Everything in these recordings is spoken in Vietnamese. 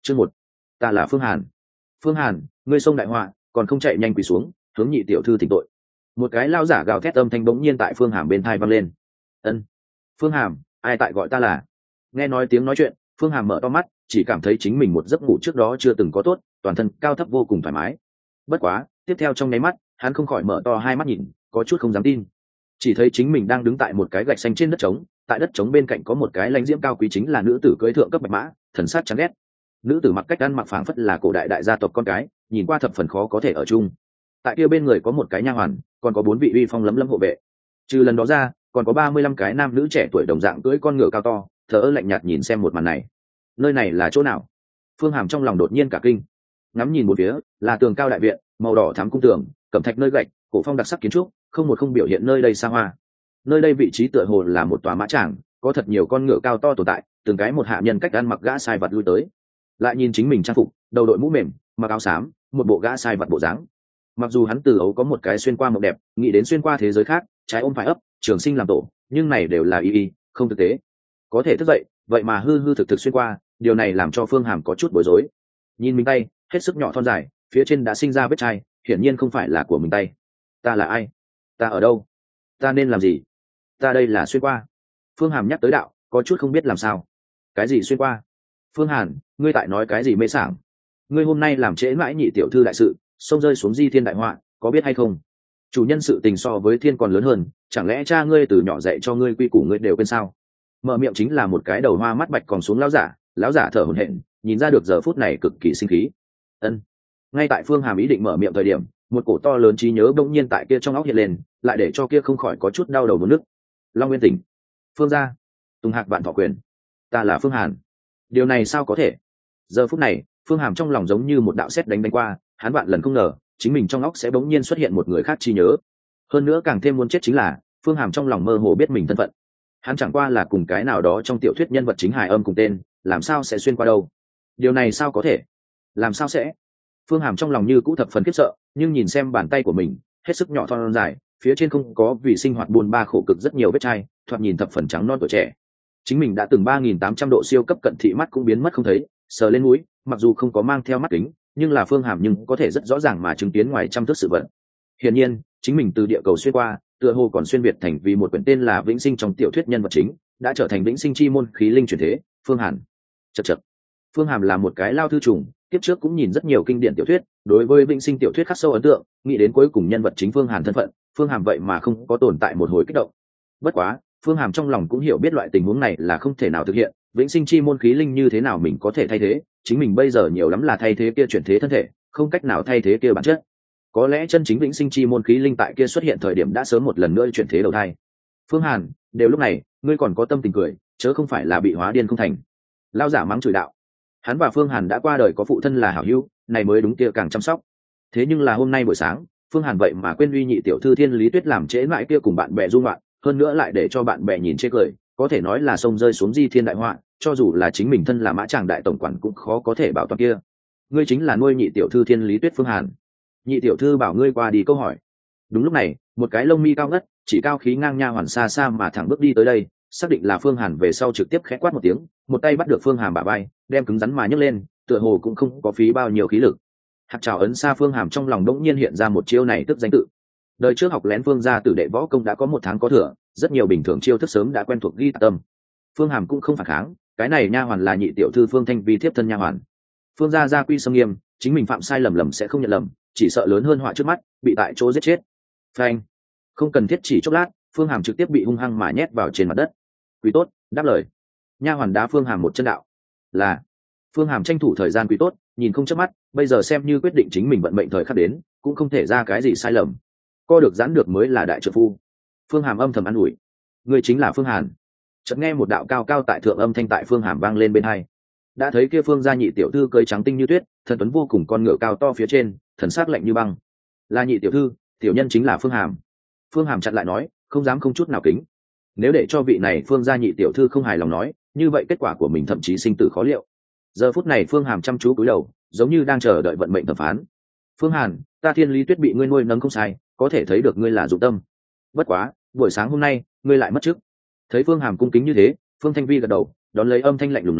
Chương 1. Ta là Phương Hàn. Phương Hàn, ngươi xông đại họa, còn không chạy nhanh quỳ xuống, hướng nhị tiểu thư thỉnh tội. Một cái lao giả gào thét âm thanh bỗng nhiên tại Phương Hàm bên tai vang lên. Ân. Phương Hàm, ai tại gọi ta là? Nghe nói tiếng nói chuyện, Phương Hàm mở to mắt, chỉ cảm thấy chính mình một giấc ngủ trước đó chưa từng có tốt, toàn thân cao thấp vô cùng thoải mái. Bất quá, tiếp theo trong nháy mắt, hắn không khỏi mở to hai mắt nhìn, có chút không dám tin. Chỉ thấy chính mình đang đứng tại một cái gạch xanh trên đất trống, tại đất trống bên cạnh có một cái lãnh diễm cao quý, chính là nữ tử cưỡi thượng cấp bạch mã, thần sát chán ghét. Nữ tử mặc cách ăn mặc phảng phất là cổ đại đại gia tộc con cái, nhìn qua thập phần khó có thể ở chung. Tại kia bên người có một cái nha hoàn, còn có 4 vị uy phong lấm lấm hộ vệ. Trừ lần đó ra, còn có 35 cái nam nữ trẻ tuổi đồng dạng cưỡi con ngựa cao to, thở ơ lạnh nhạt nhìn xem một màn này. Nơi này là chỗ nào? Phương Hàm trong lòng đột nhiên cả kinh. Ngắm nhìn một phía, là tường cao đại viện, màu đỏ thắm cung tường, cẩm thạch nơi gạch, cổ phong đặc sắc kiến trúc, không một không biểu hiện nơi đây xa hoa. Nơi đây vị trí tựa hồ là một tòa mã tràng, có thật nhiều con ngựa cao to tồn tại, từng cái một hạ nhân cách ăn mặc gã sai vật lui tới. Lại nhìn chính mình trang phục, đầu đội mũ mềm, mặc áo xám, một bộ gã sai vật bộ dáng. Mặc dù hắn từ ấu có một cái xuyên qua mộng đẹp, nghĩ đến xuyên qua thế giới khác, trái ôm phải ấp, trường sinh làm tổ, nhưng này đều là y, không thực tế. Có thể thức dậy, vậy mà hư hư thực thực xuyên qua, điều này làm cho Phương Hàm có chút bối rối. Nhìn mình tay, hết sức nhỏ thon dài, phía trên đã sinh ra vết chai, hiển nhiên không phải là của mình tay. Ta là ai? Ta ở đâu? Ta nên làm gì? Ta đây là xuyên qua. Phương Hàm nhắc tới đạo, có chút không biết làm sao. Cái gì xuyên qua? Phương Hàn, ngươi tại nói cái gì mê sảng? Ngươi hôm nay làm trễ mãi nhị tiểu thư đại sự, xông rơi xuống di thiên đại họa, có biết hay không? Chủ nhân sự tình so với thiên còn lớn hơn, chẳng lẽ cha ngươi từ nhỏ dạy cho ngươi quy củ ngươi đều quên sao? Mở miệng chính là một cái đầu hoa mắt bạch còn xuống lão giả thở hổn hển, nhìn ra được giờ phút này cực kỳ sinh khí. Ân. Ngay tại Phương Hàm ý định mở miệng thời điểm, một cổ to lớn trí nhớ bỗng nhiên tại kia trong óc hiện lên, lại để cho kia không khỏi có chút đau đầu muốn nức. Long Nguyên Tỉnh, Phương gia, Tùng Hạc Vạn Thọ Quyền, ta là Phương Hàn. Điều này sao có thể? Giờ phút này, Phương Hàm trong lòng giống như một đạo sét đánh qua, hắn vạn lần không ngờ, chính mình trong óc sẽ bỗng nhiên xuất hiện một người khác trí nhớ. Hơn nữa càng thêm muốn chết chính là, Phương Hàm trong lòng mơ hồ biết mình thân phận. Hắn chẳng qua là cùng cái nào đó trong tiểu thuyết nhân vật chính hài âm cùng tên, làm sao sẽ xuyên qua đâu? Điều này sao có thể? Làm sao sẽ? Phương Hàm trong lòng như cũ thập phần khiếp sợ, nhưng nhìn xem bàn tay của mình, hết sức nhỏ thon dài, phía trên không có vì sinh hoạt buồn ba khổ cực rất nhiều vết chai, thoạt nhìn thập phần trắng non tuổi trẻ. Chính mình đã từng 3.800 độ siêu cấp cận thị mắt cũng biến mất không thấy, sờ lên mũi, mặc dù không có mang theo mắt kính, nhưng là Phương Hàm nhưng có thể rất rõ ràng mà chứng kiến ngoài trăm thước sự vật. Hiển nhiên, chính mình từ địa cầu xuyên qua, tựa hồ còn xuyên việt thành vì một quyển tên là Vĩnh Sinh trong tiểu thuyết nhân vật chính, đã trở thành Vĩnh Sinh chi môn khí linh chuyển thế, Phương Hàn. Chậc. Phương Hàm là một cái lao thư trùng, tiếp trước cũng nhìn rất nhiều kinh điển tiểu thuyết, đối với Vĩnh Sinh tiểu thuyết khắc sâu ấn tượng, nghĩ đến cuối cùng nhân vật chính Phương Hàn thân phận, Phương Hàm vậy mà không có tồn tại một hồi kích động. Bất quá, Phương Hàm trong lòng cũng hiểu biết loại tình huống này là không thể nào thực hiện, Vĩnh Sinh chi môn khí linh như thế nào mình có thể thay thế, chính mình bây giờ nhiều lắm là thay thế kia chuyển thế thân thể, không cách nào thay thế kia bản chất. Có lẽ chân chính Vĩnh Sinh chi môn khí linh tại kia xuất hiện thời điểm đã sớm một lần nữa chuyển thế đầu thai. Phương Hàn, đều lúc này, ngươi còn có tâm tình cười, chớ không phải là bị hóa điên không thành. Lao giả mắng chửi đạo. Hắn và Phương Hàn đã qua đời có phụ thân là hảo hữu, này mới đúng kia càng chăm sóc. Thế nhưng là hôm nay buổi sáng, Phương Hàn vậy mà quên uy nhị tiểu thư Thiên Lý Tuyết làm trễ mãi kia cùng bạn bè du ngoạn, hơn nữa lại để cho bạn bè nhìn chê cười, có thể nói là sông rơi xuống di thiên đại họa, cho dù là chính mình thân là mã tràng đại tổng quản cũng khó có thể bảo toàn kia. Ngươi chính là nuôi nhị tiểu thư Thiên Lý Tuyết Phương Hàn. Nhị tiểu thư bảo ngươi qua đi câu hỏi. Đúng lúc này, một cái lông mi cao ngất, chỉ cao khí ngang nha hoàn xa xa mà thẳng bước đi tới đây, xác định là Phương Hàn về sau trực tiếp khẽ quát một tiếng, một tay bắt được Phương Hàm bả vai, đem cứng rắn mà nhấc lên, tựa hồ cũng không có phí bao nhiêu khí lực. Hạc trào ấn xa Phương Hàm trong lòng đống nhiên hiện ra một chiêu này tức danh tự. Đời trước học lén Phương gia tử đệ võ công đã có 1 tháng có thừa, rất nhiều bình thường chiêu thức sớm đã quen thuộc ghi tâm. Phương Hàm cũng không phản kháng, cái này nha hoàn là nhị tiểu thư Phương Thanh Vi thiếp thân nha hoàn. Phương gia gia quy sâm nghiêm, chính mình phạm sai lầm sẽ không nhận lầm, chỉ sợ lớn hơn họa trước mắt, bị tại chỗ giết chết. Phanh! Không cần thiết chỉ chốc lát, Phương Hàm trực tiếp bị hung hăng mà nhét vào trên mặt đất. Quý tốt, đáp lời. Nha hoàn đá Phương Hàm một chân đạo. Là. Phương Hàm tranh thủ thời gian quý tốt, nhìn không chớp mắt, bây giờ xem như quyết định chính mình vận mệnh thời khắc đến, cũng không thể ra cái gì sai lầm. Co được giãn được mới là đại trợ phu. Phương Hàm âm thầm an ủi. Người chính là Phương Hàn. Chợt nghe một đạo cao cao tại thượng âm thanh tại Phương Hàm vang lên bên hai. Đã thấy kia Phương gia nhị tiểu thư cưỡi trắng tinh như tuyết, thần tuấn vô cùng, con ngựa cao to phía trên, thần sắc lạnh như băng. Là nhị tiểu thư, tiểu nhân chính là Phương Hàm. Phương Hàm chặn lại nói, không dám không chút nào kính. Nếu để cho vị này Phương gia nhị tiểu thư không hài lòng nói, như vậy kết quả của mình thậm chí sinh tử khó liệu. Giờ phút này Phương Hàm chăm chú cúi đầu, giống như đang chờ đợi vận mệnh thẩm phán. Phương Hàn, ta Thiên Lý Tuyết bị ngươi nuôi nấng không sai, có thể thấy được ngươi là dụng tâm. Bất quá, buổi sáng hôm nay, ngươi lại mất chức. Thấy Phương Hàm cung kính như thế, Phương Thanh Vi gật đầu, đón lấy âm thanh lạnh lùng nói,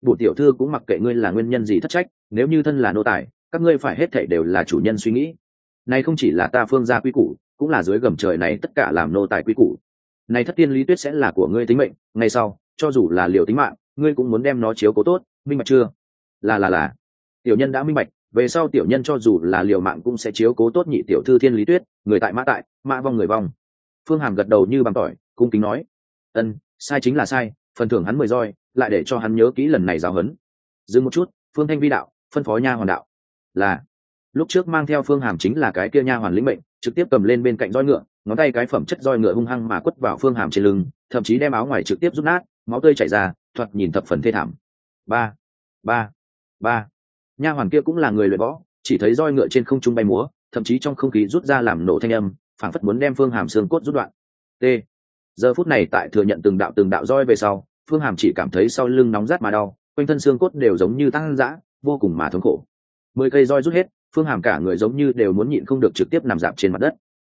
bổn tiểu thư cũng mặc kệ ngươi là nguyên nhân gì thất trách, nếu như thân là nô tài, các ngươi phải hết thảy đều là chủ nhân suy nghĩ. Này không chỉ là ta Phương gia quy củ, cũng là dưới gầm trời này tất cả làm nô tài quy củ. Này thất tiên lý tuyết sẽ là của ngươi tính mệnh, ngày sau, cho dù là liều tính mạng, ngươi cũng muốn đem nó chiếu cố tốt, minh bạch chưa? Là. Tiểu nhân đã minh bạch, về sau tiểu nhân cho dù là liều mạng cũng sẽ chiếu cố tốt nhị tiểu thư Thiên Lý Tuyết, người tại mã vong người vong. Phương Hàm gật đầu như bằng tỏi, cung kính nói: "Ân, sai chính là sai, phần thưởng hắn 10 roi, lại để cho hắn nhớ kỹ lần này giáo huấn." Dừng một chút, Phương Thanh Vi đạo, phân phó nha hoàn đạo: "Là." Lúc trước mang theo Phương Hàm chính là cái kia nha hoàn lĩnh mệnh, trực tiếp cầm lên bên cạnh roi ngựa, ngón tay cái phẩm chất roi ngựa hung hăng mà quất vào Phương Hàm trên lưng, thậm chí đem áo ngoài trực tiếp rút nát, máu tươi chảy ra, thoạt nhìn thập phần thê thảm. Ba, ba, ba. Nha hoàn kia cũng là người luyện võ, chỉ thấy roi ngựa trên không trung bay múa, thậm chí trong không khí rút ra làm nổ thanh âm, phảng phất muốn đem Phương Hàm xương cốt rút đoạn. T. Giờ phút này tại thừa nhận từng đạo roi về sau, Phương Hàm chỉ cảm thấy sau lưng nóng rát mà đau, quanh thân xương cốt đều giống như tăng dã, vô cùng mà thống khổ. 10 cây roi rút hết, Phương Hàm cả người giống như đều muốn nhịn không được trực tiếp nằm dạp trên mặt đất.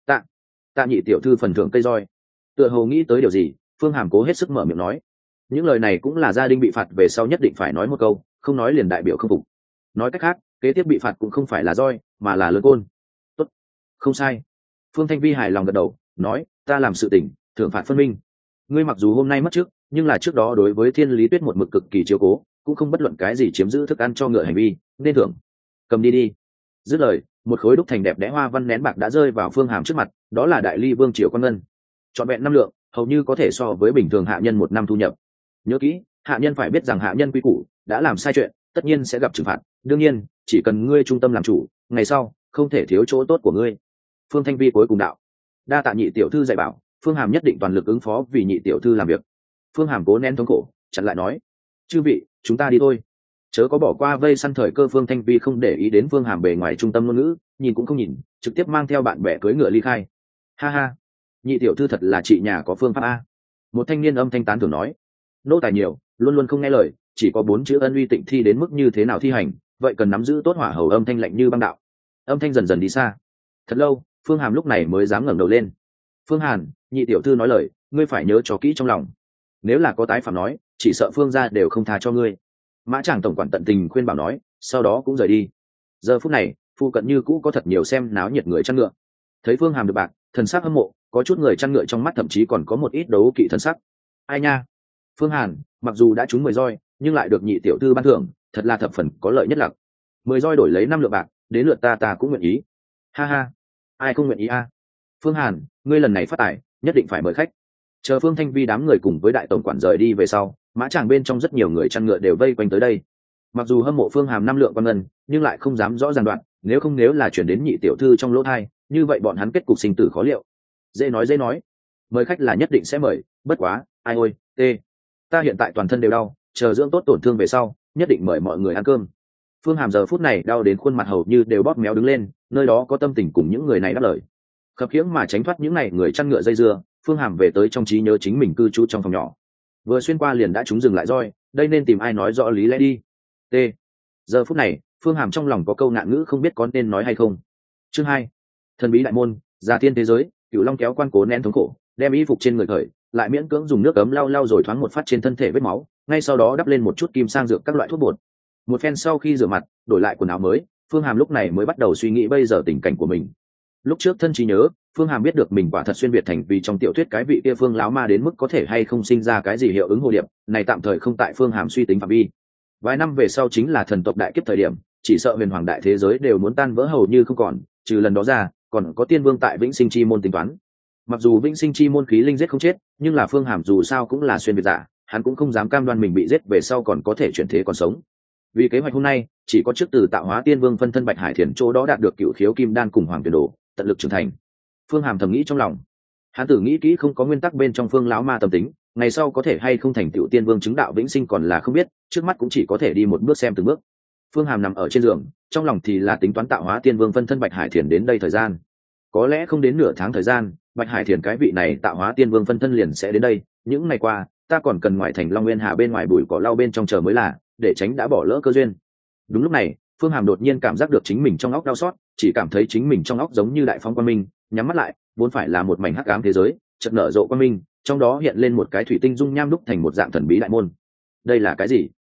Tạ nhị tiểu thư phần thưởng cây roi. Tựa hồ nghĩ tới điều gì, Phương Hàm cố hết sức mở miệng nói. Những lời này cũng là gia đình bị phạt về sau nhất định phải nói một câu, không nói liền đại biểu không phục. Nói cách khác, kế tiếp bị phạt cũng không phải là roi, mà là lớn côn. Tốt, không sai. Phương Thanh Vi hài lòng gật đầu, nói: "Ta làm sự tình, thưởng phạt phân minh. Ngươi mặc dù hôm nay mất trước, nhưng là trước đó đối với Thiên Lý Tuyết một mực cực kỳ chiếu cố, cũng không bất luận cái gì chiếm giữ thức ăn cho ngựa hành vi, nên thưởng. Cầm đi đi." Dứt lời, một khối đúc thành đẹp đẽ hoa văn nén bạc đã rơi vào Phương Hàm trước mặt, đó là đại ly vương triều quan ngân, trọn vẹn 5 lượng, hầu như có thể so với bình thường hạ nhân 1 năm thu nhập. Nhớ kỹ, hạ nhân phải biết rằng hạ nhân quy củ, đã làm sai chuyện, tất nhiên sẽ gặp trừng phạt. Đương nhiên, chỉ cần ngươi trung tâm làm chủ, ngày sau không thể thiếu chỗ tốt của ngươi. Phương Thanh Vi cuối cùng đạo: "Đa tạ nhị tiểu thư dạy bảo, Phương Hàm nhất định toàn lực ứng phó vì nhị tiểu thư làm việc." Phương Hàm cố nén thống khổ, chặn lại nói: "Chư vị, chúng ta đi thôi." Chớ có bỏ qua vây săn thời cơ. Phương Thanh Vi không để ý đến Phương Hàm bề ngoài trung tâm ngôn ngữ, nhìn cũng không nhìn, trực tiếp mang theo bạn bè cưỡi ngựa ly khai. Ha ha, nhị tiểu thư thật là chị nhà có phương pháp a. Một thanh niên âm thanh tán thưởng nói: "Nô tài nhiều, luôn luôn không nghe lời, chỉ có 4 chữ ân uy tịnh thi đến mức như thế nào thi hành, vậy cần nắm giữ tốt hỏa hầu." Âm thanh lạnh như băng đạo. Âm thanh dần dần đi xa. Thật lâu, Phương Hàm lúc này mới dám ngẩng đầu lên. "Phương Hàn, nhị tiểu thư nói lời, ngươi phải nhớ cho kỹ trong lòng. Nếu là có tái phạm nói, chỉ sợ Phương gia đều không tha cho ngươi." Mã Tràng tổng quản tận tình khuyên bảo nói, sau đó cũng rời đi. Giờ phút này, phụ cận như cũ có thật nhiều xem náo nhiệt người chăn ngựa. Thấy Phương Hàm được bạc, thần sắc hâm mộ, có chút người chăn ngựa trong mắt thậm chí còn có một ít đấu kỵ thần sắc. Ai nha, Phương Hàn, mặc dù đã trúng 10 roi, nhưng lại được nhị tiểu thư ban thưởng, thật là thập phần có lợi nhất lặc. 10 roi đổi lấy 5 lượng bạc, đến lượt ta cũng nguyện ý. Ha ha, ai không nguyện ý a? Phương Hàn, ngươi lần này phát tài, nhất định phải mời khách. Chờ Phương Thanh Vi đám người cùng với đại tổng quản rời đi về sau, Mã Tràng bên trong rất nhiều người chăn ngựa đều vây quanh tới đây. Mặc dù hâm mộ Phương Hàm 5 lượng quan ngân, nhưng lại không dám rõ ràng đoạn, nếu là chuyển đến nhị tiểu thư trong lỗ thai, như vậy bọn hắn kết cục sinh tử khó liệu. Dễ nói, mời khách là nhất định sẽ mời, bất quá, ai ôi, ta hiện tại toàn thân đều đau, chờ dưỡng tốt tổn thương về sau, nhất định mời mọi người ăn cơm. Phương Hàm giờ phút này đau đến khuôn mặt hầu như đều bóp méo đứng lên, nơi đó có tâm tình cùng những người này đáp lời. Khập khiễng mà tránh thoát những này người chăn ngựa dây dưa, Phương Hàm về tới trong trí nhớ chính mình cư trú trong phòng nhỏ. Vừa xuyên qua liền đã trúng dừng lại roi, đây nên tìm ai nói rõ lý lẽ đi. Giờ phút này, Phương Hàm trong lòng có câu ngạn ngữ không biết có nên nói hay không. Chương 2. Thần bí đại môn, gia tiên thế giới. Cửu Long kéo quan cố nén thống khổ, đem y phục trên người cởi, lại miễn cưỡng dùng nước ấm lau rồi thoáng một phát trên thân thể vết máu, ngay sau đó đắp lên một chút kim sang dược các loại thuốc bột. Một phen sau khi rửa mặt, đổi lại quần áo mới, Phương Hàm lúc này mới bắt đầu suy nghĩ bây giờ tình cảnh của mình. Lúc trước thân trí nhớ, Phương Hàm biết được mình quả thật xuyên việt thành vì trong tiểu thuyết cái vị kia Phương lão ma đến mức có thể hay không sinh ra cái gì hiệu ứng hồ điệp, này tạm thời không tại Phương Hàm suy tính phạm vi. Vài năm về sau chính là thần tộc đại kiếp thời điểm, chỉ sợ huyền hoàng đại thế giới đều muốn tan vỡ hầu như không còn, trừ lần đó ra, còn có tiên vương tại vĩnh sinh chi môn tính toán. Mặc dù vĩnh sinh chi môn khí linh giết không chết, nhưng là Phương Hàm dù sao cũng là xuyên việt giả, hắn cũng không dám cam đoan mình bị giết về sau còn có thể chuyển thế còn sống. Vì kế hoạch hôm nay, chỉ có trước từ tạo hóa tiên vương phân thân Bạch Hải Thiền chỗ đó đạt được cựu khiếu kim đan cùng hoàng tuyển đồ, tận lực trưởng thành. Phương Hàm thầm nghĩ trong lòng, hắn tử nghĩ kỹ không có nguyên tắc bên trong Phương lão ma tâm tính, ngày sau có thể hay không thành tựu tiên vương chứng đạo vĩnh sinh còn là không biết, trước mắt cũng chỉ có thể đi một bước xem từng bước. Phương Hàm nằm ở trên giường, trong lòng thì là tính toán tạo hóa tiên vương phân thân Bạch Hải Thiền đến đây thời gian. Có lẽ không đến nửa tháng thời gian, Bạch Hải Thiền cái vị này tạo hóa tiên vương phân thân liền sẽ đến đây. Những ngày qua, ta còn cần ngoại thành Long Nguyên Hà bên ngoài bụi cỏ lau bên trong chờ mới là, để tránh đã bỏ lỡ cơ duyên. Đúng lúc này, Phương Hàm đột nhiên cảm giác được chính mình trong óc đau xót, chỉ cảm thấy chính mình trong óc giống như đại phóng quang minh, nhắm mắt lại, vốn phải là một mảnh hắc ám thế giới, chợt nở rộ quang minh, trong đó hiện lên một cái thủy tinh dung nham đúc thành một dạng thần bí đại môn. Đây là cái gì?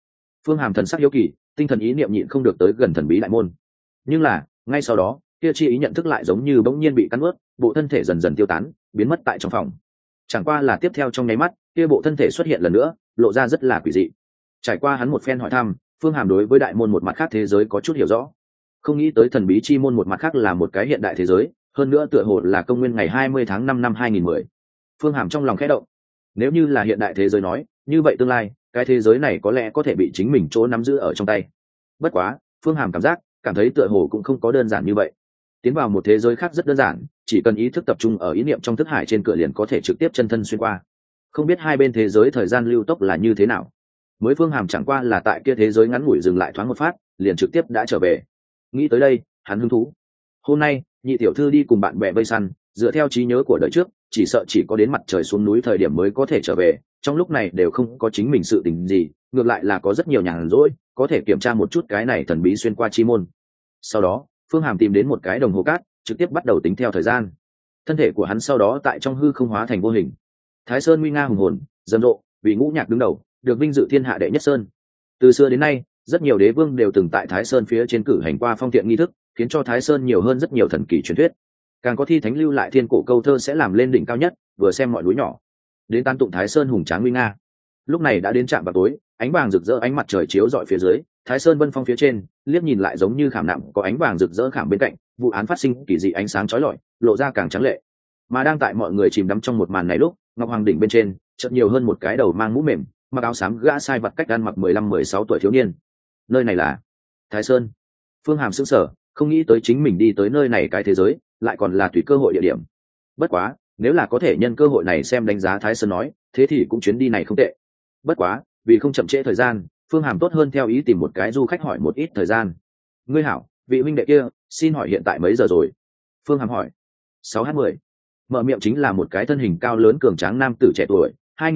Phương Hàm thần sắc hiếu kỳ, tinh thần ý niệm nhịn không được tới gần thần bí đại môn. Nhưng là ngay sau đó kia chi ý nhận thức lại giống như bỗng nhiên bị cắn ướt, bộ thân thể dần dần tiêu tán, biến mất tại trong phòng. Chẳng qua là tiếp theo trong nháy mắt, kia bộ thân thể xuất hiện lần nữa, lộ ra rất là quỷ dị. Trải qua hắn một phen hỏi thăm, Phương Hàm đối với đại môn một mặt khác thế giới có chút hiểu rõ. Không nghĩ tới thần bí chi môn một mặt khác là một cái hiện đại thế giới, hơn nữa tựa hồ là công nguyên ngày 20 tháng 5 năm 2010. Phương Hàm trong lòng khẽ động. Nếu như là hiện đại thế giới nói, như vậy tương lai, cái thế giới này có lẽ có thể bị chính mình chỗ nắm giữ ở trong tay. Bất quá, Phương Hàm cảm thấy tựa hồ cũng không có đơn giản như vậy. Tiến vào một thế giới khác rất đơn giản, chỉ cần ý thức tập trung ở ý niệm trong thức hải trên cửa liền có thể trực tiếp chân thân xuyên qua. Không biết hai bên thế giới thời gian lưu tốc là như thế nào. Mới Phương Hàm chẳng qua là tại kia thế giới ngắn ngủi dừng lại thoáng một phát, liền trực tiếp đã trở về. Nghĩ tới đây, hắn hứng thú. Hôm nay, nhị tiểu thư đi cùng bạn bè vây săn, dựa theo trí nhớ của đời trước, chỉ sợ chỉ có đến mặt trời xuống núi thời điểm mới có thể trở về, trong lúc này đều không có chính mình sự tình gì, ngược lại là có rất nhiều nhàn rỗi, có thể kiểm tra một chút cái này thần bí xuyên qua chi môn. Sau đó, Phương Hàm tìm đến một cái đồng hồ cát, trực tiếp bắt đầu tính theo thời gian. Thân thể của hắn sau đó tại trong hư không hóa thành vô hình. Thái Sơn nguy nga hùng hồn, rầm rộ, vì ngũ nhạc đứng đầu, được vinh dự thiên hạ đệ nhất sơn. Từ xưa đến nay, rất nhiều đế vương đều từng tại Thái Sơn phía trên cử hành qua phong thiện nghi thức, khiến cho Thái Sơn nhiều hơn rất nhiều thần kỳ truyền thuyết. Càng có thi thánh lưu lại thiên cổ câu thơ sẽ làm lên đỉnh cao nhất, vừa xem mọi núi nhỏ. Đến tán tụng Thái Sơn hùng tráng nguy nga. Lúc này đã đến trạm vào tối, ánh vàng rực rỡ ánh mặt trời chiếu rọi phía dưới, Thái Sơn vân phong phía trên, liếc nhìn lại giống như khảm nạm có ánh vàng rực rỡ khảm bên cạnh, vụ án phát sinh kỳ dị ánh sáng chói lọi, lộ ra càng trắng lệ. Mà đang tại mọi người chìm đắm trong một màn này lúc, Ngọc Hoàng đỉnh bên trên, chợt nhiều hơn một cái đầu mang mũ mềm, mặc áo xám gã sai vặt cách ăn mặc 15-16 tuổi thiếu niên. Nơi này là Thái Sơn. Phương Hàm sững sờ, không nghĩ tới chính mình đi tới nơi này cái thế giới, lại còn là tùy cơ hội địa điểm. Bất quá, nếu là có thể nhân cơ hội này xem đánh giá Thái Sơn nói, thế thì cũng chuyến đi này không tệ. Bất quá, vì không chậm trễ thời gian, Phương Hàm tốt hơn theo ý tìm một cái du khách hỏi một ít thời gian. Ngươi hảo, vị huynh đệ kia, xin hỏi hiện tại mấy giờ rồi? Phương Hàm hỏi. 6h10. Mở miệng chính là một cái thân hình cao lớn cường tráng nam tử trẻ tuổi,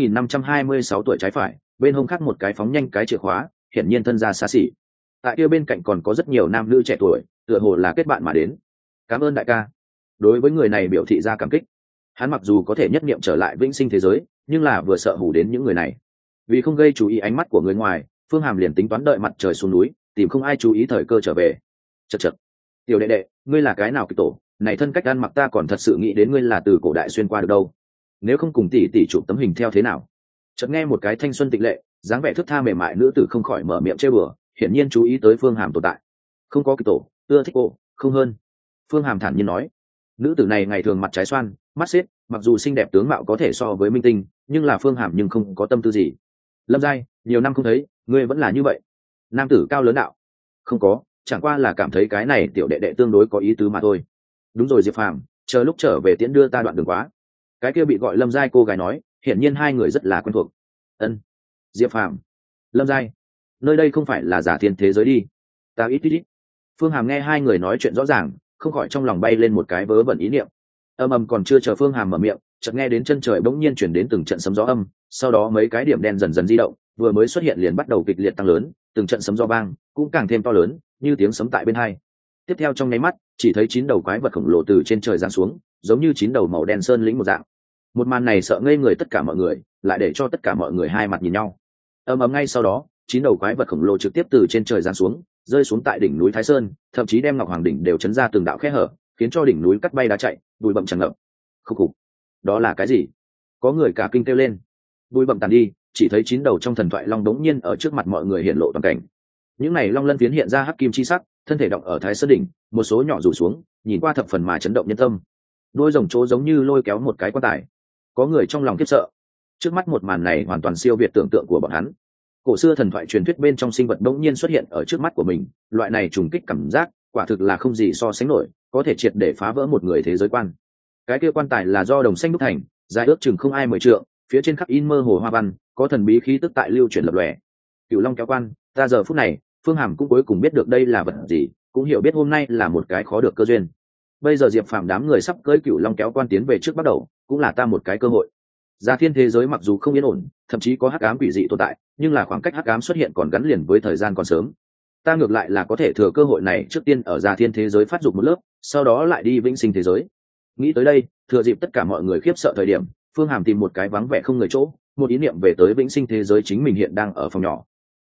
2526 tuổi trái phải, bên hông khác một cái phóng nhanh cái chìa khóa, hiển nhiên thân gia xa xỉ. Tại kia bên cạnh còn có rất nhiều nam nữ trẻ tuổi, tựa hồ là kết bạn mà đến. Cảm ơn đại ca. Đối với người này biểu thị ra cảm kích. Hắn mặc dù có thể nhất niệm trở lại vĩnh sinh thế giới, nhưng là vừa sợ hù đến những người này. Vì không gây chú ý ánh mắt của người ngoài, Phương Hàm liền tính toán đợi mặt trời xuống núi, tìm không ai chú ý thời cơ trở về. Chậc chậc. Tiểu đệ đệ, ngươi là cái nào kịch tổ? Này thân cách ăn mặc ta còn thật sự nghĩ đến ngươi là từ cổ đại xuyên qua được đâu. Nếu không cùng tỷ tỷ chụp tấm hình theo thế nào? Chợt nghe một cái thanh xuân tịch lệ, dáng vẻ thướt tha mềm mại nữ tử không khỏi mở miệng trêu bừa, hiển nhiên chú ý tới Phương Hàm tồn tại. Không có kịch tổ, ưa thích cô, không hơn. Phương Hàm thản nhiên nói. Nữ tử này ngày thường mặt trái xoan, mắt xếp, mặc dù xinh đẹp tướng mạo có thể so với minh tinh, nhưng là Phương Hàm nhưng không có tâm tư gì. Lâm Giai, nhiều năm không thấy, ngươi vẫn là như vậy. Nam tử cao lớn đạo. Không có, chẳng qua là cảm thấy cái này tiểu đệ đệ tương đối có ý tứ mà thôi. Đúng rồi Diệp Phàm, chờ lúc trở về tiễn đưa ta đoạn đường quá. Cái kia bị gọi Lâm Giai cô gái nói, hiển nhiên hai người rất là quen thuộc. Ân. Diệp Phàm, Lâm Giai, nơi đây không phải là giả thiên thế giới đi. Ta ít. Phương Hàm nghe hai người nói chuyện rõ ràng, không khỏi trong lòng bay lên một cái vớ vẩn ý niệm. Ầm còn chưa chờ Phương Hàm mở miệng, chợt nghe đến chân trời bỗng nhiên chuyển đến từng trận sấm gió âm, sau đó mấy cái điểm đen dần dần di động, vừa mới xuất hiện liền bắt đầu kịch liệt tăng lớn, từng trận sấm gió vang cũng càng thêm to lớn, như tiếng sấm tại bên hai. Tiếp theo trong nháy mắt, chỉ thấy 9 đầu quái vật khổng lồ từ trên trời giáng xuống, giống như 9 đầu màu đen sơn lĩnh một dạng. Một màn này sợ ngây người tất cả mọi người, lại để cho tất cả mọi người hai mặt nhìn nhau. Ngay sau đó, 9 đầu quái vật khổng lồ trực tiếp từ trên trời giáng xuống, rơi xuống tại đỉnh núi Thái Sơn, thậm chí đem Ngọc Hoàng đỉnh đều chấn ra từng đạo khe hở, khiến cho đỉnh núi cắt bay đá chạy, bụi bặm tràn ngập. Khục khục, đó là cái gì? Có người cả kinh kêu lên. Bụi bặm tàn đi, chỉ thấy 9 đầu trong thần thoại long đống nhiên ở trước mặt mọi người hiện lộ toàn cảnh. Những này long lân phiến hiện ra hắc kim chi sắc, thân thể động ở Thái Sơn đỉnh, một số nhỏ rủ xuống, nhìn qua thập phần mà chấn động nhân tâm. Đôi rồng chỗ giống như lôi kéo một cái quan tài. Có người trong lòng khiếp sợ. Trước mắt một màn này hoàn toàn siêu việt tưởng tượng của bọn hắn. Cổ xưa thần thoại truyền thuyết bên trong sinh vật đống nhiên xuất hiện ở trước mắt của mình, loại này trùng kích cảm giác, quả thực là không gì so sánh nổi, có thể triệt để phá vỡ một người thế giới quan. Cái kia quan tài là do đồng xanh đúc thành, dài ước chừng không ai 10 trượng, phía trên khắc in mơ hồ hoa văn, có thần bí khí tức tại lưu chuyển lập lòe. Cửu Long kéo quan, ta giờ phút này, Phương Hàm cũng cuối cùng biết được đây là vật gì, cũng hiểu biết hôm nay là một cái khó được cơ duyên. Bây giờ Diệp Phàm đám người sắp cưỡi Cửu Long kéo quan tiến về trước bắt đầu, cũng là ta một cái cơ hội. Gia thiên thế giới mặc dù không yên ổn, thậm chí có hắc ám quỷ dị tồn tại, nhưng là khoảng cách hắc ám xuất hiện còn gắn liền với thời gian còn sớm. Ta ngược lại là có thể thừa cơ hội này trước tiên ở Gia thiên thế giới phát dục một lớp, sau đó lại đi vĩnh sinh thế giới. Nghĩ tới đây, thừa dịp tất cả mọi người khiếp sợ thời điểm, Phương Hàm tìm một cái vắng vẻ không người chỗ, một ý niệm về tới vĩnh sinh thế giới chính mình hiện đang ở phòng nhỏ.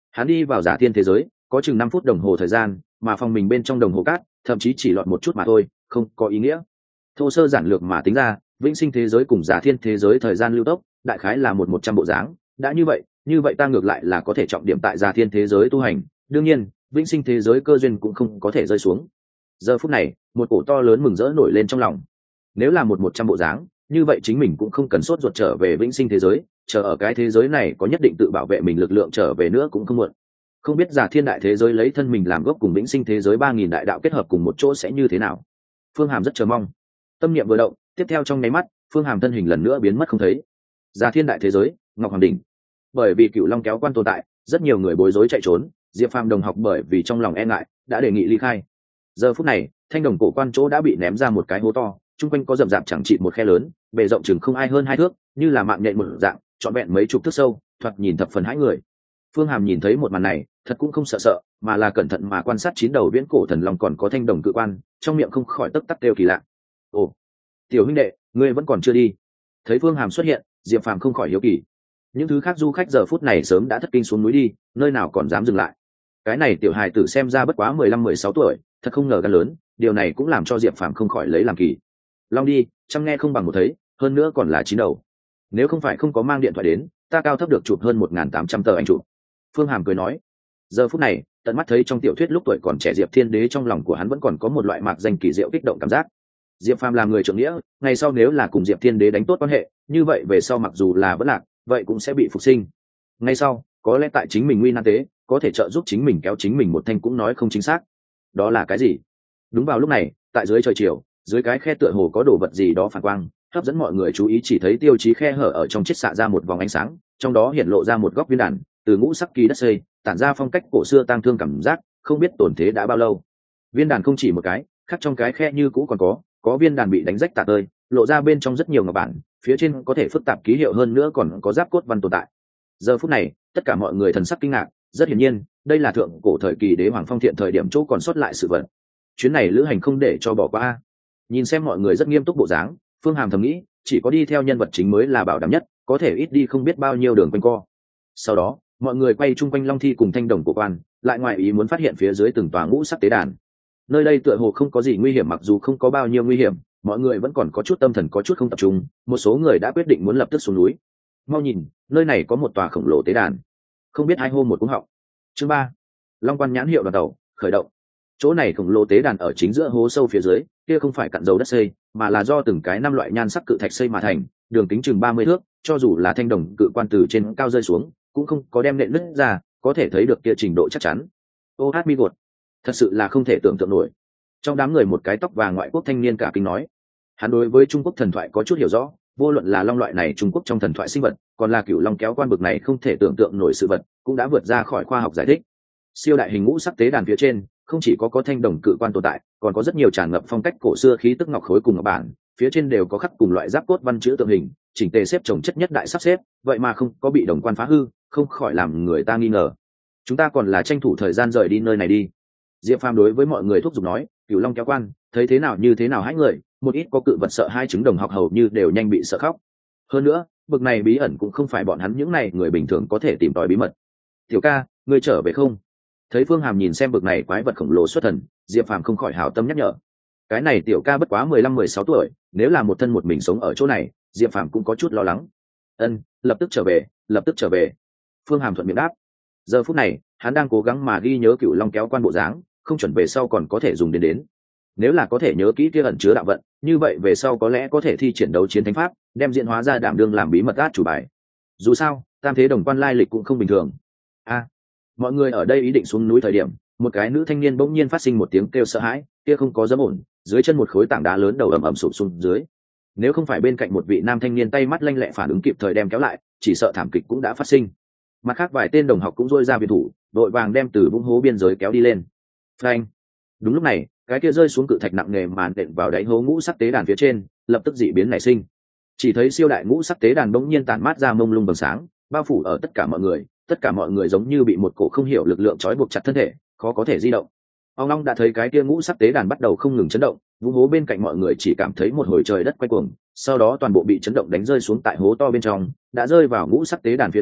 Hắn đi vào giả thiên thế giới có chừng 5 phút đồng hồ thời gian, mà phòng mình bên trong đồng hồ cát thậm chí chỉ lọt một chút mà thôi, không có ý nghĩa. Thô sơ giản lược mà tính ra, vĩnh sinh thế giới cùng giả thiên thế giới thời gian lưu tốc đại khái là 100 bộ dáng. Đã như vậy ta ngược lại là có thể trọng điểm tại giả thiên thế giới tu hành. Đương nhiên vĩnh sinh thế giới cơ duyên cũng không có thể rơi xuống. Giờ phút này một cổ to lớn mừng rỡ nổi lên trong lòng. Nếu là 100 bộ dáng, như vậy chính mình cũng không cần sốt ruột trở về vĩnh sinh thế giới, chờ ở cái thế giới này có nhất định tự bảo vệ mình lực lượng trở về nữa cũng không muộn. Không biết giả thiên đại thế giới lấy thân mình làm gốc cùng vĩnh sinh thế giới 3000 đại đạo kết hợp cùng một chỗ sẽ như thế nào. Phương Hàm rất chờ mong. Tâm niệm vừa động, tiếp theo trong nháy mắt Phương Hàm thân hình lần nữa biến mất không thấy. Giả thiên đại thế giới, Ngọc Hoàng đỉnh. Bởi vì Cựu Long kéo quan tồn tại, rất nhiều người bối rối chạy trốn. Diệp Phàm đồng học bởi vì trong lòng e ngại đã đề nghị ly khai. Giờ phút này thanh đồng cổ quan chỗ đã bị ném ra một cái hố to, chung quanh có rậm rạp chẳng trị một khe lớn, bề rộng chừng không ai hơn 2 thước, như là mạng nhện một dạng, trọn vẹn mấy chục thước sâu, thoạt nhìn thập phần hãi người. Phương Hàm nhìn thấy một màn này thật cũng không sợ, mà là cẩn thận mà quan sát 9 đầu viễn cổ thần long còn có thanh đồng cự quan, trong miệng không khỏi tấp tắc kêu kỳ lạ. Ồ, tiểu huynh đệ, ngươi vẫn còn chưa đi? Thấy Phương Hàm xuất hiện, Diệp Phàm không khỏi hiếu kỳ. Những thứ khác du khách giờ phút này sớm đã thất kinh xuống núi đi, nơi nào còn dám dừng lại. Cái này tiểu hài tử xem ra bất quá 15-16 tuổi, thật không ngờ gan lớn, điều này cũng làm cho Diệp Phàm không khỏi lấy làm kỳ. Long đi, chăm nghe không bằng một thấy, hơn nữa còn là 9 đầu. Nếu không phải không có mang điện thoại đến, ta cao thấp được chụp hơn 1800 tờ ảnh chụp. Phương Hàm cười nói. Giờ phút này tận mắt thấy trong tiểu thuyết lúc tuổi còn trẻ Diệp Thiên Đế, trong lòng của hắn vẫn còn có một loại mạc danh kỳ diệu kích động cảm giác. Diệp Phàm làm người trưởng nghĩa, ngày sau nếu là cùng Diệp Thiên Đế đánh tốt quan hệ, như vậy về sau mặc dù là vẫn lạc, vậy cũng sẽ bị phục sinh. Ngày sau có lẽ tại chính mình nguy nan tế, có thể trợ giúp chính mình kéo chính mình một thanh cũng nói không chính xác. Đó là cái gì? Đúng vào lúc này, tại dưới trời chiều, dưới cái khe tựa hồ có đồ vật gì đó phản quang, hấp dẫn mọi người chú ý. Chỉ thấy tiêu chí khe hở ở trong chiếc xạ ra một vòng ánh sáng, trong đó hiện lộ ra một góc viên đàn, từ ngũ sắc kỳ đất xây, tản ra phong cách cổ xưa tang thương cảm giác, không biết tổn thế đã bao lâu. Viên đàn không chỉ một cái, khác trong cái khe như cũ còn có viên đàn bị đánh rách tả tơi, lộ ra bên trong rất nhiều ngọc bản, phía trên có thể phức tạp ký hiệu, hơn nữa còn có giáp cốt văn tồn tại. Giờ phút này tất cả mọi người thần sắc kinh ngạc, rất hiển nhiên đây là thượng cổ thời kỳ đế hoàng phong thiện thời điểm chỗ còn sót lại sự vật. Chuyến này lữ hành không để cho bỏ qua. Nhìn xem mọi người rất nghiêm túc bộ dáng, Phương Hàm thầm nghĩ, chỉ có đi theo nhân vật chính mới là bảo đảm nhất, có thể ít đi không biết bao nhiêu đường quanh co. Sau đó mọi người quay chung quanh long thi cùng thanh đồng cổ quan, lại ngoài ý muốn phát hiện phía dưới từng tòa ngũ sắc tế đàn. Nơi đây tựa hồ không có gì nguy hiểm, mặc dù không có bao nhiêu nguy hiểm, mọi người vẫn còn có chút tâm thần có chút không tập trung, một số người đã quyết định muốn lập tức xuống núi. Mau nhìn, nơi này có một tòa khổng lồ tế đàn, không biết ai hô một cú họng. Chương 3, Long Quan nhãn hiệu đoàn tàu khởi động. Chỗ này khổng lồ tế đàn ở chính giữa hố sâu phía dưới, kia không phải cặn dầu đất xây, mà là do từng cái 5 loại nhan sắc cự thạch xây mà thành, đường kính chừng 30 thước, cho dù là thanh đồng cự quan từ trên cao rơi xuống, cũng không có đem nện nứt ra, có thể thấy được kia trình độ chắc chắn. Ô hát mi gột, thật sự là không thể tưởng tượng nổi. Trong đám người một cái tóc vàng ngoại quốc thanh niên cả kinh nói, hắn đối với Trung Quốc thần thoại có chút hiểu rõ, vô luận là long loại này Trung Quốc trong thần thoại sinh vật, còn là cửu long kéo quan bực này không thể tưởng tượng nổi sự vật, cũng đã vượt ra khỏi khoa học giải thích. Siêu đại hình ngũ sắc tế đàn phía trên không chỉ có thanh đồng cự quan tồn tại, còn có rất nhiều tràn ngập phong cách cổ xưa khí tức ngọc khối cùng ngọc bản, phía trên đều có khắc cùng loại giáp cốt văn chữ tượng hình, chỉnh tề xếp chồng chất nhất đại sắp xếp, vậy mà không có bị đồng quan phá hư, không khỏi làm người ta nghi ngờ. Chúng ta còn là tranh thủ thời gian rời đi nơi này đi. Diệp Phàm đối với mọi người thúc giục nói, cửu long kéo quan, thấy thế nào như thế nào hãi người, một ít có cự vật sợ hai chứng đồng học hầu như đều nhanh bị sợ khóc. Hơn nữa bực này bí ẩn cũng không phải bọn hắn những này người bình thường có thể tìm tòi bí mật. Tiểu ca, ngươi trở về không? Thấy Phương Hàm nhìn xem bực này quái vật khổng lồ xuất thần, Diệp Phàm không khỏi hảo tâm nhắc nhở. Cái này tiểu ca bất quá 15-16 tuổi, nếu là một thân một mình sống ở chỗ này, Diệp Phàm cũng có chút lo lắng. Ân, lập tức trở về, lập tức trở về. Phương Hàm thuận miệng đáp. Giờ phút này hắn đang cố gắng mà ghi nhớ cựu long kéo quan bộ dáng, không chuẩn về sau còn có thể dùng đến. Nếu là có thể nhớ kỹ kia ẩn chứa đạo vận, như vậy về sau có lẽ có thể thi triển đấu chiến thánh pháp, đem diễn hóa ra đảm đương làm bí mật át chủ bài. Dù sao tam thế đồng quan lai lịch cũng không bình thường. Mọi người ở đây ý định xuống núi thời điểm, một cái nữ thanh niên bỗng nhiên phát sinh một tiếng kêu sợ hãi, kia không có dám ổn, dưới chân một khối tảng đá lớn đầu ầm ầm sụp xuống dưới. Nếu không phải bên cạnh một vị nam thanh niên tay mắt lanh lẹ phản ứng kịp thời đem kéo lại, chỉ sợ thảm kịch cũng đã phát sinh. Mặt khác vài tên đồng học cũng rôi ra biệt thủ, đội vàng đem từ vũng hố biên giới kéo đi lên. Phanh! Đúng lúc này cái kia rơi xuống cự thạch nặng nề màn đệm vào đáy hố ngũ sắc tế đàn phía trên, lập tức dị biến nảy sinh. Chỉ thấy siêu đại ngũ sắc tế đàn bỗng nhiên tản mát ra mông lung bằng sáng, bao phủ ở tất cả mọi người giống như bị một cổ không hiểu lực lượng trói buộc chặt thân thể, khó có thể di động. Ông Long đã thấy cái kia ngũ sắc tế đàn bắt đầu không ngừng chấn động, vũng hố bên cạnh mọi người chỉ cảm thấy một hồi trời đất quay cuồng, sau đó toàn bộ bị chấn động đánh rơi xuống tại hố to bên trong, đã rơi vào ngũ sắc tế đàn phía trên,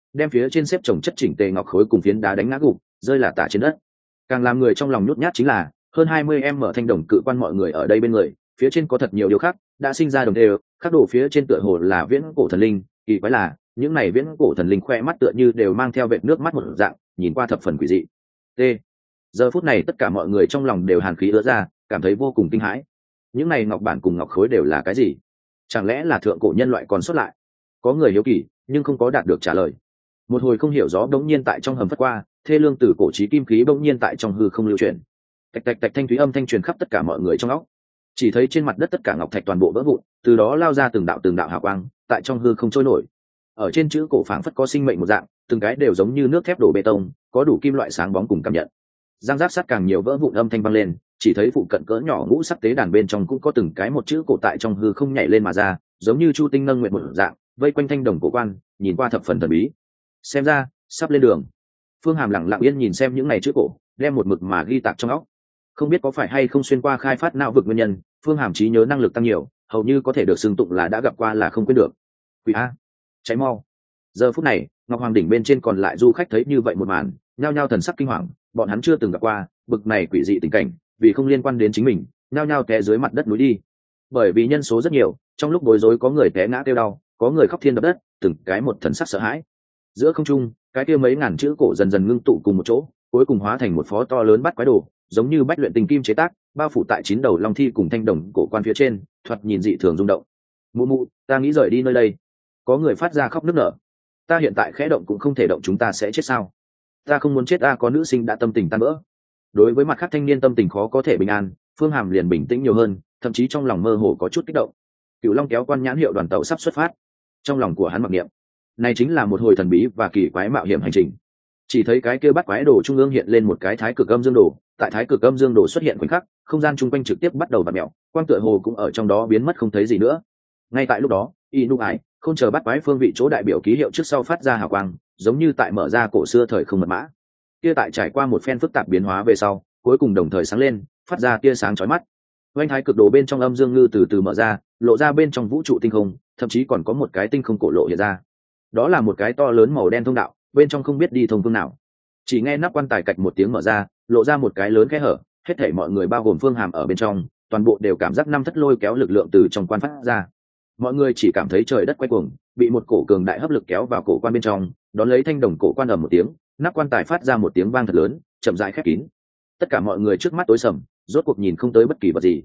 đem phía trên xếp chồng chất chỉnh tề ngọc khối cùng phiến đá đánh ngã gục, rơi là tả trên đất. Càng làm người trong lòng nhút nhát chính là hơn 20 em mở thanh đồng cự quan mọi người ở đây bên người, phía trên có thật nhiều điều khác đã sinh ra đồng đều, khắc đổ phía trên tựa hồ là viễn cổ thần linh, kỳ quái là những này viễn cổ thần linh khoe mắt tựa như đều mang theo vệt nước mắt một dạng, nhìn qua thập phần quỷ dị. T. Giờ phút này tất cả mọi người trong lòng đều hàn khí ứa ra, cảm thấy vô cùng kinh hãi. Những này ngọc bản cùng ngọc khối đều là cái gì? Chẳng lẽ là thượng cổ nhân loại còn xuất lại? Có người hiếu kỳ nhưng không có đạt được trả lời. Một hồi không hiểu gió bỗng nhiên tại trong hầm phất qua, thê lương từ cổ chí kim khí bỗng nhiên tại trong hư không lưu chuyển. Tạch tạch tạch thanh thúy âm thanh truyền khắp tất cả mọi người trong óc. Chỉ thấy trên mặt đất tất cả ngọc thạch toàn bộ vỡ vụn, từ đó lao ra từng đạo hào quang, tại trong hư không trôi nổi. Ở trên chữ cổ phảng phất có sinh mệnh một dạng, từng cái đều giống như nước thép đổ bê tông, có đủ kim loại sáng bóng cùng cảm nhận. Giang giác sát càng nhiều vỡ vụn âm thanh vang lên, chỉ thấy phụ cận cỡ nhỏ ngũ sắc tế đàn bên trong cũng có từng cái một chữ cổ tại trong hư không nhảy lên mà ra, giống như chu tinh nâng nguyện một dạng, vây quanh thanh đồng cổ quan, nhìn qua thập phần thần bí. Xem ra sắp lên đường. Phương Hàm lặng lặng yên nhìn xem những này chữ cổ, đem một mực mà ghi tạc trong óc. Không biết có phải hay không xuyên qua khai phát não vực nguyên nhân, Phương Hàm trí nhớ năng lực tăng nhiều, hầu như có thể được xưng tụng là đã gặp qua là không quên được. Quỷ a, cháy mau! Giờ phút này, Ngọc Hoàng đỉnh bên trên còn lại du khách thấy như vậy một màn, nhao nhao thần sắc kinh hoàng, bọn hắn chưa từng gặp qua bực này quỷ dị tình cảnh, vì không liên quan đến chính mình, nhao nhao té dưới mặt đất núi đi. Bởi vì nhân số rất nhiều, trong lúc bối rối có người té ngã kêu đau, có người khóc thiên đập đất, từng cái một thần sắc sợ hãi. Giữa không trung, cái kia mấy ngàn chữ cổ dần dần ngưng tụ cùng một chỗ, cuối cùng hóa thành một phó to lớn bắt quái đồ, giống như bách luyện tinh kim chế tác, bao phủ tại 9 đầu long thi cùng thanh đồng cổ quan phía trên, thoạt nhìn dị thường rung động. Mụ mụ, ta nghĩ rời đi nơi đây. Có người phát ra khóc nức nở. Ta hiện tại khẽ động cũng không thể động, chúng ta sẽ chết sao? Ta không muốn chết. Có nữ sinh đã tâm tình tan vỡ. Đối với mặt khác thanh niên tâm tình khó có thể bình an, Phương Hàm liền bình tĩnh nhiều hơn, thậm chí trong lòng mơ hồ có chút kích động. Cựu Long kéo quan nhãn hiệu đoàn tàu sắp xuất phát. Trong lòng của hắn mặc niệm, này chính là một hồi thần bí và kỳ quái mạo hiểm hành trình. Chỉ thấy cái kia bắt quái đồ trung ương hiện lên một cái thái cực âm dương đồ, tại thái cực âm dương đồ xuất hiện khoảnh khắc, không gian chung quanh trực tiếp bắt đầu vặn mèo, quang tựa hồ cũng ở trong đó biến mất không thấy gì nữa. Ngay tại lúc đó, Inu Ải không chờ bắt quái phương vị chỗ đại biểu ký hiệu trước sau phát ra hào quang, giống như tại mở ra cổ xưa thời không mật mã. Kia tại trải qua một phen phức tạp biến hóa về sau, cuối cùng đồng thời sáng lên, phát ra tia sáng chói mắt. Oanh thái cực đồ bên trong âm dương ngư từ từ mở ra, lộ ra bên trong vũ trụ tinh không, thậm chí còn có một cái tinh không cổ lộ hiện ra. Đó là một cái to lớn màu đen thông đạo, bên trong không biết đi thông phương nào. Chỉ nghe nắp quan tài cạch một tiếng mở ra, lộ ra một cái lớn kẽ hở, hết thảy mọi người bao gồm Phương Hàm ở bên trong, toàn bộ đều cảm giác năm thất lôi kéo lực lượng từ trong quan phát ra. Mọi người chỉ cảm thấy trời đất quay cuồng, bị một cổ cường đại hấp lực kéo vào cổ quan bên trong, đón lấy thanh đồng cổ quan ầm một tiếng, nắp quan tài phát ra một tiếng vang thật lớn, chậm rãi khép kín. Tất cả mọi người trước mắt tối sầm, rốt cuộc nhìn không tới bất kỳ vật gì.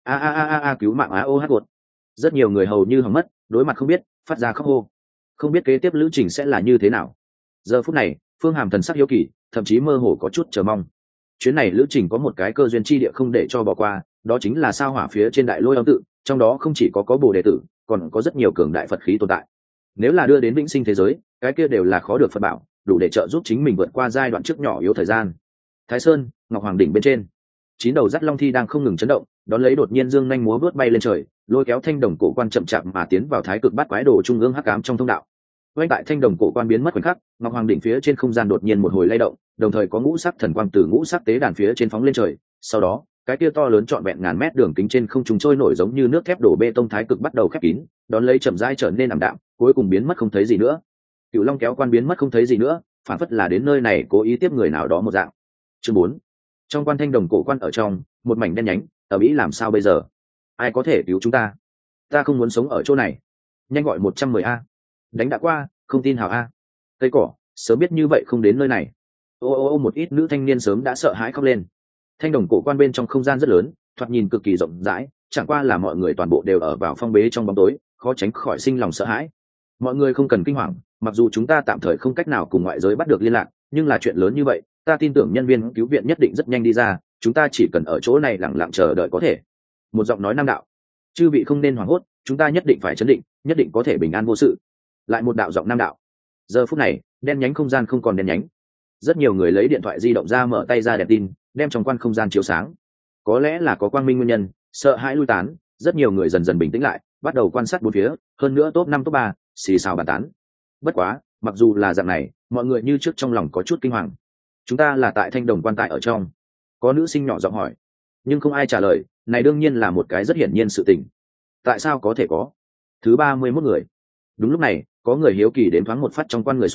Cứu mạng á ô hát gột. Rất nhiều người hầu như hỏng mất, đối mặt không biết, phát ra khóc hô. Không biết kế tiếp lữ trình sẽ là như thế nào. Giờ phút này, Phương Hàm thần sắc hiếu kỳ, thậm chí mơ hồ có chút chờ mong. Chuyến này lữ trình có một cái cơ duyên chi địa không để cho bỏ qua, đó chính là sao hỏa phía trên đại lôi âm tự, trong đó không chỉ có Bồ Đề tử, còn có rất nhiều cường đại Phật khí tồn tại. Nếu là đưa đến vĩnh sinh thế giới, cái kia đều là khó được Phật bảo, đủ để trợ giúp chính mình vượt qua giai đoạn trước nhỏ yếu thời gian. Thái Sơn, Ngọc Hoàng đỉnh bên trên, 9 đầu dắt long thi đang không ngừng chấn động, đón lấy đột nhiên dương nhanh múa vớt bay lên trời, lôi kéo thanh đồng cổ quan chậm chạp mà tiến vào thái cực bát quái đồ trung ương hắc ám trong thông đạo. Quanh tại thanh đồng cổ quan biến mất khoảnh khắc, Ngọc Hoàng đỉnh phía trên không gian đột nhiên một hồi lay động, đồng thời có ngũ sắc thần quang từ ngũ sắc tế đàn phía trên phóng lên trời. Sau đó, cái kia to lớn trọn vẹn ngàn mét đường kính trên không trung trôi nổi giống như nước thép đổ bê tông thái cực bắt đầu khép kín, đón lấy chậm rãi trở nên ảm đạm, cuối cùng biến mất không thấy gì nữa. Cựu Long kéo quan biến mất không thấy gì nữa, phản phất là đến nơi này cố ý tiếp người nào đó một dạng. Chương 4. Trong quan thanh đồng cổ quan ở trong, một mảnh đen nhánh, ở Mỹ làm sao bây giờ? Ai có thể cứu chúng ta? Ta không muốn sống ở chỗ này. Nhanh gọi 110A. Đánh đã qua, không tin hào A. Cây cỏ, sớm biết như vậy không đến nơi này. Một ít nữ thanh niên sớm đã sợ hãi khóc lên. Thanh đồng cổ quan bên trong không gian rất lớn, thoạt nhìn cực kỳ rộng rãi, chẳng qua là mọi người toàn bộ đều ở vào phong bế trong bóng tối, khó tránh khỏi sinh lòng sợ hãi. Mọi người không cần kinh hoàng, mặc dù chúng ta tạm thời không cách nào cùng ngoại giới bắt được liên lạc, nhưng là chuyện lớn như vậy, ta tin tưởng nhân viên cứu viện nhất định rất nhanh đi ra, chúng ta chỉ cần ở chỗ này lặng lặng chờ đợi có thể. Một giọng nói nam đạo. Chư vị không nên hoảng hốt, chúng ta nhất định phải chấn định, nhất định có thể bình an vô sự. Lại một đạo giọng nam đạo. Giờ phút này, đen nhánh không gian không còn đen nhánh. Rất nhiều người lấy điện thoại di động ra mở tay ra đèn tin, đem trong quan không gian chiếu sáng. Có lẽ là có quang minh nguyên nhân, sợ hãi lui tán, rất nhiều người dần dần bình tĩnh lại, bắt đầu quan sát bốn phía, hơn nữa top 5 top 3, xì xào bàn tán. Bất quá, mặc dù là dạng này, mọi người như trước trong lòng có chút kinh hoàng. Chúng ta là tại thanh đồng quan tài ở trong. Có nữ sinh nhỏ giọng hỏi, nhưng không ai trả lời, này đương nhiên là một cái rất hiển nhiên sự tình. Tại sao có thể có? Thứ 31 người. Đúng lúc này, có người hiếu kỳ đến thoáng một phát trong quan người số,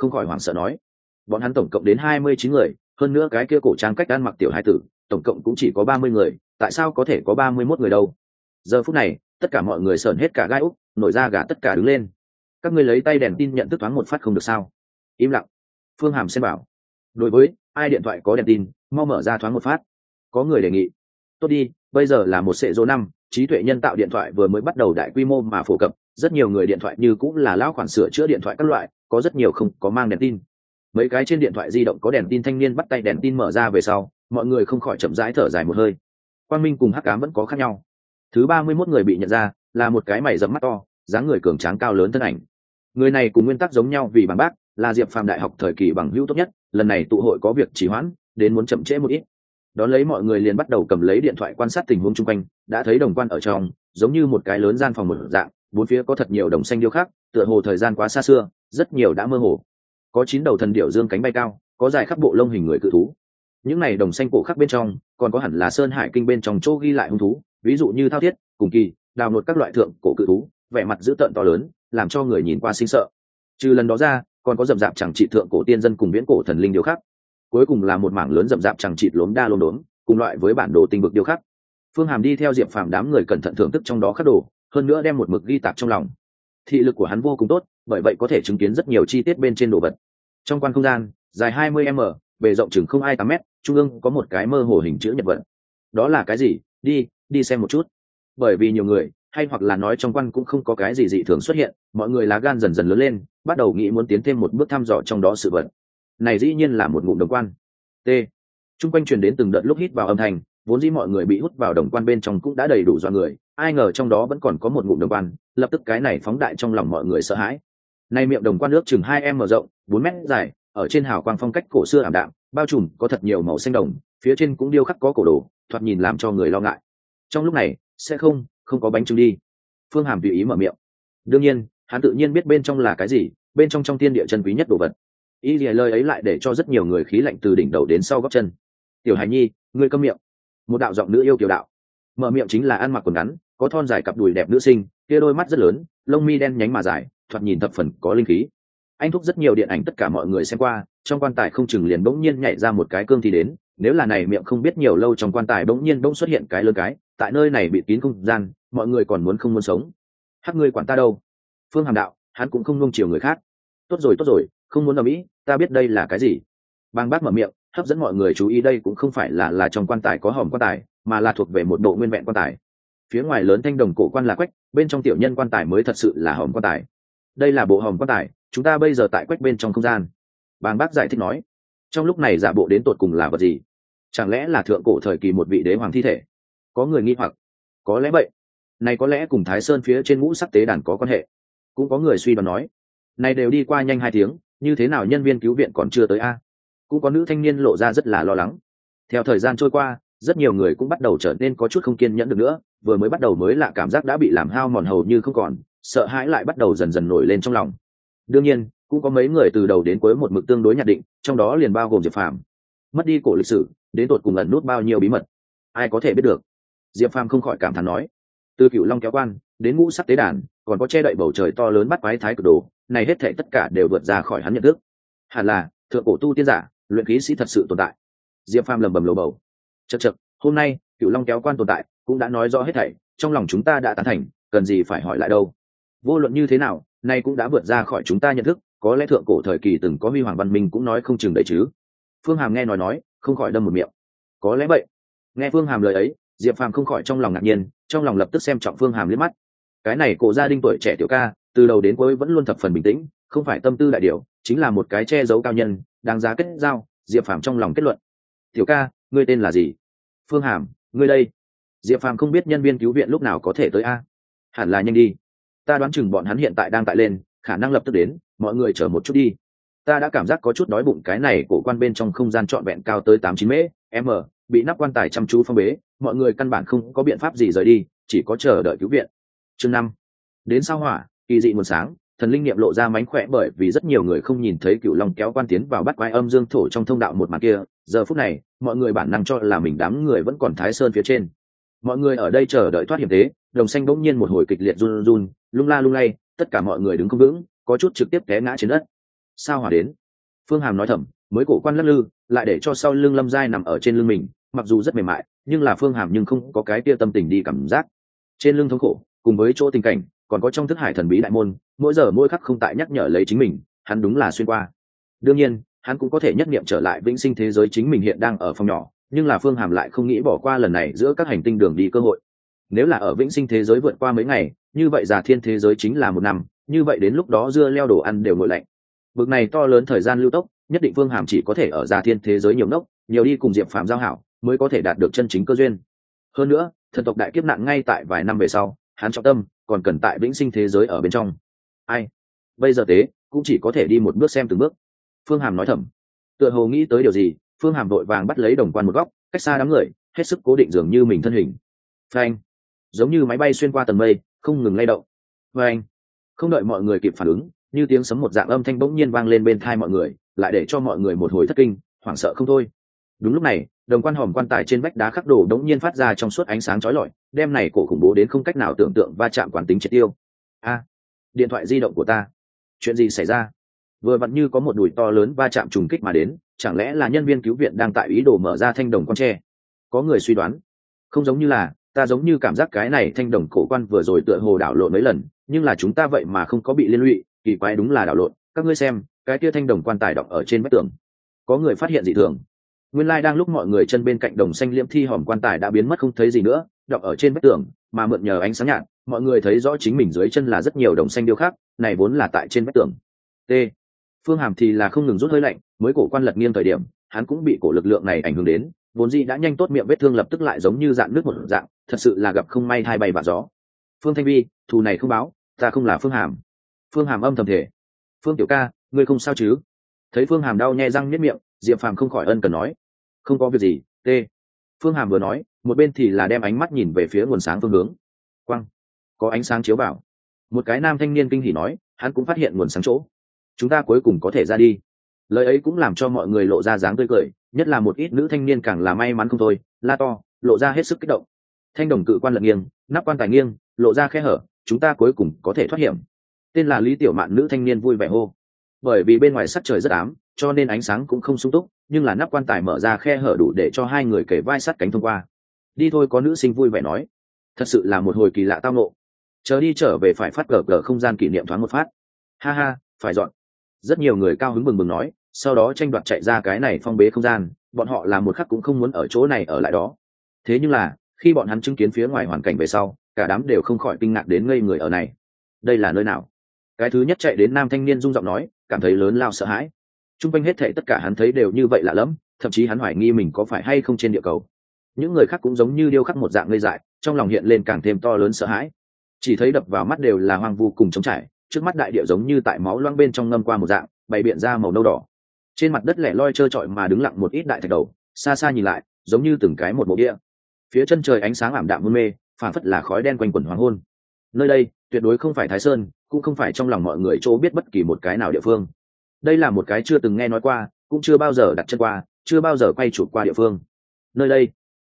không khỏi hoảng sợ nói. Bọn hắn tổng cộng đến 29 người, hơn nữa cái kia cổ trang cách ăn mặc tiểu hai tử, tổng cộng cũng chỉ có 30 người, tại sao có thể có 31 người đâu? Giờ phút này, tất cả mọi người sởn hết cả gai úc, nổi da gà tất cả đứng lên. Các ngươi lấy tay đèn tin nhận thức thoáng một phát không được sao? Im lặng. Phương Hàm xem bảo. Đối với ai điện thoại có đèn tin, mau mở ra thoáng một phát. Có người đề nghị. Tốt đi, bây giờ là một sệ số 5, trí tuệ nhân tạo điện thoại vừa mới bắt đầu đại quy mô mà phổ cập, rất nhiều người điện thoại như cũng là lão khoản sửa chữa điện thoại các loại, có rất nhiều không có mang đèn tin. Mấy cái trên điện thoại di động có đèn tin thanh niên bắt tay đèn tin mở ra về sau, mọi người không khỏi chậm rãi thở dài một hơi. Quang minh cùng hắc ám vẫn có khác nhau. Thứ 31 người bị nhận ra là một cái mày rậm mắt to, dáng người cường tráng cao lớn thân ảnh. Người này cùng nguyên tắc giống nhau vì bằng bác, là Diệp Phàm đại học thời kỳ bằng hữu tốt nhất, lần này tụ hội có việc trì hoãn, đến muốn chậm trễ một ít. Đón lấy mọi người liền bắt đầu cầm lấy điện thoại quan sát tình huống chung quanh, đã thấy đồng quan ở trong, giống như một cái lớn gian phòng một dạng, bốn phía có thật nhiều đồng xanh điêu khắc, tựa hồ thời gian quá xa xưa, rất nhiều đã mơ hồ. Có 9 đầu thần điểu dương cánh bay cao, có dài khắp bộ lông hình người cự thú. Những này đồng xanh cổ khắc bên trong, còn có hẳn là sơn hải kinh bên trong chỗ ghi lại hung thú, ví dụ như thao thiết, cùng kỳ, đào nột các loại thượng cổ cự thú, vẻ mặt dữ tợn to lớn, làm cho người nhìn qua sinh sợ. Trừ lần đó ra, còn có rậm rạp chẳng trị thượng cổ tiên dân cùng viễn cổ thần linh điêu khắc. Cuối cùng là một mảng lớn rậm rạp chẳng trị lốm đa lốm đốm, cùng loại với bản đồ tinh vực điêu khắc. Phương Hàm đi theo Diệp Phàm đám người cẩn thận thưởng thức trong đó khắc đồ, hơn nữa đem một mực ghi tạc trong lòng. Thị lực của hắn vô cùng tốt, bởi vậy có thể chứng kiến rất nhiều chi tiết bên trên đồ vật. Trong quan không gian, dài 20m, bề rộng chừng không ai 8m, trung ương có một cái mơ hồ hình chữ nhật vật. Đó là cái gì? Đi xem một chút. Bởi vì nhiều người, hay hoặc là nói trong quan cũng không có cái gì dị thường xuất hiện, mọi người lá gan dần dần lớn lên, bắt đầu nghĩ muốn tiến thêm một bước thăm dò trong đó sự vật. Này dĩ nhiên là một ngụm đồng quan. T. Trung quanh truyền đến từng đợt lúc hít vào âm thanh, vốn dĩ mọi người bị hút vào đồng quan bên trong cũng đã đầy đủ dọa người, ai ngờ trong đó vẫn còn có một ngụm đồng quan, lập tức cái này phóng đại trong lòng mọi người sợ hãi. Này miệng đồng quan nước chừng 2m rộng, 4m dài, ở trên hào quang phong cách cổ xưa ảm đạm, bao trùm có thật nhiều màu xanh đồng, phía trên cũng điêu khắc có cổ đồ, thoạt nhìn làm cho người lo ngại. Trong lúc này, sẽ không có bánh trưng đi. Phương Hàm tùy ý mở miệng. Đương nhiên, hắn tự nhiên biết bên trong là cái gì, bên trong thiên địa chân quý nhất đồ vật. Ý lìa lời ấy lại để cho rất nhiều người khí lạnh từ đỉnh đầu đến sau gót chân. Tiểu Hải Nhi, ngươi câm miệng. Một đạo giọng nữ yêu kiều đạo. Mở miệng chính là ăn mặc quần ngắn, có thon dài cặp đùi đẹp nữ sinh, kia đôi mắt rất lớn, lông mi đen nhánh mà dài, thoạt nhìn thập phần có linh khí. Anh thúc rất nhiều điện ảnh tất cả mọi người xem qua, trong quan tài không chừng liền bỗng nhiên nhảy ra một cái cương thi đến, nếu là này miệng không biết nhiều lâu trong quan tài bỗng nhiên xuất hiện cái lớn cái, tại nơi này bị kín không gian, mọi người còn muốn không muốn sống. Hắc ngươi quản ta đâu? Phương Hàm đạo, hắn cũng không nuông chiều người khác. Tốt rồi, không muốn ở mỹ, ta biết đây là cái gì. Bang bác mở miệng, hấp dẫn mọi người chú ý, đây cũng không phải là trong quan tài có hòm quan tài, mà là thuộc về một bộ nguyên vẹn quan tài. Phía ngoài lớn thanh đồng cổ quan là quách, bên trong tiểu nhân quan tài mới thật sự là hòm quan tài. Đây là bộ hòm quan tài, chúng ta bây giờ tại quách bên trong không gian. Bang bác giải thích nói. Trong lúc này giả bộ đến tột cùng là vật gì? Chẳng lẽ là thượng cổ thời kỳ một vị đế hoàng thi thể? Có người nghi hoặc. Có lẽ vậy. Này có lẽ cùng Thái Sơn phía trên ngũ sắc tế đàn có quan hệ. Cũng có người suy đoán nói. Này đều đi qua nhanh 2 tiếng, như thế nào nhân viên cứu viện còn chưa tới a? Cũng có nữ thanh niên lộ ra rất là lo lắng. Theo thời gian trôi qua, rất nhiều người cũng bắt đầu trở nên có chút không kiên nhẫn được nữa, vừa mới bắt đầu mới lạ cảm giác đã bị làm hao mòn hầu như không còn, sợ hãi lại bắt đầu dần dần nổi lên trong lòng. Đương nhiên, cũng có mấy người từ đầu đến cuối một mực tương đối nhận định, trong đó liền bao gồm Diệp Phàm. Mất đi cổ lịch sử, đến tột cùng ẩn nút bao nhiêu bí mật, ai có thể biết được. Diệp Phàm không khỏi cảm thán nói, từ Cửu Long kéo quan đến ngũ sắc tế đàn, còn có che đậy bầu trời to lớn bắt quái thái cực đồ, này hết thảy tất cả đều vượt ra khỏi hắn nhận thức. Hẳn là thượng cổ tu tiên giả, luyện khí sĩ thật sự tồn tại. Diệp Phàm lẩm bẩm lầu bầu. Chậc, hôm nay Cửu Long kéo quan tồn tại cũng đã nói rõ hết thảy, trong lòng chúng ta đã tán thành, cần gì phải hỏi lại đâu. Vô luận như thế nào, nay cũng đã vượt ra khỏi chúng ta nhận thức, có lẽ thượng cổ thời kỳ từng có huy hoàng văn minh cũng nói không chừng đấy chứ. Phương Hàm nghe nói, không khỏi đâm một miệng. Có lẽ vậy. Nghe Phương Hàm lời ấy, Diệp Phàm không khỏi trong lòng ngạc nhiên, trong lòng lập tức xem trọng Phương Hàm liếc mắt. Cái này cổ gia đình tuổi trẻ tiểu ca, từ đầu đến cuối vẫn luôn thập phần bình tĩnh, không phải tâm tư đại điều, chính là một cái che giấu cao nhân, đáng giá kết giao. Diệp Phàm trong lòng kết luận. Tiểu ca, ngươi tên là gì? Phương Hàm, ngươi đây. Diệp Phàm không biết nhân viên cứu viện lúc nào có thể tới a. Hẳn là nhanh đi. Ta đoán chừng bọn hắn hiện tại đang tại lên, khả năng lập tức đến, mọi người chờ một chút đi. Ta đã cảm giác có chút đói bụng, cái này cổ quan bên trong không gian trọn vẹn cao tới 8-9 m, bị nắp quan tài chăm chú phong bế, mọi người căn bản không có biện pháp gì rời đi, chỉ có chờ đợi cứu viện. Chương 5. Đến sao hỏa, kỳ dị nguồn sáng, thần linh nghiệm lộ ra mánh khỏe, bởi vì rất nhiều người không nhìn thấy Cửu Long kéo quan tiến vào bắt quái âm dương thổ trong thông đạo một màn kia, giờ phút này, mọi người bản năng cho là mình đám người vẫn còn Thái Sơn phía trên. Mọi người ở đây chờ đợi thoát hiểm thế, đồng xanh bỗng nhiên một hồi kịch liệt run run, lung la lung lay, tất cả mọi người đứng không vững, có chút trực tiếp té ngã trên đất. sao hỏa đến? Phương Hàm nói thầm, mới cổ quan lắc lư, lại để cho sau lưng Lâm Giai nằm ở trên lưng mình, mặc dù rất mềm mại, nhưng là Phương Hàm nhưng không có cái tia tâm tình đi cảm giác. Trên lưng thống khổ, cùng với chỗ tình cảnh, còn có trong thức hải thần bí đại môn, mỗi giờ mỗi khắc không tại nhắc nhở lấy chính mình, hắn đúng là xuyên qua. Đương nhiên, hắn cũng có thể nhất niệm trở lại vĩnh sinh thế giới chính mình hiện đang ở phòng nhỏ, nhưng là Phương Hàm lại không nghĩ bỏ qua lần này giữa các hành tinh đường đi cơ hội. Nếu là ở vĩnh sinh thế giới vượt qua mấy ngày, như vậy Già Thiên thế giới chính là 1 năm, như vậy đến lúc đó dưa leo đồ ăn đều nguội lạnh. Bực này to lớn thời gian lưu tốc, nhất định Phương Hàm chỉ có thể ở Già Thiên thế giới nhiều nốc, nhiều đi cùng Diệp Phàm giao hảo, mới có thể đạt được chân chính cơ duyên. Hơn nữa, thần tộc đại kiếp nạn ngay tại vài năm về sau, hắn trọng tâm còn cần tại vĩnh sinh thế giới ở bên trong. Ai? Bây giờ tế cũng chỉ có thể đi một bước xem từng bước. Phương Hàm nói thầm. Tựa hồ nghĩ tới điều gì, Phương Hàm vội vàng bắt lấy đồng quan một góc, cách xa đám người, hết sức cố định dường như mình thân hình. Phanh! Giống như máy bay xuyên qua tầng mây, không ngừng lay động. Phanh! Không đợi mọi người kịp phản ứng, như tiếng sấm một dạng âm thanh bỗng nhiên vang lên bên tai mọi người, lại để cho mọi người một hồi thất kinh, hoảng sợ không thôi. Đúng lúc này, đồng quan hòm quan tài trên vách đá khắc đồ đống nhiên phát ra trong suốt ánh sáng chói lọi, đem này cổ khủng bố đến không cách nào tưởng tượng va chạm quán tính triệt tiêu. A, điện thoại di động của ta, chuyện gì xảy ra? Vừa vặn như có một đùi to lớn va chạm trùng kích mà đến, chẳng lẽ là nhân viên cứu viện đang tại ý đồ mở ra thanh đồng con tre? Có người suy đoán, không giống như là, ta giống như cảm giác cái này thanh đồng cổ quan vừa rồi tựa hồ đảo lộn mấy lần, nhưng là chúng ta vậy mà không có bị liên lụy, kỳ quái đúng là đảo lộn. Các ngươi xem, cái kia thanh đồng quan tài đọng ở trên vách tường. Có người phát hiện dị thường. Nguyên lai đang lúc mọi người chân bên cạnh đồng xanh liễm thi hòm quan tài đã biến mất không thấy gì nữa, đọng ở trên vách tường, mà mượn nhờ ánh sáng nhạt, mọi người thấy rõ chính mình dưới chân là rất nhiều đồng xanh điêu khắc, này vốn là tại trên vách tường. T. Phương Hàm thì là không ngừng rút hơi lạnh, mới cổ quan lật nghiêng thời điểm, hắn cũng bị cổ lực lượng này ảnh hưởng đến, vốn dĩ đã nhanh tốt miệng vết thương lập tức lại giống như dạn nước một dạng, thật sự là gặp không may hai bay vạ gió. Phương Thanh Vi, thù này không báo, ta không là Phương Hàm. Phương Hàm âm thầm thể. Phương tiểu ca, ngươi không sao chứ? Thấy Phương Hàm đau nhe răng niết miệng, Diệp Phàm không khỏi ân cần nói, không có việc gì. T. Phương Hàm vừa nói, một bên thì là đem ánh mắt nhìn về phía nguồn sáng phương hướng. Quang, có ánh sáng chiếu vào. Một cái nam thanh niên kinh hỉ nói, hắn cũng phát hiện nguồn sáng chỗ. Chúng ta cuối cùng có thể ra đi. Lời ấy cũng làm cho mọi người lộ ra dáng tươi cười, nhất là một ít nữ thanh niên càng là may mắn không thôi, la to, lộ ra hết sức kích động. Thanh đồng cự quan lật nghiêng, nắp quan tài nghiêng, lộ ra khe hở, chúng ta cuối cùng có thể thoát hiểm. Tên là Lý Tiểu Mạn nữ thanh niên vui vẻ hô. Bởi vì bên ngoài sắc trời rất ám, cho nên ánh sáng cũng không sung túc, nhưng là nắp quan tài mở ra khe hở đủ để cho hai người kề vai sát cánh thông qua. Đi thôi, có nữ sinh vui vẻ nói. Thật sự là một hồi kỳ lạ tao ngộ. Chờ đi trở về phải phát gờ không gian kỷ niệm thoáng một phát. Ha ha, phải dọn. Rất nhiều người cao hứng bừng bừng nói, sau đó tranh đoạt chạy ra cái này phong bế không gian, bọn họ là một khắc cũng không muốn ở chỗ này ở lại đó. Thế nhưng là, khi bọn hắn chứng kiến phía ngoài hoàn cảnh về sau, cả đám đều không khỏi kinh ngạc đến ngây người ở này. Đây là nơi nào? Cái thứ nhất chạy đến nam thanh niên rung giọng nói, cảm thấy lớn lao sợ hãi. Trung quanh hết thảy tất cả hắn thấy đều như vậy lạ lẫm, thậm chí hắn hoài nghi mình có phải hay không trên địa cầu. Những người khác cũng giống như điêu khắc một dạng ngây dại, trong lòng hiện lên càng thêm to lớn sợ hãi. Chỉ thấy đập vào mắt đều là hoang vu cùng trống trải, trước mắt đại địa giống như tại máu loang bên trong ngâm qua một dạng, bày biện ra màu nâu đỏ. Trên mặt đất lẻ loi trơ trọi mà đứng lặng một ít đại thạch đầu, xa xa nhìn lại, giống như từng cái một mộ địa. Phía chân trời ánh sáng ảm đạm môn mê, phản phất là khói đen quanh quẩn hoàng hôn. Nơi đây tuyệt đối không phải Thái Sơn, cũng không phải trong lòng mọi người chỗ biết bất kỳ một cái nào địa phương. Đây là một cái chưa từng nghe nói qua, cũng chưa bao giờ đặt chân qua, chưa bao giờ quay chụp qua địa phương. Nơi đây,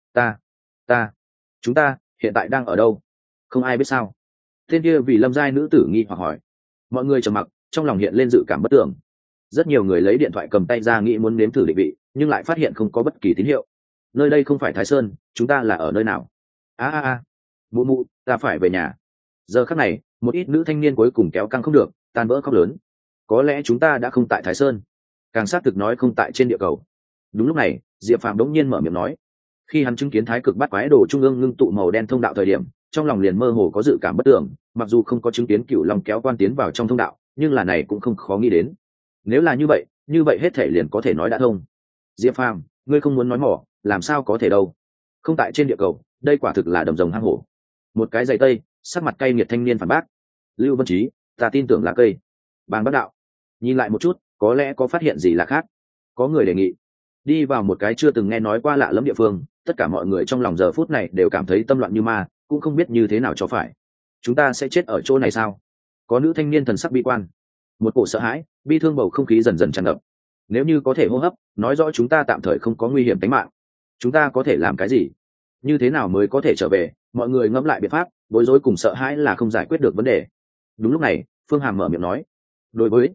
chúng ta hiện tại đang ở đâu? Không ai biết sao? Tên kia vì Lâm giai nữ tử nghi hoặc hỏi. Mọi người trầm mặc, trong lòng hiện lên dự cảm bất tưởng. Rất nhiều người lấy điện thoại cầm tay ra nghĩ muốn nếm thử định vị, nhưng lại phát hiện không có bất kỳ tín hiệu. Nơi đây không phải Thái Sơn, chúng ta là ở nơi nào? Mụ mụ, ta phải về nhà. Giờ khắc này, một ít nữ thanh niên cuối cùng kéo căng không được, tan vỡ khóc lớn. Có lẽ chúng ta đã không tại Thái Sơn, càng xác thực nói không tại trên địa cầu. Đúng lúc này, Diệp Phàm đống nhiên mở miệng nói. Khi hắn chứng kiến Thái Cực Bát Quái Đồ trung ương ngưng tụ màu đen thông đạo thời điểm, trong lòng liền mơ hồ có dự cảm bất tưởng, mặc dù không có chứng kiến Cửu Long kéo quan tiến vào trong thông đạo, nhưng là này cũng không khó nghĩ đến. Nếu là như vậy hết thể liền có thể nói đã thông. Diệp Phàm, ngươi không muốn nói mỏ, làm sao có thể đâu? Không tại trên địa cầu, đây quả thực là đầm rồng hang hổ. Một cái giày tây, sắc mặt cay nghiệt thanh niên phản bác. Lưu Vân Trí, ta tin tưởng là cây. Bàng Bác Đạo, nhìn lại một chút, có lẽ có phát hiện gì là khác. Có người đề nghị đi vào một cái chưa từng nghe nói qua lạ lẫm địa phương, tất cả mọi người trong lòng giờ phút này đều cảm thấy tâm loạn như ma, cũng không biết như thế nào cho phải. Chúng ta sẽ chết ở chỗ này sao? Có nữ thanh niên thần sắc bi quan, một cổ sợ hãi, bi thương bầu không khí dần dần tràn ngập. Nếu như có thể hô hấp, nói rõ chúng ta tạm thời không có nguy hiểm tính mạng. Chúng ta có thể làm cái gì? Như thế nào mới có thể trở về? Mọi người ngẫm lại biện pháp, bối rối cùng sợ hãi là không giải quyết được vấn đề. Đúng lúc này, Phương Hàm mở miệng nói, đối với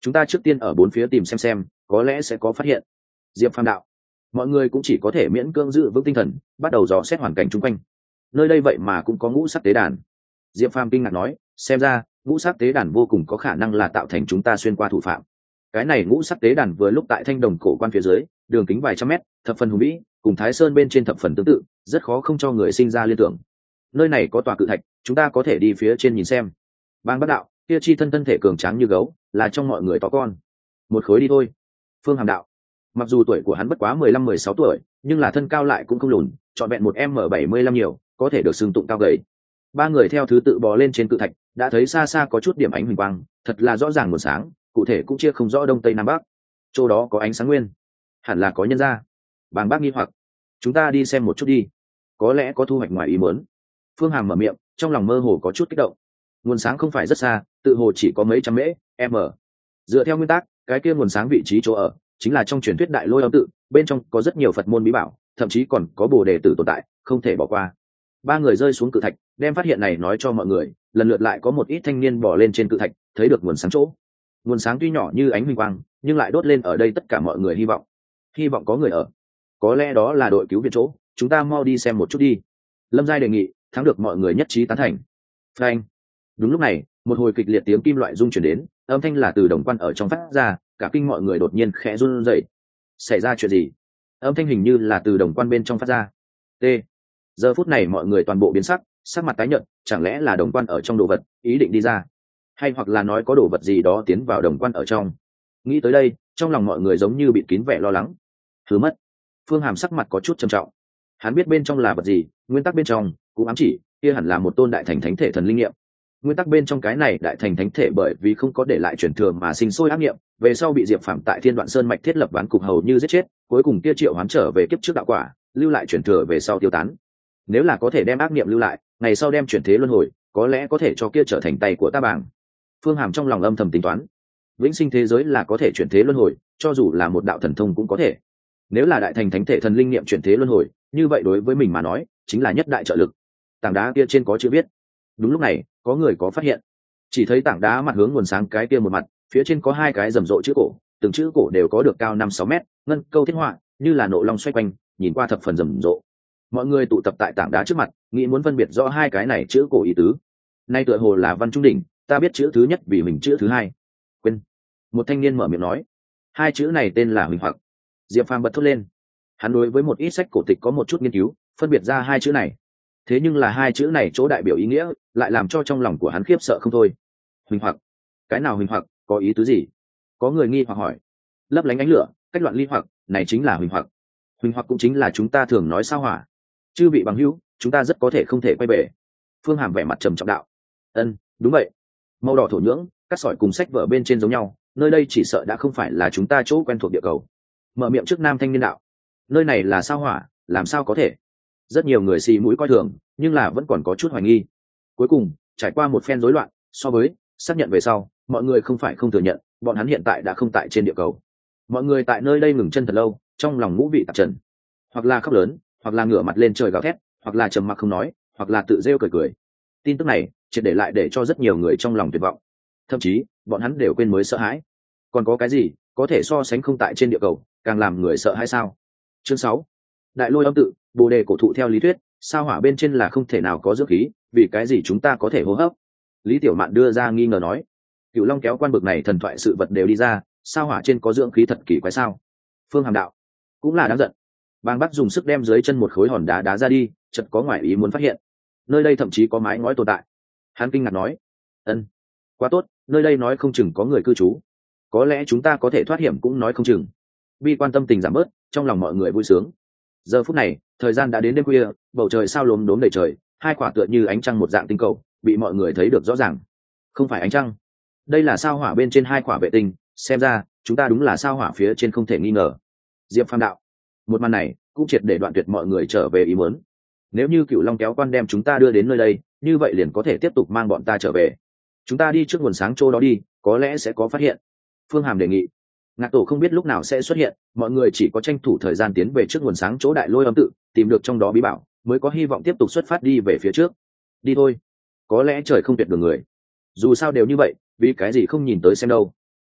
chúng ta trước tiên ở bốn phía tìm xem có lẽ sẽ có phát hiện. Diệp Phàm đạo. Mọi người cũng chỉ có thể miễn cưỡng giữ vững tinh thần, bắt đầu dò xét hoàn cảnh chung quanh. Nơi đây vậy mà cũng có ngũ sắc tế đàn. Diệp Phàm kinh ngạc nói, xem ra ngũ sắc tế đàn vô cùng có khả năng là tạo thành chúng ta xuyên qua thủ phạm. Cái này ngũ sắc tế đàn vừa lúc tại thanh đồng cổ quan phía dưới, đường kính vài trăm mét, thập phần hùng vĩ, cùng Thái Sơn bên trên thập phần tương tự, rất khó không cho người sinh ra liên tưởng. Nơi này có tòa cự thạch, chúng ta có thể đi phía trên nhìn xem. Bang Bất đạo, kia chi thân thể cường tráng như gấu, là trong mọi người to con. Một khối đi thôi. Phương Hàm đạo. Mặc dù tuổi của hắn bất quá 15-16 tuổi, nhưng là thân cao lại cũng không lùn, trọn vẹn 1m75 nhiều, có thể được xưng tụng cao gầy. Ba người theo thứ tự bò lên trên cự thạch, đã thấy xa xa có chút điểm ánh huỳnh quang, thật là rõ ràng nguồn sáng, cụ thể cũng chia không rõ đông tây nam bắc. Chỗ đó có ánh sáng nguyên, hẳn là có nhân ra. Bàng Bác nghi hoặc, chúng ta đi xem một chút đi, có lẽ có thu hoạch ngoài ý muốn. Phương Hàm mở miệng, trong lòng mơ hồ có chút kích động. Nguồn sáng không phải rất xa, tự hồ chỉ có mấy trăm mễ m. Dựa theo nguyên tắc, cái kia nguồn sáng vị trí chỗ ở chính là trong truyền thuyết Đại Lôi Âm tự, bên trong có rất nhiều Phật môn bí bảo, thậm chí còn có Bồ Đề tử tồn tại, không thể bỏ qua. Ba người rơi xuống cự thạch, đem phát hiện này nói cho mọi người, lần lượt lại có một ít thanh niên bỏ lên trên cự thạch, thấy được nguồn sáng chỗ. Nguồn sáng tuy nhỏ như ánh huỳnh quang, nhưng lại đốt lên ở đây tất cả mọi người hy vọng có người ở. Có lẽ đó là đội cứu viện chỗ, chúng ta mau đi xem một chút đi. Lâm Giai đề nghị, thắng được mọi người nhất trí tán thành. Phanh. Đúng lúc này, một hồi kịch liệt tiếng kim loại rung chuyển đến, âm thanh là từ đồng quan ở trong phát ra, cả kinh mọi người đột nhiên khẽ run rẩy. Xảy ra chuyện gì? Âm thanh hình như là từ đồng quan bên trong phát ra. T. Giờ phút này mọi người toàn bộ biến sắc mặt tái nhợt, chẳng lẽ là đồng quan ở trong đồ vật, ý định đi ra, hay hoặc là nói có đồ vật gì đó tiến vào đồng quan ở trong. Nghĩ tới đây, trong lòng mọi người giống như bị kín vẻ lo lắng. Thứ mất. Phương Hàm sắc mặt có chút trầm trọng. Hắn biết bên trong là vật gì, nguyên tắc bên trong cũng ám chỉ kia hẳn là một tôn đại thành thánh thể thần linh nghiệm. Nguyên tắc bên trong cái này đại thành thánh thể bởi vì không có để lại truyền thừa mà sinh sôi ác nghiệm, về sau bị Diệp Phàm tại Thiên Đoạn Sơn mạch thiết lập ván cục hầu như giết chết, cuối cùng kia triệu hoán trở về kiếp trước đạo quả, lưu lại truyền thừa về sau tiêu tán. Nếu là có thể đem ác nghiệm lưu lại, ngày sau đem chuyển thế luân hồi, có lẽ có thể cho kia trở thành tay của ta bảng. Phương Hàm trong lòng âm thầm tính toán, vĩnh sinh thế giới là có thể chuyển thế luân hồi, cho dù là một đạo thần thông cũng có thể. Nếu là đại thành thánh thể thần linh nghiệm chuyển thế luân hồi, như vậy đối với mình mà nói chính là nhất đại trợ lực. Tảng đá kia trên có chữ viết. Đúng lúc này, có người có phát hiện, chỉ thấy tảng đá mặt hướng nguồn sáng cái kia một mặt, phía trên có hai cái rầm rộ chữ cổ, từng chữ cổ đều có được cao 5-6 mét, ngân câu thiết họa, như là nộ long xoay quanh, nhìn qua thập phần rầm rộ. Mọi người tụ tập tại tảng đá trước mặt, nghĩ muốn phân biệt rõ hai cái này chữ cổ ý tứ. Nay tựa hồ là văn trung đỉnh, ta biết chữ thứ nhất vì mình chữ thứ hai. Quên. Một thanh niên mở miệng nói, hai chữ này tên là Huỳnh Hoặc. Diệp Phàm bật thốt lên. Hắn đối với một ít sách cổ tịch có một chút nghiên cứu, phân biệt ra hai chữ này. Thế nhưng là hai chữ này chỗ đại biểu ý nghĩa, lại làm cho trong lòng của hắn khiếp sợ không thôi. Huỳnh Hoặc. Cái nào Huỳnh Hoặc, có ý tứ gì? Có người nghi hoặc hỏi. Lấp lánh ánh lửa, cách loạn ly hoặc, này chính là Huỳnh Hoặc. Huỳnh Hoặc cũng chính là chúng ta thường nói sao hỏa. Chư vị bằng hữu, chúng ta rất có thể không thể quay về. Phương Hàm vẻ mặt trầm trọng đạo. Ân, đúng vậy. Màu đỏ thổ nhưỡng, cắt sỏi cùng sách vở bên trên giống nhau, nơi đây chỉ sợ đã không phải là chúng ta chỗ quen thuộc địa cầu. Mở miệng trước nam thanh niên đạo. Nơi này là sao hỏa, làm sao có thể? Rất nhiều người xì mũi coi thường, nhưng là vẫn còn có chút hoài nghi. Cuối cùng, trải qua một phen rối loạn, so với xác nhận về sau, mọi người không phải không thừa nhận, bọn hắn hiện tại đã không tại trên địa cầu. Mọi người tại nơi đây ngừng chân thật lâu, trong lòng ngũ vị tạp trần, hoặc là khóc lớn, hoặc là ngửa mặt lên trời gào thét, hoặc là trầm mặc không nói, hoặc là tự rêu cười cười. Tin tức này triệt để lại để cho rất nhiều người trong lòng tuyệt vọng, thậm chí bọn hắn đều quên mới sợ hãi. Còn có cái gì có thể so sánh không tại trên địa cầu, càng làm người sợ hãi sao? Chương 6. Đại Lôi Âm tự, Bồ Đề cổ thụ theo lý thuyết, sao hỏa bên trên là không thể nào có dưỡng khí, vì cái gì chúng ta có thể hô hấp? Lý Tiểu Mạn đưa ra nghi ngờ nói. Cựu Long kéo quan bực này thần thoại sự vật đều đi ra, sao hỏa trên có dưỡng khí thật kỳ quái sao? Phương Hàm đạo. Cũng là đáng giận. Bang Bắc dùng sức đem dưới chân một khối hòn đá đá ra đi, chợt có ngoại ý muốn phát hiện, nơi đây thậm chí có mái ngói tồn tại. Hắn kinh ngạc nói. Ân, quá tốt, nơi đây nói không chừng có người cư trú, có lẽ chúng ta có thể thoát hiểm cũng nói không chừng. Bi quan tâm tình giảm bớt, trong lòng mọi người vui sướng. Giờ phút này, thời gian đã đến đêm khuya, bầu trời sao lốm đốm đầy trời, hai quả tựa như ánh trăng một dạng tinh cầu, bị mọi người thấy được rõ ràng. Không phải ánh trăng, đây là sao hỏa bên trên hai quả vệ tinh, xem ra chúng ta đúng là sao hỏa phía trên không thể nghi ngờ. Diệp Phàm đạo. Một màn này cũng triệt để đoạn tuyệt mọi người trở về ý muốn. Nếu như Cựu Long kéo quan đem chúng ta đưa đến nơi đây, như vậy liền có thể tiếp tục mang bọn ta trở về. Chúng ta đi trước nguồn sáng chỗ đó đi, có lẽ sẽ có phát hiện. Phương Hàm đề nghị. Ngạc Tổ không biết lúc nào sẽ xuất hiện, mọi người chỉ có tranh thủ thời gian tiến về trước nguồn sáng chỗ Đại Lôi Âm tự, tìm được trong đó bí bảo, mới có hy vọng tiếp tục xuất phát đi về phía trước. Đi thôi, có lẽ trời không tuyệt đường người. Dù sao đều như vậy, vì cái gì không nhìn tới xem đâu.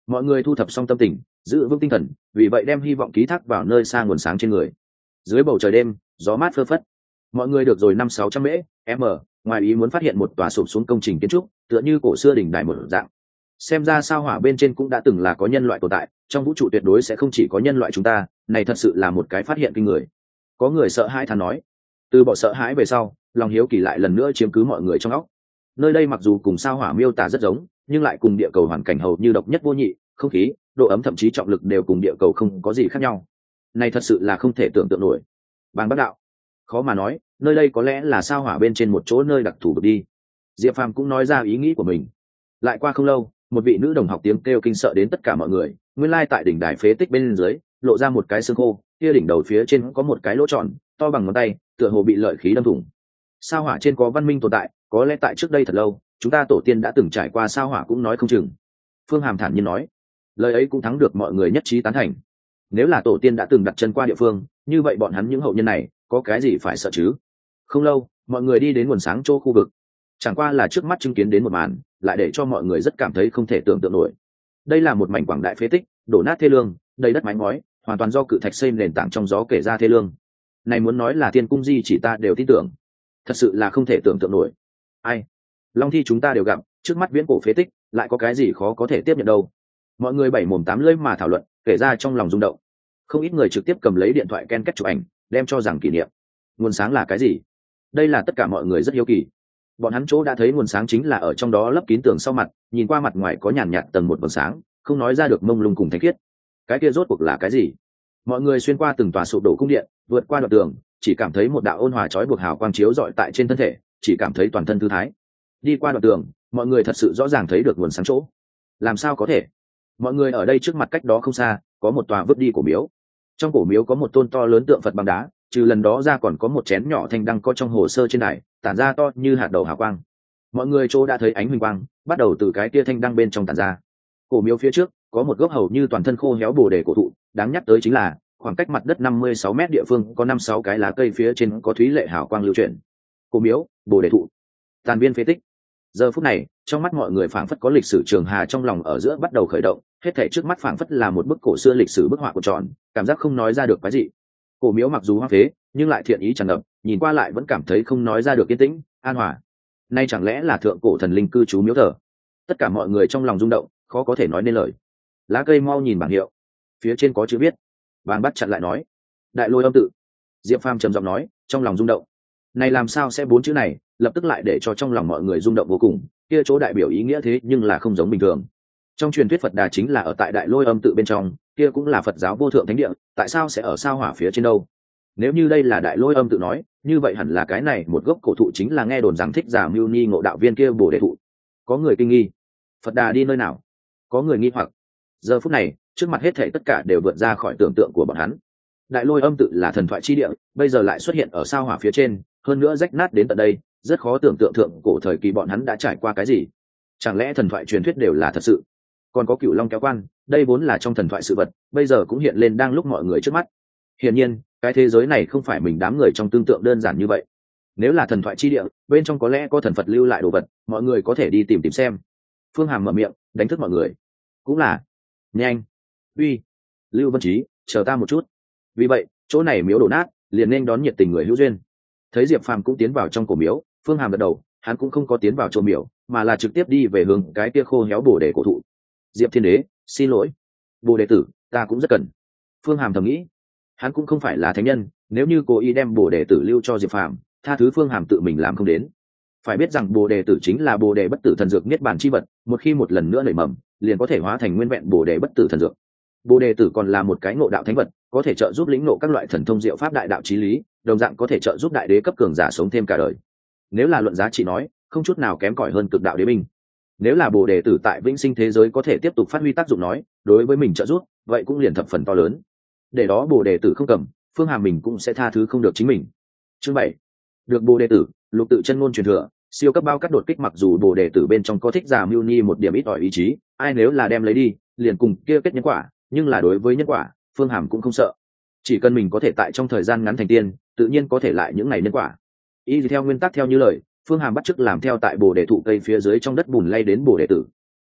mọi người thu thập xong tâm tình, giữ vững tinh thần, vì vậy đem hy vọng ký thác vào nơi xa nguồn sáng trên người. Dưới bầu trời đêm, gió mát phơ phất, mọi người được rồi 500-600 m, ngoài ý muốn phát hiện một tòa sụp xuống công trình kiến trúc, tựa như cổ xưa đỉnh đài một dạng. Xem ra sao hỏa bên trên cũng đã từng là có nhân loại tồn tại, trong vũ trụ tuyệt đối sẽ không chỉ có nhân loại chúng ta, này thật sự là một cái phát hiện kinh người. Có người sợ hãi thán nói. Từ bỏ sợ hãi về sau, lòng hiếu kỳ lại lần nữa chiếm cứ mọi người trong óc. Nơi đây mặc dù cùng sao hỏa miêu tả rất giống, nhưng lại cùng địa cầu hoàn cảnh hầu như độc nhất vô nhị, không khí, độ ấm thậm chí trọng lực đều cùng địa cầu không có gì khác nhau. Này thật sự là không thể tưởng tượng nổi. Bàng Bác đạo, khó mà nói, nơi đây có lẽ là sao hỏa bên trên một chỗ nơi đặc thù vực đi. Diệp Phàm cũng nói ra ý nghĩ của mình. Lại qua không lâu, một vị nữ đồng học tiếng kêu kinh sợ đến tất cả mọi người. Nguyên lai tại đỉnh đài phế tích bên dưới lộ ra một cái xương khô, kia đỉnh đầu phía trên có một cái lỗ tròn to bằng ngón tay, tựa hồ bị lợi khí đâm thủng. Sao hỏa trên có văn minh tồn tại, có lẽ tại trước đây thật lâu chúng ta tổ tiên đã từng trải qua sao hỏa cũng nói không chừng. Phương Hàm thản nhiên nói, lời ấy cũng thắng được mọi người nhất trí tán thành. Nếu là tổ tiên đã từng đặt chân qua địa phương, như vậy bọn hắn những hậu nhân này có cái gì phải sợ chứ? Không lâu, mọi người đi đến nguồn sáng chỗ khu vực. Chẳng qua là trước mắt chứng kiến đến một màn, lại để cho mọi người rất cảm thấy không thể tưởng tượng nổi. Đây là một mảnh quảng đại phế tích, đổ nát thê lương, đầy đất mái ngói, hoàn toàn do cự thạch xây nền tảng trong gió kể ra thê lương. Này muốn nói là thiên cung di chỉ ta đều tin tưởng, thật sự là không thể tưởng tượng nổi. Ai, long thi chúng ta đều gặp, trước mắt viễn cổ phế tích, lại có cái gì khó có thể tiếp nhận đâu? Mọi người bảy mồm tám lưỡi mà thảo luận, kể ra trong lòng rung động. Không ít người trực tiếp cầm lấy điện thoại ken kết chụp ảnh, đem cho rằng kỷ niệm. Nguồn sáng là cái gì? Đây là tất cả mọi người rất hiếu kỳ. Bọn hắn chỗ đã thấy nguồn sáng chính là ở trong đó lấp kín tường sau mặt, nhìn qua mặt ngoài có nhàn nhạt tầng một vầng sáng, không nói ra được mông lung cùng thanh khiết. Cái kia rốt cuộc là cái gì? Mọi người xuyên qua từng tòa sụp đổ cung điện, vượt qua đoạn tường, chỉ cảm thấy một đạo ôn hòa chói buộc hào quang chiếu rọi tại trên thân thể, chỉ cảm thấy toàn thân thư thái. Đi qua đoạn tường, mọi người thật sự rõ ràng thấy được nguồn sáng chỗ. Làm sao có thể? Mọi người ở đây trước mặt cách đó không xa, có một tòa vứt đi cổ miếu. Trong cổ miếu có một tôn to lớn tượng Phật bằng đá, trừ lần đó ra còn có một chén nhỏ thanh đăng có trong hồ sơ trên đài, tản ra to như hạt đậu hào quang. Mọi người chỗ đã thấy ánh huỳnh quang bắt đầu từ cái tia thanh đăng bên trong tản ra. Cổ miếu phía trước có một gốc hầu như toàn thân khô héo bồ đề cổ thụ, đáng nhắc tới chính là khoảng cách mặt đất 56 mét địa phương có 5-6 cái lá cây phía trên có thúy lệ hào quang lưu chuyển. Cổ miếu, bồ đề thụ, tàn viên phế tích. Giờ phút này, trong mắt mọi người phảng phất có lịch sử trường hà trong lòng ở giữa bắt đầu khởi động, hết thảy trước mắt phảng phất là một bức cổ xưa lịch sử bức họa của tròn, cảm giác không nói ra được cái gì. Cổ miếu mặc dù hoang phế, nhưng lại thiện ý tràn ngập, nhìn qua lại vẫn cảm thấy không nói ra được yên tĩnh, an hòa. Nay chẳng lẽ là thượng cổ thần linh cư trú miếu thờ? Tất cả mọi người trong lòng rung động, khó có thể nói nên lời. Lá cây mau nhìn bảng hiệu, phía trên có chữ viết. Bàng Bắt chặn lại nói, Đại Lôi Âm tự. Diệp Phàm trầm giọng nói, trong lòng rung động. Này làm sao sẽ 4 chữ này, lập tức lại để cho trong lòng mọi người rung động vô cùng. Kia chỗ đại biểu ý nghĩa thế nhưng là không giống bình thường. Trong truyền thuyết Phật Đà chính là ở tại Đại Lôi Âm tự bên trong, kia cũng là Phật giáo vô thượng thánh địa, tại sao sẽ ở sao hỏa phía trên đâu? Nếu như đây là Đại Lôi Âm tự nói, như vậy hẳn là cái này một gốc cổ thụ chính là nghe đồn rằng thích giả mưu ni ngộ đạo viên kia bổ đề thụ. Có người kinh nghi, Phật Đà đi nơi nào? Có người nghi hoặc. Giờ phút này, trước mặt hết thảy tất cả đều vượt ra khỏi tưởng tượng của bọn hắn. Đại Lôi Âm tự là thần thoại chi địa, bây giờ lại xuất hiện ở sao hỏa phía trên, hơn nữa rách nát đến tận đây, rất khó tưởng tượng thượng cổ thời kỳ bọn hắn đã trải qua cái gì. Chẳng lẽ thần thoại truyền thuyết đều là thật sự? Còn có Cửu Long kéo quan, đây vốn là trong thần thoại sự vật, bây giờ cũng hiện lên đang lúc mọi người trước mắt. Hiển nhiên, cái thế giới này không phải mình đám người trong tương tượng đơn giản như vậy. Nếu là thần thoại chi địa, bên trong có lẽ có thần Phật lưu lại đồ vật, mọi người có thể đi tìm tìm xem. Phương Hàm mở miệng, đánh thức mọi người. Cũng là, nhanh, uy, Lưu Vân Trí, chờ ta một chút. Vì vậy, chỗ này miếu đổ nát, liền nên đón nhiệt tình người hữu duyên. Thấy Diệp Phàm cũng tiến vào trong cổ miếu, Phương Hàm gật đầu, hắn cũng không có tiến vào chỗ miếu, mà là trực tiếp đi về hướng cái kia khô héo bồ đề cổ thụ. Diệp Thiên Đế, xin lỗi, bồ đề tử, ta cũng rất cần. Phương Hàm thầm nghĩ, hắn cũng không phải là thánh nhân, nếu như cố ý đem bồ đề tử lưu cho Diệp Phàm, tha thứ Phương Hàm tự mình làm không đến. Phải biết rằng bồ đề tử chính là bồ đề bất tử thần dược niết bàn chi vật, một khi một lần nữa nảy mầm, liền có thể hóa thành nguyên vẹn bồ đề bất tử thần dược. Bồ đề tử còn là một cái ngộ đạo thánh vật, có thể trợ giúp lĩnh ngộ các loại thần thông diệu pháp đại đạo chí lý, đồng dạng có thể trợ giúp đại đế cấp cường giả sống thêm cả đời. Nếu là luận giá trị nói, không chút nào kém cỏi hơn cực đạo đế binh. Nếu là bồ đề tử tại vĩnh sinh thế giới có thể tiếp tục phát huy tác dụng nói, đối với mình trợ giúp, vậy cũng liền thập phần to lớn. Để đó bồ đề tử không cầm, Phương Hàm mình cũng sẽ tha thứ không được chính mình. Chương 7. Được bồ đề tử, lục tự chân ngôn truyền thừa, siêu cấp bao cắt đột kích. Mặc dù bồ đề tử bên trong có thích giả mưu ni một điểm ít ỏi ý chí, ai nếu là đem lấy đi, liền cùng kia kết nhân quả, nhưng là đối với nhân quả, Phương Hàm cũng không sợ. Chỉ cần mình có thể tại trong thời gian ngắn thành tiên, tự nhiên có thể lại những ngày nhân quả. Y theo nguyên tắc theo như lời, Phương Hàm bắt chước làm theo tại bồ đề thụ cây phía dưới trong đất bùn lay đến bồ đề tử.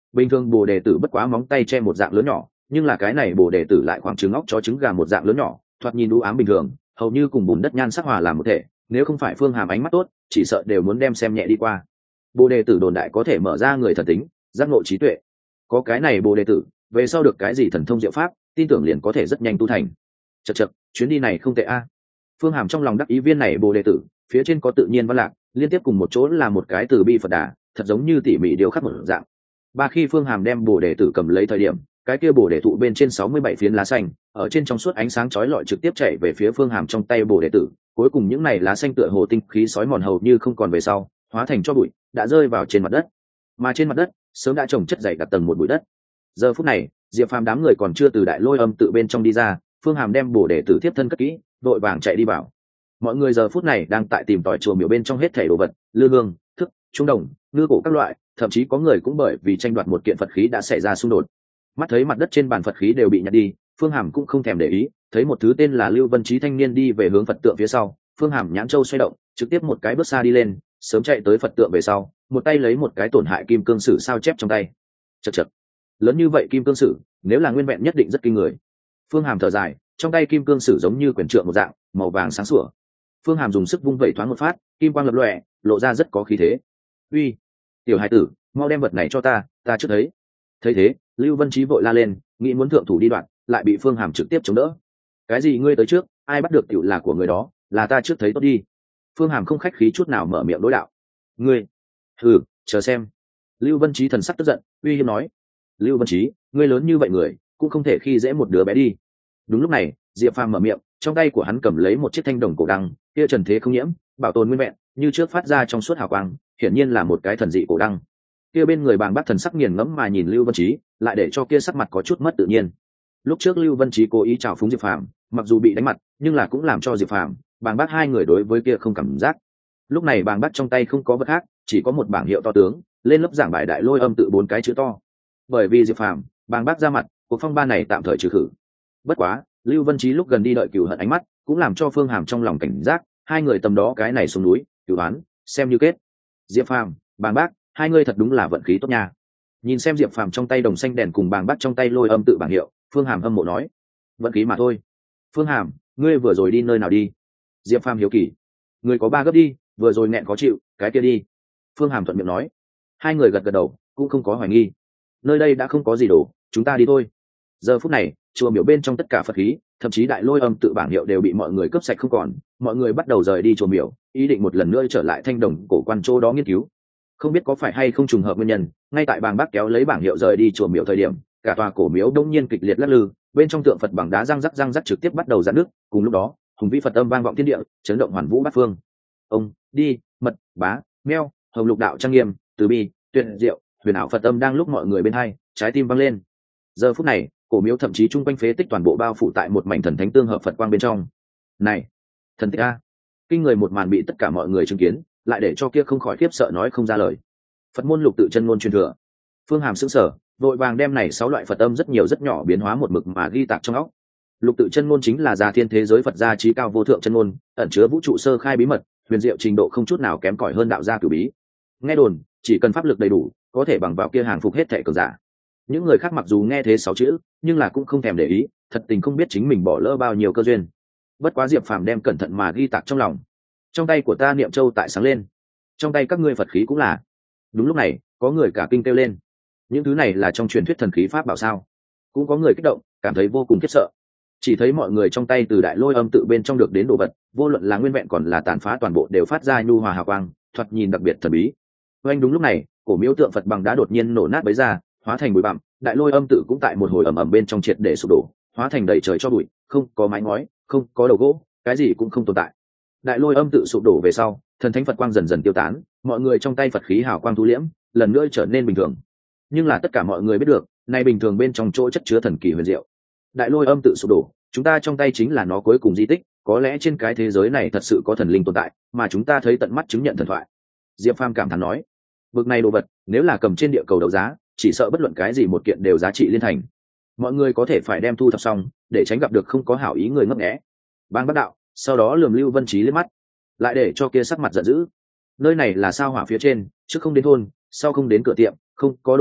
bình thường bồ đề tử bất quá móng tay che một dạng lớn nhỏ, nhưng là cái này bồ đề tử lại khoảng trứng óc chó trứng gà một dạng lớn nhỏ, thoạt nhìn u ám bình thường, hầu như cùng bùn đất nhan sắc hòa làm một thể, nếu không phải Phương Hàm ánh mắt tốt, chỉ sợ đều muốn đem xem nhẹ đi qua. Bồ đề tử đồn đại có thể mở ra người thần tính, giác ngộ trí tuệ, có cái này bồ đề tử, về sau được cái gì thần thông diệu pháp, tin tưởng liền có thể rất nhanh tu thành. Chậc chậc, chuyến đi này không tệ a. Phương Hàm trong lòng đắc ý viên này bồ đề tử, phía trên có tự nhiên văn lạc, liên tiếp cùng một chỗ là một cái từ bi Phật đà, thật giống như tỉ mỉ điều khắc một dạng. Ba khi Phương Hàm đem bồ đề tử cầm lấy thời điểm, cái kia bồ đề thụ bên trên 67 phiến lá xanh, ở trên trong suốt ánh sáng chói lọi trực tiếp chạy về phía Phương Hàm trong tay bồ đề tử, cuối cùng những này lá xanh tựa hồ tinh khí sói mòn hầu như không còn về sau, hóa thành cho bụi, đã rơi vào trên mặt đất. Mà trên mặt đất, sớm đã trồng chất dày đặc tầng một bụi đất. Giờ phút này, Diệp Phàm đám người còn chưa từ đại lôi âm tự bên trong đi ra, Phương Hàm đem bồ đề tử tiếp thân cất kỹ, vội vàng chạy đi vào. Mọi người giờ phút này đang tại tìm tòi chùa miếu bên trong hết thảy đồ vật, lư hương, thức, trung đồng, ngư cổ các loại, thậm chí có người cũng bởi vì tranh đoạt một kiện Phật khí đã xảy ra xung đột. Mắt thấy mặt đất trên bàn Phật khí đều bị nhặt đi, Phương Hàm cũng không thèm để ý, thấy một thứ tên là Lưu Vân Chí thanh niên đi về hướng Phật tượng phía sau, Phương Hàm nhãn châu xoay động, trực tiếp một cái bước xa đi lên, sớm chạy tới Phật tượng về sau, một tay lấy một cái tổn hại kim cương sử sao chép trong tay. Chậc chậc, lớn như vậy kim cương sử, nếu là nguyên vẹn nhất định rất kinh người. Phương Hàm thở dài, trong tay kim cương sử giống như quyển trượng một dạng, màu vàng sáng sủa. Phương Hàm dùng sức vung vẩy thoáng một phát, kim quang lập lòe, lộ ra rất có khí thế. Uy, tiểu hải tử, mau đem vật này cho ta trước thấy. Thấy thế, Lưu Vân Chí vội la lên, nghĩ muốn thượng thủ đi đoạn, lại bị Phương Hàm trực tiếp chống đỡ. Cái gì ngươi tới trước, ai bắt được tiểu là của người đó, là ta trước thấy tốt đi. Phương Hàm không khách khí chút nào mở miệng đối đạo. Ngươi, chờ xem. Lưu Vân Chí thần sắc tức giận, uy hiếp nói. Lưu Vân Chí, ngươi lớn như vậy người, cũng không thể khi dễ một đứa bé đi. Đúng lúc này, Diệp Phàm mở miệng, trong tay của hắn cầm lấy một chiếc thanh đồng cổ đăng, kia trần thế không nhiễm, bảo tồn nguyên vẹn, như trước phát ra trong suốt hào quang, hiển nhiên là một cái thần dị cổ đăng. Kia bên người Bàng Bác thần sắc nghiền ngẫm mà nhìn Lưu Vân Chí, lại để cho kia sắc mặt có chút mất tự nhiên. Lúc trước Lưu Vân Chí cố ý chào phúng Diệp Phàm, mặc dù bị đánh mặt, nhưng là cũng làm cho Diệp Phàm, Bàng Bác hai người đối với kia không cảm giác. Lúc này Bàng Bác trong tay không có vật khác, chỉ có một bảng hiệu to tướng, lên lớp giảng bài đại lôi âm tự 4 cái chữ to. Bởi vì Diệp Phàm, Bàng Bác ra mặt, cuộc phong ba này tạm thời trừ khử. Bất quá, Lưu Vân Chí lúc gần đi đợi cừu hận ánh mắt, cũng làm cho Phương Hàm trong lòng cảnh giác, hai người tầm đó cái này xuống núi, cửu đoán, xem như kết. Diệp Phàm, Bàng Bác, hai người thật đúng là vận khí tốt nha. Nhìn xem Diệp Phàm trong tay đồng xanh đèn cùng Bàng Bác trong tay lôi âm tự bảng hiệu, Phương Hàm hâm mộ nói, vận khí mà thôi. Phương Hàm, ngươi vừa rồi đi nơi nào đi? Diệp Phàm hiếu kỳ. Người có 3 gấp đi, vừa rồi nghẹn khó chịu, cái kia đi. Phương Hàm thuận miệng nói. Hai người gật gật đầu, cũng không có hoài nghi. Nơi đây đã không có gì đồ, chúng ta đi thôi. Giờ phút này, chùa miếu bên trong tất cả Phật khí, thậm chí đại lôi âm tự bảng hiệu đều bị mọi người cướp sạch không còn, mọi người bắt đầu rời đi chùa miếu, ý định một lần nữa trở lại thanh đồng cổ quan chỗ đó nghiên cứu. Không biết có phải hay không trùng hợp nguyên nhân, ngay tại Bàng Bác kéo lấy bảng hiệu rời đi chùa miếu thời điểm, cả tòa cổ miếu đông nhiên kịch liệt lắc lư, bên trong tượng Phật bằng đá răng rắc trực tiếp bắt đầu giãn nước, cùng lúc đó, hùng vĩ Phật âm vang vọng thiên địa, chấn động hoàn vũ bát phương. Ông, đi, mật, bá, meo, hồng lục đạo trang nghiêm, từ bi, tuyệt diệu, huyền ảo Phật âm đang lúc mọi người bên hai, trái tim vang lên. Giờ phút này, cổ miếu thậm chí chung quanh phế tích toàn bộ bao phủ tại một mảnh thần thánh tương hợp Phật quang bên trong. Này, thần tích a! Kinh người một màn bị tất cả mọi người chứng kiến, lại để cho kia không khỏi khiếp sợ nói không ra lời. Phật môn lục tự chân ngôn truyền thừa. Phương Hàm sững sờ, vội vàng đem này 6 loại Phật âm rất nhiều rất nhỏ biến hóa một mực mà ghi tạc trong óc. Lục tự chân ngôn chính là gia thiên thế giới Phật gia trí cao vô thượng chân ngôn, ẩn chứa vũ trụ sơ khai bí mật, huyền diệu trình độ không chút nào kém cỏi hơn đạo gia cửu bí. Nghe đồn, chỉ cần pháp lực đầy đủ, có thể bằng vào kia hàng phục hết thảy cường giả. Những người khác mặc dù nghe thế 6 chữ, nhưng là cũng không thèm để ý, thật tình không biết chính mình bỏ lỡ bao nhiêu cơ duyên. Bất quá Diệp Phàm đem cẩn thận mà ghi tạc trong lòng. Trong tay của ta niệm châu tại sáng lên, trong tay các ngươi Phật khí cũng là. Đúng lúc này, có người cả kinh kêu lên. Những thứ này là trong truyền thuyết thần khí pháp bảo sao? Cũng có người kích động, cảm thấy vô cùng khiếp sợ. Chỉ thấy mọi người trong tay từ đại lôi âm tự bên trong được đến đồ vật, vô luận là nguyên vẹn còn là tàn phá toàn bộ đều phát ra nhu hòa hào quang, thoạt nhìn đặc biệt thần bí. Oanh đúng lúc này, cổ miếu tượng Phật bằng đá đột nhiên nổ nát bấy ra, hóa thành bụi bặm, đại lôi âm tự cũng tại một hồi ầm ầm bên trong triệt để sụp đổ, hóa thành đầy trời cho bụi, không có mái ngói, không có đầu gỗ, cái gì cũng không tồn tại. Đại lôi âm tự sụp đổ về sau, thần thánh Phật quang dần dần tiêu tán, mọi người trong tay Phật khí hào quang thu liễm, lần nữa trở nên bình thường. Nhưng là tất cả mọi người biết được, nay bình thường bên trong chỗ chất chứa thần kỳ huyền diệu. Đại lôi âm tự sụp đổ, chúng ta trong tay chính là nó cuối cùng di tích, có lẽ trên cái thế giới này thật sự có thần linh tồn tại, mà chúng ta thấy tận mắt chứng nhận thần thoại. Diệp Phàm cảm thán nói, bực này đồ vật, nếu là cầm trên địa cầu đấu giá, chỉ sợ bất luận cái gì một kiện đều giá trị liên thành. Mọi người có thể phải đem thu thập xong, để tránh gặp được không có hảo ý người ngấp nghé. Bang Bác đạo, sau đó lườm Lưu Vân Chí liếc mắt, lại để cho kia sắc mặt giận dữ. Nơi này là sao hỏa phía trên, trước không đến thôn, sau không đến cửa tiệm, không có đồ ăn,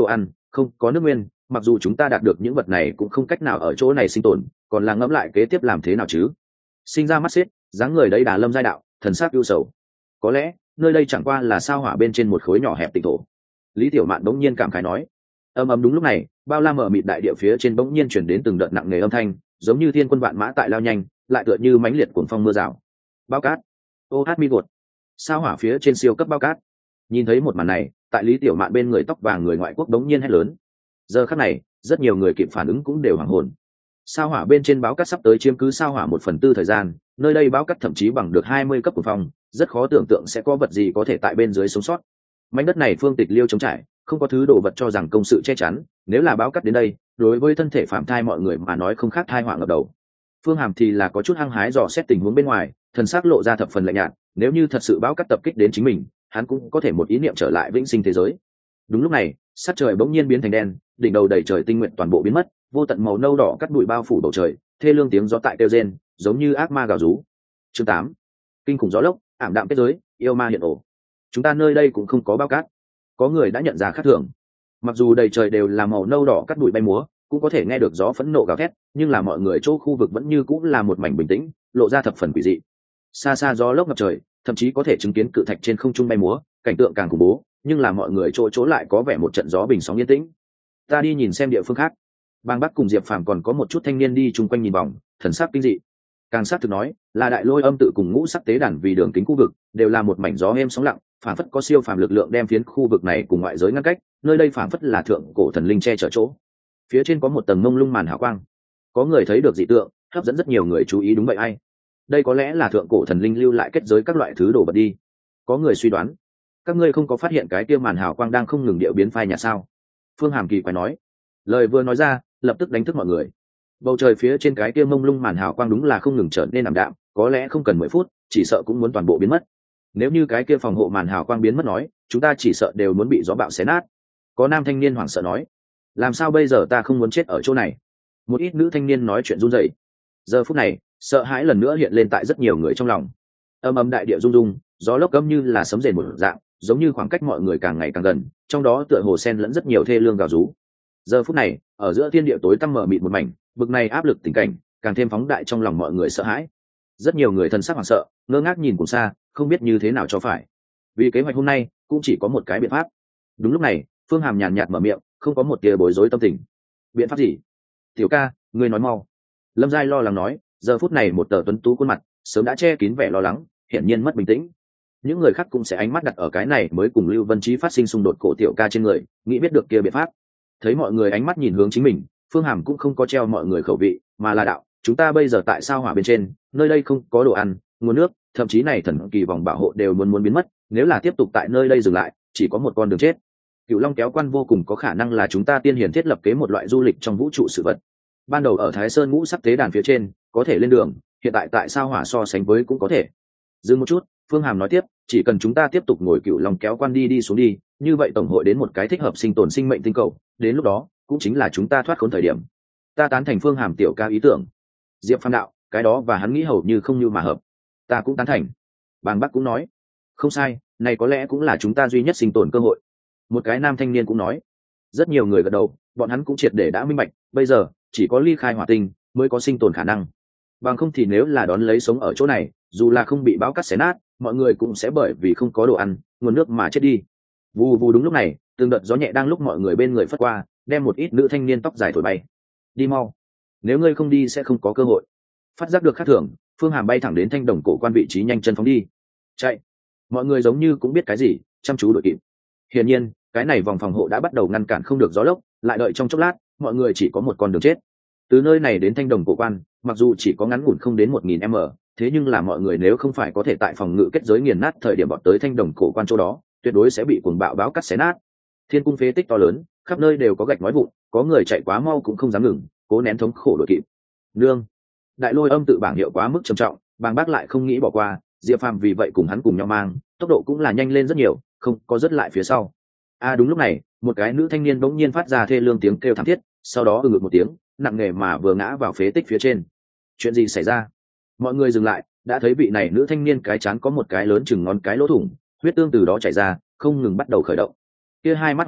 không có nước nguyên, mặc dù chúng ta đạt được những vật này cũng không cách nào ở chỗ này sinh tồn, còn là ngẫm lại kế tiếp làm thế nào chứ. Sinh ra mắt xếp, dáng người đấy Đà Lâm giai đạo, thần sắc ưu sầu. Có lẽ nơi đây chẳng qua là sao hỏa bên trên một khối nhỏ hẹp tịnh thổ. Lý Tiểu Mạn bỗng nhiên cảm khái nói. Đúng lúc này, bao la mở mịt đại địa phía trên bỗng nhiên chuyển đến từng đợt nặng nề âm thanh, giống như thiên quân vạn mã tại lao nhanh, lại tựa như mãnh liệt cuồng phong mưa rào. Bao cát, ô hát mi gột, sao hỏa phía trên siêu cấp bao cát. Nhìn thấy một màn này, tại Lý Tiểu Mạn bên người tóc vàng người ngoại quốc bỗng nhiên hét lớn. Giờ khắc này, rất nhiều người kịp phản ứng cũng đều hoảng hồn. Sao hỏa bên trên báo cát sắp tới chiếm cứ sao hỏa 1/4 thời gian, nơi đây báo cát thậm chí bằng được 20 cấp cuồng phong, rất khó tưởng tượng sẽ có vật gì có thể tại bên dưới sống sót. Mảnh đất này phương tịch liêu trống trải, không có thứ đồ vật cho rằng công sự che chắn, nếu là báo cát đến đây, đối với thân thể phạm thai mọi người mà nói không khác thai họa ngập đầu. Phương Hàm thì là có chút hăng hái dò xét tình huống bên ngoài, thần sắc lộ ra thập phần lạnh nhạt, nếu như thật sự báo cát tập kích đến chính mình, hắn cũng có thể một ý niệm trở lại vĩnh sinh thế giới. Đúng lúc này, sắc trời bỗng nhiên biến thành đen, đỉnh đầu đầy trời tinh nguyện toàn bộ biến mất, vô tận màu nâu đỏ cắt bụi bao phủ bầu trời, thê lương tiếng gió tại kêu rên, giống như ác ma gào rú. Chương 8. Kinh khủng gió lốc, ảm đạm kết giới, yêu ma hiện ổ. Chúng ta nơi đây cũng không có bao cát. Có người đã nhận ra khác thường. Mặc dù đầy trời đều là màu nâu đỏ cắt bụi bay múa, cũng có thể nghe được gió phẫn nộ gào thét, nhưng là mọi người chỗ khu vực vẫn như cũng là một mảnh bình tĩnh, lộ ra thập phần quỷ dị. Xa xa gió lốc ngập trời, thậm chí có thể chứng kiến cự thạch trên không trung bay múa, cảnh tượng càng khủng bố, nhưng là mọi người chỗ lại có vẻ một trận gió bình sóng yên tĩnh. Ta đi nhìn xem địa phương khác. Bang Bắc cùng Diệp Phàm còn có một chút thanh niên đi chung quanh nhìn vòng, thần sắc kinh dị. Càng sát thực nói, là Đại Lôi Âm tự cùng Ngũ Sắc Tế Đàn vì đường kính khu vực đều là một mảnh gió êm sóng lặng, phản phất có siêu phàm lực lượng đem phiến khu vực này cùng ngoại giới ngăn cách, nơi đây phản phất là thượng cổ thần linh che chở chỗ. Phía trên có một tầng mông lung màn hào quang. Có người thấy được dị tượng, hấp dẫn rất nhiều người chú ý. Đúng vậy ai? Đây có lẽ là thượng cổ thần linh lưu lại kết giới các loại thứ đồ vật đi. Có người suy đoán, các ngươi không có phát hiện cái kia màn hào quang đang không ngừng điệu biến phai nhạt sao? Phương Hàm kỳ quái nói. Lời vừa nói ra, lập tức đánh thức mọi người. Bầu trời phía trên cái kia mông lung màn hào quang đúng là không ngừng trở nên ảm đạm, có lẽ không cần 10 phút, chỉ sợ cũng muốn toàn bộ biến mất. Nếu như cái kia phòng hộ màn hào quang biến mất nói, chúng ta chỉ sợ đều muốn bị gió bão xé nát. Có nam thanh niên hoảng sợ nói. Làm sao bây giờ, ta không muốn chết ở chỗ này. Một ít nữ thanh niên nói chuyện run rẩy. Giờ phút này, sợ hãi lần nữa hiện lên tại rất nhiều người trong lòng. Đại địa rung rung, gió lốc cấm như là sấm rền một dạng, giống như khoảng cách mọi người càng ngày càng gần, trong đó tựa hồ xen lẫn rất nhiều thê lương gào rú. Giờ phút này, ở giữa thiên địa tối tăm mờ mịt một mảnh, bực này áp lực tình cảnh càng thêm phóng đại trong lòng mọi người sợ hãi. Rất nhiều người thân sắc hoảng sợ, ngơ ngác nhìn cùng xa, không biết như thế nào cho phải. Vì kế hoạch hôm nay cũng chỉ có một cái biện pháp. Đúng lúc này, Phương Hàm nhàn nhạt mở miệng, không có một tia bối rối tâm tình. Biện pháp gì? Tiểu ca, ngươi nói mau. Lâm Giai lo lắng nói, giờ phút này một tờ tuấn tú khuôn mặt sớm đã che kín vẻ lo lắng, hiển nhiên mất bình tĩnh. Những người khác cũng sẽ ánh mắt đặt ở cái này mới cùng Lưu Vân Trí phát sinh xung đột cổ tiểu ca trên người, nghĩ biết được kia biện pháp. Thấy mọi người ánh mắt nhìn hướng chính mình, Phương Hàm cũng không có treo mọi người khẩu vị, mà là đạo, chúng ta bây giờ tại sao hỏa bên trên, nơi đây không có đồ ăn, nguồn nước, thậm chí này thần kỳ vòng bảo hộ đều muốn biến mất, nếu là tiếp tục tại nơi đây dừng lại, chỉ có một con đường chết. Cửu Long kéo quan vô cùng có khả năng là chúng ta tiên hiền thiết lập kế một loại du lịch trong vũ trụ sự vật. Ban đầu ở Thái Sơn Ngũ Sắc Tế Đàn phía trên, có thể lên đường, hiện tại tại sao hỏa so sánh với cũng có thể. Dừng một chút, Phương Hàm nói tiếp, chỉ cần chúng ta tiếp tục ngồi Cửu Long kéo quan đi xuống đi, như vậy tổng hội đến một cái thích hợp sinh tồn sinh mệnh tinh cầu, đến lúc đó, cũng chính là chúng ta thoát khốn thời điểm. Ta tán thành Phương Hàm tiểu ca ý tưởng. Diệp Phàm đạo, cái đó và hắn nghĩ hầu như không như mà hợp. Ta cũng tán thành. Bàng Bắc cũng nói, không sai, này có lẽ cũng là chúng ta duy nhất sinh tồn cơ hội. Một cái nam thanh niên cũng nói. Rất nhiều người gật đầu, bọn hắn cũng triệt để đã minh bạch, bây giờ chỉ có ly khai hỏa tinh mới có sinh tồn khả năng. Bằng không thì nếu là đón lấy sống ở chỗ này, dù là không bị bão cắt xé nát, mọi người cũng sẽ bởi vì không có đồ ăn, nguồn nước mà chết đi. Vù vù, đúng lúc này, từng đợt gió nhẹ đang lúc mọi người bên người phất qua, đem một ít nữ thanh niên tóc dài thổi bay. Đi mau, nếu ngươi không đi sẽ không có cơ hội. Phát giác được khác thường, Phương Hàm bay thẳng đến thanh đồng cổ quan vị trí, nhanh chân phóng đi. Chạy! Mọi người giống như cũng biết cái gì, chăm chú đuổi kịp. Hiển nhiên, cái này vòng phòng hộ đã bắt đầu ngăn cản không được gió lốc, lại đợi trong chốc lát, mọi người chỉ có một con đường chết. Từ nơi này đến thanh đồng cổ quan, mặc dù chỉ có ngắn ngủn không đến 1000 m, thế nhưng là mọi người nếu không phải có thể tại phòng ngự kết giới nghiền nát thời điểm bọn tới thanh đồng cổ quan chỗ đó, tuyệt đối sẽ bị cuồng bạo báo cắt xé nát. Thiên cung phế tích to lớn, khắp nơi đều có gạch nói vụn, có người chạy quá mau cũng không dám ngừng, cố nén thống khổ đuổi kịp. Nương, Đại Lôi Âm tự bảng hiệu quá mức trầm trọng, Bàng Bác lại không nghĩ bỏ qua, Diệp Phàm vì vậy cùng hắn cùng nhau mang, tốc độ cũng là nhanh lên rất nhiều, không có rất lại phía sau. Đúng lúc này, một cái nữ thanh niên bỗng nhiên phát ra thê lương tiếng kêu thảm thiết, sau đó ngực một tiếng, nặng nề mà vừa ngã vào phế tích phía trên. Chuyện gì xảy ra? Mọi người dừng lại, đã thấy vị này nữ thanh niên cái trán có một cái lớn chừng ngón cái lỗ thủng, huyết tương từ đó chảy ra, không ngừng bắt đầu khởi động. Kia hai mắt hoảng sợ,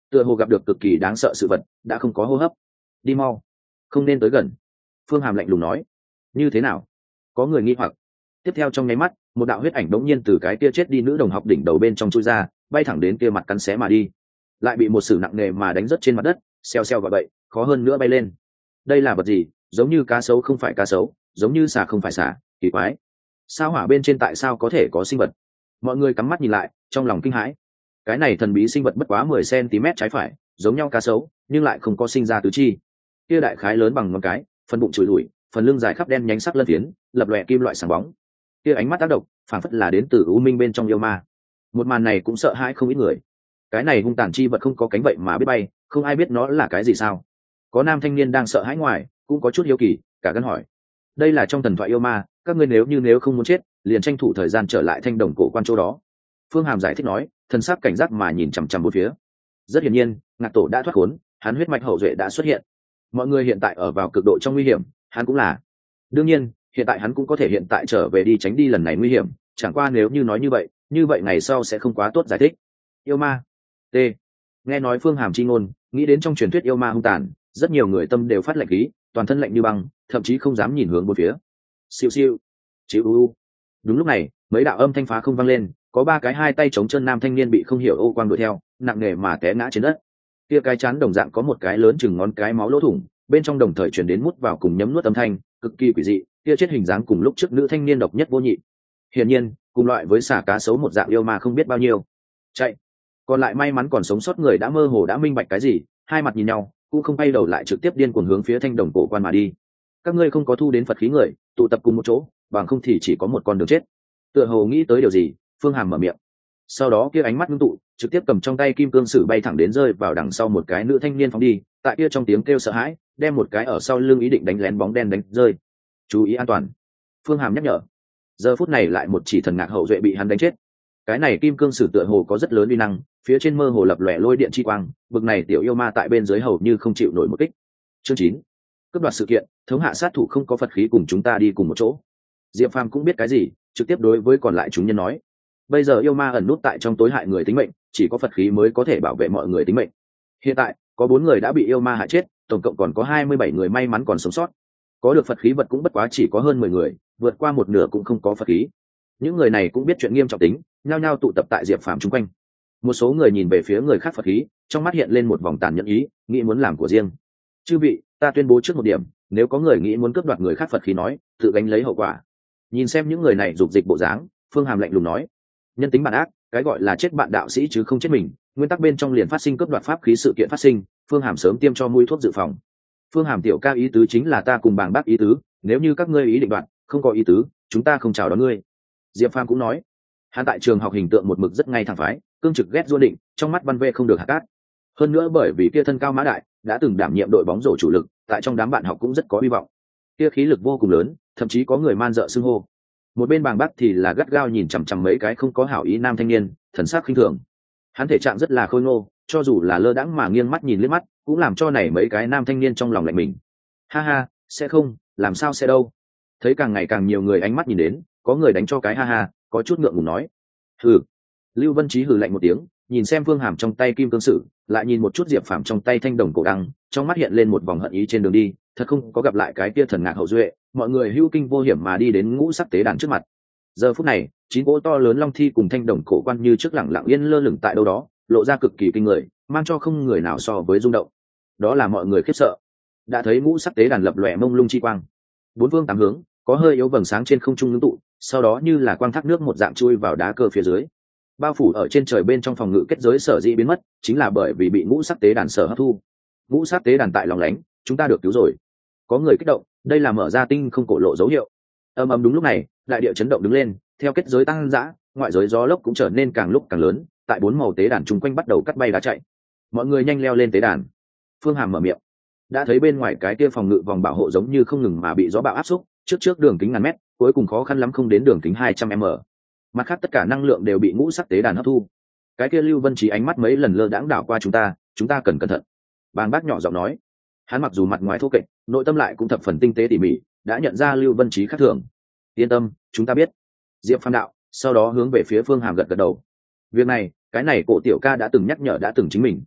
tựa hồ gặp được cực kỳ đáng sợ sự vật, đã không có hô hấp. Đi mau, không nên tới gần. Phương Hàm lạnh lùng nói. Như thế nào? Có người nghi hoặc. Tiếp theo trong nháy mắt, một đạo huyết ảnh đống nhiên từ cái kia chết đi nữ đồng học đỉnh đầu bên trong chui ra, bay thẳng đến kia mặt cắn xé mà đi, lại bị một sử nặng nề mà đánh rớt trên mặt đất, xeo xeo gọi bậy, khó hơn nữa bay lên. Đây là vật gì? Giống như cá sấu không phải cá sấu, giống như xà không phải xà, kỳ quái. Sao hỏa bên trên tại sao có thể có sinh vật? Mọi người cắm mắt nhìn lại, trong lòng kinh hãi. Cái này thần bí sinh vật bất quá 10 cm trái phải, giống nhau cá sấu, nhưng lại không có sinh ra tứ chi. Kia đại khái lớn bằng ngón cái, phần bụng trụi lủi, phần lưng dài khắp đen nhánh sắc lân phiến, lập lòe kim loại sáng bóng. Kia ánh mắt tác động, phản phất là đến từ u minh bên trong yêu ma. Một màn này cũng sợ hãi không ít người. Cái này hung tàn chi vật không có cánh vậy mà biết bay, không ai biết nó là cái gì sao? Có nam thanh niên đang sợ hãi ngoài, cũng có chút hiếu kỳ, cả gan hỏi: đây là trong thần thoại yêu ma, các ngươi nếu không muốn chết, liền tranh thủ thời gian trở lại Thanh Đồng cổ quan chỗ đó. Phương Hàm giải thích nói, thần sắc cảnh giác mà nhìn chằm chằm bốn phía. Rất hiển nhiên, Ngạc Tổ đã thoát khốn, hắn huyết mạch hậu duệ đã xuất hiện. Mọi người hiện tại ở vào cực độ trong nguy hiểm, hắn cũng là. Đương nhiên, hiện tại hắn cũng có thể hiện tại trở về đi tránh đi lần này nguy hiểm, chẳng qua nếu như nói như vậy ngày sau sẽ không quá tốt giải thích. Yêu ma. T. Nghe nói Phương Hàm chi ngôn, nghĩ đến trong truyền thuyết yêu ma hung tàn, rất nhiều người tâm đều phát lạnh khí, toàn thân lạnh như băng, thậm chí không dám nhìn hướng bốn phía. Siêu siêu, chịu u. Đúng lúc này, mấy đạo âm thanh phá không vang lên, có ba cái hai tay chống chân nam thanh niên bị không hiểu ô quang đuổi theo, nặng nề mà té ngã trên đất. Kia cái chán đồng dạng có một cái lớn chừng ngón cái máu lỗ thủng, bên trong đồng thời truyền đến mút vào cùng nhấm nuốt âm thanh, cực kỳ quỷ dị. Kia chết hình dáng cùng lúc trước nữ thanh niên độc nhất vô nhị. Hiển nhiên, cùng loại với xà cá sấu một dạng yêu ma không biết bao nhiêu. Chạy. Còn lại may mắn còn sống sót người đã mơ hồ đã minh bạch cái gì, hai mặt nhìn nhau, cũng không bay đầu lại trực tiếp điên cuồng hướng phía Thanh Đồng cổ quan mà đi. Các ngươi không có thu đến Phật khí người, tụ tập cùng một chỗ, bằng không thì chỉ có một con đường chết. Tựa hồ nghĩ tới điều gì, Phương Hàm mở miệng. Sau đó kia ánh mắt ngưng tụ, trực tiếp cầm trong tay kim cương sử bay thẳng đến rơi vào đằng sau một cái nữ thanh niên phóng đi, tại kia trong tiếng kêu sợ hãi, đem một cái ở sau lưng ý định đánh lén bóng đen đánh rơi. Chú ý an toàn. Phương Hàm nhắc nhở. Giờ phút này lại một chỉ thần ngạc hậu duệ bị hắn đánh chết. Cái này kim cương sử tựa hồ có rất lớn uy năng, phía trên mơ hồ lập lòe lôi điện chi quang, bực này tiểu yêu ma tại bên dưới hầu như không chịu nổi một kích. Chương 9. Cướp đoạt sự kiện, thống hạ sát thủ không có Phật khí cùng chúng ta đi cùng một chỗ. Diệp Phàm cũng biết cái gì, trực tiếp đối với còn lại chúng nhân nói: bây giờ yêu ma ẩn nút tại trong tối hại người tính mệnh, chỉ có Phật khí mới có thể bảo vệ mọi người tính mệnh. Hiện tại có 4 người đã bị yêu ma hại chết, tổng cộng còn có 27 người may mắn còn sống sót. Có được Phật khí vật cũng bất quá chỉ có hơn 10 người, vượt qua một nửa cũng không có Phật khí. Những người này cũng biết chuyện nghiêm trọng tính, nhao nhao tụ tập tại Diệp Phàm chung quanh. Một số người nhìn về phía người khác Phật khí, trong mắt hiện lên một vòng tàn nhẫn ý, nghĩ muốn làm của riêng. Chư vị, ta tuyên bố trước một điểm, nếu có người nghĩ muốn cướp đoạt người khác Phật khí nói, tự gánh lấy hậu quả. Nhìn xem những người này dục dịch bộ dáng, Phương Hàm lạnh lùng nói: nhân tính bản ác, cái gọi là chết bạn đạo sĩ chứ không chết mình, nguyên tắc bên trong liền phát sinh cướp đoạt pháp khí sự kiện phát sinh, Phương Hàm sớm tiêm cho mũi thuốc dự phòng. Phương Hàm tiểu ca ý tứ chính là ta cùng bàng bác ý tứ, nếu như các ngươi ý định đoạt, không có ý tứ, chúng ta không chào đón ngươi. Diệp Phàm cũng nói, hắn tại trường học hình tượng một mực rất ngay thẳng phái, cương trực ghét duôn định, trong mắt văn vệ không được hạt cát. Hơn nữa bởi vì kia thân cao mã đại, đã từng đảm nhiệm đội bóng rổ chủ lực, tại trong đám bạn học cũng rất có hy vọng. Kia khí lực vô cùng lớn, thậm chí có người man dợ xưng hô. Một bên bàng bác thì là gắt gao nhìn chằm chằm mấy cái không có hảo ý nam thanh niên, thần sắc khinh thường. Hắn thể trạng rất là khôi ngô, cho dù là lơ đãng mà nghiêng mắt nhìn liếc mắt, cũng làm cho này mấy cái nam thanh niên trong lòng lạnh mình. Ha ha, sẽ không, làm sao sẽ đâu. Thấy càng ngày càng nhiều người ánh mắt nhìn đến, có người đánh cho cái ha ha, có chút ngượng ngùng nói: hừ. Lưu Vân Chí hừ lạnh một tiếng, nhìn xem Phương Hàm trong tay kim cương sử, lại nhìn một chút Diệp Phàm trong tay thanh đồng cổ đăng, trong mắt hiện lên một vòng hận ý. Trên đường đi, thật không có gặp lại cái kia thần ngạc hậu duệ, mọi người hữu kinh vô hiểm mà đi đến ngũ sắc tế đàn trước mặt. Giờ phút này, 9 cỗ to lớn long thi cùng thanh đồng cổ quan như trước lẳng lặng yên lơ lửng tại đâu đó, lộ ra cực kỳ kinh người, mang cho không người nào so với rung động. Đó là mọi người khiếp sợ. Đã thấy ngũ sắc tế đàn lập lòe mông lung chi quang, 4 phương 8 hướng, có hơi yếu vầng sáng trên không trung ngưng tụ, sau đó như là quang thác nước một dạng chui vào đá cơ phía dưới. Bao phủ ở trên trời bên trong phòng ngự kết giới sở dĩ biến mất, chính là bởi vì bị ngũ sắc tế đàn sở hấp thu. Ngũ sắc tế đàn tại lòng lánh, chúng ta được cứu rồi. Có người kích động, đây là mở ra tinh không cổ lộ dấu hiệu. Ầm ầm, đúng lúc này, đại địa chấn động đứng lên, theo kết giới tăng dã, ngoại giới gió lốc cũng trở nên càng lúc càng lớn, tại 4 màu tế đàn chung quanh bắt đầu cắt bay đá chạy. Mọi người nhanh leo lên tế đàn. Phương Hàm mở miệng. Đã thấy bên ngoài cái kia phòng ngự vòng bảo hộ giống như không ngừng mà bị gió bão áp xúc, trước đường kính ngàn mét, cuối cùng khó khăn lắm không đến đường kính 200m. Mặt khác tất cả năng lượng đều bị ngũ sắc tế đàn hấp thu. Cái kia Lưu Vân Chí ánh mắt mấy lần lơ đãng đảo qua chúng ta cần cẩn thận. Bàng Bác nhỏ giọng nói. Hắn mặc dù mặt ngoài thô kệch, nội tâm lại cũng thập phần tinh tế tỉ mỉ, đã nhận ra Lưu Vân Chí khác thường. Yên tâm, chúng ta biết. Diệp Phàm đạo, sau đó hướng về phía Phương Hàm gật gật đầu. Việc này, cái này cổ tiểu ca đã từng nhắc nhở đã từng chính mình.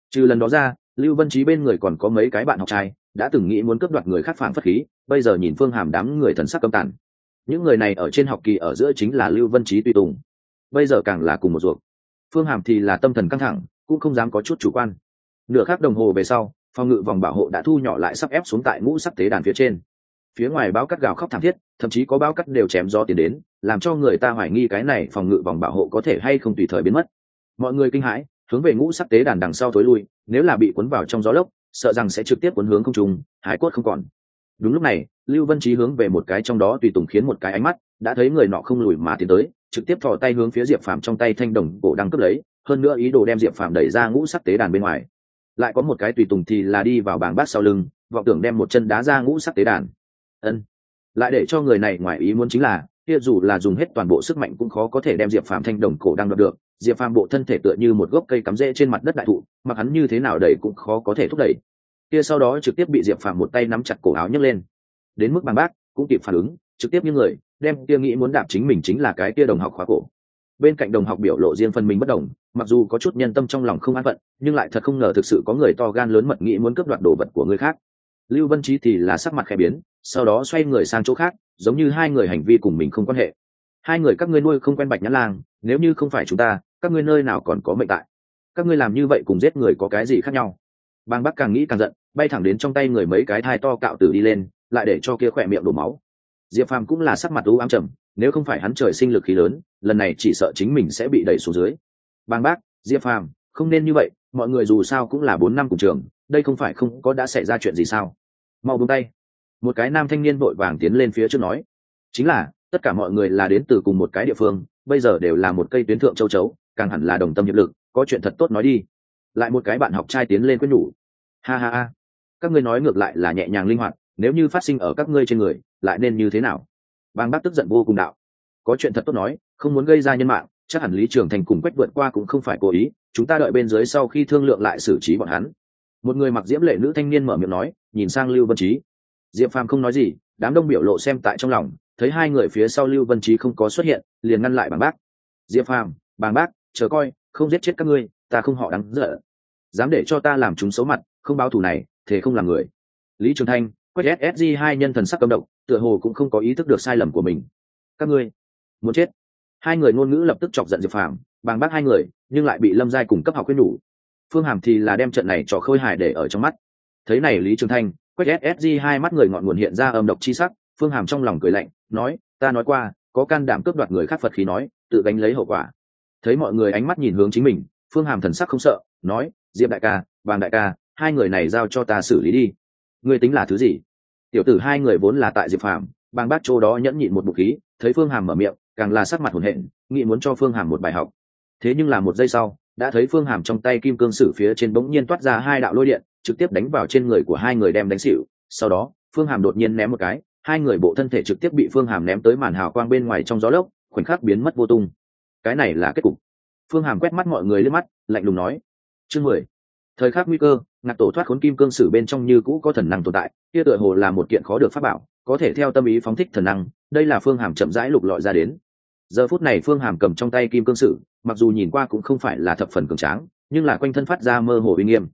Trừ lần đó ra, Lưu Vân Trí bên người còn có mấy cái bạn học trai đã từng nghĩ muốn cướp đoạt người khác phản phất khí, bây giờ nhìn Phương Hàm đám người thần sắc căm tàn. Những người này ở trên học kỳ ở giữa chính là Lưu Vân Trí tùy tùng, bây giờ càng là cùng một ruột. Phương Hàm thì là tâm thần căng thẳng, cũng không dám có chút chủ quan. Nửa khắc đồng hồ về sau, phòng ngự vòng bảo hộ đã thu nhỏ lại, sắp ép xuống tại ngũ sắc tế đàn phía trên. Phía ngoài báo cắt gào khóc thảm thiết, thậm chí có báo cắt đều chém gió tiến đến, làm cho người ta hoài nghi cái này phòng ngự vòng bảo hộ có thể hay không tùy thời biến mất. Mọi người kinh hãi, hướng về ngũ sắc tế đàn đằng sau thối lui, nếu là bị cuốn vào trong gió lốc, sợ rằng sẽ trực tiếp cuốn hướng không trung, hải cốt không còn. Đúng lúc này, Lưu Vân Trí hướng về một cái trong đó tùy tùng khiến một cái ánh mắt, đã thấy người nọ không lùi mà tiến tới, trực tiếp thò tay hướng phía Diệp Phàm trong tay thanh đồng cổ đang cướp lấy, hơn nữa ý đồ đem Diệp Phàm đẩy ra ngũ sắc tế đàn bên ngoài. Lại có một cái tùy tùng thì là đi vào bảng bát sau lưng, vọng tưởng đem một chân đá ra ngũ sắc tế đàn. Ân. Lại để cho người này ngoài ý muốn chính là, kia dù là dùng hết toàn bộ sức mạnh cũng khó có thể đem Diệp Phàm thanh đồng cổ đang đoạt được. Diệp Phàm bộ thân thể tựa như một gốc cây cắm rễ trên mặt đất đại thụ, mặc hắn như thế nào đẩy cũng khó có thể thúc đẩy. Kia sau đó trực tiếp bị Diệp Phàm một tay nắm chặt cổ áo nhấc lên. Đến mức Bàng Bác cũng kịp phản ứng, trực tiếp như người đem kia nghĩ muốn đạp chính mình chính là cái kia đồng học khóa cổ. Bên cạnh đồng học biểu lộ riêng phần mình bất đồng, mặc dù có chút nhân tâm trong lòng không an phận, nhưng lại thật không ngờ thực sự có người to gan lớn mật nghĩ muốn cướp đoạt đồ vật của người khác. Lưu Vân Trí thì là sắc mặt khẽ biến, sau đó xoay người sang chỗ khác, giống như hai người hành vi cùng mình không quan hệ. Hai người các ngươi nuôi không quen Bạch Nhã Lang, nếu như không phải chúng ta, các ngươi nơi nào còn có mệnh tại? Các ngươi làm như vậy cùng giết người có cái gì khác nhau? Bàng Bắc càng nghĩ càng giận, bay thẳng đến trong tay người mấy cái thai to cạo tử đi lên, lại để cho kia khỏe miệng đổ máu. Diệp Phàm cũng là sắc mặt u ám trầm, nếu không phải hắn trời sinh lực khí lớn, lần này chỉ sợ chính mình sẽ bị đẩy xuống dưới. Bàng Bác, Diệp Phàm, không nên như vậy, mọi người dù sao cũng là 4 năm cùng trường, đây không phải không có đã xảy ra chuyện gì sao? Mau buông tay. Một cái nam thanh niên vội vàng tiến lên phía trước nói, chính là tất cả mọi người là đến từ cùng một cái địa phương, bây giờ đều là một cây tuyến thượng châu chấu, càng hẳn là đồng tâm hiệp lực, có chuyện thật tốt nói đi. Lại một cái bạn học trai tiến lên quyết nhủ, ha ha ha, các ngươi nói ngược lại là nhẹ nhàng linh hoạt, nếu như phát sinh ở các ngươi trên người lại nên như thế nào? Bàng Bác tức giận vô cùng đạo, có chuyện thật tốt nói, không muốn gây ra nhân mạng, chắc hẳn Lý Trường Thành cùng Quách vượt qua cũng không phải cố ý, chúng ta đợi bên dưới sau khi thương lượng lại xử trí bọn hắn. Một người mặc diễm lệ nữ thanh niên mở miệng nói, nhìn sang Lưu Vân Trí. Diệp Phàm không nói gì, đám đông biểu lộ xem tại trong lòng, thấy hai người phía sau Lưu Vân Trí không có xuất hiện, liền ngăn lại Bàng Bác. Diệp Phàm, Bàng Bác, chờ coi, không giết chết các ngươi, ta không họ đáng giận. Dám để cho ta làm chúng xấu mặt, không báo thù này, thế không làm người. Lý Trường Thanh, Quách SSG hai nhân thần sắc căm động, tựa hồ cũng không có ý thức được sai lầm của mình. Các ngươi muốn chết? Hai người ngôn ngữ lập tức chọc giận Diệp Phàm, Bàng Bác hai người, nhưng lại bị Lâm Giai cùng cấp học khuyên nhủ. Phương Hàm thì là đem trận này trò khôi hài để ở trong mắt. Thấy này Lý Trường Thanh, Quách SSG hai mắt người ngọn nguồn hiện ra âm độc chi sắc, Phương Hàm trong lòng cười lạnh, nói, ta nói qua, có can đảm cướp đoạt người khác Phật khí nói, tự gánh lấy hậu quả. Thấy mọi người ánh mắt nhìn hướng chính mình, Phương Hàm thần sắc không sợ, nói, Diệp đại ca, Bàng đại ca, hai người này giao cho ta xử lý đi. Ngươi tính là thứ gì? Tiểu tử hai người vốn là tại Diệp Phàm, Bàng Bác chỗ đó nhẫn nhịn một bụng khí, thấy Phương Hàm mở miệng, càng là sắc mặt hổn hển, nghĩ muốn cho Phương Hàm một bài học. Thế nhưng là một giây sau, đã thấy Phương Hàm trong tay kim cương sử phía trên bỗng nhiên toát ra hai đạo lôi điện, trực tiếp đánh vào trên người của hai người đem đánh xỉu. Sau đó, Phương Hàm đột nhiên ném một cái, hai người bộ thân thể trực tiếp bị Phương Hàm ném tới màn hào quang bên ngoài trong gió lốc, khoảnh khắc biến mất vô tung. Cái này là kết cục. Phương Hàm quét mắt mọi người liếc mắt, lạnh lùng nói, chương 10. Thời khắc nguy cơ, ngạc tổ thoát khốn kim cương sử bên trong như cũ có thần năng tồn tại, kia tựa hồ là một kiện khó được pháp bảo, có thể theo tâm ý phóng thích thần năng, đây là Phương Hàm chậm rãi lục lọi ra đến. Giờ phút này Phương Hàm cầm trong tay kim cương sử, mặc dù nhìn qua cũng không phải là thập phần cường tráng, nhưng là quanh thân phát ra mơ hồ uy nghiêm.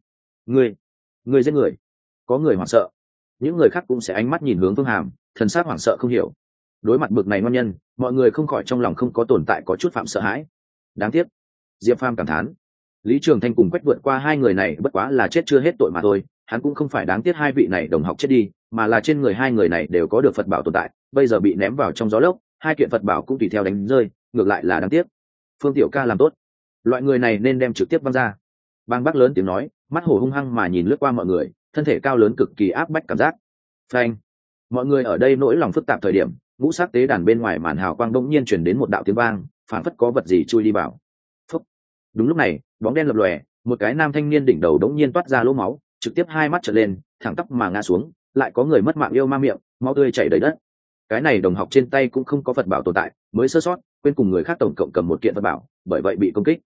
Người giết người. Có người hoảng sợ, những người khác cũng sẽ ánh mắt nhìn hướng Phương Hàm, thần sắc hoảng sợ không hiểu. Đối mặt bực này ngon nhân, mọi người không khỏi trong lòng không có tồn tại có chút phạm sợ hãi. Đáng tiếc, Diệp Phàm cảm thán, Lý Trường Thanh cùng Quách vượt qua hai người này bất quá là chết chưa hết tội mà thôi, hắn cũng không phải đáng tiếc hai vị này đồng học chết đi, mà là trên người hai người này đều có được Phật bảo tồn tại, bây giờ bị ném vào trong gió lốc, hai kiện Phật bảo cũng tùy theo đánh rơi, ngược lại là đáng tiếc. Phương Tiểu ca làm tốt, loại người này nên đem trực tiếp văng ra. Bàng Bác lớn tiếng nói, mắt hổ hung hăng mà nhìn lướt qua mọi người, thân thể cao lớn cực kỳ áp bách cảm giác. Phanh! Mọi người ở đây nỗi lòng phức tạp thời điểm, ngũ sắc tế đàn bên ngoài màn hào quang đông nhiên truyền đến một đạo tiếng vang, phản phất có vật gì chui đi vào. Phúc! Đúng lúc này, bóng đen lập lòe, một cái nam thanh niên đỉnh đầu đống nhiên toát ra lỗ máu, trực tiếp hai mắt trợn lên, thẳng tắp mà ngã xuống, lại có người mất mạng yêu ma miệng, máu tươi chảy đầy đất. Cái này đồng học trên tay cũng không có Phật bảo tồn tại, mới sơ sót, quên cùng người khác tổng cộng cầm một kiện Phật bảo, bởi vậy bị công kích.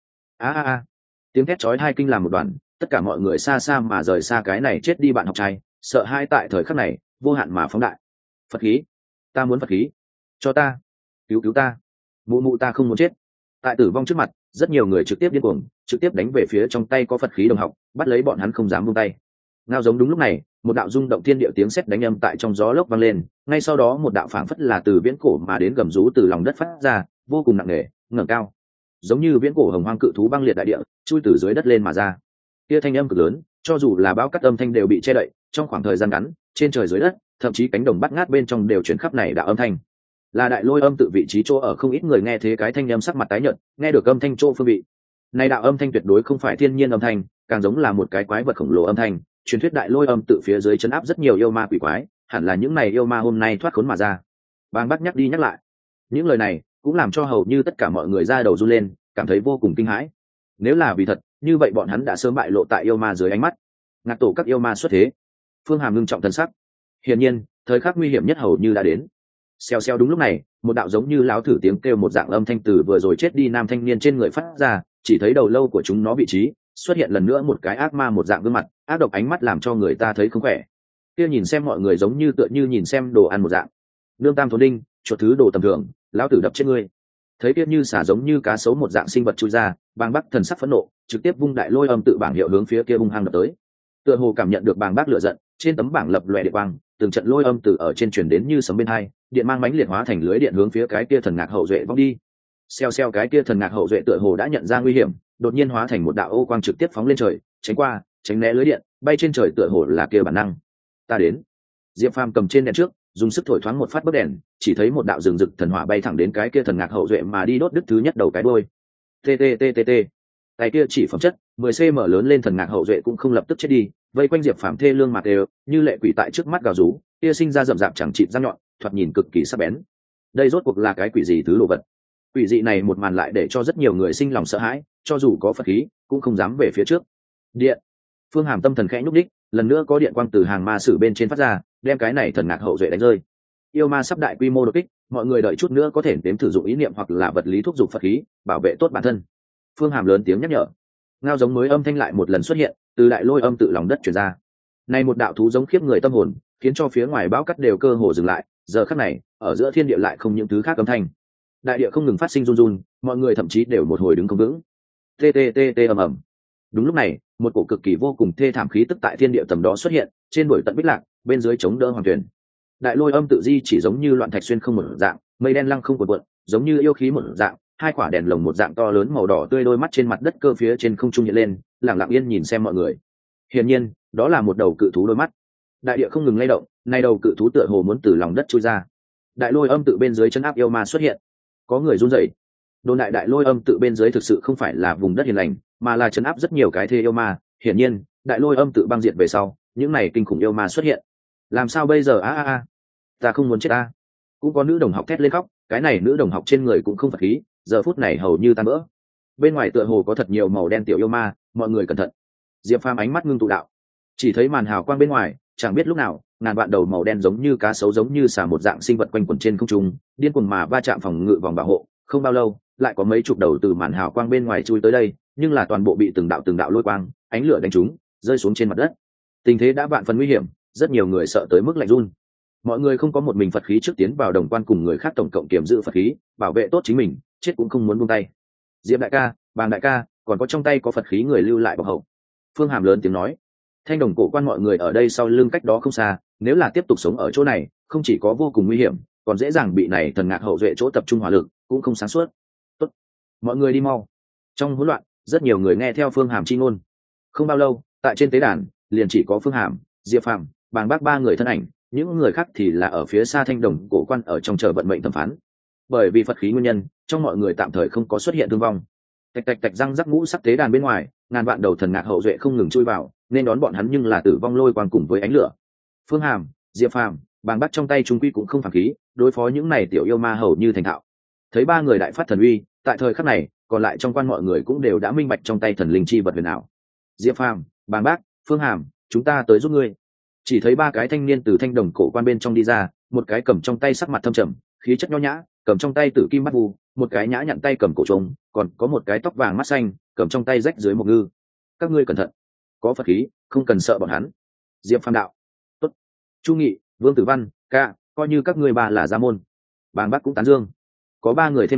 Tiếng thét chói tai kinh làm một đoàn, tất cả mọi người xa xa mà rời xa cái này chết đi bạn học trai, sợ hai tại thời khắc này vô hạn mà phóng đại. Phật khí, ta muốn Phật khí, cho ta, cứu ta, mụ ta không muốn chết. Tại tử vong trước mặt, rất nhiều người trực tiếp điên cuồng, trực tiếp đánh về phía trong tay có Phật khí đồng học, bắt lấy bọn hắn không dám buông tay. Ngao giống đúng lúc này, một đạo rung động thiên địa tiếng sét đánh âm tại trong gió lốc vang lên, ngay sau đó một đạo phảng phất là từ viễn cổ mà đến gầm rú từ lòng đất phát ra, vô cùng nặng nề, ngẩng cao, giống như viễn cổ hồng hoang cự thú băng liệt đại địa, chui từ dưới đất lên mà ra. Kia thanh âm cực lớn, cho dù là bão cắt âm thanh đều bị che đậy, trong khoảng thời gian ngắn, trên trời dưới đất, thậm chí cánh đồng bắt ngát bên trong đều truyền khắp này đạo âm thanh. Là đại lôi âm tự vị trí chỗ ở, không ít người nghe thế cái thanh âm sắc mặt tái nhợt, nghe được âm thanh chỗ phương vị. Này đạo âm thanh tuyệt đối không phải thiên nhiên âm thanh, càng giống là một cái quái vật khổng lồ âm thanh. Truyền thuyết đại lôi âm tự phía dưới chấn áp rất nhiều yêu ma quỷ quái, hẳn là những này yêu ma hôm nay thoát khốn mà ra. Bàng Bác nhắc đi nhắc lại, những lời này cũng làm cho hầu như tất cả mọi người ra đầu run lên, cảm thấy vô cùng kinh hãi. Nếu là vì thật, như vậy bọn hắn đã sớm bại lộ tại yêu ma dưới ánh mắt. Ngạc tổ các yêu ma xuất thế. Phương Hàm ngưng trọng thần sắc. Hiển nhiên, thời khắc nguy hiểm nhất hầu như đã đến. Xèo xèo, đúng lúc này, một đạo giống như láo thử tiếng kêu một dạng âm thanh từ vừa rồi chết đi nam thanh niên trên người phát ra, chỉ thấy đầu lâu của chúng nó vị trí xuất hiện lần nữa một cái ác ma một dạng gương mặt, ác độc ánh mắt làm cho người ta thấy không khỏe. Kia nhìn xem mọi người giống như tựa như nhìn xem đồ ăn một dạng. Lương tam thốn đinh, chuột thứ đồ tầm thường, lão tử đập chết ngươi. Thấy kia như xả giống như cá sấu một dạng sinh vật chui ra, Bàng Bác thần sắc phẫn nộ, trực tiếp vung đại lôi âm tự bảng hiệu hướng phía kia hung hăng đập tới. Tựa hồ cảm nhận được Bàng Bác lửa giận, trên tấm bảng lập lòe điện quang, từng trận lôi âm tự ở trên truyền đến như sấm bên hai, điện mang mãnh liệt hóa thành lưới điện hướng phía cái kia thần ngạc hậu duệ vong đi. Xeo xeo, cái kia thần ngạc hậu duệ tựa hồ đã nhận ra nguy hiểm, đột nhiên hóa thành một đạo ô quang trực tiếp phóng lên trời, tránh qua, tránh né lưới điện, bay trên trời tựa hồ là kia bản năng. Ta đến. Diệp Phàm cầm trên đèn trước, dùng sức thổi thoáng một phát bấc đèn, chỉ thấy một đạo rừng rực thần hỏa bay thẳng đến cái kia thần ngạc hậu duệ mà đi, đốt đứt thứ nhất đầu cái đuôi. T. Tay kia chỉ phẩm chất 10 cm lớn lên thần ngạc hậu duệ cũng không lập tức chết đi, vây quanh Diệp Phàm thê lương mặt đều, như lệ quỷ tại trước mắt gào rú, kia sinh ra rậm rạp chẳng chịt răng nhọn, thoạt nhìn cực kỳ sắc bén. Đây rốt cuộc là cái quỷ gì thứ đồ vật? Quỷ dị này một màn lại để cho rất nhiều người sinh lòng sợ hãi, cho dù có Phật khí, cũng không dám về phía trước. Điện. Phương Hàm tâm thần khẽ nhúc đích, lần nữa có điện quang từ hàng ma sử bên trên phát ra, đem cái này thần ngạc hậu duệ đánh rơi. Yêu ma sắp đại quy mô đột kích, mọi người đợi chút nữa có thể đếm thử dụng ý niệm hoặc là vật lý thúc giục Phật khí, bảo vệ tốt bản thân. Phương Hàm lớn tiếng nhắc nhở. Ngao giống mới âm thanh lại một lần xuất hiện, từ đại lôi âm tự lòng đất truyền ra. Này một đạo thú giống khiếp người tâm hồn, khiến cho phía ngoài bão cắt đều cơ hồ dừng lại. Giờ khắc này, ở giữa thiên địa lại không những thứ khác âm thanh. Đại địa không ngừng phát sinh run run, mọi người thậm chí đều một hồi đứng không vững. Ầm ầm. Đúng lúc này, một cổ cực kỳ vô cùng thê thảm khí tức tại thiên địa tầm đó xuất hiện, trên đồi tận bích lạc, bên dưới chống đỡ hoàng thuyền. Đại lôi âm tự di chỉ giống như loạn thạch xuyên không một dạng, mây đen lăng không cuộn cuộn, giống như yêu khí một dạng, hai quả đèn lồng một dạng to lớn màu đỏ tươi đôi mắt trên mặt đất cơ phía trên không trung hiện lên, lặng lặng yên nhìn xem mọi người. Hiển nhiên, đó là một đầu cự thú đôi mắt. Đại địa không ngừng lay động, nay đầu cự thú tựa hồ muốn từ lòng đất chui ra. Đại lôi âm tự bên dưới chân áp yêu ma xuất hiện. Có người run rẩy. Đồn đại lôi âm tự bên dưới thực sự không phải là vùng đất hiền lành, mà là chấn áp rất nhiều cái thê yêu ma. Hiển nhiên, đại lôi âm tự băng diệt về sau, những này kinh khủng yêu ma xuất hiện. Làm sao bây giờ? Ta không muốn chết a. Cũng có nữ đồng học thét lên khóc, cái này nữ đồng học trên người cũng không Phật khí, giờ phút này hầu như tan vỡ. Bên ngoài tựa hồ có thật nhiều màu đen tiểu yêu ma, mọi người cẩn thận. Diệp Phàm ánh mắt ngưng tụ đạo, chỉ thấy màn hào quang bên ngoài, chẳng biết lúc nào, ngàn vạn đầu màu đen giống như cá sấu giống như xà một dạng sinh vật quanh quẩn trên không trung, điên cuồng mà va chạm phòng ngự vòng bảo hộ. Không bao lâu, lại có mấy chục đầu từ màn hào quang bên ngoài chui tới đây, nhưng là toàn bộ bị từng đạo lôi quang, ánh lửa đánh trúng, rơi xuống trên mặt đất. Tình thế đã vạn phần nguy hiểm, rất nhiều người sợ tới mức lạnh run. Mọi người không có một mình Phật khí trước tiến vào đồng quan cùng người khác tổng cộng kiểm giữ Phật khí, bảo vệ tốt chính mình, chết cũng không muốn buông tay. Diệp đại ca, Bàng đại ca, còn có trong tay có Phật khí người lưu lại bảo hậu. Phương Hàm lớn tiếng nói. Thanh đồng cổ quan mọi người ở đây sau lưng cách đó không xa, nếu là tiếp tục sống ở chỗ này, không chỉ có vô cùng nguy hiểm, còn dễ dàng bị này thần ngạc hậu duệ chỗ tập trung hỏa lực, cũng không sáng suốt. Tốt, mọi người đi mau. Trong hỗn loạn, rất nhiều người nghe theo Phương Hàm chi ngôn. Không bao lâu, tại trên tế đàn, liền chỉ có Phương Hàm, Diệp Phàm, Bàng Bác ba người thân ảnh, những người khác thì là ở phía xa thanh đồng cổ quan ở trong chờ vận mệnh thẩm phán. Bởi vì Phật khí nguyên nhân, trong mọi người tạm thời không có xuất hiện thương vong. Tạch răng rắc ngũ sắc tế đàn bên ngoài, ngàn vạn đầu thần ngạc hậu duệ không ngừng chui vào, nên đón bọn hắn nhưng là tử vong lôi quang cùng với ánh lửa. Phương Hàm, Diệp Phàm, Bàng Bác trong tay trung quy cũng không phàm khí, đối phó những này tiểu yêu ma hầu như thành thạo. Thấy ba người đại phát thần uy, tại thời khắc này, còn lại trong quan mọi người cũng đều đã minh bạch trong tay thần linh chi vật huyền ảo. Diệp Phàm, Bàng Bác, Phương Hàm, chúng ta tới giúp ngươi. Chỉ thấy ba cái thanh niên từ thanh đồng cổ quan bên trong đi ra, một cái cầm trong tay sắc mặt thâm trầm, khí chất nho nhã, cầm trong tay tử kim bắt vu, một cái nhã nhặn tay cầm cổ trống, còn có một cái tóc vàng mắt xanh, cầm trong tay rách dưới một ngư. Các ngươi cẩn thận, có Phật khí, không cần sợ bọn hắn. Diệp Phàm đạo. Tốt. Chu Nghị, Vương Tử Văn, ca, coi như các ngươi ba là gia môn. Bàng Bác cũng tán dương. Có ba người thêm bảo,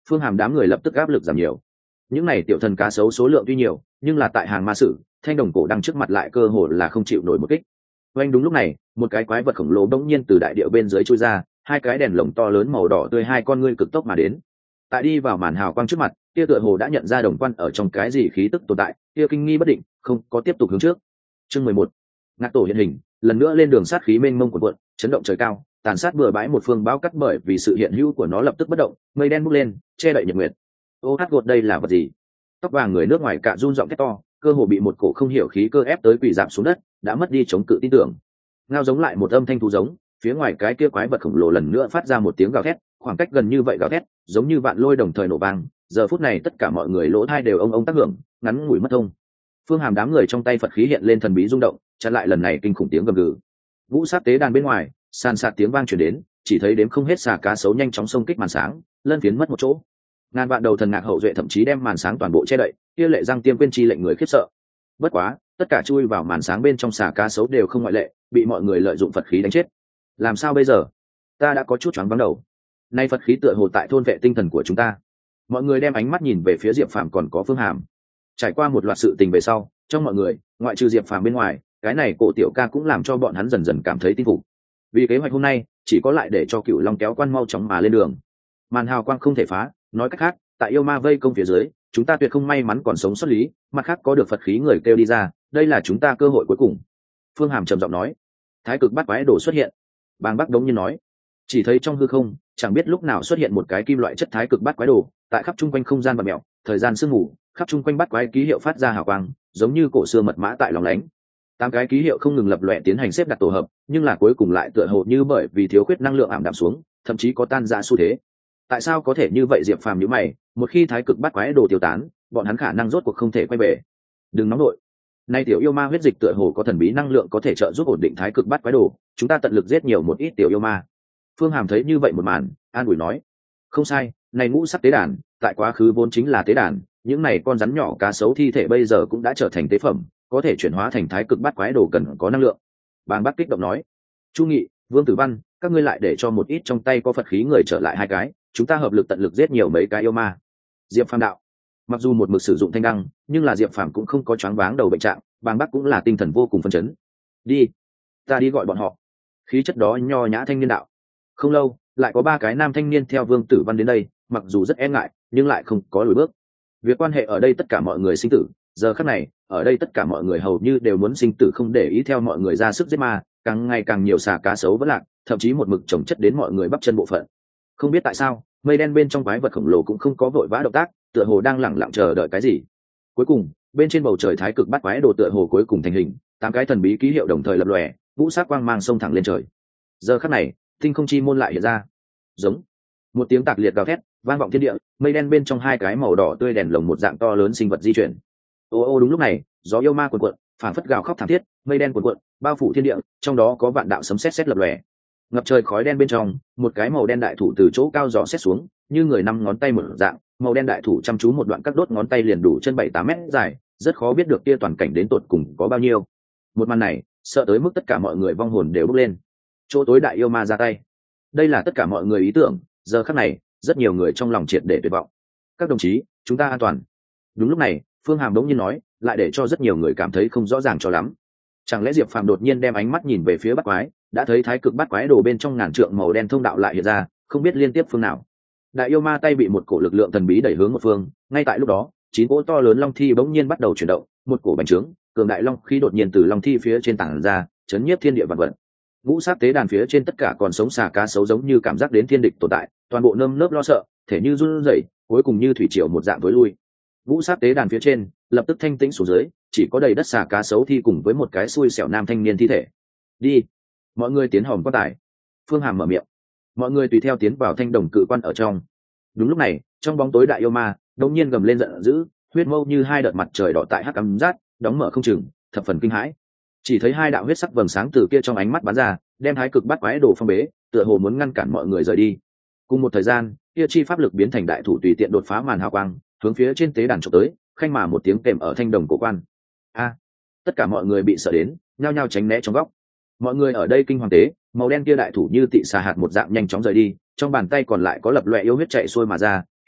Phương Hàm đám người lập tức áp lực giảm nhiều. Những này tiểu thần cá sấu số lượng tuy nhiều, nhưng là tại hàng ma sử, thanh đồng cổ đang trước mặt lại cơ hồ là không chịu nổi một kích. Oanh, đúng lúc này, một cái quái vật khổng lồ bỗng nhiên từ đại địa bên dưới chui ra, hai cái đèn lồng to lớn màu đỏ tươi, hai con ngươi cực tốc mà đến. Tại đi vào màn hào quang trước mặt, kia tựa hồ đã nhận ra đồng quan ở trong cái gì khí tức tồn tại, kia kinh nghi bất định, không có tiếp tục hướng trước. Chương 11. Ngạc tổ hiện hình, lần nữa lên đường sát khí mênh mông cuộn cuộn, chấn động trời cao, tàn sát bừa bãi một phương báo cắt, bởi vì sự hiện hữu của nó lập tức bất động, mây đen bốc lên, che đậy nhật nguyệt. Ô hát gột, đây là vật gì? Tóc vàng người nước ngoài cạ run giọng thét to, cơ hồ bị một cổ không hiểu khí cơ ép tới quỳ rạp xuống đất, đã mất đi chống cự tin tưởng. Ngao giống lại một âm thanh thú giống, phía ngoài cái kia quái vật khổng lồ lần nữa phát ra một tiếng gào thét, khoảng cách gần như vậy gào thét, giống như vạn lôi đồng thời nổ vang. Giờ phút này tất cả mọi người lỗ tai đều ông tác hưởng, ngắn ngủi mất thông. Phương Hàm đám người trong tay Phật khí hiện lên thần bí rung động, chặn lại lần này kinh khủng tiếng gầm gừ. Vũ sát tế đàn bên ngoài, sàn sạt tiếng vang truyền đến, chỉ thấy đếm không hết xà cá sấu nhanh chóng xông kích màn sáng, lân phiến mất một chỗ. Ngàn vạn đầu thần ngạc hậu duệ thậm chí đem màn sáng toàn bộ che đậy, kia lệ răng tiêm quên chi lệnh người khiếp sợ. Bất quá, tất cả chui vào màn sáng bên trong xà cá sấu đều không ngoại lệ, bị mọi người lợi dụng Phật khí đánh chết. Làm sao bây giờ? Ta đã có chút choáng váng đầu. Nay Phật khí tựa hồ tại thôn vệ tinh thần của chúng ta. Mọi người đem ánh mắt nhìn về phía Diệp Phàm còn có Phương Hàm. Trải qua một loạt sự tình về sau, trong mọi người, ngoại trừ Diệp Phàm bên ngoài, cái này cổ tiểu ca cũng làm cho bọn hắn dần dần cảm thấy tin phục. Vì kế hoạch hôm nay, chỉ có lại để cho Cửu Long kéo quan mau chóng mà lên đường. Màn hào quang không thể phá, nói cách khác, tại yêu ma vây công phía dưới, chúng ta tuyệt không may mắn còn sống sót lý, mặt khác có được Phật khí người kêu đi ra, đây là chúng ta cơ hội cuối cùng. Phương Hàm trầm giọng nói. Thái cực bát quái đồ xuất hiện. Bàng Bắc đống nhiên nói. Chỉ thấy trong hư không, chẳng biết lúc nào xuất hiện một cái kim loại chất thái cực bát quái đồ, tại khắp trung quanh không gian và mèo, thời gian sương mù, khắp trung quanh bát quái ký hiệu phát ra hào quang, giống như cổ xưa mật mã tại lòng lánh. 8 cái ký hiệu không ngừng lập lòe tiến hành xếp đặt tổ hợp, nhưng là cuối cùng lại tựa hồ như bởi vì thiếu khuyết năng lượng ảm đạm xuống, thậm chí có tan ra xu thế. Tại sao có thể như vậy? Diệp Phàm nhíu mày, một khi thái cực bát quái đồ tiêu tán, bọn hắn khả năng rốt cuộc không thể quay về. Đừng nóng nổi. Nay tiểu yêu ma huyết dịch tựa hồ có thần bí năng lượng có thể trợ giúp ổn định thái cực bát quái đồ, chúng ta tận lực giết nhiều một ít tiểu yêu ma. Phương Hàm thấy như vậy một màn, an ủi nói. Không sai, này ngũ sắc tế đàn, tại quá khứ vốn chính là tế đàn, những này con rắn nhỏ cá sấu thi thể bây giờ cũng đã trở thành tế phẩm, có thể chuyển hóa thành thái cực bát quái đồ cần có năng lượng. Bàng Bắc kích động nói. Chu Nghị, Vương Tử Văn, các ngươi lại để cho một ít trong tay có Phật khí người trở lại hai cái, chúng ta hợp lực tận lực giết nhiều mấy cái yêu ma. Diệp Phàm đạo. Mặc dù một mực sử dụng thanh đăng, nhưng là Diệp Phàm cũng không có choáng váng đầu bệnh trạng, Bàng Bắc cũng là tinh thần vô cùng phấn chấn. Đi, ta đi gọi bọn họ. Khí chất đó nho nhã thanh niên đạo. Không lâu, lại có 3 cái nam thanh niên theo Vương Tử Văn đến đây, mặc dù rất e ngại, nhưng lại không có lùi bước. Việc quan hệ ở đây tất cả mọi người sinh tử, giờ khắc này, ở đây tất cả mọi người hầu như đều muốn sinh tử, không để ý theo mọi người ra sức giết ma, càng ngày càng nhiều xà cá sấu vẫn lạc, thậm chí một mực chồng chất đến mọi người bắp chân bộ phận. Không biết tại sao, mây đen bên trong quái vật khổng lồ cũng không có vội vã động tác, tựa hồ đang lẳng lặng chờ đợi cái gì. Cuối cùng, bên trên bầu trời thái cực bát quái đồ tựa hồ cuối cùng thành hình, 8 cái thần bí ký hiệu đồng thời lập lòe, ngũ sắc quang mang xông thẳng lên trời. Giờ khắc này, tinh không chi môn lại hiện ra. Giống một tiếng tạc liệt gào thét vang vọng thiên địa, mây đen bên trong 2 cái màu đỏ tươi đèn lồng một dạng to lớn sinh vật di chuyển. Ô ô, đúng lúc này, gió yêu ma cuồn cuộn, phảng phất gào khóc thảm thiết, mây đen cuồn cuộn, bao phủ thiên địa, trong đó có vạn đạo sấm sét sét lập lòe. Ngập trời khói đen bên trong, một cái màu đen đại thủ từ chỗ cao giò xét xuống, như người 5 ngón tay một dạng, màu đen đại thủ chăm chú một đoạn các đốt ngón tay liền đủ chân 7-8 mét dài, rất khó biết được kia toàn cảnh đến tột cùng có bao nhiêu. Một màn này, sợ tới mức tất cả mọi người vong hồn đều bốc lên. Chỗ tối đại yêu ma ra tay. Đây là tất cả mọi người ý tưởng, giờ khắc này, rất nhiều người trong lòng triệt để tuyệt vọng. Các đồng chí, chúng ta an toàn. Đúng lúc này, Phương Hàm đống nhiên nói, lại để cho rất nhiều người cảm thấy không rõ ràng cho lắm. Chẳng lẽ Diệp Phàm đột nhiên đem ánh mắt nhìn về phía bát quái, đã thấy thái cực bát quái đồ bên trong ngàn trượng màu đen thông đạo lại hiện ra, không biết liên tiếp phương nào. Đại yêu ma tay bị một cổ lực lượng thần bí đẩy hướng một phương, ngay tại lúc đó, 9 cỗ to lớn long thi bỗng nhiên bắt đầu chuyển động, một cổ bành trướng, cường đại long khí đột nhiên từ long thi phía trên tản ra, chấn nhiếp thiên địa vạn vật. Ngũ sát tế đàn phía trên tất cả còn sống xà cá sấu giống như cảm giác đến thiên địch tồn tại, toàn bộ nơm nớp lo sợ, thể như run rẩy, cuối cùng như thủy triều một dạng tối lui. Ngũ sát tế đàn phía trên lập tức thanh tĩnh xuống dưới, chỉ có đầy đất xà cá sấu thi cùng với một cái xui xẻo nam thanh niên thi thể. Đi, mọi người tiến hòm quan tài. Phương Hàm mở miệng, mọi người tùy theo tiến vào thanh đồng cự quan ở trong. Đúng lúc này, trong bóng tối đại yêu ma đột nhiên gầm lên giận dữ, huyết mâu như 2 đợt mặt trời đỏ tại hắc ám rát đóng mở không chừng, thập phần kinh hãi. Chỉ thấy 2 đạo huyết sắc vầng sáng từ kia trong ánh mắt bắn ra, đem thái cực bát quái đồ phong bế, tựa hồ muốn ngăn cản mọi người rời đi. Cùng một thời gian, kia chi pháp lực biến thành đại thủ tùy tiện đột phá màn hào quang, hướng phía trên tế đàn chụp tới, khanh mà một tiếng kèm ở thanh đồng cổ quan. A! Tất cả mọi người bị sợ đến, nhao nhao tránh né trong góc. Mọi người ở đây kinh hoàng tế, màu đen kia đại thủ như tị xà hạt một dạng nhanh chóng rời đi, trong bàn tay còn lại có lập loè yêu huyết chạy xuôi mà ra,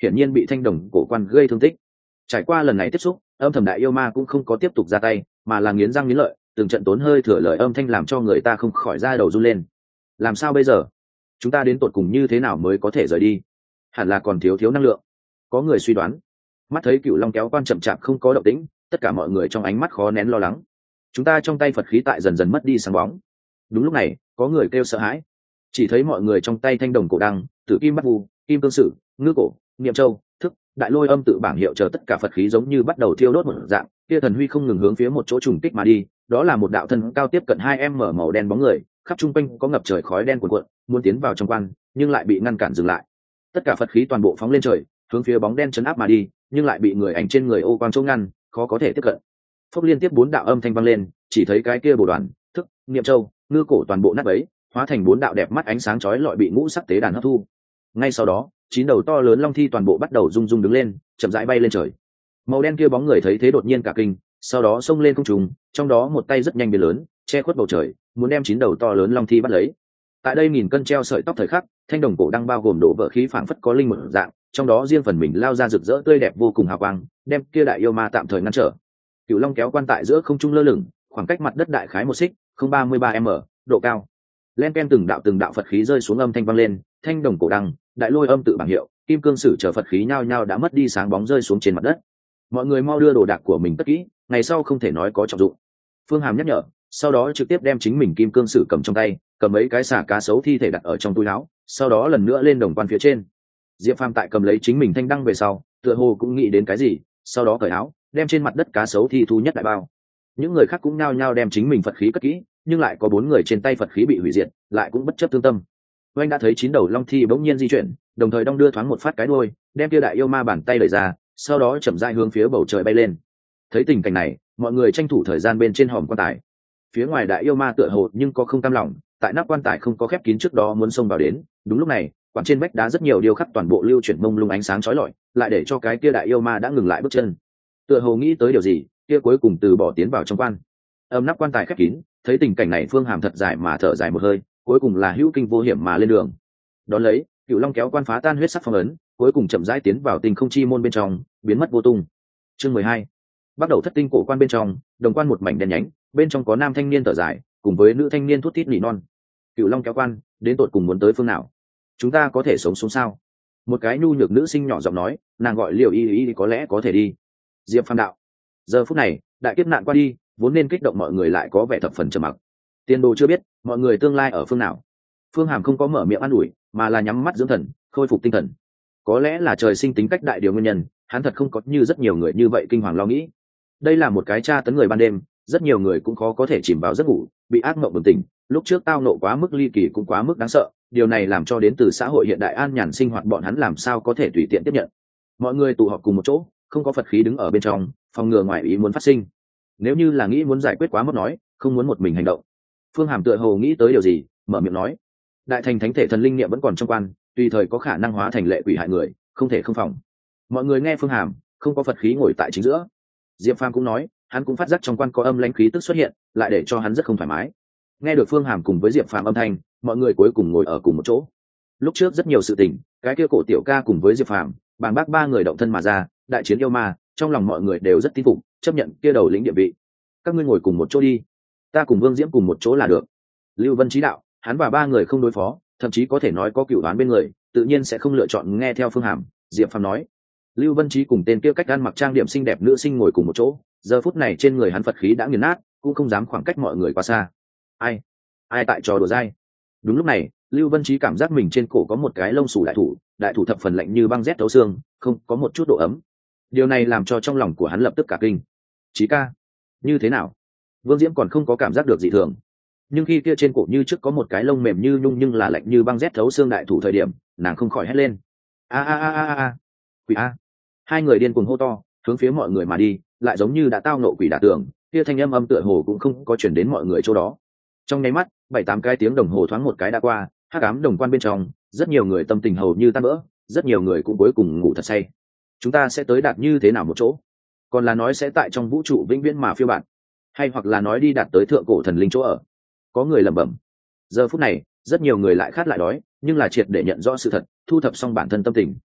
hiển nhiên bị thanh đồng cổ quan gây thương tích. Trải qua lần này tiếp xúc, âm thầm đại yêu ma cũng không có tiếp tục ra tay, mà là nghiến răng nghiến lợi, từng trận tốn hơi thừa lời âm thanh làm cho người ta không khỏi da đầu run lên. Làm sao bây giờ? Chúng ta đến tột cùng như thế nào mới có thể rời đi? Hẳn là còn thiếu năng lượng. Có người suy đoán. Mắt thấy Cựu Long kéo quan chậm chạp không có động tĩnh, tất cả mọi người trong ánh mắt khó nén lo lắng. Chúng ta trong tay Phật khí tại dần dần mất đi sáng bóng. Đúng lúc này, có người kêu sợ hãi. Chỉ thấy mọi người trong tay thanh đồng cổ đăng, tử kim bắt vu, kim cương sử, ngư cổ, niệm châu, thức, đại lôi âm tự bảng hiệu chờ tất cả Phật khí giống như bắt đầu thiêu đốt một dạng, kia thần huy không ngừng hướng phía một chỗ trùng kích mà đi. Đó là một đạo thân cao tiếp cận 2m màu đen bóng người, khắp trung quanh có ngập trời khói đen cuồn cuộn, muốn tiến vào trong quan, nhưng lại bị ngăn cản dừng lại. Tất cả Phật khí toàn bộ phóng lên trời, hướng phía bóng đen chấn áp mà đi, nhưng lại bị người ảnh trên người ô quang chỗ ngăn, khó có thể tiếp cận. Phốc liên tiếp 4 đạo âm thanh vang lên, chỉ thấy cái kia bồ đoàn, thức, niệm châu, ngư cổ toàn bộ nát bấy, hóa thành 4 đạo đẹp mắt ánh sáng chói lọi bị ngũ sắc tế đàn hấp thu. Ngay sau đó, 9 đầu to lớn long thi toàn bộ bắt đầu rung rung đứng lên, chậm rãi bay lên trời. Màu đen kia bóng người thấy thế đột nhiên cả kinh, sau đó xông lên không trung, trong đó một tay rất nhanh biến lớn, che khuất bầu trời, muốn đem 9 đầu to lớn long thi bắt lấy. Tại đây nghìn cân treo sợi tóc thời khắc, thanh đồng cổ đang bao gồm độ vỡ khí phảng phất có linh một dạng, trong đó riêng phần mình lao ra rực rỡ tươi đẹp vô cùng hào quang, đem kia đại yêu ma tạm thời ngăn trở. Cựu Long kéo quan tại giữa không trung lơ lửng, khoảng cách mặt đất đại khái 1 xích, 033 m, độ cao. Len ken từng đạo Phật khí rơi xuống âm thanh vang lên, thanh đồng cổ đăng, đại lôi âm tự bảng hiệu, kim cương sử chờ Phật khí nhao nhao đã mất đi sáng bóng rơi xuống trên mặt đất. Mọi người mau đưa đồ đạc của mình tất kỹ, ngày sau không thể nói có trọng dụng. Phương Hàm nhắc nhở, sau đó trực tiếp đem chính mình kim cương sử cầm trong tay, cầm mấy cái xả cá sấu thi thể đặt ở trong túi áo, sau đó lần nữa lên đồng quan phía trên. Diệp Phàm tại cầm lấy chính mình thanh đăng về sau, tựa hồ cũng nghĩ đến cái gì, sau đó cởi áo, đem trên mặt đất cá sấu thi thu nhất đại bao. Những người khác cũng nhao nhao đem chính mình Phật khí cất kỹ, nhưng lại có 4 người trên tay Phật khí bị hủy diệt, lại cũng bất chấp thương tâm. Oanh đã thấy 9 đầu long thi bỗng nhiên di chuyển, đồng thời đong đưa thoáng một phát cái đuôi, đem kia đại yêu ma bàn tay đẩy ra, sau đó chậm rãi hướng phía bầu trời bay lên. Thấy tình cảnh này, mọi người tranh thủ thời gian bên trên hòm quan tài. Phía ngoài đại yêu ma tựa hồ nhưng có không cam lòng, tại nắp quan tài không có khép kín trước đó muốn xông vào đến. Đúng lúc này, quản trên vách đá rất nhiều điêu khắc toàn bộ lưu chuyển mông lung ánh sáng chói lọi, lại để cho cái kia đại yêu ma đã ngừng lại bước chân. Tựa hồ nghĩ tới điều gì, kia cuối cùng từ bỏ tiến vào trong quan. Nắp quan tài khép kín, thấy tình cảnh này Phương Hàm thật dài mà thở dài một hơi, cuối cùng là hữu kinh vô hiểm mà lên đường. Đón lấy, Cựu Long kéo quan phá tan huyết sắc phong ấn, cuối cùng chậm rãi tiến vào Tinh Không Chi môn bên trong, biến mất vô tung. Chương 12. Bắt đầu thất tinh cổ quan bên trong, đồng quan một mảnh đen nhánh, bên trong có nam thanh niên thở dài, cùng với nữ thanh niên thút thít nỉ non. Cựu Long kéo quan, đến tột cùng muốn tới phương nào? Chúng ta có thể sống sao? Một cái nhu nhược nữ sinh nhỏ giọng nói, nàng gọi Liễu Y có lẽ có thể đi. Diệp Phàm đạo. Giờ phút này, đại kiếp nạn qua đi, vốn nên kích động mọi người lại có vẻ thập phần trầm mặc. Tiên đồ chưa biết, mọi người tương lai ở phương nào. Phương Hàm không có mở miệng an ủi, mà là nhắm mắt dưỡng thần, khôi phục tinh thần. Có lẽ là trời sinh tính cách đại điều nguyên nhân, hắn thật không có như rất nhiều người như vậy kinh hoàng lo nghĩ. Đây là một cái tra tấn người ban đêm, rất nhiều người cũng khó có thể chìm vào giấc ngủ, bị ác mộng bừng tỉnh. Lúc trước tao nộ quá mức ly kỳ cũng quá mức đáng sợ, điều này làm cho đến từ xã hội hiện đại an nhàn sinh hoạt bọn hắn làm sao có thể tùy tiện tiếp nhận. Mọi người tụ họp cùng một chỗ, không có Phật khí đứng ở bên trong, phòng ngừa ngoài ý muốn phát sinh. Nếu như là nghĩ muốn giải quyết quá mức nói, không muốn một mình hành động. Phương Hàm tựa hồ nghĩ tới điều gì, mở miệng nói: đại thành thánh thể thần linh niệm vẫn còn trong quan, tùy thời có khả năng hóa thành lệ quỷ hại người, không thể không phòng. Mọi người nghe Phương Hàm, không có Phật khí ngồi tại chính giữa. Diệp Phàm cũng nói, hắn cũng phát giác trong quan có âm lãnh khí tức xuất hiện, lại để cho hắn rất không thoải mái. Nghe được Phương Hàm cùng với Diệp Phàm âm thanh, mọi người cuối cùng ngồi ở cùng một chỗ. Lúc trước rất nhiều sự tình, cái kia cổ tiểu ca cùng với Diệp Phàm, bàn bác 3 người động thân mà ra, đại chiến yêu ma, trong lòng mọi người đều rất tin phục, chấp nhận kia đầu lĩnh địa vị. Các ngươi ngồi cùng một chỗ đi, ta cùng Vương Diễm cùng một chỗ là được. Lưu Vân chí đạo, hắn và 3 người không đối phó, thậm chí có thể nói có cửu đoán bên người, tự nhiên sẽ không lựa chọn nghe theo Phương Hàm. Diệp Phàm nói. Lưu Vân chí cùng tên kia cách ăn mặc trang điểm xinh đẹp nữ sinh ngồi cùng một chỗ, giờ phút này trên người hắn Phật khí đã nghiền nát, cũng không dám khoảng cách mọi người quá xa. Ai tại trò đùa dai? Đúng lúc này, Lưu Vân chí cảm giác mình trên cổ có một cái lông xù đại thủ thập phần lạnh như băng rét thấu xương, không có một chút độ ấm. Điều này làm cho trong lòng của hắn lập tức cả kinh. Chí ca, như thế nào? Vương Diễm còn không có cảm giác được dị thường, nhưng khi kia trên cổ như trước có một cái lông mềm như nhung nhưng là lạnh như băng rét thấu xương đại thủ thời điểm, nàng không khỏi hét lên: a quỷ a! Hai người điên cuồng hô to, hướng phía mọi người mà đi, lại giống như đã tao nộ quỷ đả tường, kia thanh âm tựa hồ cũng không có chuyển đến mọi người chỗ đó. Trong nháy mắt, 7-8 cái tiếng đồng hồ thoáng một cái đã qua, hắc ám đồng quan bên trong, rất nhiều người tâm tình hầu như tan vỡ, rất nhiều người cũng cuối cùng ngủ thật say. Chúng ta sẽ tới đạt như thế nào một chỗ? Còn là nói sẽ tại trong vũ trụ vĩnh viễn mà phiêu bạt, hay hoặc là nói đi đạt tới thượng cổ thần linh chỗ ở? Có người lẩm bẩm. Giờ phút này, rất nhiều người lại khát lại đói, nhưng là triệt để nhận rõ sự thật, thu thập xong bản thân tâm tình.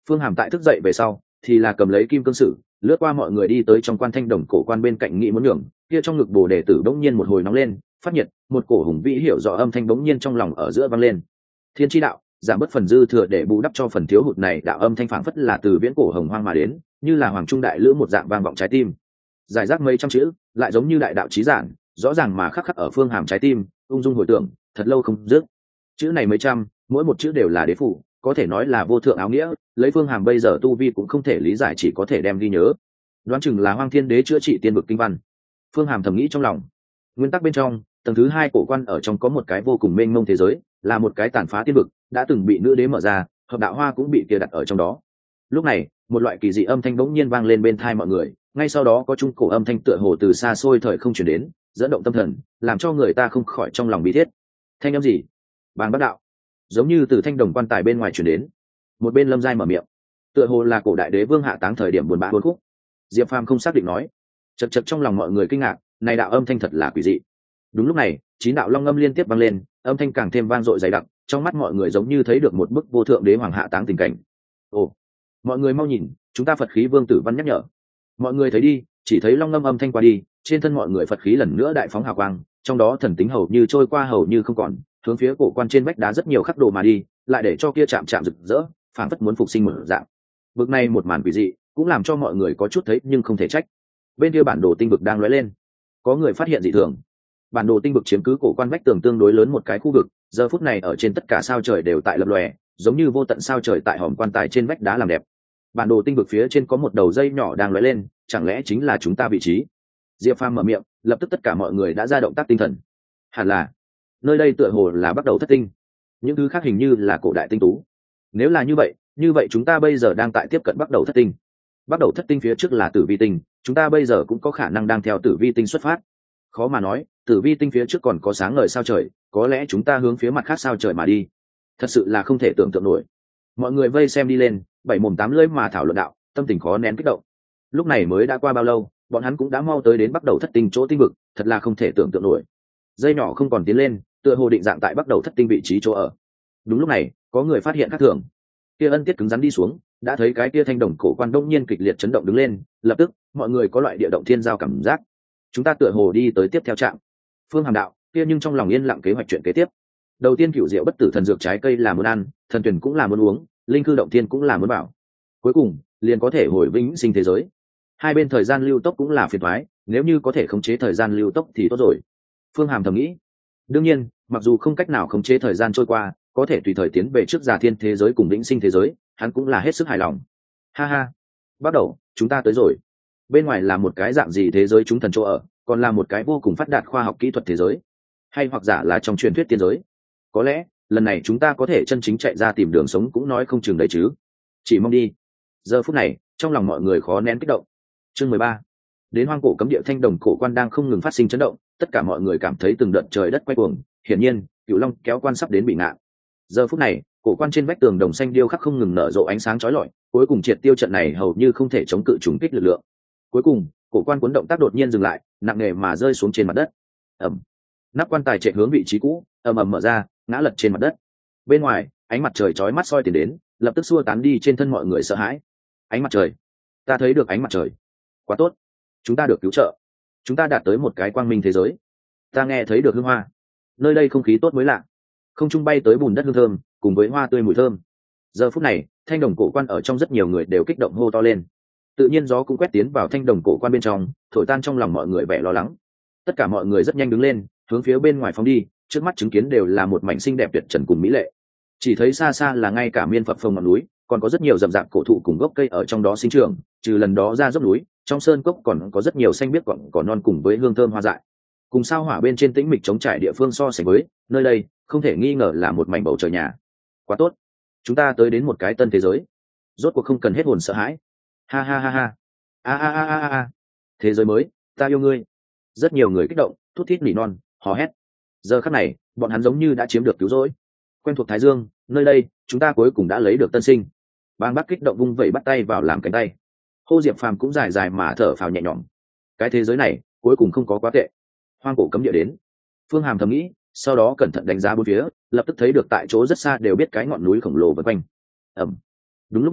Phương Hàm tại thức dậy về sau thì là cầm lấy kim cương sử lướt qua mọi người đi tới trong quan thanh đồng cổ quan bên cạnh nghĩ muốn nhường kia trong ngực bồ đề tử bỗng nhiên một hồi nóng lên phát nhiệt, một cổ hùng vĩ hiểu rõ âm thanh bỗng nhiên trong lòng ở giữa vang lên. Thiên chi đạo, giảm bớt phần dư thừa để bù đắp cho phần thiếu hụt này, đạo âm thanh phảng phất là từ viễn cổ hồng hoang mà đến, như là hoàng trung đại lữ một dạng vang vọng trái tim. Giải rác mấy trăm chữ, lại giống như đại đạo chí giản, rõ ràng mà khắc khắc ở Phương Hàm trái tim, ung dung hồi tưởng, thật lâu không dứt. Chữ này mấy trăm, mỗi một chữ đều là đế phủ, có thể nói là vô thượng áo nghĩa, lấy Phương Hàm bây giờ tu vi cũng không thể lý giải, chỉ có thể đem ghi nhớ. Đoán chừng là Hoang Thiên Đế chữa trị tiên vực kinh văn. Phương Hàm thầm nghĩ trong lòng. Nguyên tắc bên trong, tầng thứ 2 cổ quan ở trong có một cái vô cùng mênh mông thế giới, là một cái tàn phá tiên vực, đã từng bị nữ đế mở ra, hợp đạo hoa cũng bị kia đặt ở trong đó. Lúc này, một loại kỳ dị âm thanh bỗng nhiên vang lên bên tai mọi người, ngay sau đó có trung cổ âm thanh tựa hồ từ xa xôi thời không truyền đến, dẫn động tâm thần, làm cho người ta không khỏi trong lòng bí thiết. Thanh âm gì? Bàng Bác đạo. Giống như từ thanh đồng quan tài bên ngoài truyền đến. Một bên Lâm Giai mở miệng, tựa hồ là cổ đại đế vương hạ táng thời điểm buồn bã hỗn khúc. Diệp Phàm không xác định nói. Chật chật trong lòng mọi người kinh ngạc, này đạo âm thanh thật là quỷ dị. Đúng lúc này, 9 đạo long âm liên tiếp vang lên, âm thanh càng thêm vang dội dày đặc, trong mắt mọi người giống như thấy được một bức vô thượng đế hoàng hạ táng tình cảnh. Ồ, mọi người mau nhìn, chúng ta Phật khí vương tử văn nhắc nhở. Mọi người thấy đi, chỉ thấy long âm âm thanh qua đi, trên thân mọi người Phật khí lần nữa đại phóng hào quang, trong đó thần tính hầu như trôi qua hầu như không còn, hướng phía cổ quan trên vách đá rất nhiều khắc đồ mà đi, lại để cho kia chạm chạm rực rỡ, phảng phất muốn phục sinh một dạng. Bực này một màn quỷ dị, cũng làm cho mọi người có chút thấy nhưng không thể trách. Bên kia bản đồ tinh vực đang lóe lên, có người phát hiện dị thường. Bản đồ tinh vực chiếm cứ cổ quan vách tường tương đối lớn một cái khu vực, giờ phút này ở trên tất cả sao trời đều tại lập lòe, giống như vô tận sao trời tại hòm quan tài trên vách đá làm đẹp. Bản đồ tinh vực phía trên có một đầu dây nhỏ đang lóe lên, chẳng lẽ chính là chúng ta vị trí? Diệp Phàm mở miệng, lập tức tất cả mọi người đã ra động tác tinh thần. Hẳn là nơi đây tựa hồ là bắt đầu thất tinh, những thứ khác hình như là cổ đại tinh tú. Nếu là như vậy chúng ta bây giờ đang tại tiếp cận bắt đầu thất tinh. Bắt đầu thất tinh phía trước là tử vi tinh, chúng ta bây giờ cũng có khả năng đang theo tử vi tinh xuất phát. Khó mà nói, tử vi tinh phía trước còn có sáng ngời sao trời, có lẽ chúng ta hướng phía mặt khác sao trời mà đi. Thật sự là không thể tưởng tượng nổi. Mọi người vây xem đi lên, bảy mồm tám lưỡi mà thảo luận đạo, tâm tình khó nén kích động. Lúc này mới đã qua bao lâu, bọn hắn cũng đã mau tới đến bắt đầu thất tinh chỗ tinh vực, thật là không thể tưởng tượng nổi. Dây nhỏ không còn tiến lên, tựa hồ định dạng tại bắt đầu thất tinh vị trí chỗ ở. Đúng lúc này, có người phát hiện khác thường. Kia ân tiết cứng rắn đi xuống, đã thấy cái kia thanh đồng cổ quan đông nhiên kịch liệt chấn động đứng lên, lập tức mọi người có loại địa động thiên giao cảm giác. Chúng ta tựa hồ đi tới tiếp theo trạm. Phương Hàm đạo, kia nhưng trong lòng yên lặng kế hoạch chuyện kế tiếp. Đầu tiên cửu diệu bất tử thần dược trái cây là muốn ăn, thần tuyển cũng là muốn uống, linh cư động thiên cũng là muốn bảo. Cuối cùng liền có thể hồi vĩnh sinh thế giới. Hai bên thời gian lưu tốc cũng là phiền toái, nếu như có thể khống chế thời gian lưu tốc thì tốt rồi. Phương Hàm thầm nghĩ. Đương nhiên, mặc dù không cách nào khống chế thời gian trôi qua, có thể tùy thời tiến về trước già thiên thế giới cùng vĩnh sinh thế giới, hắn cũng là hết sức hài lòng. Ha ha, bắt đầu, chúng ta tới rồi. Bên ngoài là một cái dạng gì thế giới chúng thần chỗ ở, còn là một cái vô cùng phát đạt khoa học kỹ thuật thế giới, hay hoặc giả là trong truyền thuyết tiên giới. Có lẽ lần này chúng ta có thể chân chính chạy ra tìm đường sống cũng nói không chừng đấy chứ. Chỉ mong đi. Giờ phút này trong lòng mọi người khó nén kích động. Chương 13. Đến hoang cổ cấm địa thanh đồng cổ quan đang không ngừng phát sinh chấn động, tất cả mọi người cảm thấy từng đợt trời đất quay cuồng. Hiển nhiên Cửu Long kéo quan sắp đến bị ngạn. Giờ phút này cổ quan trên vách tường đồng xanh điêu khắc không ngừng nở rộ ánh sáng chói lọi, cuối cùng triệt tiêu trận này hầu như không thể chống cự trùng kích lực lượng. Cuối cùng cổ quan cuốn động tác đột nhiên dừng lại, nặng nề mà rơi xuống trên mặt đất. Ầm. Nắp quan tài chạy hướng vị trí cũ, ầm ầm mở ra, ngã lật trên mặt đất. Bên ngoài ánh mặt trời chói mắt soi tiền đến, lập tức xua tán đi trên thân mọi người sợ hãi. Ánh mặt trời, ta thấy được ánh mặt trời, quá tốt, chúng ta được cứu trợ, chúng ta đạt tới một cái quang minh thế giới. Ta nghe thấy được hương hoa, nơi đây không khí tốt mới lạ, không trung bay tới bùn đất hương thơm cùng với hoa tươi mùi thơm. Giờ phút này thanh đồng cổ quan ở trong rất nhiều người đều kích động hô to lên. Tự nhiên gió cũng quét tiến vào thanh đồng cổ quan bên trong, thổi tan trong lòng mọi người vẻ lo lắng. Tất cả mọi người rất nhanh đứng lên, hướng phía bên ngoài phóng đi, trước mắt chứng kiến đều là một mảnh xinh đẹp tuyệt trần cùng mỹ lệ. Chỉ thấy xa xa là ngay cả miên phập phồng ngọn núi, còn có rất nhiều rậm rạp cổ thụ cùng gốc cây ở trong đó sinh trưởng, trừ lần đó ra dốc núi, trong sơn cốc còn có rất nhiều xanh biếc cỏ non cùng với hương thơm hoa dại. Cùng sao hỏa bên trên tĩnh mịch trống trải địa phương so sánh với, nơi đây không thể nghi ngờ là một mảnh bầu trời nhà. Quá tốt, chúng ta tới đến một cái tân thế giới. Rốt cuộc không cần hết hồn sợ hãi. Ha ha ha ha. A a a a a. Thế giới mới, ta yêu ngươi. Rất nhiều người kích động, thút thít nỉ non, hò hét. Giờ khắc này, bọn hắn giống như đã chiếm được cứu rỗi. Quen thuộc Thái Dương, nơi đây chúng ta cuối cùng đã lấy được tân sinh. Bang Bác kích động vung vẩy bắt tay vào làm cánh tay. Hô Diệp Phàm cũng dài dài mà thở phào nhẹ nhõm. Cái thế giới này cuối cùng không có quá tệ. Hoang cổ cấm địa đến. Phương Hàm thầm nghĩ, sau đó cẩn thận đánh giá bốn phía, lập tức thấy được tại chỗ rất xa đều biết cái ngọn núi khổng lồ vây quanh. Ầm. Đúng lúc này,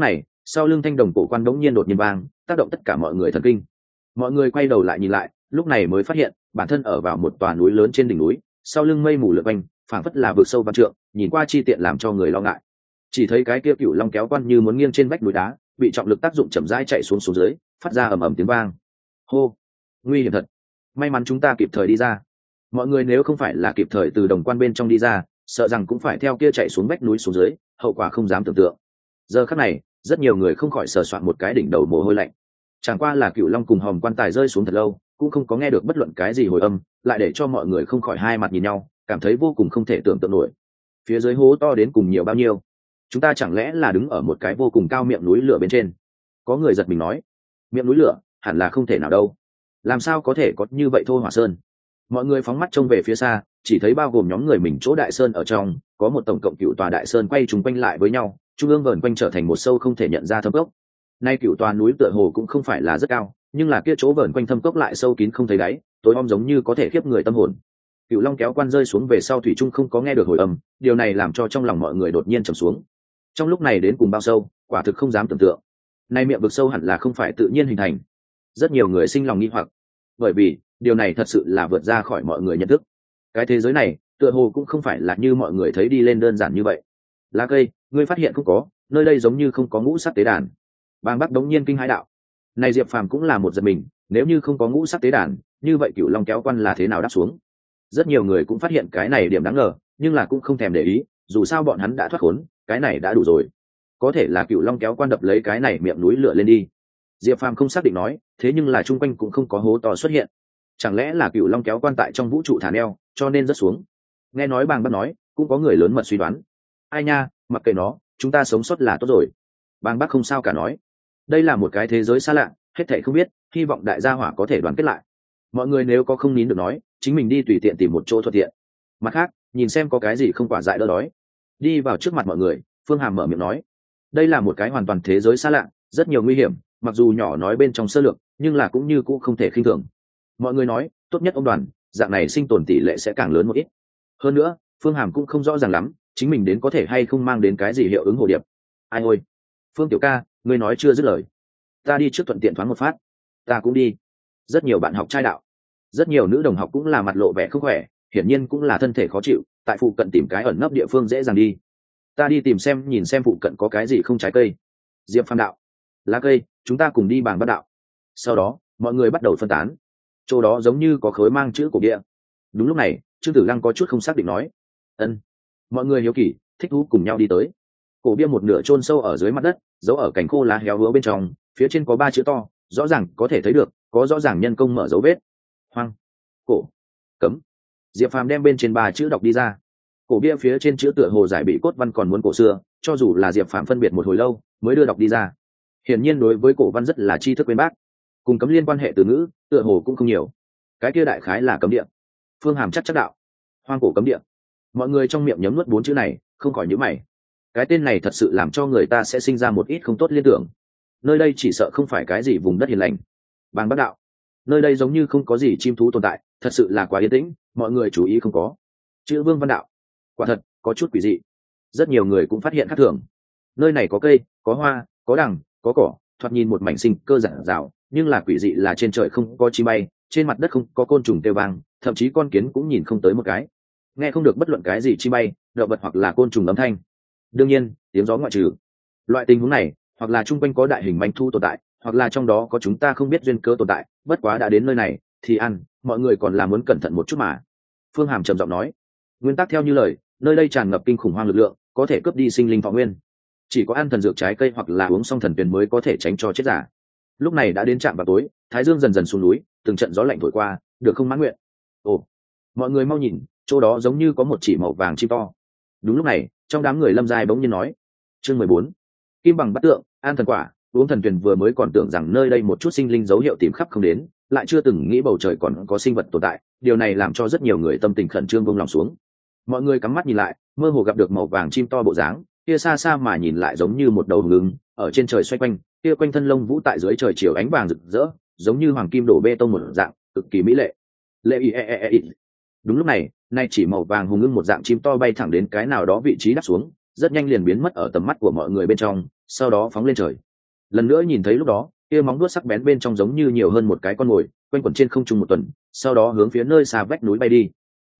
Sau lưng thanh đồng cổ quan đống nhiên đột nhiên vang, tác động tất cả mọi người thần kinh. Mọi người quay đầu lại nhìn lại, lúc này mới phát hiện bản thân ở vào một tòa núi lớn trên đỉnh núi, sau lưng mây mù lượn quanh, phảng phất là vực sâu vạn trượng, nhìn qua chi tiện làm cho người lo ngại. Chỉ thấy cái kia cựu long kéo quan như muốn nghiêng trên vách núi đá, bị trọng lực tác dụng chậm rãi chạy xuống xuống dưới, phát ra ầm ầm tiếng vang. Hô, nguy hiểm thật. May mắn chúng ta kịp thời đi ra. Mọi người nếu không phải là kịp thời từ đồng quan bên trong đi ra, sợ rằng cũng phải theo kia chạy xuống vách núi xuống dưới, hậu quả không dám tưởng tượng. Giờ khắc này, rất nhiều người không khỏi sờ soạn một cái đỉnh đầu mồ hôi lạnh. Chẳng qua là cựu long cùng hòm quan tài rơi xuống thật lâu, cũng không có nghe được bất luận cái gì hồi âm, lại để cho mọi người không khỏi hai mặt nhìn nhau, cảm thấy vô cùng không thể tưởng tượng nổi. Phía dưới hố to đến cùng nhiều bao nhiêu? Chúng ta chẳng lẽ là đứng ở một cái vô cùng cao miệng núi lửa bên trên? Có người giật mình nói, miệng núi lửa hẳn là không thể nào đâu, làm sao có thể có như vậy thôi hỏa sơn. Mọi người phóng mắt trông về phía xa, chỉ thấy bao gồm nhóm người mình chỗ đại sơn ở trong, có một tổng cộng cựu tòa đại sơn quay trùng quanh lại với nhau, trung ương vờn quanh trở thành một sâu không thể nhận ra thâm cốc. Nay cựu tòa núi tựa hồ cũng không phải là rất cao, nhưng là kia chỗ vờn quanh thâm cốc lại sâu kín không thấy đáy, tối om giống như có thể khiếp người tâm hồn. Cựu long kéo quan rơi xuống về sau thủy trung không có nghe được hồi âm, điều này làm cho trong lòng mọi người đột nhiên trầm xuống. Trong lúc này đến cùng bao sâu, quả thực không dám tưởng tượng. Nay miệng vực sâu hẳn là không phải tự nhiên hình thành. Rất nhiều người sinh lòng nghi hoặc, bởi vì điều này thật sự là vượt ra khỏi mọi người nhận thức. Cái thế giới này tựa hồ cũng không phải là như mọi người thấy đi lên đơn giản như vậy. Lá cây, ngươi phát hiện không có, nơi đây giống như không có ngũ sắc tế đàn. Bang Bắc đống nhiên kinh hãi đạo. Này Diệp Phàm cũng là một giật mình, nếu như không có ngũ sắc tế đàn, như vậy cựu long kéo quan là thế nào đáp xuống? Rất nhiều người cũng phát hiện cái này điểm đáng ngờ, nhưng là cũng không thèm để ý, dù sao bọn hắn đã thoát khốn, cái này đã đủ rồi. Có thể là cựu long kéo quan đập lấy cái này miệng núi lửa lên đi. Diệp Phàm không xác định nói, thế nhưng là chung quanh cũng không có hố to xuất hiện. Chẳng lẽ là cựu long kéo quan tại trong vũ trụ thả neo, cho nên rớt xuống? Nghe nói Bang Bắc nói, cũng có người lớn mật suy đoán. Ai nha, mặc kệ nó, chúng ta sống sót là tốt rồi. Bang Bắc không sao cả nói. Đây là một cái thế giới xa lạ, hết thảy không biết, hy vọng đại gia hỏa có thể đoàn kết lại. Mọi người nếu có không nín được nói, chính mình đi tùy tiện tìm một chỗ thuận tiện. Mặt khác, nhìn xem có cái gì không quả dại đỡ đói. Đi vào trước mặt mọi người, Phương Hàm mở miệng nói, đây là một cái hoàn toàn thế giới xa lạ, rất nhiều nguy hiểm, mặc dù nhỏ nói bên trong sơ lược, nhưng là cũng như cũng không thể khinh thường. Mọi người nói, tốt nhất ông đoàn, dạng này sinh tồn tỷ lệ sẽ càng lớn một ít. Hơn nữa, Phương Hàm cũng không rõ ràng lắm, chính mình đến có thể hay không mang đến cái gì hiệu ứng hồ điệp. Ai ôi, Phương tiểu ca, ngươi nói chưa dứt lời, ta đi trước thuận tiện thoáng một phát. Ta cũng đi. Rất nhiều bạn học trai đạo, rất nhiều nữ đồng học cũng là mặt lộ vẻ không khỏe, hiển nhiên cũng là thân thể khó chịu, tại phụ cận tìm cái ẩn nấp địa phương dễ dàng đi. Ta đi tìm xem, nhìn xem phụ cận có cái gì không trái cây. Diệp Phàm đạo, lá cây, chúng ta cùng đi Bàng Bắc đạo. Sau đó mọi người bắt đầu phân tán. Chỗ đó giống như có khối mang chữ cổ bia. Đúng lúc này Trương Tử Lăng có chút không xác định nói, ân. Mọi người hiếu kỳ thích thú cùng nhau đi tới. Cổ bia một nửa chôn sâu ở dưới mặt đất, giấu ở cành khô lá héo hứa bên trong, phía trên có 3 chữ to, rõ ràng có thể thấy được, có rõ ràng nhân công mở dấu vết. Hoang, cổ, cấm. Diệp Phàm đem bên trên 3 chữ đọc đi ra. Cổ bia phía trên chữ tựa hồ giải bị cốt văn còn muốn cổ xưa, cho dù là Diệp Phàm phân biệt một hồi lâu mới đưa đọc đi ra. Hiển nhiên đối với cổ văn rất là tri thức bên bác. Cùng cấm liên quan hệ từ ngữ tựa hồ cũng không nhiều. Cái kia đại khái là cấm địa. Phương Hàm chắc đạo, hoang cổ cấm địa. Mọi người trong miệng nhấm nuốt 4 chữ này, không khỏi nhíu mày. Cái tên này thật sự làm cho người ta sẽ sinh ra một ít không tốt liên tưởng. Nơi đây chỉ sợ không phải cái gì vùng đất hiền lành. Bàng Bắc đạo, nơi đây giống như không có gì chim thú tồn tại, thật sự là quá yên tĩnh, mọi người chú ý không có. Chữ Vương Văn đạo, quả thật có chút quỷ dị. Rất nhiều người cũng phát hiện khác thường. Nơi này có cây, có hoa, có đằng, có cỏ, thoạt nhìn một mảnh sinh cơ rạng rào, nhưng là quỷ dị là trên trời không có chim bay, trên mặt đất không có côn trùng kêu vang, thậm chí con kiến cũng nhìn không tới một cái, nghe không được bất luận cái gì chim bay, động vật hoặc là côn trùng âm thanh. Đương nhiên tiếng gió ngoại trừ. Loại tình huống này hoặc là chung quanh có đại hình manh thu tồn tại, hoặc là trong đó có chúng ta không biết duyên cơ tồn tại, bất quá đã đến nơi này thì ăn, mọi người còn là muốn cẩn thận một chút mà. Phương Hàm trầm giọng nói, nguyên tắc theo như lời, nơi đây tràn ngập kinh khủng hoang lực lượng, có thể cướp đi sinh linh thọ nguyên, chỉ có ăn thần dược trái cây hoặc là uống xong thần tuyền mới có thể tránh cho chết giả. Lúc này đã đến trạm vào tối, thái dương dần dần xuống núi, từng trận gió lạnh thổi qua, được không mãn nguyện. Ồ, mọi người mau nhìn, chỗ đó giống như có một chỉ màu vàng chim to. Đúng lúc này trong đám người Lâm Giai bỗng nhiên nói, chương 14, kim bằng bắt tượng, an thần quả, uống thần tuyền. Vừa mới còn tưởng rằng nơi đây một chút sinh linh dấu hiệu tìm khắp không đến, lại chưa từng nghĩ bầu trời còn có sinh vật tồn tại, điều này làm cho rất nhiều người tâm tình khẩn trương buông lòng xuống. Mọi người cắm mắt nhìn lại, mơ hồ gặp được màu vàng chim to bộ dáng, kia xa xa mà nhìn lại giống như một đầu hùng ưng ở trên trời xoay quanh, kia quanh thân lông vũ tại dưới trời chiều ánh vàng rực rỡ, giống như hoàng kim đổ bê tông một dạng, cực kỳ mỹ lệ. Đúng lúc này, nay chỉ màu vàng hùng ưng một dạng chim to bay thẳng đến cái nào đó vị trí đáp xuống, rất nhanh liền biến mất ở tầm mắt của mọi người bên trong, sau đó phóng lên trời, lần nữa nhìn thấy lúc đó kia móng vuốt sắc bén bên trong giống như nhiều hơn một cái con mồi quanh quẩn trên không trung một tuần, sau đó hướng phía nơi xa vách núi bay đi.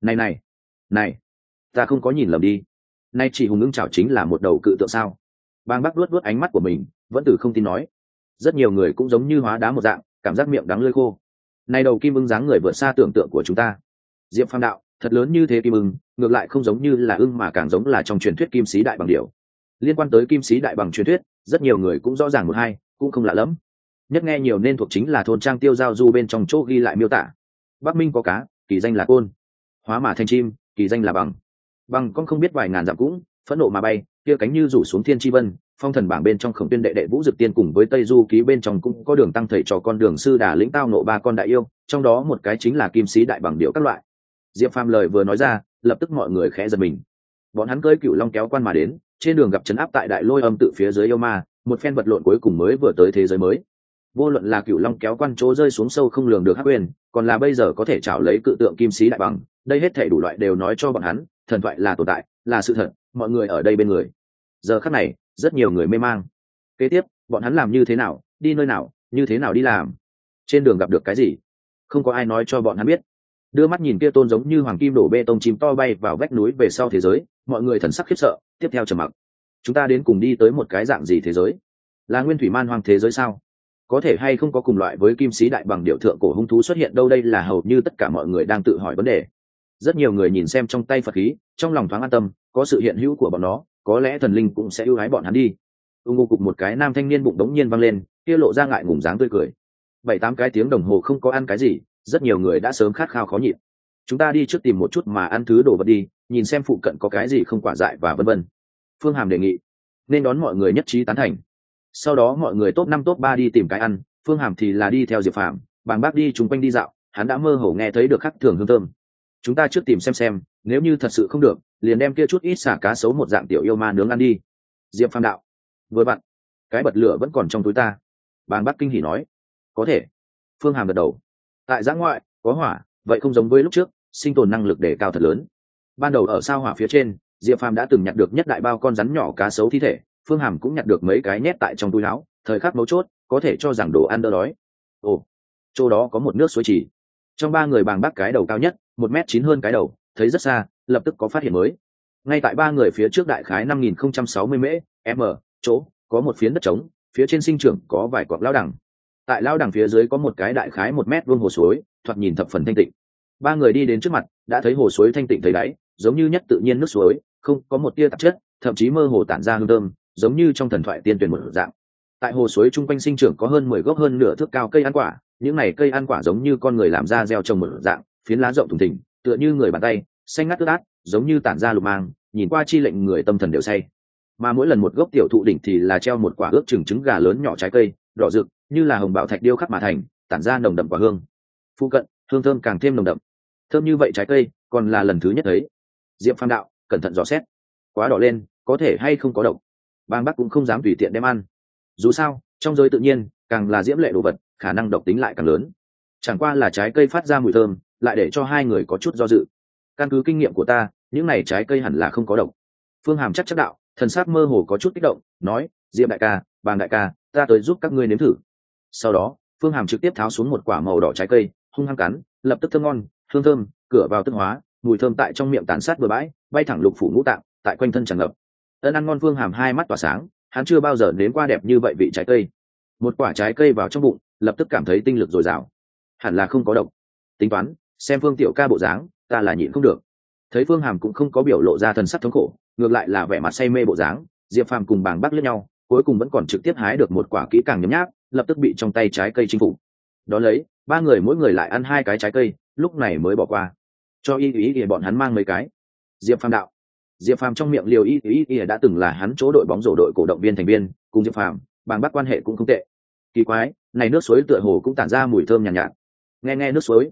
Này, ta không có nhìn lầm đi, nay chỉ hùng ưng chảo chính là một đầu cự tượng sao? Bang Bác luốt ánh mắt của mình, vẫn từ không tin nói. Rất nhiều người cũng giống như hóa đá một dạng, cảm giác miệng đắng lưỡi khô. Nay đầu kim ưng dáng người vượt xa tưởng tượng của chúng ta. Diệp Phàm đạo, thật lớn như thế kim ưng, ngược lại không giống như là ưng mà càng giống là trong truyền thuyết kim sĩ đại bằng điểu. Liên quan tới kim sĩ đại bằng truyền thuyết, rất nhiều người cũng rõ ràng một hai, cũng không lạ lắm. Nhất nghe nhiều nên thuộc chính là thôn trang Tiêu Giao Du bên trong chỗ ghi lại miêu tả. Bắc Minh có cá, kỳ danh là côn; hóa mà thành chim, kỳ danh là bằng. Bằng con không biết vài ngàn dặm cũng phẫn nộ mà bay, kia cánh như rủ xuống thiên chi vân. Phong thần bảng bên trong Khổng Tuyên đệ đệ Vũ Dực Tiên cùng với Tây Du ký bên trong cũng có đường tăng thầy trò con đường sư đà lĩnh tao nộ ba con đại yêu, trong đó một cái chính là kim sĩ đại bằng điểu các loại. Diệp Phàm lời vừa nói ra, lập tức mọi người khẽ giật mình. Bọn hắn cưỡi Cửu Long kéo quan mà đến, trên đường gặp trấn áp tại Đại Lôi Âm tự phía dưới yêu ma, một phen vật lộn cuối cùng mới vừa tới thế giới mới. Vô luận là Cửu Long kéo quan chỗ rơi xuống sâu không lường được hắc quyền, còn là bây giờ có thể trảo lấy cự tượng kim sĩ đại bằng, đây hết thảy đủ loại đều nói cho bọn hắn, thần thoại là tồn tại, là sự thật, mọi người ở đây bên người. Giờ khắc này, rất nhiều người mê mang. Kế tiếp, bọn hắn làm như thế nào, đi nơi nào, như thế nào đi làm, trên đường gặp được cái gì, không có ai nói cho bọn hắn biết. Đưa mắt nhìn kia tôn giống như hoàng kim đổ bê tông chim to bay vào vách núi về sau thế giới, mọi người thần sắc khiếp sợ, tiếp theo trầm mặc. Chúng ta đến cùng đi tới một cái dạng gì thế giới? Là nguyên thủy man hoang thế giới sao? Có thể hay không có cùng loại với kim sĩ đại bằng điệu thượng cổ hung thú xuất hiện đâu? Đây là hầu như tất cả mọi người đang tự hỏi vấn đề. Rất nhiều người nhìn xem trong tay Phật khí, trong lòng thoáng an tâm, có sự hiện hữu của bọn nó, có lẽ thần linh cũng sẽ ưu ái bọn hắn đi. Ngô cục một cái nam thanh niên bụng đống nhiên văng lên, kia lộ ra ngại ngùng dáng tươi cười. 7-8 cái tiếng đồng hồ không có ăn cái gì, rất nhiều người đã sớm khát khao khó nhịn. Chúng ta đi trước tìm một chút mà ăn thứ đồ vật đi, nhìn xem phụ cận có cái gì không quả dại và vân vân. Phương Hàm đề nghị. Nên đón mọi người nhất trí tán thành. Sau đó mọi người top 5 top 3 đi tìm cái ăn, Phương Hàm thì là đi theo Diệp Phàm, Bàng Bác đi chung quanh đi dạo, hắn đã mơ hồ nghe thấy được khắc thường hương thơm. Chúng ta trước tìm xem, nếu như thật sự không được, liền đem kia chút ít xả cá sấu một dạng tiểu yêu ma nướng ăn đi. Diệp Phàm đạo. Vừa vặn, cái bật lửa vẫn còn trong túi ta. Bàng Bác kinh hỉ nói. Có thể. Phương Hàm gật đầu. Tại giã ngoại, có hỏa, vậy không giống với lúc trước, sinh tồn năng lực đề cao thật lớn. Ban đầu ở sao hỏa phía trên, Diệp Phàm đã từng nhặt được nhất đại bao con rắn nhỏ cá sấu thi thể, Phương Hàm cũng nhặt được mấy cái nhét tại trong túi áo, thời khắc mấu chốt, có thể cho rằng đồ ăn đỡ đói. Ồ, chỗ đó có một nước suối chỉ. Trong ba người Bàng Bác cái đầu cao nhất, 1m9 hơn cái đầu, thấy rất xa, lập tức có phát hiện mới. Ngay tại ba người phía trước đại khái 5060 m, chỗ có một phiến đất trống, phía trên sinh trưởng có vài cọng lao đằng. Tại lao đằng phía dưới có một cái đại khái 1 mét vuông hồ suối, thoạt nhìn thập phần thanh tịnh. Ba người đi đến trước mặt, đã thấy hồ suối thanh tịnh thấy đáy, giống như nhất tự nhiên nước suối, không có một tia tạp chất, thậm chí mơ hồ tản ra hương thơm, giống như trong thần thoại tiên tuyển một dạng. Tại hồ suối chung quanh sinh trưởng có hơn 10 gốc hơn nửa thước cao cây ăn quả, những này cây ăn quả giống như con người làm ra gieo trồng một dạng, phiến lá rộng thùng thình, tựa như người bàn tay, xanh ngắt tươi át, giống như tản ra lục mang, nhìn qua chi lệnh người tâm thần đều say. Mà mỗi lần một gốc tiểu thụ đỉnh thì là treo một quả ước chừng trứng gà lớn nhỏ trái cây, đỏ rực, như là hồng bảo thạch điêu khắc mà thành, tản ra nồng đậm quả hương. Phụ cận, hương thơm càng thêm nồng đậm. Thơm như vậy trái cây, còn là lần thứ nhất thấy. Diệp Phàm đạo, cẩn thận dò xét. Quá đỏ lên, có thể hay không có độc. Bàng Bắc cũng không dám tùy tiện đem ăn. Dù sao, trong giới tự nhiên, càng là diễm lệ đồ vật, khả năng độc tính lại càng lớn. Chẳng qua là trái cây phát ra mùi thơm, lại để cho hai người có chút do dự. Căn cứ kinh nghiệm của ta, những này trái cây hẳn là không có độc. Phương Hàm chắc đạo, thần sắc mơ hồ có chút kích động, nói, Diệp đại ca, Bàng đại ca, ta tới giúp các ngươi nếm thử. Sau đó, Phương Hàm trực tiếp tháo xuống một quả màu đỏ trái cây, hung hăng cắn, lập tức thơm ngon, hương thơm, cửa vào tức hóa, mùi thơm tại trong miệng tàn sát bừa bãi, bay thẳng lục phủ ngũ tạng, tại quanh thân tràn ngập. Ân ăn ngon, Phương Hàm hai mắt tỏa sáng, hắn chưa bao giờ nếm qua đẹp như vậy vị trái cây. Một quả trái cây vào trong bụng, lập tức cảm thấy tinh lực dồi dào. Hẳn là không có độc. Tính toán, xem Phương tiểu ca bộ dáng, ta là nhịn không được. Thấy Phương Hàm cũng không có biểu lộ ra thần sắc thống khổ, ngược lại là vẻ mặt say mê bộ dáng, Diệp Phàm cùng Bàng Bắc liếc nhau, cuối cùng vẫn còn trực tiếp hái được một quả kỹ càng nhấm nháp, lập tức bị trong tay trái cây chinh phục. Đó lấy, ba người mỗi người lại ăn 2 cái trái cây, lúc này mới bỏ qua. Cho ý bọn hắn mang mấy cái. Diệp Phàm đạo. Diệp Phàm trong miệng liều ý đã từng là hắn chỗ đội bóng rổ đội cổ động viên thành viên, cùng Diệp Phàm, Bàng Bắc quan hệ cũng không tệ. Kỳ quái, này nước suối tựa hồ cũng tản ra mùi thơm nhàn nhạt. Nghe nước suối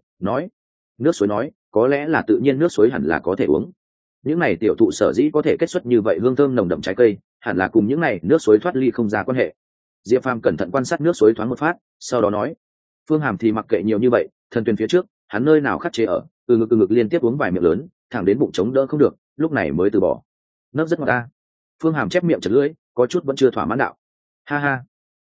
nói, có lẽ là tự nhiên nước suối hẳn là có thể uống. Những này tiểu thụ sở dĩ có thể kết xuất như vậy hương thơm nồng đậm trái cây, hẳn là cùng những này nước suối thoát ly không ra quan hệ. Diệp Phàm cẩn thận quan sát nước suối thoáng một phát, sau đó nói, Phương Hàm thì mặc kệ nhiều như vậy, thần tuyển phía trước, hắn nơi nào khắc chế ở, từ ngực liên tiếp uống vài miệng lớn, thẳng đến bụng chống đỡ không được, lúc này mới từ bỏ. Nước rất ngọt ta. Phương Hàm chép miệng chật lưỡi, có chút vẫn chưa thỏa mãn đạo. Ha ha,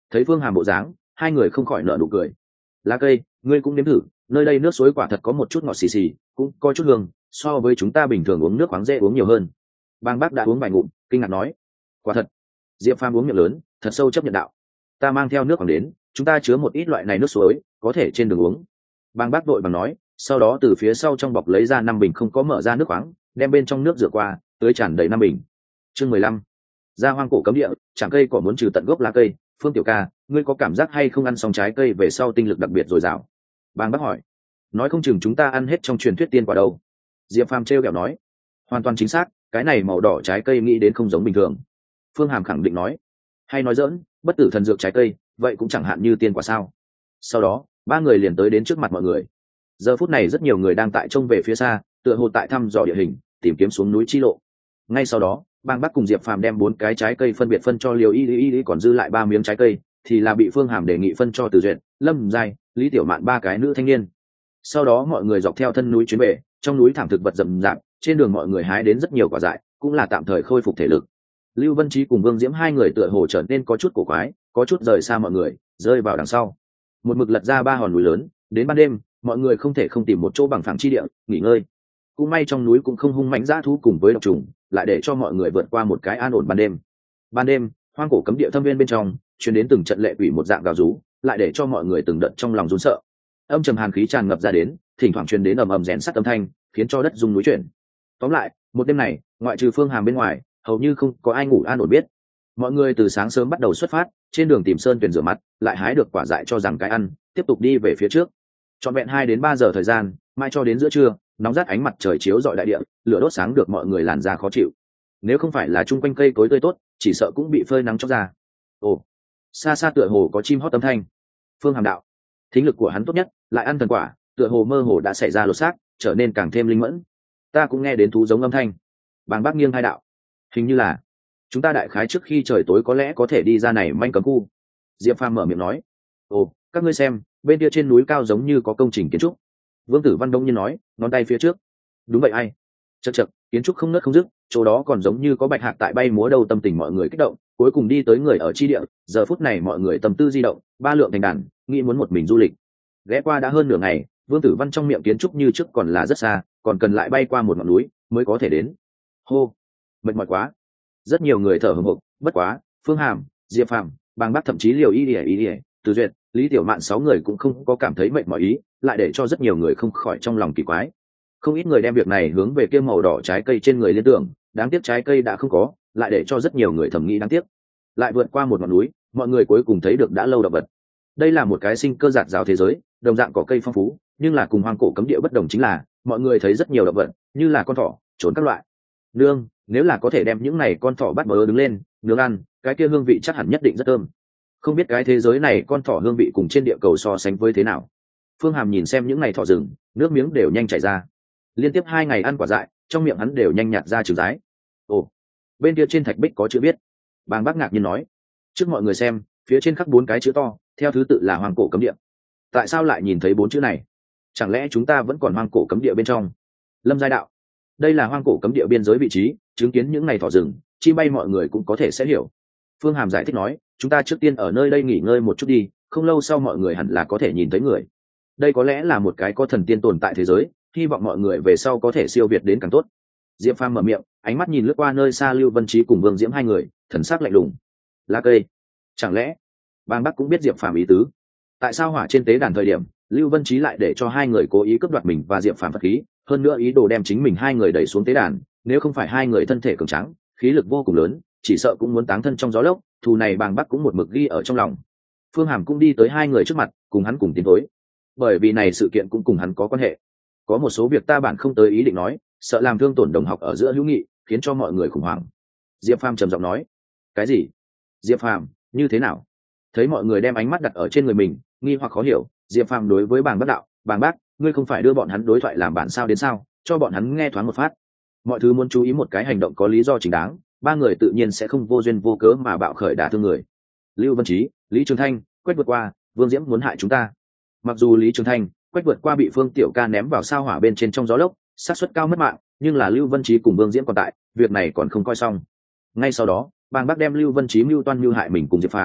Thấy phương hàm bộ dáng, hai người không khỏi nở nụ cười. Lá cây, ngươi cũng nếm thử, nơi đây nước suối quả thật có một chút ngọt xì xì, cũng có chút hương, so với chúng ta bình thường uống nước khoáng dễ uống nhiều hơn. Bang bác đã uống vài ngụm, kinh ngạc nói, quả thật. Diệp Phàm uống miệng lớn, thật sâu chấp nhận đạo, ta mang theo nước khoáng đến, chúng ta chứa một ít loại này nước suối, có thể trên đường uống. Bang bác đội bằng nói, sau đó từ phía sau trong bọc lấy ra 5 bình không có mở ra nước khoáng, đem bên trong nước rửa qua, tưới tràn đầy 5 bình. Chương 15. Ra hoang cổ cấm địa, chẳng cây cỏ muốn trừ tận gốc lá cây. Phương tiểu ca, ngươi có cảm giác hay không ăn xong trái cây về sau tinh lực đặc biệt dồi dào? Bang bác hỏi. Nói không chừng chúng ta ăn hết trong truyền thuyết tiên quả đâu. Diệp Phàm trêu ghẹo nói. Hoàn toàn chính xác, cái này màu đỏ trái cây nghĩ đến không giống bình thường. Phương Hàm khẳng định nói. Hay nói dỡn, bất tử thần dược trái cây, vậy cũng chẳng hạn như tiên quả sao? Sau đó, ba người liền tới đến trước mặt mọi người. Giờ phút này rất nhiều người đang tại trông về phía xa, tựa hồ tại thăm dò địa hình, tìm kiếm xuống núi chi lộ. Ngay sau đó, Bang Bắc cùng Diệp Phàm đem 4 cái trái cây phân biệt phân cho Liều Y, còn dư lại 3 miếng trái cây thì là bị Phương Hàm đề nghị phân cho Từ Duyệt, Lâm Giai, Lý Tiểu Mạn 3 cái nữ thanh niên. Sau đó mọi người dọc theo thân núi chuyến về, trong núi thảm thực vật rậm rạp, trên đường mọi người hái đến rất nhiều quả dại, cũng là tạm thời khôi phục thể lực. Lưu Vân Trí cùng Vương Diễm hai người tựa hồ trở nên có chút cổ quái, có chút rời xa mọi người, rơi vào đằng sau. Một mực lật ra 3 hòn núi lớn, đến ban đêm, mọi người không thể không tìm một chỗ bằng phẳng chi địa nghỉ ngơi. Cũng may trong núi cũng không hung mãnh dã thú cùng với độc trùng, lại để cho mọi người vượt qua một cái an ổn ban đêm. Ban đêm, hoang cổ cấm địa thâm viên bên trong truyền đến từng trận lệ quỷ một dạng gào rú, lại để cho mọi người từng đợt trong lòng run sợ. Âm trầm hàn khí tràn ngập ra đến, thỉnh thoảng truyền đến ầm ầm rèn sắt âm thanh, khiến cho đất rung núi chuyển. Tóm lại, một đêm này, ngoại trừ Phương Hàm bên ngoài, hầu như không có ai ngủ an ổn biết. Mọi người từ sáng sớm bắt đầu xuất phát, trên đường tìm sơn tuyển rửa mặt, lại hái được quả dại cho rằng cái ăn, tiếp tục đi về phía trước. Trọn vẹn 2 đến 3 giờ thời gian, mai cho đến giữa trưa, nóng rát ánh mặt trời chiếu rọi đại địa, lửa đốt sáng được mọi người làn da khó chịu. Nếu không phải là chung quanh cây cối tươi tốt, chỉ sợ cũng bị phơi nắng chóc ra. Ồ, xa xa tựa hồ có chim hót âm thanh. Phương Hàm đạo, thính lực của hắn tốt nhất, lại ăn thần quả, tựa hồ mơ hồ đã xảy ra lột xác, trở nên càng thêm linh mẫn. Ta cũng nghe đến thú giống âm thanh. Bàng Bác nghiêng hai đạo, hình như là chúng ta đại khái trước khi trời tối có lẽ có thể đi ra này manh cấm khu. Diệp Phàm mở miệng nói. Ồ, các ngươi xem, bên kia trên núi cao giống như có công trình kiến trúc. Vương Tử Văn đông nhiên nói, ngón tay phía trước. Đúng vậy ai? Chậc chậc, kiến trúc không ngớt không dứt, chỗ đó còn giống như có bạch hạc tại bay múa đâu. Tâm tình mọi người kích động, cuối cùng đi tới người ở chi địa. Giờ phút này mọi người tâm tư di động, ba lượng thành đàn, nghĩ muốn một mình du lịch. Ghé qua đã hơn nửa ngày, Vương Tử Văn trong miệng kiến trúc như trước còn là rất xa, còn cần lại bay qua một ngọn núi mới có thể đến. Hô, mệt mỏi quá. Rất nhiều người thở hổn hộc, bất quá, Phương Hàm, Diệp Phàm, Bàng Bác thậm chí Liều Y, Từ Duyệt, Lý Tiểu Mạn 6 người cũng không có cảm thấy mệt mỏi ý, lại để cho rất nhiều người không khỏi trong lòng kỳ quái. Không ít người đem việc này hướng về kia màu đỏ trái cây trên người liên tưởng, đáng tiếc trái cây đã không có, lại để cho rất nhiều người thầm nghĩ đáng tiếc. Lại vượt qua một ngọn núi, mọi người cuối cùng thấy được đã lâu động vật. Đây là một cái sinh cơ rạt rào thế giới, đồng dạng cỏ cây phong phú, nhưng là cùng hoang cổ cấm địa bất đồng chính là, mọi người thấy rất nhiều động vật, như là con thỏ, trốn các loại. Nương, nếu là có thể đem những này con thỏ bắt bớ đứng lên, nướng ăn, cái kia hương vị chắc hẳn nhất định rất thơm. Không biết cái thế giới này con thỏ hương vị cùng trên địa cầu so sánh với thế nào. Phương Hàm nhìn xem những ngày thỏ rừng, nước miếng đều nhanh chảy ra. Liên tiếp 2 ngày ăn quả dại, trong miệng hắn đều nhanh nhạt ra trứng rái. Ồ, bên kia trên thạch bích có chữ viết. Bàng Bác ngạc nhiên nói, trước mọi người xem, phía trên khắc 4 cái chữ to, theo thứ tự là hoang cổ cấm địa. Tại sao lại nhìn thấy 4 chữ này? Chẳng lẽ chúng ta vẫn còn hoang cổ cấm địa bên trong? Lâm Giai đạo, đây là hoang cổ cấm địa biên giới vị trí, chứng kiến những ngày thỏ rừng, chim bay mọi người cũng có thể sẽ hiểu. Phương Hàm giải thích nói, chúng ta trước tiên ở nơi đây nghỉ ngơi một chút đi, không lâu sau mọi người hẳn là có thể nhìn thấy người. Đây có lẽ là một cái có thần tiên tồn tại thế giới, hy vọng mọi người về sau có thể siêu việt đến càng tốt. Diệp Phàm mở miệng, ánh mắt nhìn lướt qua nơi xa Lưu Vân Trí cùng Vương Diễm hai người, thần sắc lạnh lùng. Lá cây, chẳng lẽ Bàng Bắc cũng biết Diệp Phàm ý tứ? Tại sao hỏa trên tế đàn thời điểm, Lưu Vân Trí lại để cho hai người cố ý cướp đoạt mình và Diệp Phàm vật khí, hơn nữa ý đồ đem chính mình hai người đẩy xuống tế đàn, nếu không phải hai người thân thể cường tráng, khí lực vô cùng lớn, chỉ sợ cũng muốn táng thân trong gió lốc. Thù này Bàng Bắc cũng một mực ghi ở trong lòng. Phương Hàm cũng đi tới hai người trước mặt, cùng hắn cùng tiến thối, bởi vì này sự kiện cũng cùng hắn có quan hệ. Có một số việc ta bản không tới ý định nói, sợ làm thương tổn đồng học ở giữa hữu nghị, khiến cho mọi người khủng hoảng. Diệp Phàm trầm giọng nói. Cái gì? Diệp Phàm, như thế nào? Thấy mọi người đem ánh mắt đặt ở trên người mình, nghi hoặc khó hiểu, Diệp Phàm đối với Bàng Bác đạo, Bàng Bác, ngươi không phải đưa bọn hắn đối thoại làm bản sao đến sao, cho bọn hắn nghe thoáng một phát. Mọi thứ muốn chú ý một cái hành động có lý do chính đáng, ba người tự nhiên sẽ không vô duyên vô cớ mà bạo khởi đả thương người. Lưu Vân Trí, Lý Trường Thanh, Quách vượt qua, Vương Diễm muốn hại chúng ta. Mặc dù Lý Trường Thanh, Quách vượt qua bị Phương Tiểu Ca ném vào sao hỏa bên trên trong gió lốc, xác suất cao mất mạng, nhưng là Lưu Vân Trí cùng Vương Diễm còn tại, việc này còn không coi xong. Ngay sau đó, Bàng Bác đem Lưu Vân Trí mưu toan mưu hại mình cùng Diệp Phàm,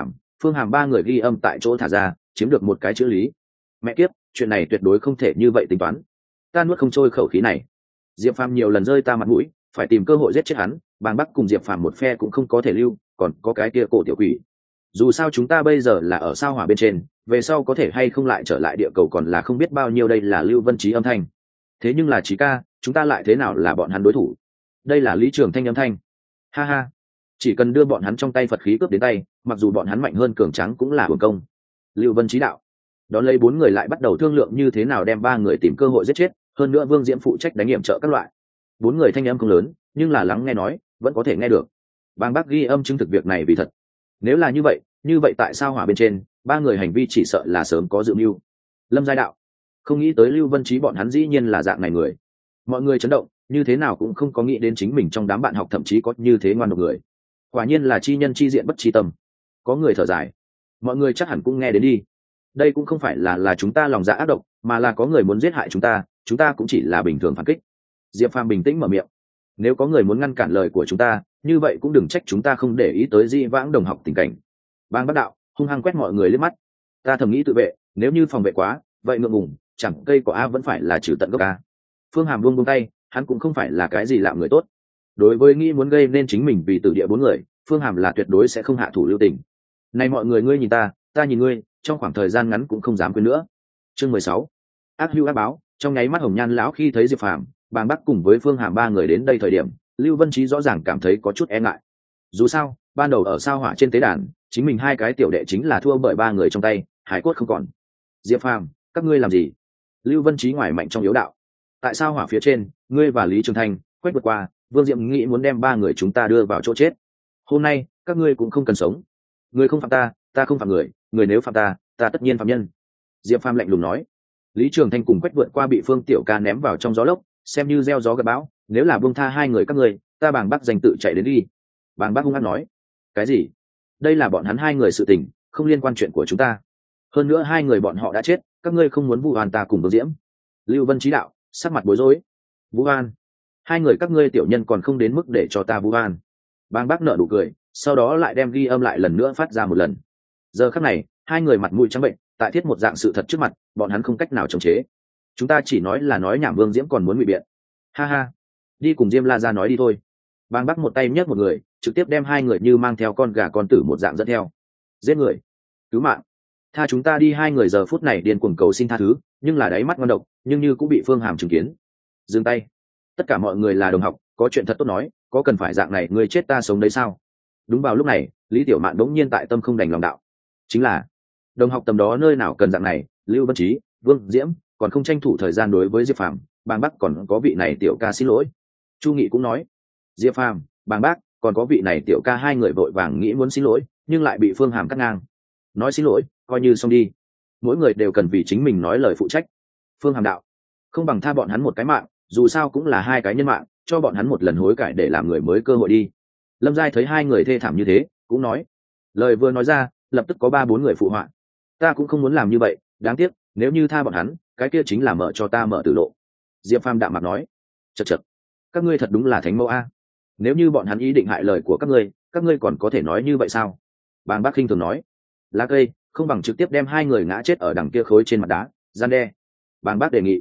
Phương Hàm ba người ghi âm tại chỗ thả ra, chiếm được một cái chữ lý. Mẹ kiếp, chuyện này tuyệt đối không thể như vậy tính toán. Ta nuốt không trôi khẩu khí này. Diệp Phàm nhiều lần rơi ta mặt mũi, phải tìm cơ hội giết chết hắn. Bàng Bắc cùng Diệp Phàm một phe cũng không có thể lưu, còn có cái kia cổ tiểu quỷ. Dù sao chúng ta bây giờ là ở sao hỏa bên trên, về sau có thể hay không lại trở lại địa cầu còn là không biết bao nhiêu. Đây là Lưu Vân Trí âm thanh. Thế nhưng là Trí ca, chúng ta lại thế nào là bọn hắn đối thủ? Đây là Lý Trường Thanh âm thanh. Ha ha, chỉ cần đưa bọn hắn trong tay Phật khí cướp đến tay, mặc dù bọn hắn mạnh hơn cường tráng cũng là hưởng công. Lưu Vân Trí đạo. Đón lấy 4 người lại bắt đầu thương lượng như thế nào đem 3 người tìm cơ hội giết chết, hơn nữa Vương Diễm phụ trách đánh nghiệm trợ các loại. 4 người thanh âm không lớn, nhưng là lắng nghe nói, vẫn có thể nghe được. Bàng Bắc ghi âm chứng thực việc này vì thật. Nếu là như vậy tại sao hỏa bên trên, 3 người hành vi chỉ sợ là sớm có dự mưu. Lâm Giai đạo. Không nghĩ tới Lưu Vân Trí bọn hắn dĩ nhiên là dạng này người. Mọi người chấn động, như thế nào cũng không có nghĩ đến chính mình trong đám bạn học thậm chí có như thế ngoan độc người. Quả nhiên là chi nhân chi diện bất chi tâm. Có người thở dài. Mọi người chắc hẳn cũng nghe đến đi. Đây cũng không phải là chúng ta lòng dạ ác độc, mà là có người muốn giết hại chúng ta cũng chỉ là bình thường phản kích. Diệp Phàm bình tĩnh mở miệng. Nếu có người muốn ngăn cản lời của chúng ta, như vậy cũng đừng trách chúng ta không để ý tới di vãng đồng học tình cảnh. Bang Bắc đạo hung hăng quét mọi người liếc mắt. Ta thầm nghĩ tự vệ, nếu như phòng vệ quá, vậy ngượng ngùng, chẳng cây của a vẫn phải là trừ tận gốc a. Phương Hàm buông tay, hắn cũng không phải là cái gì lạm người tốt. Đối với nghĩ muốn gây nên chính mình vì tử địa 4 người, Phương Hàm là tuyệt đối sẽ không hạ thủ lưu tình. Này mọi người, ngươi nhìn ta nhìn ngươi, trong khoảng thời gian ngắn cũng không dám quên nữa. Chương 16. Ác hữu ác báo. Trong nháy mắt Hồng Nhan lão khi thấy Diệp Phàm, Bàng Bắc cùng với Phương Hàm 3 người đến đây thời điểm, Lưu Vân Trí rõ ràng cảm thấy có chút e ngại. Dù sao, ban đầu ở sao hỏa trên tế đàn, chính mình 2 cái tiểu đệ chính là thua bởi 3 người trong tay, hải cốt không còn. Diệp Phàm, các ngươi làm gì? Lưu Vân Trí ngoài mạnh trong yếu đạo. Tại sao hỏa phía trên, ngươi và Lý Trường Thanh quét vượt qua, Vương Diệm nghĩ muốn đem 3 người chúng ta đưa vào chỗ chết. Hôm nay, các ngươi cũng không cần sống. Người không phạm ta không phạm người nếu phạm ta tất nhiên phạm nhân. Diệp Phàm lạnh lùng nói. Lý Trường Thanh cùng quét vượt qua bị Phương Tiểu Ca ném vào trong gió lốc, xem như gieo gió gặt bão, nếu là buông tha 2 người các ngươi, ta Bàng Bắc dành tự chạy đến đi. Bàng Bắc hung hăng nói. Cái gì? Đây là bọn hắn 2 người sự tình, không liên quan chuyện của chúng ta. Hơn nữa 2 người bọn họ đã chết, các ngươi không muốn vu oan ta cùng Vương Diễm. Lưu Vân Trí đạo, sắc mặt bối rối. Vu oan? 2 người các ngươi tiểu nhân còn không đến mức để cho ta vu oan. Bàng Bắc nở nụ cười, sau đó lại đem ghi âm lại lần nữa phát ra một lần. Giờ khắc này, 2 người mặt mũi trắng bệnh, tại thiết một dạng sự thật trước mặt, bọn hắn không cách nào chống chế. Chúng ta chỉ nói là nói nhảm, Vương Diễm còn muốn ngụy biện. Ha ha, đi cùng Diêm La ra nói đi thôi. Bàng Bắc một tay nhấc một người, trực tiếp đem 2 người như mang theo con gà con tử một dạng dẫn theo. Giết người, cứu mạng, tha chúng ta đi. 2 người giờ phút này điên cuồng cầu xin tha thứ, nhưng là đáy mắt ngon độc, nhưng như cũng bị Phương Hàm chứng kiến. Dừng tay, tất cả mọi người là đồng học, có chuyện thật tốt nói, có cần phải dạng này người chết ta sống đấy sao? Đúng vào lúc này, Lý Tiểu Mạn đống nhiên tại tâm không đành lòng đạo. Chính là đồng học tầm đó nơi nào cần dạng này. Lưu Vân Trí, Vương Diễm còn không tranh thủ thời gian đối với Diệp Phàm, Bàng Bắc còn có vị này tiểu ca xin lỗi. Chu Nghị cũng nói. Diệp Phàm, Bàng Bắc còn có vị này tiểu ca 2 người vội vàng nghĩ muốn xin lỗi, nhưng lại bị Phương Hàm cắt ngang. Nói xin lỗi coi như xong đi, mỗi người đều cần vì chính mình nói lời phụ trách. Phương Hàm đạo, không bằng tha bọn hắn một cái mạng, dù sao cũng là 2 cái nhân mạng, cho bọn hắn một lần hối cải để làm người mới cơ hội đi. Lâm Giai thấy 2 người thê thảm như thế, cũng nói. Lời vừa nói ra, lập tức có 3-4 người phụ họa. Ta cũng không muốn làm như vậy, đáng tiếc, nếu như tha bọn hắn, cái kia chính là mở cho ta mở tử lộ. Diệp Phàm đạm mặt nói. Chậc chậc, các ngươi thật đúng là thánh mẫu a. Nếu như bọn hắn ý định hại lời của các ngươi còn có thể nói như vậy sao? Bàng Bắc khinh thường nói. Lá cây, không bằng trực tiếp đem 2 người ngã chết ở đằng kia khối trên mặt đá, gian đe. Bàng Bắc đề nghị.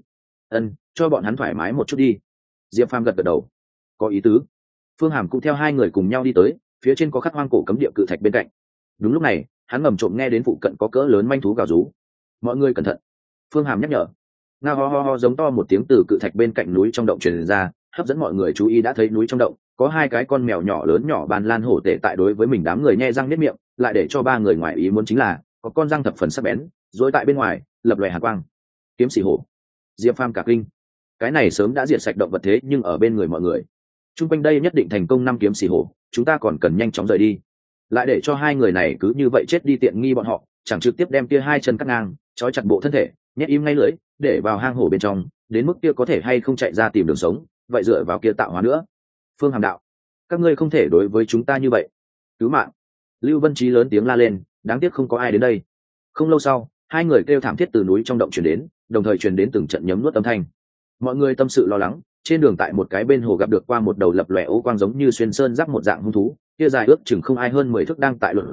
Cho bọn hắn thoải mái một chút đi. Diệp Phàm gật gật đầu. Có ý tứ. Phương Hàm cũng theo 2 người cùng nhau đi tới, phía trên có khắc hoang cổ cấm địa cự thạch bên cạnh. Đúng lúc này, hắn ngầm trộm nghe đến phụ cận có cỡ lớn manh thú gào rú. Mọi người cẩn thận. Phương Hàm nhắc nhở. Ngao ho ho ho giống to một tiếng từ cự thạch bên cạnh núi trong động truyền ra, hấp dẫn mọi người chú ý. Đã thấy núi trong động có 2 cái con mèo nhỏ lớn nhỏ bàn lan hổ tệ tại đối với mình. Đám người nhe răng niết miệng, lại để cho 3 người ngoài ý muốn chính là có con răng thập phần sắc bén rồi tại bên ngoài lập lòe hàn quang. Kiếm sĩ hổ. Diệp Phàm cả kinh. Cái này sớm đã diệt sạch động vật, thế nhưng ở bên người mọi người chung quanh đây nhất định thành công 5 kiếm sĩ hổ, chúng ta còn cần nhanh chóng rời đi, lại để cho 2 người này cứ như vậy chết đi tiện nghi bọn họ, chẳng trực tiếp đem kia 2 chân cắt ngang, trói chặt bộ thân thể, nhét im ngay lưỡi, để vào hang hổ bên trong, đến mức kia có thể hay không chạy ra tìm đường sống, vậy dựa vào kia tạo hóa nữa. Phương Hàm đạo, các ngươi không thể đối với chúng ta như vậy, cứu mạng. Lưu Vân Trí lớn tiếng la lên, đáng tiếc không có ai đến đây. Không lâu sau, 2 người kêu thảm thiết từ núi trong động truyền đến, đồng thời truyền đến từng trận nhấm nuốt âm thanh. Mọi người tâm sự lo lắng. Trên đường tại một cái bên hồ gặp được qua một đầu lập lòe ô quang giống như xuyên sơn giáp một dạng hung thú, kia dài ước chừng không ai hơn 10 thước đang tại luận ra,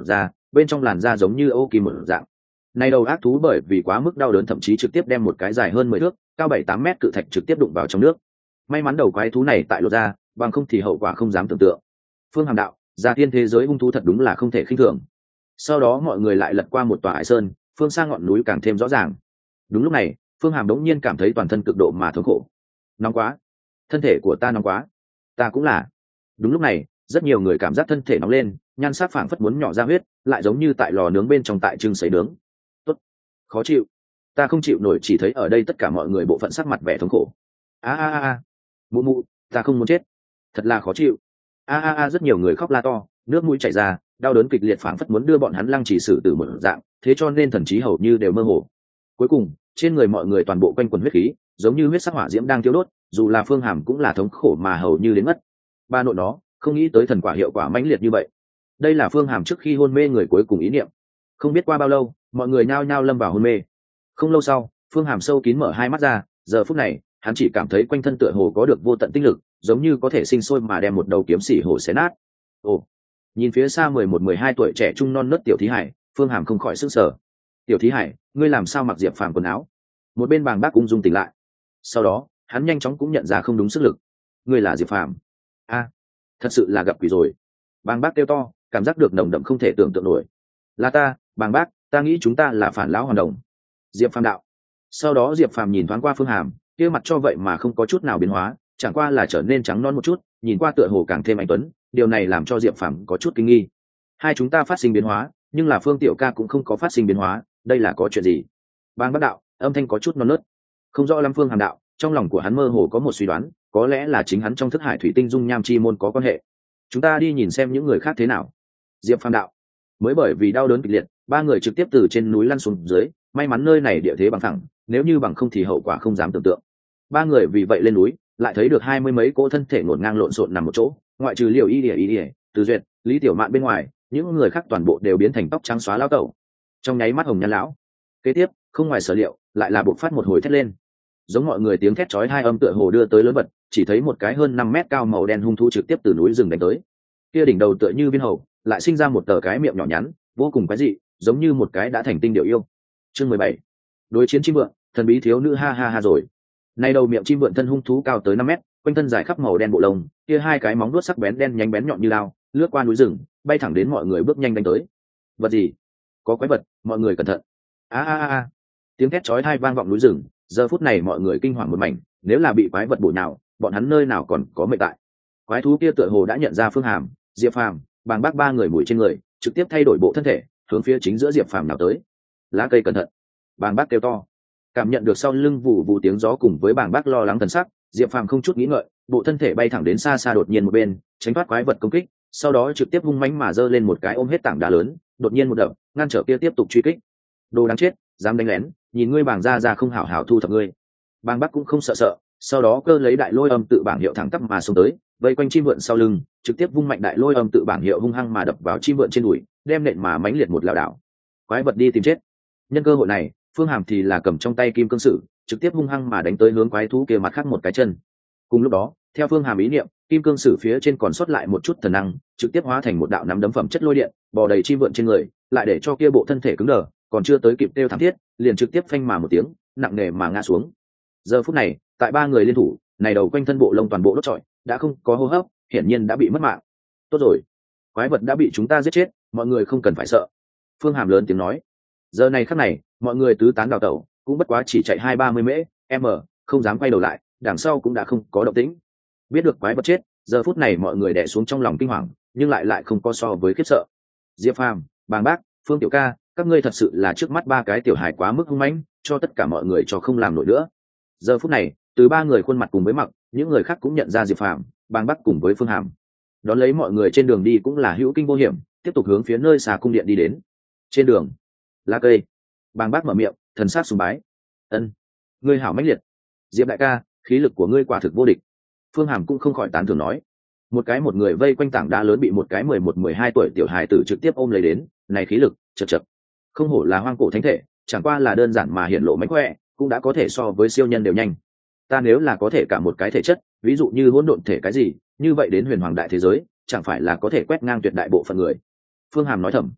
bên trong làn da giống như ô kim một dạng. Này đầu ác thú bởi vì quá mức đau đớn thậm chí trực tiếp đem một cái dài hơn 10 thước, cao 7-8 mét cự thạch trực tiếp đụng vào trong nước. May mắn đầu quái thú này tại lột ra, bằng không thì hậu quả không dám tưởng tượng. Phương Hàm đạo, gia tiên thế giới hung thú thật đúng là không thể khinh thường. Sau đó mọi người lại lật qua một tòa hải sơn, phương xa ngọn núi càng thêm rõ ràng. Đúng lúc này, Phương Hàm đống nhiên cảm thấy toàn thân cực độ mà thống khổ. Nóng quá, thân thể của ta nóng quá. Ta cũng là. Đúng lúc này, rất nhiều người cảm giác thân thể nóng lên, nhan sắc phảng phất muốn nhỏ ra huyết, lại giống như tại lò nướng bên trong tại trưng sấy nướng. Tốt, khó chịu. Ta không chịu nổi, chỉ thấy ở đây tất cả mọi người bộ phận sắc mặt vẻ thống khổ. A a a, mụ mụ, ta không muốn chết. Thật là khó chịu. A a a, rất nhiều người khóc la to, nước mũi chảy ra, đau đớn kịch liệt phảng phất muốn đưa bọn hắn lăng trì xử tử một dạng, thế cho nên thần trí hầu như đều mơ hồ. Cuối cùng, trên người mọi người toàn bộ quanh quần huyết khí, giống như huyết sắc hỏa diễm đang thiêu đốt, dù là Phương Hàm cũng là thống khổ mà hầu như đến mất. Ba nội nó, không nghĩ tới thần quả hiệu quả mãnh liệt như vậy. Đây là Phương Hàm trước khi hôn mê người cuối cùng ý niệm. Không biết qua bao lâu, mọi người nhao nhao lâm vào hôn mê. Không lâu sau, Phương Hàm sâu kín mở hai mắt ra, giờ phút này, hắn chỉ cảm thấy quanh thân tựa hồ có được vô tận tinh lực, giống như có thể sinh sôi mà đem một đầu kiếm xỉ hổ xé nát. Ồ, nhìn phía xa 11-12 tuổi trẻ trung non nớt tiểu thí hải, Phương Hàm không khỏi sửng sở. Tiểu thí hải, ngươi làm sao mặc Diệp Phàm quần áo? Một bên Bàng Bác ung dung tỉnh lại. Sau đó, hắn nhanh chóng cũng nhận ra không đúng sức lực. Ngươi là Diệp Phàm? A, thật sự là gặp quỷ rồi. Bàng Bác kêu to, cảm giác được nồng đậm không thể tưởng tượng nổi. Là ta, Bàng Bác, ta nghĩ chúng ta là phản lão hoàn đồng. Diệp Phàm đạo. Sau đó Diệp Phàm nhìn thoáng qua Phương Hàm, kia mặt cho vậy mà không có chút nào biến hóa, chẳng qua là trở nên trắng non một chút, nhìn qua tựa hồ càng thêm anh tuấn, điều này làm cho Diệp Phàm có chút kinh nghi. Hai chúng ta phát sinh biến hóa, nhưng là Phương Tiểu ca cũng không có phát sinh biến hóa, đây là có chuyện gì? Bàng Bác đạo, âm thanh có chút non nớt. Không rõ lắm. Phương Hàm đạo, trong lòng của hắn mơ hồ có một suy đoán, có lẽ là chính hắn trong thức hải thủy tinh dung nham chi môn có quan hệ. Chúng ta đi nhìn xem những người khác thế nào. Diệp Phàm đạo. Mới bởi vì đau đớn kịch liệt, ba người trực tiếp từ trên núi lăn xuống dưới, may mắn nơi này địa thế bằng phẳng, nếu như bằng không thì hậu quả không dám tưởng tượng. Ba người vì vậy lên núi, lại thấy được 20 mấy cỗ thân thể ngổn ngang lộn xộn nằm một chỗ, ngoại trừ Liễu Y Ỉa, Từ Duyệt, Lý Tiểu Mạn bên ngoài, những người khác toàn bộ đều biến thành tóc trắng xóa lão cẩu. Trong nháy mắt hồng nhan lão. Kế tiếp, không ngoài sở liệu, lại là bộc phát một hồi thét lên. Giống mọi người tiếng thét chói tai âm tựa hồ đưa tới lớn vật, chỉ thấy một cái hơn 5 mét cao màu đen hung thú trực tiếp từ núi rừng đánh tới. Kia đỉnh đầu tựa như viên hầu, lại sinh ra một tờ cái miệng nhỏ nhắn, vô cùng quái dị, giống như một cái đã thành tinh điệu yêu. Chương 17. Đối chiến chim vượn, thần bí thiếu nữ ha ha ha rồi. Nay đầu miệng chim vượn thân hung thú cao tới 5 mét, quanh thân dài khắp màu đen bộ lông, kia hai cái móng vuốt sắc bén đen nhánh bén nhọn như lao, lướt qua núi rừng, bay thẳng đến mọi người bước nhanh đánh tới. Vật gì? Có quái vật, mọi người cẩn thận. A a a. Tiếng thét chói tai vang vọng núi rừng, giờ phút này mọi người kinh hoàng một mảnh, nếu là bị quái vật bổ nhào, bọn hắn nơi nào còn có mệnh tại. Quái thú kia tựa hồ đã nhận ra Phương Hàm, Diệp Phàm, Bàng Bác ba người mùi trên người, trực tiếp thay đổi bộ thân thể, hướng phía chính giữa Diệp Phàm nào tới. Lá cây cẩn thận. Bàng Bác kêu to. Cảm nhận được sau lưng vụ vụ tiếng gió cùng với Bàng Bác lo lắng thần sắc, Diệp Phàm không chút nghĩ ngợi, bộ thân thể bay thẳng đến xa xa đột nhiên một bên, tránh thoát quái vật công kích, sau đó trực tiếp hung mãnh mà giơ lên một cái ôm hết tảng đá lớn, đột nhiên một đập, ngăn trở kia tiếp tục truy kích. Đồ đáng chết, dám đánh lén, nhìn ngươi Bàng ra không hảo hảo thu thập ngươi. Bàng Bác cũng không sợ, sau đó cơ lấy đại lôi âm tự bảng hiệu thẳng tắp mà xông tới, vây quanh chim vượn sau lưng, trực tiếp vung mạnh đại lôi âm tự bảng hiệu hung hăng mà đập vào chim vượn trên đùi, đem nện mà mãnh liệt một lảo đảo. Quái vật đi tìm chết. Nhân cơ hội này, Phương Hàm thì là cầm trong tay kim cương sử, trực tiếp hung hăng mà đánh tới hướng quái thú kia mặt khác một cái chân. Cùng lúc đó, theo Phương Hàm ý niệm, kim cương sử phía trên còn sót lại một chút thần năng, trực tiếp hóa thành một đạo nắm đấm phẩm chất lôi điện, bò đầy chim vượn trên người, lại để cho kia bộ thân thể cứng đờ, còn chưa tới kịp kêu thảm thiết, liền trực tiếp phanh mà một tiếng, nặng nề mà ngã xuống. Giờ phút này, tại ba người liên thủ, này đầu quanh thân bộ lông toàn bộ đốt trọi, đã không có hô hấp, hiển nhiên đã bị mất mạng. Tốt rồi, quái vật đã bị chúng ta giết chết, mọi người không cần phải sợ. Phương Hàm lớn tiếng nói. Giờ này khắc này, mọi người tứ tán đào tẩu, cũng bất quá chỉ chạy 20-30 m, không dám quay đầu lại, đằng sau cũng đã không có động tĩnh. Biết được quái vật chết, giờ phút này mọi người đè xuống trong lòng kinh hoàng, nhưng lại không có so với khiếp sợ. Diệp Phàm, Bàng Bác, Phương Tiểu ca, các ngươi thật sự là trước mắt ba cái tiểu hài quá mức hung mãnh, cho tất cả mọi người cho không làm nổi nữa. Giờ phút này, từ ba người khuôn mặt cùng với mặc, những người khác cũng nhận ra Diệp Phàm, Bàng Bác cùng với Phương Hàm. Đón lấy mọi người trên đường đi cũng là hữu kinh vô hiểm, tiếp tục hướng phía nơi xà cung điện đi đến. Trên đường, lá cây, Bàng Bác mở miệng, thần sắc sùng bái. Ân, ngươi hảo mãnh liệt. Diệp đại ca, khí lực của ngươi quả thực vô địch. Phương Hàm cũng không khỏi tán thưởng nói. Một người vây quanh tảng đá lớn bị một cái 11-12 tuổi tiểu hài tử trực tiếp ôm lấy đến, này khí lực, chật chật. Không hổ là hoang cổ thánh thể, chẳng qua là đơn giản mà hiện lộ mánh khỏe, cũng đã có thể so với siêu nhân đều nhanh. Ta nếu là có thể cả một cái thể chất, ví dụ như hỗn độn thể cái gì, như vậy đến huyền hoàng đại thế giới, chẳng phải là có thể quét ngang tuyệt đại bộ phận người. Phương Hàm nói thầm.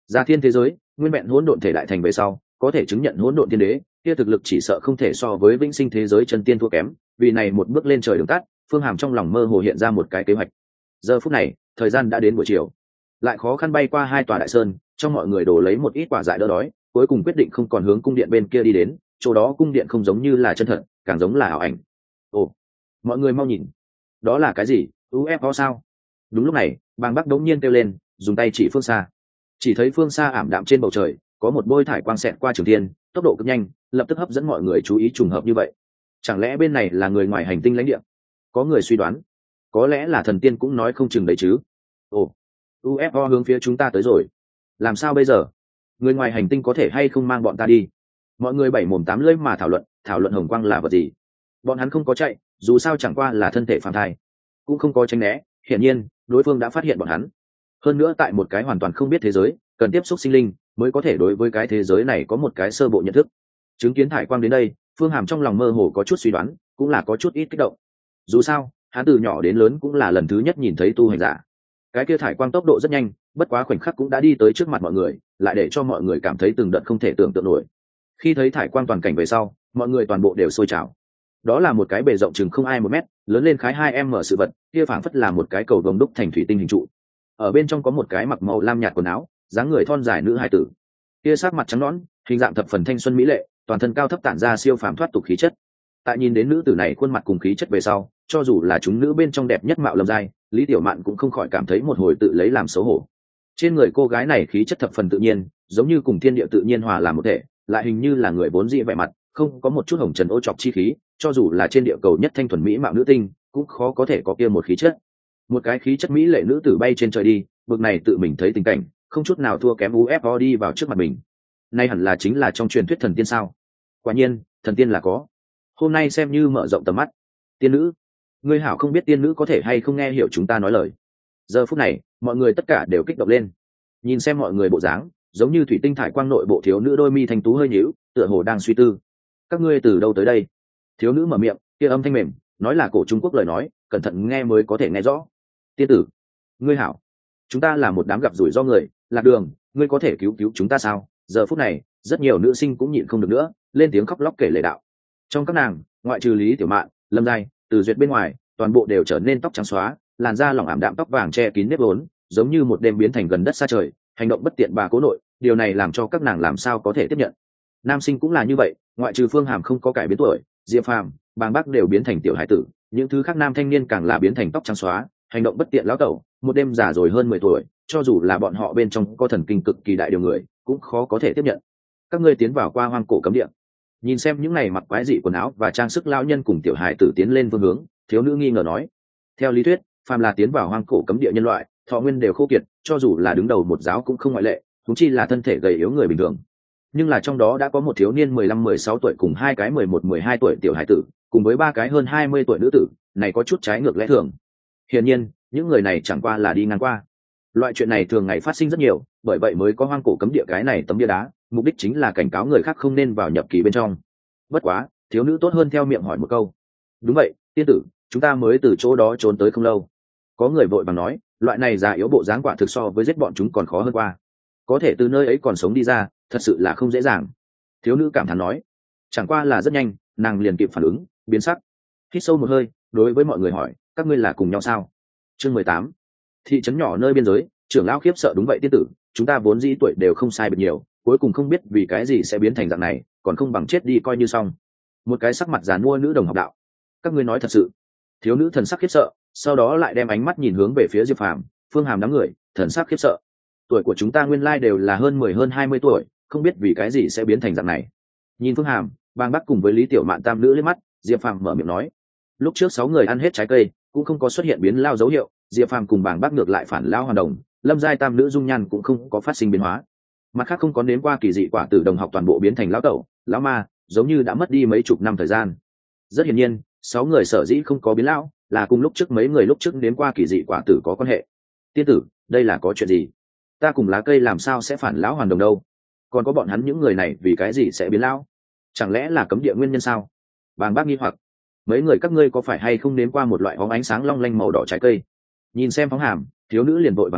Gia thiên thế giới nguyên vẹn hỗn độn thể đại thành về sau có thể chứng nhận hỗn độn tiên đế, kia thực lực chỉ sợ không thể so với vĩnh sinh thế giới chân tiên thua kém. Vì này một bước lên trời đường tắt, Phương Hàm trong lòng mơ hồ hiện ra một cái kế hoạch. Giờ phút này thời gian đã đến buổi chiều, lại khó khăn bay qua hai tòa đại sơn, trong mọi người đổ lấy một ít quả dại đỡ đói, cuối cùng quyết định không còn hướng cung điện bên kia đi đến. Chỗ đó cung điện không giống như là chân thật, càng giống là ảo ảnh. Ồ, mọi người mau nhìn, đó là cái gì? UFO sao? Đúng lúc này Bàng Bắc đống nhiên kêu lên, dùng tay chỉ phương xa. Chỉ thấy phương xa ảm đạm trên bầu trời có một bôi thải quang xẹt qua trường thiên, tốc độ cực nhanh, lập tức hấp dẫn mọi người chú ý. Trùng hợp như vậy, chẳng lẽ bên này là người ngoài hành tinh lãnh địa? Có người suy đoán, có lẽ là thần tiên cũng nói không chừng đấy chứ. Ồ, UFO hướng phía chúng ta tới rồi, làm sao bây giờ? Người ngoài hành tinh có thể hay không mang bọn ta đi? Mọi người bảy mồm tám lưỡi mà thảo luận hồng quang là vật gì. Bọn hắn không có chạy, dù sao chẳng qua là thân thể phàm thai, cũng không có tránh né. Hiển nhiên đối phương đã phát hiện bọn hắn, hơn nữa tại một cái hoàn toàn không biết thế giới, cần tiếp xúc sinh linh mới có thể đối với cái thế giới này có một cái sơ bộ nhận thức. Chứng kiến thải quang đến đây, Phương Hàm trong lòng mơ hồ có chút suy đoán, cũng là có chút ít kích động. Dù sao hắn từ nhỏ đến lớn cũng là lần thứ nhất nhìn thấy tu hành giả. Cái kia thải quang tốc độ rất nhanh, bất quá khoảnh khắc cũng đã đi tới trước mặt mọi người, lại để cho mọi người cảm thấy từng đợt không thể tưởng tượng nổi. Khi thấy thải quang toàn cảnh về sau, mọi người toàn bộ đều sôi trào. Đó là một cái bề rộng chừng không ai 1 mét, lớn lên khái 2 m sự vật, kia phảng phất là một cái cầu vồng đúc thành thủy tinh hình trụ. Ở bên trong có một cái mặc màu lam nhạt quần áo, dáng người thon dài nữ hài tử, kia sát mặt trắng nõn, hình dạng thập phần thanh xuân mỹ lệ, toàn thân cao thấp tản ra siêu phàm thoát tục khí chất. Tại nhìn đến nữ tử này khuôn mặt cùng khí chất về sau, cho dù là chúng nữ bên trong đẹp nhất mạo lâm giai, Lý Tiểu Mạn cũng không khỏi cảm thấy một hồi tự lấy làm xấu hổ. Trên người cô gái này khí chất thập phần tự nhiên, giống như cùng thiên địa tự nhiên hòa làm một thể, lại hình như là người vốn dĩ vẻ mặt, không có một chút hồng trần ô trọc chi khí, cho dù là trên địa cầu nhất thanh thuần mỹ mạo nữ tinh, cũng khó có thể có kia một khí chất. Một cái khí chất mỹ lệ nữ tử bay trên trời đi, bực này tự mình thấy tình cảnh, không chút nào thua kém UFO đi vào trước mặt mình. Nay hẳn là chính là trong truyền thuyết thần tiên sao? Quả nhiên, thần tiên là có. Hôm nay xem như mở rộng tầm mắt. Tiên nữ, ngươi hảo, không biết tiên nữ có thể hay không nghe hiểu chúng ta nói lời. Giờ phút này mọi người tất cả đều kích động lên, nhìn xem mọi người bộ dáng giống như thủy tinh thải quang nội bộ thiếu nữ đôi mi thanh tú hơi nhíu, tựa hồ đang suy tư. Các ngươi từ đâu tới đây? Thiếu nữ mở miệng, kia âm thanh mềm, nói là cổ Trung Quốc lời nói, cẩn thận nghe mới có thể nghe rõ. Tiên tử, ngươi hảo, chúng ta là một đám gặp rủi ro người, lạc đường, ngươi có thể cứu cứu chúng ta sao? Giờ phút này rất nhiều nữ sinh cũng nhịn không được nữa, lên tiếng khóc lóc kể lể đạo. Trong các nàng, ngoại trừ Lý Tiểu Mạn, Lâm Giai, Từ Duyệt bên ngoài, toàn bộ đều trở nên tóc trắng xóa, làn da lỏng ảm đạm, tóc vàng che kín nếp vốn, giống như một đêm biến thành gần đất xa trời, hành động bất tiện bà cố nội, điều này làm cho các nàng làm sao có thể tiếp nhận. Nam sinh cũng là như vậy, ngoại trừ Phương Hàm không có cải biến tuổi, Diệp Phàm, Bàng Bắc đều biến thành tiểu hải tử, những thứ khác nam thanh niên càng là biến thành tóc trắng xóa, hành động bất tiện lão tẩu, một đêm già rồi hơn 10 tuổi, cho dù là bọn họ bên trong có thần kinh cực kỳ đại điều người, cũng khó có thể tiếp nhận. Các ngươi tiến vào qua hoang cổ cấm địa, nhìn xem những này mặc quái dị quần áo và trang sức lão nhân cùng tiểu hải tử tiến lên phương hướng, thiếu nữ nghi ngờ nói. Theo lý thuyết, phàm là tiến vào hoang cổ cấm địa nhân loại, thọ nguyên đều khô kiệt, cho dù là đứng đầu một giáo cũng không ngoại lệ, thúng chi là thân thể gầy yếu người bình thường. Nhưng là trong đó đã có một thiếu niên 15-16 tuổi cùng 2 cái 11-12 tuổi tiểu hải tử, cùng với 3 cái hơn 20 tuổi nữ tử, này có chút trái ngược lẽ thường. Hiển nhiên, những người này chẳng qua là đi ngang qua. Loại chuyện này thường ngày phát sinh rất nhiều, bởi vậy mới có hoang cổ cấm địa cái này tấm bia đá, mục đích chính là cảnh cáo người khác không nên vào nhập kỳ bên trong. Bất quá, thiếu nữ tốt hơn theo miệng hỏi một câu. Đúng vậy, tiên tử, chúng ta mới từ chỗ đó trốn tới không lâu. Có người vội vàng nói, loại này già yếu bộ dáng quả thực so với giết bọn chúng còn khó hơn qua. Có thể từ nơi ấy còn sống đi ra, thật sự là không dễ dàng. Thiếu nữ cảm thán nói. Chẳng qua là rất nhanh, nàng liền kịp phản ứng, biến sắc, hít sâu một hơi, đối với mọi người hỏi, các ngươi là cùng nhau sao? Chương 18. Thị trấn nhỏ nơi biên giới, trưởng lão khiếp sợ. Đúng vậy tiên tử, chúng ta vốn dĩ tuổi đều không sai biệt nhiều, cuối cùng không biết vì cái gì sẽ biến thành dạng này, còn không bằng chết đi coi như xong. Một cái sắc mặt giàn mua nữ đồng học đạo. Các ngươi nói thật sự? Thiếu nữ thần sắc khiếp sợ, sau đó lại đem ánh mắt nhìn hướng về phía Diệp Phàm, Phương Hàm đám người, thần sắc khiếp sợ. Tuổi của chúng ta nguyên lai đều là hơn 20 tuổi, không biết vì cái gì sẽ biến thành dạng này. Nhìn Phương Hàm, Bàng Bắc cùng với Lý Tiểu Mạn tam nữ liếc mắt, Diệp Phàm mở miệng nói. Lúc trước 6 người ăn hết trái cây, cũng không có xuất hiện biến lao dấu hiệu, Diệp Phàm cùng Bàng Bắc ngược lại phản lao hoàn đồng, Lâm Giai tam nữ dung nhan cũng không có phát sinh biến hóa. Mặt khác không có đến qua kỳ dị quả tử đồng học toàn bộ biến thành lão tẩu, lão ma, giống như đã mất đi mấy chục năm thời gian. Rất hiển nhiên, 6 người sở dĩ không có biến lão, là cùng lúc trước mấy người lúc trước đến qua kỳ dị quả tử có quan hệ. Tiên tử, đây là có chuyện gì? Ta cùng lá cây làm sao sẽ phản lão hoàn đồng đâu? Còn có bọn hắn những người này vì cái gì sẽ biến lão? Chẳng lẽ là cấm địa nguyên nhân sao? Bàng Bác nghi hoặc. Mấy người các ngươi có phải hay không đến qua một loại bóng ánh sáng long lanh màu đỏ trái cây? Nhìn xem Phóng Hàm, thiếu nữ liền vội vàng hỏi,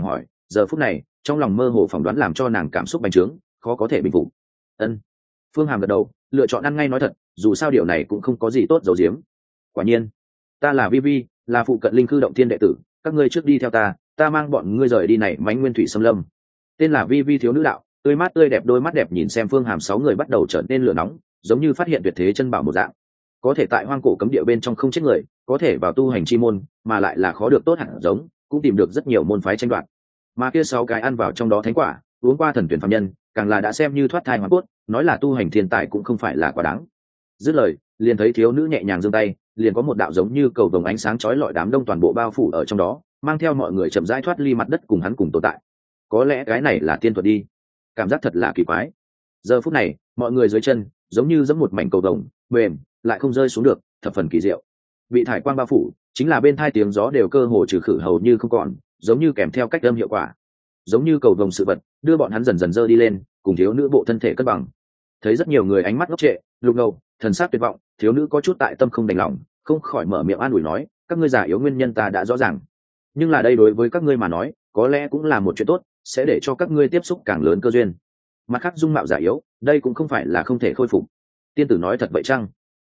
giờ phút này trong lòng mơ hồ phỏng đoán làm cho nàng cảm xúc bành trướng, khó có thể bình phục. Ân. Phương Hàm gật đầu, lựa chọn ăn ngay nói thật, dù sao điều này cũng không có gì tốt giấu giếm. Quả nhiên, ta là Vi Vi, là phụ cận linh khư động thiên đệ tử, các ngươi trước đi theo ta, ta mang bọn ngươi rời đi này mánh nguyên thủy xâm lâm. Tên là Vi Vi thiếu nữ đạo, tươi mát tươi đẹp, đôi mắt đẹp nhìn xem Phương Hàm 6 người bắt đầu trở nên lửa nóng, giống như phát hiện tuyệt thế chân bảo một dạng. Có thể tại hoang cổ cấm địa bên trong không chết người, có thể vào tu hành chi môn, mà lại là khó được tốt hẳn giống, cũng tìm được rất nhiều môn phái tranh đoạt. Mà kia 6 cái ăn vào trong đó thánh quả, uống qua thần tuyển phàm nhân, càng là đã xem như thoát thai hoàn cốt, nói là tu hành thiên tài cũng không phải là quá đáng. Dứt lời, liền thấy thiếu nữ nhẹ nhàng giương tay, liền có một đạo giống như cầu vồng ánh sáng chói lọi đám đông toàn bộ bao phủ ở trong đó, mang theo mọi người chậm rãi thoát ly mặt đất cùng hắn cùng tồn tại. Có lẽ cái này là tiên thuật đi, cảm giác thật là kỳ quái. Giờ phút này, mọi người dưới chân giống như giẫm một mảnh cầu vồng, mềm, lại không rơi xuống được, thập phần kỳ diệu. Bị thải quang bao phủ, chính là bên tai tiếng gió đều cơ hồ trừ khử hầu như không còn, giống như kèm theo cách âm hiệu quả. Giống như cầu vồng sự vật, đưa bọn hắn dần dần dơ đi lên, cùng thiếu nữ bộ thân thể cân bằng. Thấy rất nhiều người ánh mắt ngốc trệ, lục ngầu, thần sắc tuyệt vọng, thiếu nữ có chút tại tâm không đành lòng, không khỏi mở miệng an ủi nói, các ngươi già yếu nguyên nhân ta đã rõ ràng, nhưng là đây đối với các ngươi mà nói, có lẽ cũng là một chuyện tốt, sẽ để cho các ngươi tiếp xúc càng lớn cơ duyên. Mặt khác dung mạo già yếu, đây cũng không phải là không thể khôi phục. Tiên tử nói thật vậy chăng?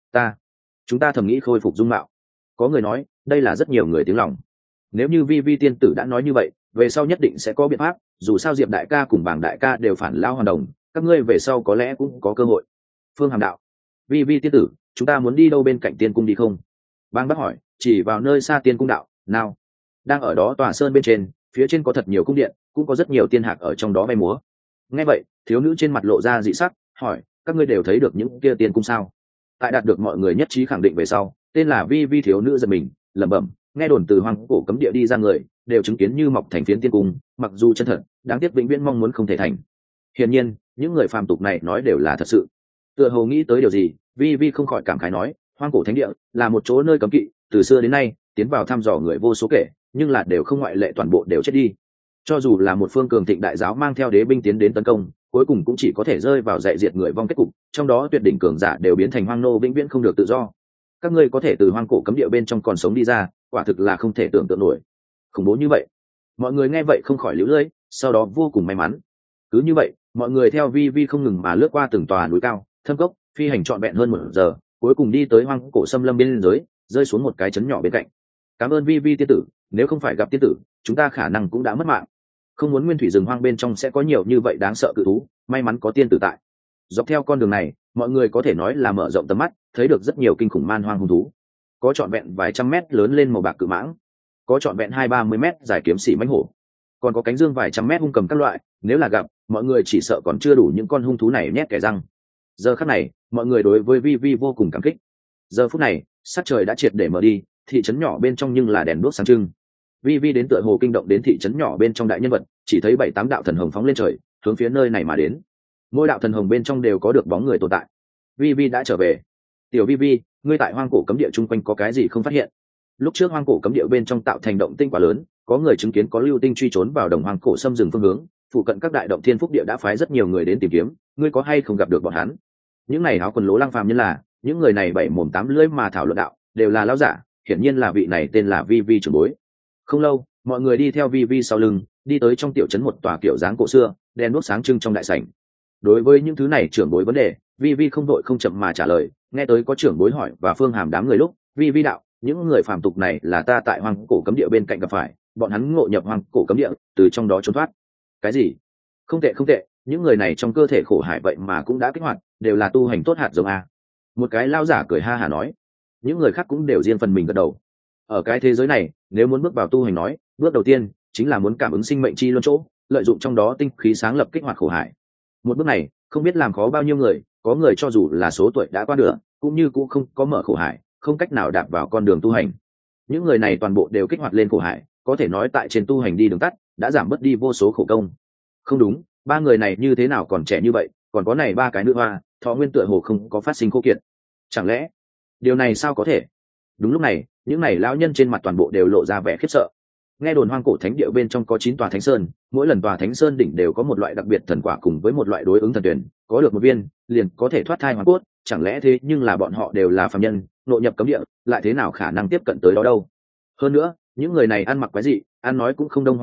Chúng ta thầm nghĩ khôi phục dung mạo. Có người nói, đây là rất nhiều người tiếng lòng. Nếu như Vi Vi tiên tử đã nói như vậy, về sau nhất định sẽ có biện pháp, dù sao Diệp đại ca cùng Bàng đại ca đều phản lao hoàn đồng, các ngươi về sau có lẽ cũng có cơ hội. Phương Hàm đạo, Vi Vi tiên tử, chúng ta muốn đi đâu bên cạnh tiên cung đi không? Bàng bác hỏi, chỉ vào nơi xa tiên cung đạo, nào? Đang ở đó tòa sơn bên trên, phía trên có thật nhiều cung điện, cũng có rất nhiều tiên hạc ở trong đó bay múa. Nghe vậy, thiếu nữ trên mặt lộ ra dị sắc, hỏi, các ngươi đều thấy được những kia tiên cung sao? Tại đạt được mọi người nhất trí khẳng định về sau, tên là Vi Vi thiếu nữ giật mình, lẩm bẩm, nghe đồn từ hoang cổ cấm địa đi ra người, đều chứng kiến như mọc thành phiến tiên cung, mặc dù chân thật, đáng tiếc vĩnh viễn mong muốn không thể thành. Hiển nhiên, những người phàm tục này nói đều là thật sự. Tựa hồ nghĩ tới điều gì, Vi Vi không khỏi cảm khái nói, hoang cổ thánh địa là một chỗ nơi cấm kỵ, từ xưa đến nay, tiến vào thăm dò người vô số kể, nhưng là đều không ngoại lệ toàn bộ đều chết đi. Cho dù là một phương cường thịnh đại giáo mang theo đế binh tiến đến tấn công, cuối cùng cũng chỉ có thể rơi vào dạy diệt người vong kết cục, trong đó tuyệt đỉnh cường giả đều biến thành hoang nô vĩnh viễn không được tự do. Các ngươi có thể từ hoang cổ cấm địa bên trong còn sống đi ra, quả thực là không thể tưởng tượng nổi. Khủng bố như vậy. Mọi người nghe vậy không khỏi liễu lưỡi, sau đó vô cùng may mắn. Cứ như vậy, mọi người theo Vi Vi không ngừng mà lướt qua từng tòa núi cao, thâm cốc, phi hành trọn vẹn hơn 1 giờ, cuối cùng đi tới hoang cổ xâm lâm biên giới, rơi xuống một cái trấn nhỏ bên cạnh. Cảm ơn Vi Vi tiên tử, nếu không phải gặp tiên tử, chúng ta khả năng cũng đã mất mạng. Không muốn nguyên thủy rừng hoang bên trong sẽ có nhiều như vậy đáng sợ cự thú, may mắn có tiên tử tại. Dọc theo con đường này, mọi người có thể nói là mở rộng tầm mắt, thấy được rất nhiều kinh khủng man hoang hung thú. Có trọn vẹn vài trăm mét lớn lên màu bạc cự mãng, có trọn vẹn 20-30 mét dài kiếm sĩ mãnh hổ, còn có cánh dương vài trăm mét hung cầm các loại, nếu là gặp, mọi người chỉ sợ còn chưa đủ những con hung thú này nhét kẻ răng. Giờ khắc này, mọi người đối với Vi Vi vô cùng cảm kích. Giờ phút này, sắc trời đã triệt để mở đi, thị trấn nhỏ bên trong nhưng là đèn đuốc sáng trưng. Vi Vi đến tựa hồ kinh động đến thị trấn nhỏ bên trong đại nhân vật, chỉ thấy 7-8 đạo thần hồng phóng lên trời, hướng phía nơi này mà đến. Mỗi đạo thần hồng bên trong đều có được bóng người tồn tại. Vi Vi đã trở về. Tiểu Vi Vi, ngươi tại hoang cổ cấm địa chung quanh có cái gì không phát hiện? Lúc trước hoang cổ cấm địa bên trong tạo thành động tinh quá lớn, có người chứng kiến có lưu tinh truy trốn vào đồng hoang cổ xâm rừng phương hướng, phụ cận các đại động thiên phúc địa đã phái rất nhiều người đến tìm kiếm, ngươi có hay không gặp được bọn hắn? Những này áo quần lố lăng phàm nhân là, những người này 7 mồm 8 lưỡi mà thảo luận đạo, đều là lão giả, hiển nhiên là vị này tên là Vi Vi trưởng bối. Không lâu, mọi người đi theo Vi Vi sau lưng, đi tới trong tiểu trấn một tòa kiểu dáng cổ xưa, đèn đuốc sáng trưng trong đại sảnh. Đối với những thứ này trưởng bối vấn đề, Vi Vi không đội không chậm mà trả lời, nghe tới có trưởng bối hỏi và Phương Hàm đám người lúc, Vi Vi đạo, những người phàm tục này là ta tại hoang cổ cấm địa bên cạnh gặp phải, bọn hắn ngộ nhập hoang cổ cấm địa, từ trong đó trốn thoát. Cái gì? Không tệ không tệ, những người này trong cơ thể khổ hải vậy mà cũng đã kích hoạt, đều là tu hành tốt hạt giống a. Một cái lao giả cười ha hả nói. Những người khác cũng đều riêng phần mình gật đầu. Ở cái thế giới này, nếu muốn bước vào tu hành nói, bước đầu tiên chính là muốn cảm ứng sinh mệnh chi luân chỗ, lợi dụng trong đó tinh khí sáng lập kích hoạt khổ hải. Một bước này, không biết làm khó bao nhiêu người, có người cho dù là số tuổi đã qua nửa, cũng như cũng không có mở khổ hải, không cách nào đạp vào con đường tu hành. Những người này toàn bộ đều kích hoạt lên khổ hải, có thể nói tại trên tu hành đi đường tắt, đã giảm bớt đi vô số khổ công. Không đúng, 3 người này như thế nào còn trẻ như vậy, còn có này 3 cái nữ hoa, thọ nguyên tựa hồ không có phát sinh khô kiệt. Chẳng lẽ, điều này sao có thể? Đúng lúc này, những này lão nhân trên mặt toàn bộ đều lộ ra vẻ khiếp sợ. Nghe đồn hoang cổ thánh địa bên trong có 9 tòa thánh sơn, mỗi lần tòa thánh sơn đỉnh đều có một loại đặc biệt thần quả cùng với một loại đối ứng thần tuyển, có được một viên, liền có thể thoát thai hoàn cốt, chẳng lẽ thế nhưng là bọn họ đều là phàm nhân, nội nhập cấm địa, lại thế nào khả năng tiếp cận tới đó đâu? Hơn nữa, những người này ăn mặc quái dị, ăn nói cũng không đông hoang người,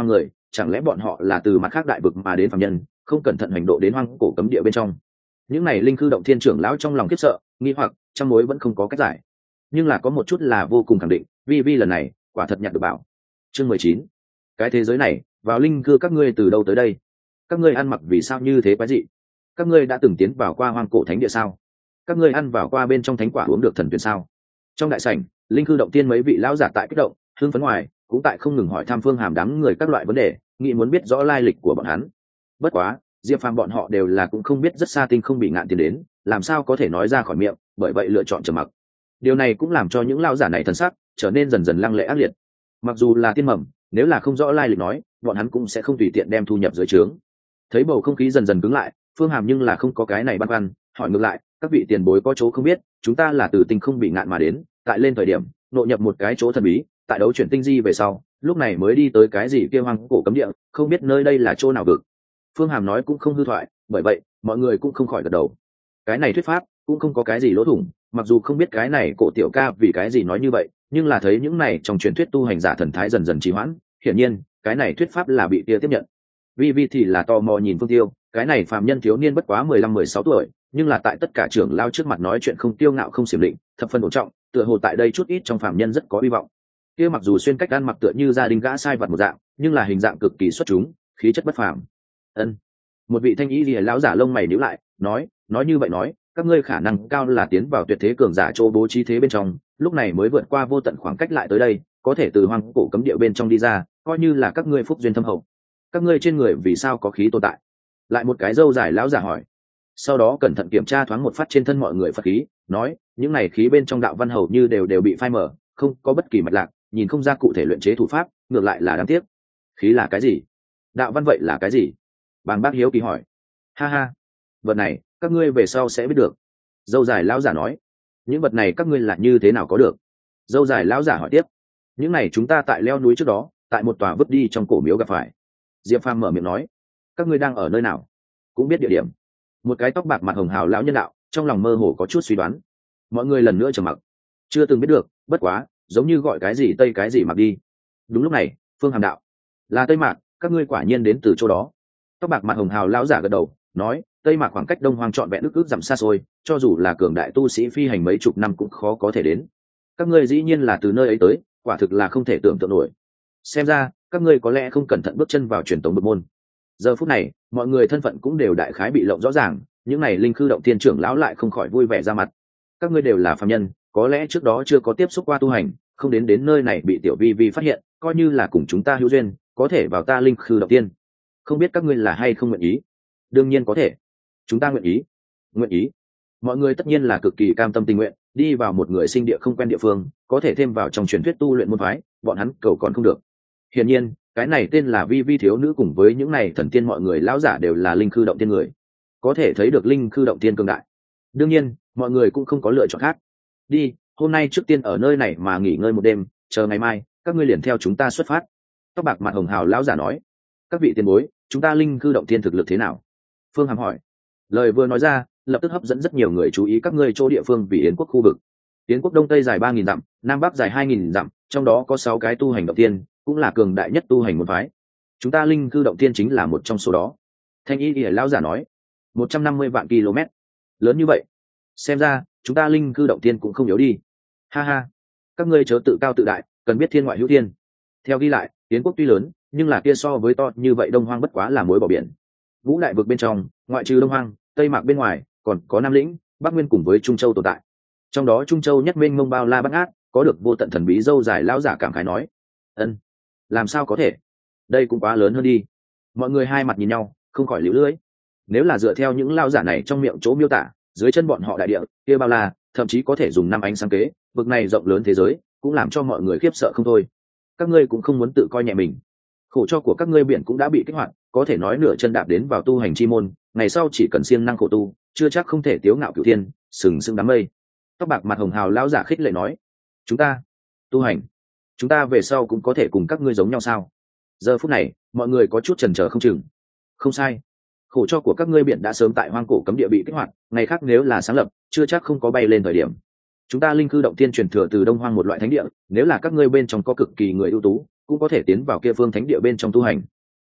chẳng lẽ bọn họ là từ mặt khác đại vực mà đến phàm nhân, không cẩn thận hành độ đến hoang cổ cấm địa bên trong? Những này linh cư động thiên trưởng lão trong lòng khiếp sợ, nghi hoặc, trăm mối vẫn không có cách giải. Nhưng là có một chút là vô cùng khẳng định, vi lần này quả thật nhặt được bảo. Chương 19. Cái thế giới này, vào linh cư các ngươi từ đâu tới đây? Các ngươi ăn mặc vì sao như thế quái dị? Các ngươi đã từng tiến vào qua hoang cổ thánh địa sao? Các ngươi ăn vào qua bên trong thánh quả uống được thần tuyển sao? Trong đại sảnh, linh cư động tiên mấy vị lão giả tại kích động, hưng phấn ngoài, cũng tại không ngừng hỏi thăm Phương Hàm đám người các loại vấn đề, nghĩ muốn biết rõ lai lịch của bọn hắn. Bất quá, Diệp Phàm bọn họ đều là cũng không biết rất xa tinh không bị ngạn tiến đến, làm sao có thể nói ra khỏi miệng, bởi vậy lựa chọn trầm mặc. Điều này cũng làm cho những lão giả này thần sắc trở nên dần dần lăng lệ ác liệt. Mặc dù là tiên mầm, nếu là không rõ lai lịch nói, bọn hắn cũng sẽ không tùy tiện đem thu nhập dưới trướng. Thấy bầu không khí dần dần cứng lại, Phương Hàm nhưng là không có cái này băn khoăn, hỏi ngược lại, các vị tiền bối có chỗ không biết, chúng ta là từ tinh không bị ngạn mà đến, tại lên thời điểm nội nhập một cái chỗ thần bí, tại đấu chuyển tinh di về sau, lúc này mới đi tới cái gì kia hoang cổ cấm địa, không biết nơi đây là chỗ nào vực. Phương Hàm nói cũng không hư thoại, bởi vậy mọi người cũng không khỏi gật đầu. Cái này thuyết pháp cũng không có cái gì lỗ thủng, mặc dù không biết cái này cổ tiểu ca vì cái gì nói như vậy, nhưng là thấy những này trong truyền thuyết tu hành giả thần thái dần dần trì hoãn, hiển nhiên cái này thuyết pháp là bị tia tiếp nhận. Vi thì là tò mò nhìn Phương Tiêu, cái này phàm nhân thiếu niên bất quá 15-16 tuổi, nhưng là tại tất cả trưởng lao trước mặt nói chuyện không tiêu ngạo không xiểm định, thập phần ổn trọng, tựa hồ tại đây chút ít trong phàm nhân rất có hy vọng. Kia mặc dù xuyên cách ăn mặc tựa như gia đình gã sai vật một dạng, nhưng là hình dạng cực kỳ xuất chúng, khí chất bất phàm. Ân. Một vị thanh y lìa lão giả lông mày nhíu lại, nói như vậy nói, các ngươi khả năng cao là tiến vào tuyệt thế cường giả chỗ bố trí thế bên trong, lúc này mới vượt qua vô tận khoảng cách lại tới đây, có thể từ hoang cổ cấm địa bên trong đi ra, coi như là các ngươi phúc duyên thâm hậu. Các ngươi trên người vì sao có khí tồn tại? Lại một cái râu dài lão giả hỏi. Sau đó cẩn thận kiểm tra thoáng một phát trên thân mọi người Phật khí, nói, những này khí bên trong đạo văn hầu như đều bị phai mở, không có bất kỳ mạch lạc, nhìn không ra cụ thể luyện chế thủ pháp, ngược lại là đáng tiếc. Khí là cái gì? Đạo văn vậy là cái gì? Bàng Bác hiếu kỳ hỏi. Ha ha, vật này các ngươi về sau sẽ biết được. Dâu dài lão giả nói. Những vật này các ngươi là như thế nào có được? Dâu dài lão giả hỏi tiếp. Những này chúng ta tại leo núi trước đó, tại một tòa vứt đi trong cổ miếu gặp phải. Diệp Phàm mở miệng nói. Các ngươi đang ở nơi nào? Cũng biết địa điểm. Một cái tóc bạc mặt hồng hào lão nhân đạo, trong lòng mơ hồ có chút suy đoán. Mọi người lần nữa trầm mặc. Chưa từng biết được, bất quá giống như gọi cái gì tây cái gì mặc đi. Đúng lúc này, Phương Hàm đạo. Là Tây Mạc, các ngươi quả nhiên đến từ chỗ đó. Tóc bạc mặt hồng hào lão giả gật đầu, nói, Tây Mạc khoảng cách Đông Hoang trọn vẹn ước dặm xa xôi, cho dù là cường đại tu sĩ phi hành mấy chục năm cũng khó có thể đến. Các ngươi dĩ nhiên là từ nơi ấy tới, quả thực là không thể tưởng tượng nổi. Xem ra các ngươi có lẽ không cẩn thận bước chân vào truyền thống bậc môn. Giờ phút này, mọi người thân phận cũng đều đại khái bị lộng rõ ràng, những này linh khư động tiên trưởng lão lại không khỏi vui vẻ ra mặt. Các ngươi đều là phàm nhân, có lẽ trước đó chưa có tiếp xúc qua tu hành, không đến nơi này bị tiểu vi phát hiện, coi như là cùng chúng ta hữu duyên, có thể vào ta linh khư động tiên. Không biết các ngươi là hay không nguyện ý? Đương nhiên có thể. Chúng ta nguyện ý. Nguyện ý. Mọi người tất nhiên là cực kỳ cam tâm tình nguyện, đi vào một người sinh địa không quen địa phương, có thể thêm vào trong truyền thuyết tu luyện môn phái, bọn hắn cầu còn không được. Hiển nhiên, cái này tên là vi thiếu nữ cùng với những này thần tiên mọi người lão giả đều là linh khư động tiên người, có thể thấy được linh khư động tiên cường đại. Đương nhiên, mọi người cũng không có lựa chọn khác. Đi, hôm nay trước tiên ở nơi này mà nghỉ ngơi một đêm, chờ ngày mai các ngươi liền theo chúng ta xuất phát. Tóc bạc mặt hồng hào lão giả nói. Các vị tiền bối, chúng ta linh khư động tiên thực lực thế nào? Phương Hàm hỏi. Lời vừa nói ra, lập tức hấp dẫn rất nhiều người chú ý các ngươi chỗ địa phương vì Yến quốc khu vực. Yến quốc đông tây dài 3.000 dặm, nam bắc dài 2.000 dặm, trong đó có 6 cái tu hành động tiên, cũng là cường đại nhất tu hành môn phái. Chúng ta linh cư động tiên chính là một trong số đó. Thanh y ỉa lão giả nói. 150 vạn km, lớn như vậy, xem ra chúng ta linh cư động tiên cũng không yếu đi. Ha ha, các ngươi chớ tự cao tự đại, cần biết thiên ngoại hữu thiên. Theo ghi lại, Yến quốc tuy lớn, nhưng là kia so với to như vậy Đông Hoang bất quá là muối bỏ biển. Vũ đại vực bên trong, ngoại trừ Đông Hoang, Tây Mạc bên ngoài, còn có Nam Lĩnh, Bắc Nguyên cùng với Trung Châu tồn tại. Trong đó Trung Châu nhất mênh mông bao la bát ngát, có được vô tận thần bí dâu dài lão giả cảm khái nói. Ân, làm sao có thể? Đây cũng quá lớn hơn đi. Mọi người hai mặt nhìn nhau, không khỏi liễu lưỡi. Nếu là dựa theo những lão giả này trong miệng chỗ miêu tả, dưới chân bọn họ đại địa kia bao la, thậm chí có thể dùng năm ánh sáng kế, vực này rộng lớn thế giới, cũng làm cho mọi người khiếp sợ không thôi. Các ngươi cũng không muốn tự coi nhẹ mình. Khổ cho của các ngươi biển cũng đã bị kích hoạt, có thể nói nửa chân đạp đến vào tu hành chi môn, ngày sau chỉ cần siêng năng khổ tu, chưa chắc không thể tiếu ngạo cửu thiên, sừng sững đám mây. Tóc bạc mặt hồng hào lão giả khích lệ nói. Chúng ta tu hành, chúng ta về sau cũng có thể cùng các ngươi giống nhau sao? Giờ phút này, mọi người có chút chần chờ không chừng. Không sai, khổ cho của các ngươi biển đã sớm tại hoang cổ cấm địa bị kích hoạt, ngày khác nếu là sáng lập, chưa chắc không có bay lên thời điểm. Chúng ta linh cư động tiên truyền thừa từ Đông Hoang một loại thánh địa, nếu là các ngươi bên trong có cực kỳ người ưu tú, cũng có thể tiến vào kia phương thánh địa bên trong tu hành.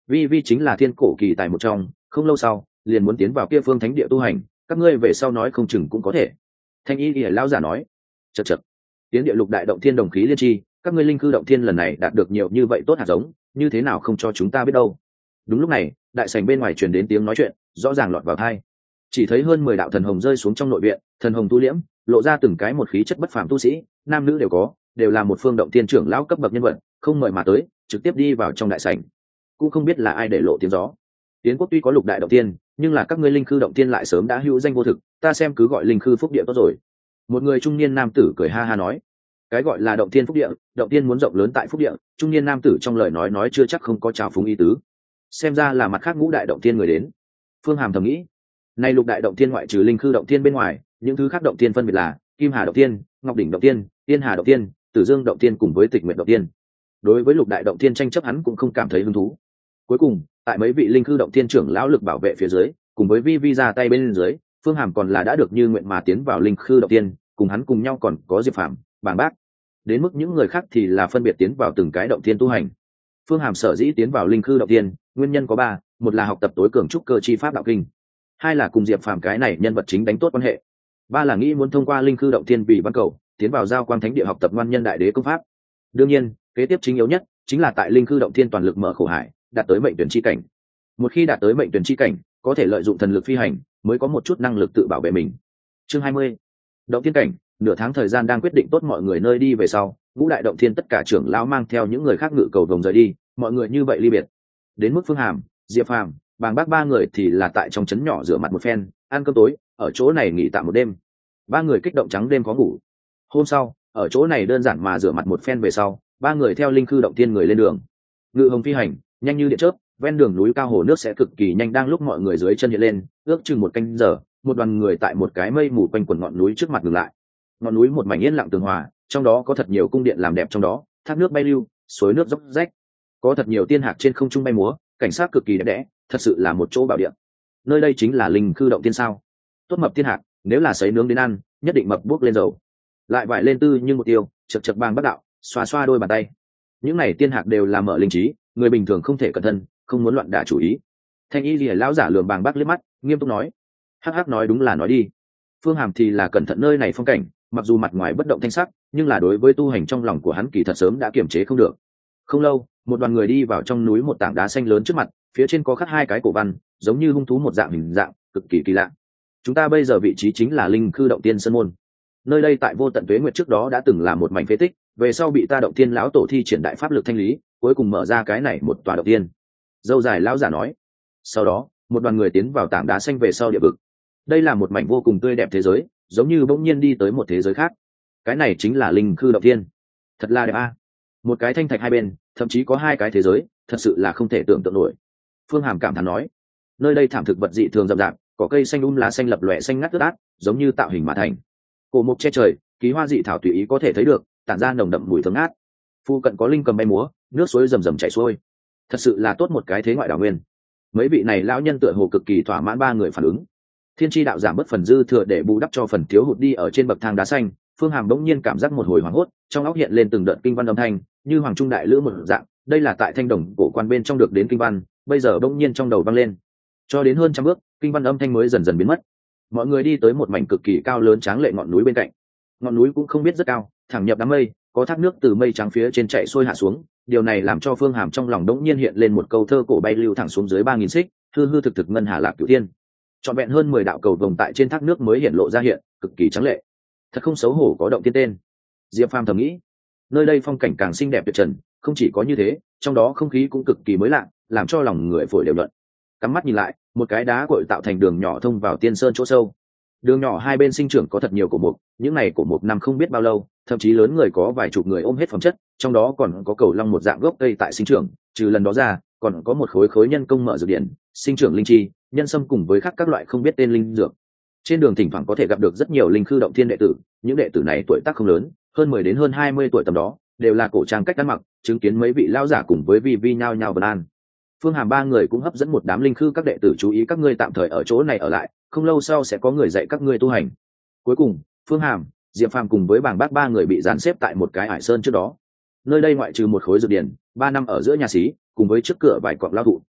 Vi Vi chính là thiên cổ kỳ tài một trong, không lâu sau liền muốn tiến vào kia phương thánh địa tu hành, các ngươi về sau nói không chừng cũng có thể. Thanh y ỉa lão giả nói. Chật chật, tiến địa lục đại động thiên đồng khí liên chi, các ngươi linh cư động thiên lần này đạt được nhiều như vậy tốt hạt giống, như thế nào không cho chúng ta biết đâu. Đúng lúc này đại sảnh bên ngoài truyền đến tiếng nói chuyện rõ ràng lọt vào tai. Chỉ thấy hơn 10 đạo thần hồng rơi xuống trong nội viện, thần hồng tu liễm, lộ ra từng cái một khí chất bất phàm tu sĩ, nam nữ đều có, đều là một phương động thiên trưởng lão cấp bậc nhân vật, không mời mà tới, trực tiếp đi vào trong đại sảnh. Cũng không biết là ai để lộ tiếng gió. Tiến quốc tuy có lục đại động thiên, nhưng là các ngươi linh khư động thiên lại sớm đã hữu danh vô thực, ta xem cứ gọi linh khư phúc địa tốt rồi. Một người trung niên nam tử cười ha ha nói. Cái gọi là động thiên phúc địa, động thiên muốn rộng lớn tại phúc địa, trung niên nam tử trong lời nói chưa chắc không có trào phúng ý tứ. Xem ra là mặt khác ngũ đại động thiên người đến. Phương Hàm thầm nghĩ, nay lục đại động thiên ngoại trừ linh khư động thiên bên ngoài, những thứ khác động thiên phân biệt là Kim Hà động thiên, Ngọc đỉnh động thiên, Tiên Hà động thiên, Tử Dương động thiên cùng với Tịch Nguyệt động thiên. Đối với lục đại động thiên tranh chấp hắn cũng không cảm thấy hứng thú. Cuối cùng tại mấy vị linh khư động thiên trưởng lão lực bảo vệ phía dưới, cùng với Vi Vi ra tay bên dưới, Phương Hàm còn là đã được như nguyện mà tiến vào linh khư động thiên, cùng hắn cùng nhau còn có Diệp Phàm, Bàng Bác. Đến mức những người khác thì là phân biệt tiến vào từng cái động thiên tu hành. Phương Hàm sở dĩ tiến vào linh khư động thiên, nguyên nhân có ba: một là học tập tối cường trúc cơ chi pháp đạo kinh, hai là cùng Diệp Phàm cái này nhân vật chính đánh tốt quan hệ, ba là nghĩ muốn thông qua linh khư động thiên vì văn cầu tiến vào giao quang thánh địa học tập ngoan nhân đại đế công pháp. Đương nhiên kế tiếp chính yếu nhất chính là tại linh khư động thiên toàn lực mở khổ hải, đạt tới mệnh tuyển chi cảnh. Một khi đạt tới mệnh tuyển chi cảnh, có thể lợi dụng thần lực phi hành, mới có một chút năng lực tự bảo vệ mình. Chương 20. Động thiên cảnh. Nửa tháng thời gian đang quyết định tốt mọi người nơi đi về sau, ngũ đại động thiên tất cả trưởng lão mang theo những người khác ngự cầu vồng rời đi, mọi người như vậy ly biệt. Đến mức Phương Hàm, Diệp Phàm, Bàng Bác ba người thì là tại trong trấn nhỏ rửa mặt một phen, ăn cơm tối, ở chỗ này nghỉ tạm một đêm. Ba người kích động trắng đêm khó ngủ. Hôm sau ở chỗ này đơn giản mà rửa mặt một phen về sau, ba người theo linh khư động thiên người lên đường. Ngự hồng phi hành nhanh như điện chớp, ven đường núi cao hồ nước sẽ cực kỳ nhanh. Đang lúc mọi người dưới chân hiện lên, ước chừng một canh giờ, một đoàn người tại một cái mây mù quanh quần ngọn núi trước mặt dừng lại. Ngọn núi một mảnh yên lặng tường hòa, trong đó có thật nhiều cung điện làm đẹp, trong đó thác nước bay lưu, suối nước dốc rách, có thật nhiều tiên hạc trên không trung bay múa, cảnh sát cực kỳ đẹp đẽ, thật sự là một chỗ bảo địa. Nơi đây chính là linh khư động tiên sao? Tốt mập tiên hạc, nếu là sấy nướng đến ăn, nhất định mập buốc lên dầu. Lại vải lên tư như một tiêu, chật chật Bàng Bác đạo, xoa xoa đôi bàn tay. Những này tiên hạc đều là mở linh trí, người bình thường không thể cẩn thận, không muốn loạn đả chủ ý. Thanh y lìa lão giả lườm Bàng Bác liếc mắt, nghiêm túc nói, hắc hắc nói đúng là nói đi. Phương Hàm thì là cẩn thận nơi này phong cảnh, mặc dù mặt ngoài bất động thanh sắc, nhưng là đối với tu hành trong lòng của hắn kỳ thật sớm đã kiềm chế không được. Không lâu, một đoàn người đi vào trong núi một tảng đá xanh lớn trước mặt, phía trên có khắc hai cái cổ văn, giống như hung thú một dạng hình dạng, cực kỳ kỳ lạ. Chúng ta bây giờ vị trí chính là linh khư động tiên sơn môn. Nơi đây tại vô tận tuế nguyệt trước đó đã từng là một mảnh phế tích, về sau bị ta động tiên lão tổ thi triển đại pháp lực thanh lý, cuối cùng mở ra cái này một tòa động tiên. Dâu dài lão giả nói. Sau đó một đoàn người tiến vào tảng đá xanh về sau địa vực. Đây là một mảnh vô cùng tươi đẹp thế giới, giống như bỗng nhiên đi tới một thế giới khác. Cái này chính là linh khư động tiên. Thật là đẹp a. Một cái thanh thạch hai bên, thậm chí có hai cái thế giới, thật sự là không thể tưởng tượng nổi. Phương Hàm cảm thán nói. Nơi đây thảm thực vật dị thường rậm rạp, có cây xanh lá xanh lập lòe xanh ngắt ướt át, giống như tạo hình mà thành. Cổ mục che trời, ký hoa dị thảo tùy ý có thể thấy được, tản ra nồng đậm mùi thơm ngát. Phu cận có linh cầm bay múa, nước suối rầm rầm chảy xuôi. Thật sự là tốt một cái thế ngoại đảo nguyên. Mấy vị này lão nhân tựa hồ cực kỳ thỏa mãn ba người phản ứng. Thiên tri đạo giảm bớt phần dư thừa để bù đắp cho phần thiếu hụt đi ở trên bậc thang đá xanh. Phương Hàm bỗng nhiên cảm giác một hồi hoảng hốt, trong óc hiện lên từng đợt kinh văn âm thanh, như hoàng trung đại lữ một dạng. Đây là tại Thanh Đồng cổ quan bên trong được đến kinh văn, bây giờ bỗng nhiên trong đầu vang lên. Cho đến hơn trăm bước, kinh văn âm thanh mới dần dần biến mất. Mọi người đi tới một mảnh cực kỳ cao lớn tráng lệ ngọn núi bên cạnh. Ngọn núi cũng không biết rất cao, thẳng nhập đám mây, có thác nước từ mây trắng phía trên chạy xuôi hạ xuống. Điều này làm cho Phương Hàm trong lòng đống nhiên hiện lên một câu thơ cổ bay lưu thẳng xuống dưới 3000 xích, hư hư thực thực ngân hà lạc cửu thiên. Trọn vẹn hơn 10 đạo cầu vồng tại trên thác nước mới hiện lộ ra hiện, cực kỳ trắng lệ. Thật không xấu hổ có động thiên tên. Diệp Phàm thầm nghĩ. Nơi đây phong cảnh càng xinh đẹp tuyệt trần, không chỉ có như thế, trong đó không khí cũng cực kỳ mới lạ, làm cho lòng người phổi đều luận. Cắm mắt nhìn lại, một cái đá cội tạo thành đường nhỏ thông vào tiên sơn chỗ sâu. Đường nhỏ hai bên sinh trưởng có thật nhiều cổ mục, những này cổ mục năm không biết bao lâu, thậm chí lớn người có vài chục người ôm hết phẩm chất, trong đó còn có cầu long một dạng gốc cây tại sinh trưởng, trừ lần đó ra, còn có một khối khối nhân công mở dược điển, sinh trưởng linh chi, nhân sâm cùng với các loại không biết tên linh dược. Trên đường thỉnh thoảng có thể gặp được rất nhiều linh khư động thiên đệ tử, những đệ tử này tuổi tác không lớn, hơn 10 đến hơn 20 tuổi tầm đó, đều là cổ trang cách ăn mặc, chứng kiến mấy vị lão giả cùng với Vi Vi nhao nhao vân an. Phương Hàm ba người cũng hấp dẫn một đám linh khư các đệ tử chú ý, các ngươi tạm thời ở chỗ này ở lại, không lâu sau sẽ có người dạy các ngươi tu hành. Cuối cùng Phương Hàm, Diệp Phàm cùng với Bàng Bác ba người bị dàn xếp tại một cái ải sơn trước đó. Nơi đây ngoại trừ một khối dược điển, 3 năm ở giữa nhà xí, cùng với trước cửa vài cọng lao thụ,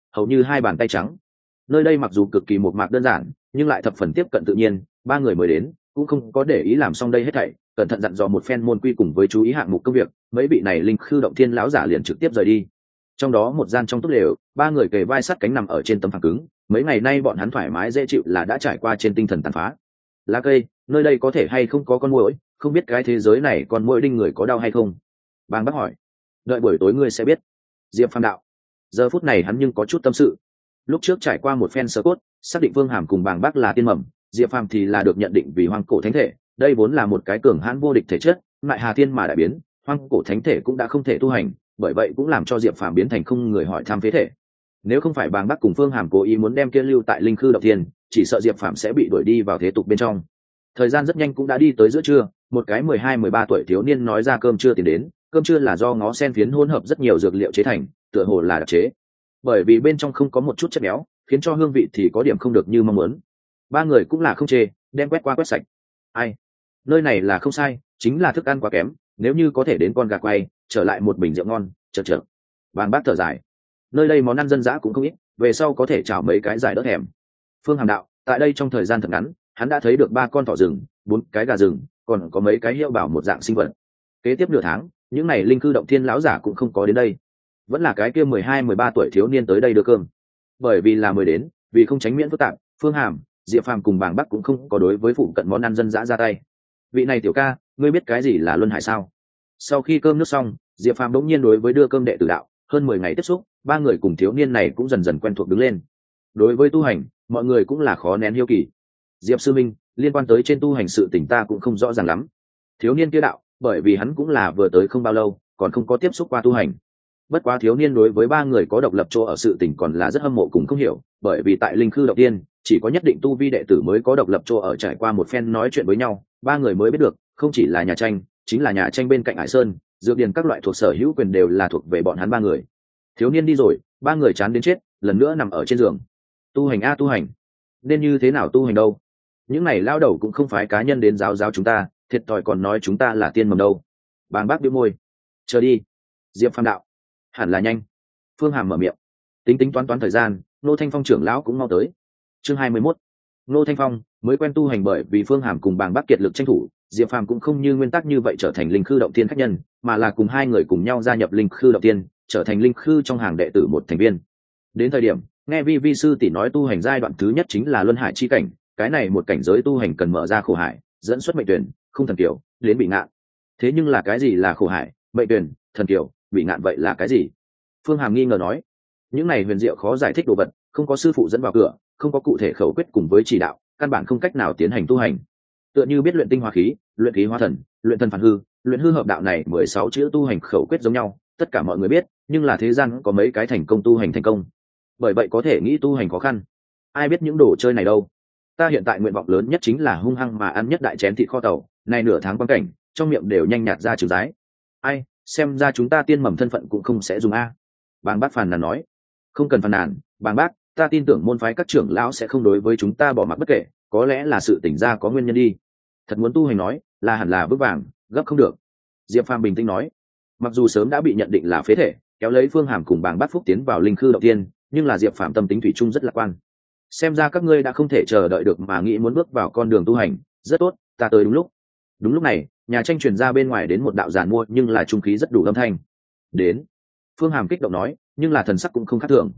hầu như hai bàn tay trắng. Nơi đây mặc dù cực kỳ mộc mạc đơn giản nhưng lại thập phần tiếp cận tự nhiên, ba người mới đến cũng không có để ý làm xong đây hết thảy, cẩn thận dặn dò một phen môn quy cùng với chú ý hạng mục công việc, mấy vị này linh khư động thiên lão giả liền trực tiếp rời đi. Trong đó một gian trong túp lều, ba người kề vai sát cánh nằm ở trên tấm phẳng cứng, mấy ngày nay bọn hắn thoải mái dễ chịu là đã trải qua trên tinh thần tàn phá. Lá cây, nơi đây có thể hay không có con muỗi, không biết cái thế giới này con muỗi đinh người có đau hay không? Bàng Bác hỏi. Đợi buổi tối ngươi sẽ biết. Diệp Phàm đạo. Giờ phút này hắn nhưng có chút tâm sự. Lúc trước trải qua một phen sơ cốt, xác định Vương Hàm cùng Bàng Bác là tiên mầm, Diệp Phàm thì là được nhận định vì hoang cổ thánh thể, đây vốn là một cái cường hãn vô địch thể chất, lại Hà Thiên mà đại biến, hoang cổ thánh thể cũng đã không thể tu hành, bởi vậy cũng làm cho Diệp Phàm biến thành không người hỏi thăm phế thể. Nếu không phải Bàng Bác cùng Phương Hàm cố ý muốn đem kia lưu tại linh khư động thiên, chỉ sợ Diệp Phàm sẽ bị đuổi đi vào thế tục bên trong. Thời gian rất nhanh cũng đã đi tới giữa trưa, một cái 12-13 tuổi thiếu niên nói ra cơm trưa tiền đến, cơm trưa là do ngó sen phiến hỗn hợp rất nhiều dược liệu chế thành, tựa hồ là đặc chế. Bởi vì bên trong không có một chút chất béo, khiến cho hương vị thì có điểm không được như mong muốn. Ba người cũng là không chê, đem quét qua quét sạch. Ai, nơi này là không sai, chính là thức ăn quá kém, nếu như có thể đến con gà quay, trở lại một bình rượu ngon, chợt. Bàng Bác thở dài. Nơi đây món ăn dân dã cũng không ít, về sau có thể chảo mấy cái giải đỡ thèm. Phương Hàm đạo, tại đây trong thời gian thật ngắn, hắn đã thấy được 3 con thỏ rừng, 4 cái gà rừng, còn có mấy cái hiệu bảo một dạng sinh vật. Kế tiếp nửa tháng, những này linh cư động thiên lão giả cũng không có đến đây, vẫn là cái kia 12-13 tuổi thiếu niên tới đây đưa cơm. Bởi vì là mới đến, vì không tránh miễn phức tạp, Phương Hàm, Diệp Phàm cùng Bàng Bác cũng không có đối với phụ cận món ăn dân dã ra tay. Vị này tiểu ca, ngươi biết cái gì là luân hải sao? Sau khi cơm nước xong, Diệp Phàm đống nhiên đối với đưa cơm đệ tử đạo, hơn 10 ngày tiếp xúc, ba người cùng thiếu niên này cũng dần dần quen thuộc đứng lên. Đối với tu hành, mọi người cũng là khó nén hiếu kỳ. Diệp sư minh, liên quan tới trên tu hành sự tình ta cũng không rõ ràng lắm. Thiếu niên kia đạo, bởi vì hắn cũng là vừa tới không bao lâu, còn không có tiếp xúc qua tu hành. Bất quá thiếu niên đối với ba người có độc lập chỗ ở sự tình còn là rất hâm mộ cùng không hiểu, bởi vì tại linh khư động tiên chỉ có nhất định tu vi đệ tử mới có độc lập chỗ ở. Trải qua một phen nói chuyện với nhau, ba người mới biết được, không chỉ là nhà tranh, chính là nhà tranh bên cạnh Hải Sơn, dược điền các loại thuộc sở hữu quyền đều là thuộc về bọn hắn ba người. Thiếu niên đi rồi, ba người chán đến chết, lần nữa nằm ở trên giường. Tu hành a tu hành, nên như thế nào tu hành đâu? Những này lao đầu cũng không phải cá nhân đến giáo chúng ta, thiệt thòi còn nói chúng ta là tiên mầm đâu. Bàng Bác bĩu môi. Chờ đi. Diệp Phàm đạo. Hẳn là nhanh. Phương Hàm mở miệng. Tính toán thời gian, Nô Thanh Phong trưởng lão cũng mau tới. Chương 21. Nô Thanh Phong mới quen tu hành, bởi vì Phương Hàm cùng Bàng Bác kiệt lực tranh thủ, Diệp Phàm cũng không như nguyên tắc như vậy trở thành linh khư động tiên khách nhân, mà là cùng hai người cùng nhau gia nhập linh khư động tiên, trở thành linh khư trong hàng đệ tử một thành viên. Đến thời điểm, nghe vi sư tỷ nói tu hành giai đoạn thứ nhất chính là luân hải chi cảnh, cái này một cảnh giới tu hành cần mở ra khổ hải, dẫn xuất mệnh tuyển, không thần kiều, đến bị ngạn. Thế nhưng là cái gì là khổ hải, mệnh tuyển, thần kiều, bị ngạn, vậy là cái gì? Phương Hàm nghi ngờ nói. Những này huyền diệu khó giải thích đồ vật, không có sư phụ dẫn vào cửa, không có cụ thể khẩu quyết cùng với chỉ đạo, căn bản không cách nào tiến hành tu hành. Tựa như biết luyện tinh hóa khí, luyện khí hóa thần, luyện thần phản hư, luyện hư hợp đạo này 16 chữ tu hành khẩu quyết giống nhau, tất cả mọi người biết, nhưng là thế gian có mấy cái thành công tu hành thành công. Bởi vậy có thể nghĩ tu hành khó khăn. Ai biết những đồ chơi này đâu? Ta hiện tại nguyện vọng lớn nhất chính là hung hăng mà ăn nhất đại chén thịt kho tàu, này nửa tháng quan cảnh, trong miệng đều nhanh nhạt ra trứng rái. Ai, xem ra chúng ta tiên mầm thân phận cũng không sẽ dùng a. Bàng Bác phàn nàn nói. Không cần phàn nàn, Bàng Bác, ta tin tưởng môn phái các trưởng lão sẽ không đối với chúng ta bỏ mặc bất kể, có lẽ là sự tỉnh ra có nguyên nhân đi. Thật muốn tu hành nói, là hẳn là bước vàng, gấp không được. Diệp Phàm bình tĩnh nói. Mặc dù sớm đã bị nhận định là phế thể, kéo lấy Phương Hàm cùng Bàng Bác phúc tiến vào linh khư động tiên, nhưng là Diệp Phàm tâm tính thủy chung rất lạc quan. Xem ra các ngươi đã không thể chờ đợi được mà nghĩ muốn bước vào con đường tu hành, rất tốt, ta tới đúng lúc. Đúng lúc này, nhà tranh truyền ra bên ngoài đến một đạo giàn mua nhưng là trung khí rất đủ âm thanh. Đến. Phương Hàm kích động nói, nhưng là thần sắc cũng không khác thường.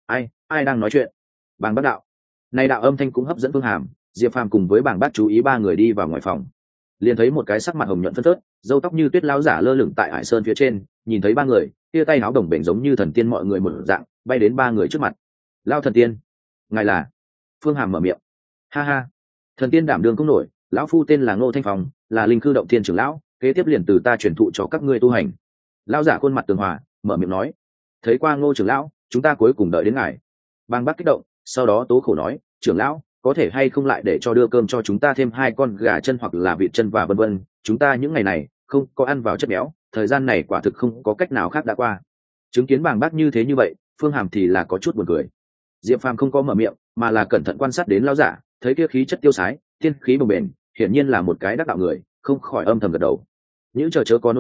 Ai đang nói chuyện? Bàng Bác đạo. Này đạo âm thanh cũng hấp dẫn Phương Hàm, Diệp Phàm cùng với Bàng Bác chú ý ba người đi vào ngoài phòng. Liền thấy một cái sắc mặt hồng nhuận phân phớt, râu tóc như tuyết lão giả lơ lửng tại Hải Sơn phía trên, nhìn thấy ba người, tia tay áo đồng bền giống như thần tiên mọi người một dạng, bay đến ba người trước mặt. Lao thần tiên, ngài là? Phương Hàm mở miệng. Ha ha, thần tiên đảm đương cũng nổi, lão phu tên là Ngô Thanh Phong, là linh cư động thiên trưởng lão, kế tiếp liền từ ta truyền thụ cho các ngươi tu hành. Lão giả khuôn mặt tường hòa, mở miệng nói. Thấy qua Ngô trưởng lão, chúng ta cuối cùng đợi đến ngài. Bàng Bác kích động, sau đó tố khổ nói, trưởng lão, có thể hay không lại để cho đưa cơm cho chúng ta thêm 2 con gà chân hoặc là vịt chân và vân vân, chúng ta những ngày này không có ăn vào chất béo, thời gian này quả thực không có cách nào khác đã qua. Chứng kiến Bàng Bác như thế như vậy, Phương Hàm thì là có chút buồn cười. Diệp Phàm không có mở miệng, mà là cẩn thận quan sát đến lão giả, thấy kia khí chất tiêu sái, tiên khí bồng bềnh, hiển nhiên là một cái đắc đạo người, không khỏi âm thầm gật đầu. Những chớ có nôn nóng,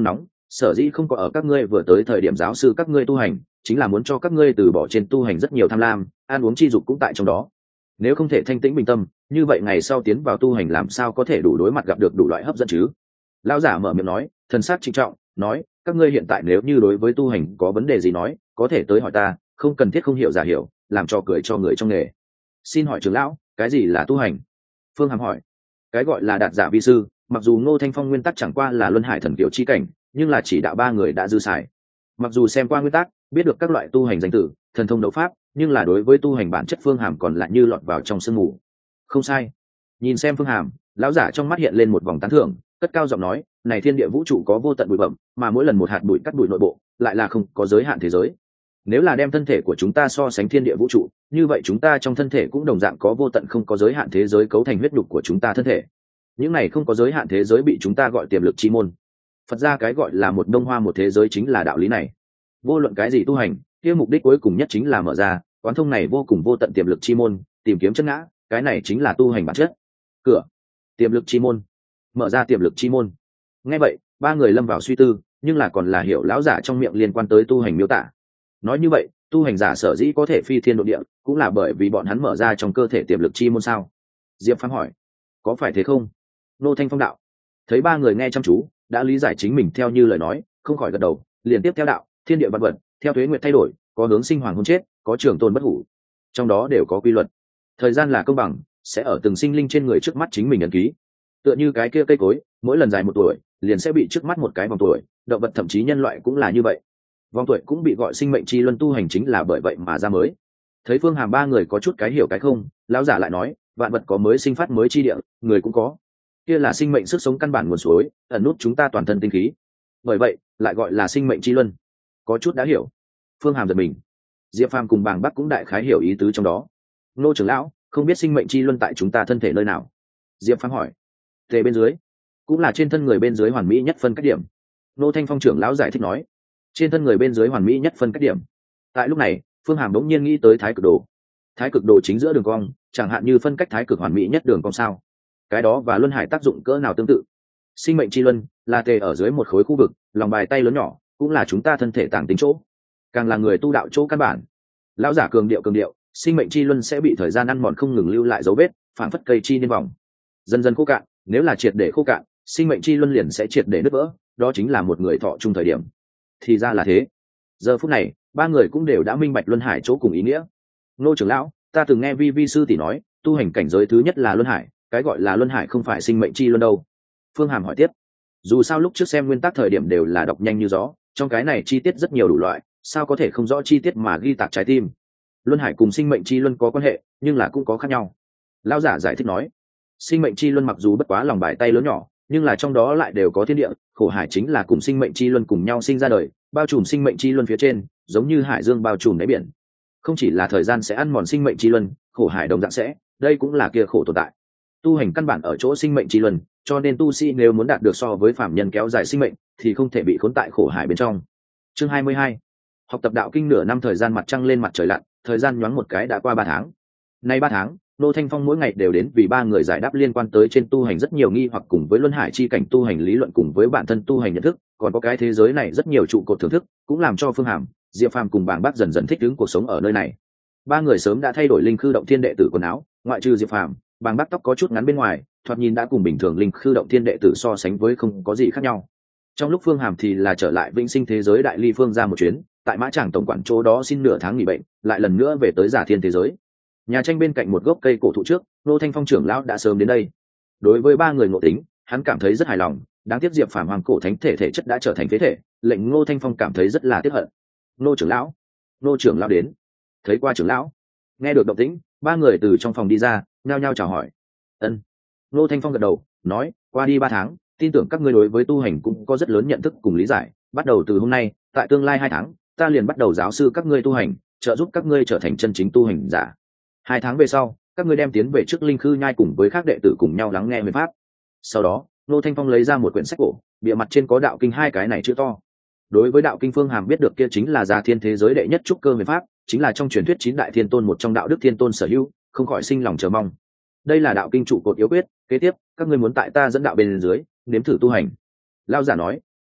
sở dĩ không có ở các ngươi vừa tới thời điểm giáo sư các ngươi tu hành, chính là muốn cho các ngươi từ bỏ trên tu hành rất nhiều tham lam, ăn uống chi dục cũng tại trong đó. Nếu không thể thanh tĩnh bình tâm, như vậy ngày sau tiến vào tu hành làm sao có thể đủ đối mặt gặp được đủ loại hấp dẫn chứ? Lão giả mở miệng nói, thần sắc trịnh trọng nói, các ngươi hiện tại nếu như đối với tu hành có vấn đề gì nói, có thể tới hỏi ta, không cần thiết không hiểu giả hiểu, làm cho cười cho người trong nghề. Xin hỏi trưởng lão, cái gì là tu hành? Phương Hàm hỏi. Cái gọi là đạt giả vi sư, mặc dù Ngô Thanh Phong nguyên tắc chẳng qua là luân hải thần kiểu chi cảnh, nhưng là chỉ đạo ba người đã dư xài. Mặc dù xem qua nguyên tắc, biết được các loại tu hành danh tử, thần thông đấu pháp, nhưng là đối với tu hành bản chất Phương Hàm còn lại như lọt vào trong sương mù. Không sai. Nhìn xem Phương Hàm, lão giả trong mắt hiện lên một vòng tán thưởng, cất cao giọng nói, này thiên địa vũ trụ có vô tận bụi bặm, mà mỗi lần một hạt bụi cắt bụi nội bộ, lại là không có giới hạn thế giới. Nếu là đem thân thể của chúng ta so sánh thiên địa vũ trụ, như vậy chúng ta trong thân thể cũng đồng dạng có vô tận không có giới hạn thế giới cấu thành huyết nhục của chúng ta thân thể. Những này không có giới hạn thế giới bị chúng ta gọi tiềm lực chi môn. Phật ra cái gọi là một đông hoa một thế giới chính là đạo lý này. Vô luận cái gì tu hành, kia mục đích cuối cùng nhất chính là mở ra quán thông này vô cùng vô tận tiềm lực chi môn, tìm kiếm chân ngã, cái này chính là tu hành bản chất. Cửa tiềm lực chi môn, mở ra tiềm lực chi môn. Nghe vậy, ba người lâm vào suy tư, nhưng là còn là hiểu lão giả trong miệng liên quan tới tu hành miêu tả. Nói như vậy, tu hành giả sở dĩ có thể phi thiên độ địa, cũng là bởi vì bọn hắn mở ra trong cơ thể tiềm lực chi môn sao? Diệp Phàm hỏi. Có phải thế không? Nô Thanh Phong đạo. Thấy ba người nghe chăm chú, đã lý giải chính mình theo như lời nói, không khỏi gật đầu, liền tiếp theo đạo, thiên địa vạn vật, theo thuế nguyệt thay đổi, có hướng sinh hoàng hôn chết, có trường tồn bất hủ, trong đó đều có quy luật. Thời gian là công bằng, sẽ ở từng sinh linh trên người trước mắt chính mình ấn ký. Tựa như cái kia cây cối, mỗi lần dài 1 tuổi, liền sẽ bị trước mắt một cái vòng tuổi, động vật thậm chí nhân loại cũng là như vậy. Vòng tuổi cũng bị gọi sinh mệnh chi luân, tu hành chính là bởi vậy mà ra mới. Thấy Phương Hàm ba người có chút cái hiểu cái không, lão giả lại nói, vạn vật có mới sinh phát mới chi địa, người cũng có. Kia là sinh mệnh sức sống căn bản nguồn suối, ẩn nút chúng ta toàn thân tinh khí. Bởi vậy, lại gọi là sinh mệnh chi luân. Có chút đã hiểu. Phương Hàm giật mình. Diệp Phàm cùng Bàng Bắc cũng đại khái hiểu ý tứ trong đó. Nô trưởng lão, không biết sinh mệnh chi luân tại chúng ta thân thể nơi nào? Diệp Phàm hỏi. Tề bên dưới, cũng là trên thân người bên dưới hoàn mỹ nhất phân cách điểm. Nô Thanh Phong trưởng lão giải thích nói, trên thân người bên dưới hoàn mỹ nhất phân cách điểm. Tại lúc này, Phương Hàm bỗng nhiên nghĩ tới thái cực đồ. Thái cực đồ chính giữa đường cong, chẳng hạn như phân cách thái cực hoàn mỹ nhất đường cong sao? Cái đó và luân hải tác dụng cỡ nào tương tự? Sinh mệnh chi luân là tề ở dưới một khối khu vực, lòng bài tay lớn nhỏ, cũng là chúng ta thân thể tàng tính chỗ, càng là người tu đạo chỗ căn bản. Lão giả cường điệu, sinh mệnh chi luân sẽ bị thời gian ăn mòn không ngừng lưu lại dấu vết, phản phất cây chi niên vòng, dần dần khô cạn. Nếu là triệt để khô cạn, sinh mệnh chi luân liền sẽ triệt để nứt vỡ, đó chính là một người thọ chung thời điểm. Thì ra là thế. Giờ phút này, ba người cũng đều đã minh bạch luân hải chỗ cùng ý nghĩa. Nô trưởng lão, ta từng nghe vi sư tỷ nói, tu hành cảnh giới thứ nhất là luân hải, cái gọi là luân hải không phải sinh mệnh chi luân đâu. Phương Hàm hỏi tiếp. Dù sao lúc trước xem nguyên tắc thời điểm đều là đọc nhanh như gió, trong cái này chi tiết rất nhiều đủ loại, sao có thể không rõ chi tiết mà ghi tạc trái tim. Luân hải cùng sinh mệnh chi luân có quan hệ, nhưng là cũng có khác nhau. Lão giả giải thích nói, sinh mệnh chi luân mặc dù bất quá lòng bài tay lớn nhỏ, nhưng là trong đó lại đều có thiên địa, khổ hải chính là cùng sinh mệnh chi luân cùng nhau sinh ra đời, bao trùm sinh mệnh chi luân phía trên, giống như hải dương bao trùm đáy biển. Không chỉ là thời gian sẽ ăn mòn sinh mệnh chi luân, khổ hải đồng dạng sẽ, đây cũng là kia khổ tồn tại. Tu hành căn bản ở chỗ sinh mệnh chi luân, cho nên tu sĩ nếu muốn đạt được so với phàm nhân kéo dài sinh mệnh, thì không thể bị khốn tại khổ hải bên trong. Chương 22. Học tập đạo kinh nửa năm. Thời gian mặt trăng lên mặt trời lặn, thời gian nhoáng một cái đã qua 3 tháng. Nay 3 tháng, Nô Thanh Phong mỗi ngày đều đến vì ba người giải đáp liên quan tới trên tu hành rất nhiều nghi hoặc, cùng với luân hải chi cảnh tu hành lý luận, cùng với bản thân tu hành nhận thức, còn có cái thế giới này rất nhiều trụ cột thưởng thức, cũng làm cho Phương Hàm, Diệp Phàm cùng Bàng Bác dần dần thích ứng cuộc sống ở nơi này. Ba người sớm đã thay đổi linh khư động thiên đệ tử quần áo, ngoại trừ Diệp Phàm, Bàng Bác tóc có chút ngắn bên ngoài, thoạt nhìn đã cùng bình thường linh khư động thiên đệ tử so sánh với không có gì khác nhau. Trong lúc Phương Hàm thì là trở lại vĩnh sinh thế giới đại ly phương ra một chuyến, tại mã tràng tổng quản chỗ đó xin nửa tháng nghỉ bệnh, lại lần nữa về tới giả thiên thế giới. Nhà tranh bên cạnh một gốc cây cổ thụ trước, Nô Thanh Phong trưởng lão đã sớm đến đây. Đối với ba người ngộ tính, hắn cảm thấy rất hài lòng, đáng tiếc Diệp Phàm hoàng cổ thánh thể thể chất đã trở thành phế thể, lệnh Ngô Thanh Phong cảm thấy rất là tiếc hận. Nô trưởng lão, Nô trưởng lão đến. Thấy qua trưởng lão. Nghe được động tĩnh, ba người từ trong phòng đi ra, nhao nhao chào hỏi. Ân. Nô Thanh Phong gật đầu, nói, qua đi 3 tháng, tin tưởng các ngươi đối với tu hành cũng có rất lớn nhận thức cùng lý giải, bắt đầu từ hôm nay, tại tương lai 2 tháng, ta liền bắt đầu giáo sư các ngươi tu hành, trợ giúp các ngươi trở thành chân chính tu hành giả. 2 tháng về sau, các ngươi đem tiến về trước linh khư nhai cùng với các đệ tử cùng nhau lắng nghe huyền pháp. Sau đó, Nô Thanh Phong lấy ra một quyển sách cổ, bìa mặt trên có đạo kinh 2 cái này chữ to. Đối với đạo kinh Phương Hàm biết được kia chính là Già Thiên thế giới đệ nhất trúc cơ huyền pháp, chính là trong truyền thuyết 9 đại thiên tôn một trong đạo đức thiên tôn sở hữu, không khỏi sinh lòng chờ mong. Đây là đạo kinh trụ cột yếu quyết, kế tiếp, các ngươi muốn tại ta dẫn đạo bên dưới, nếm thử tu hành. Lão giả nói.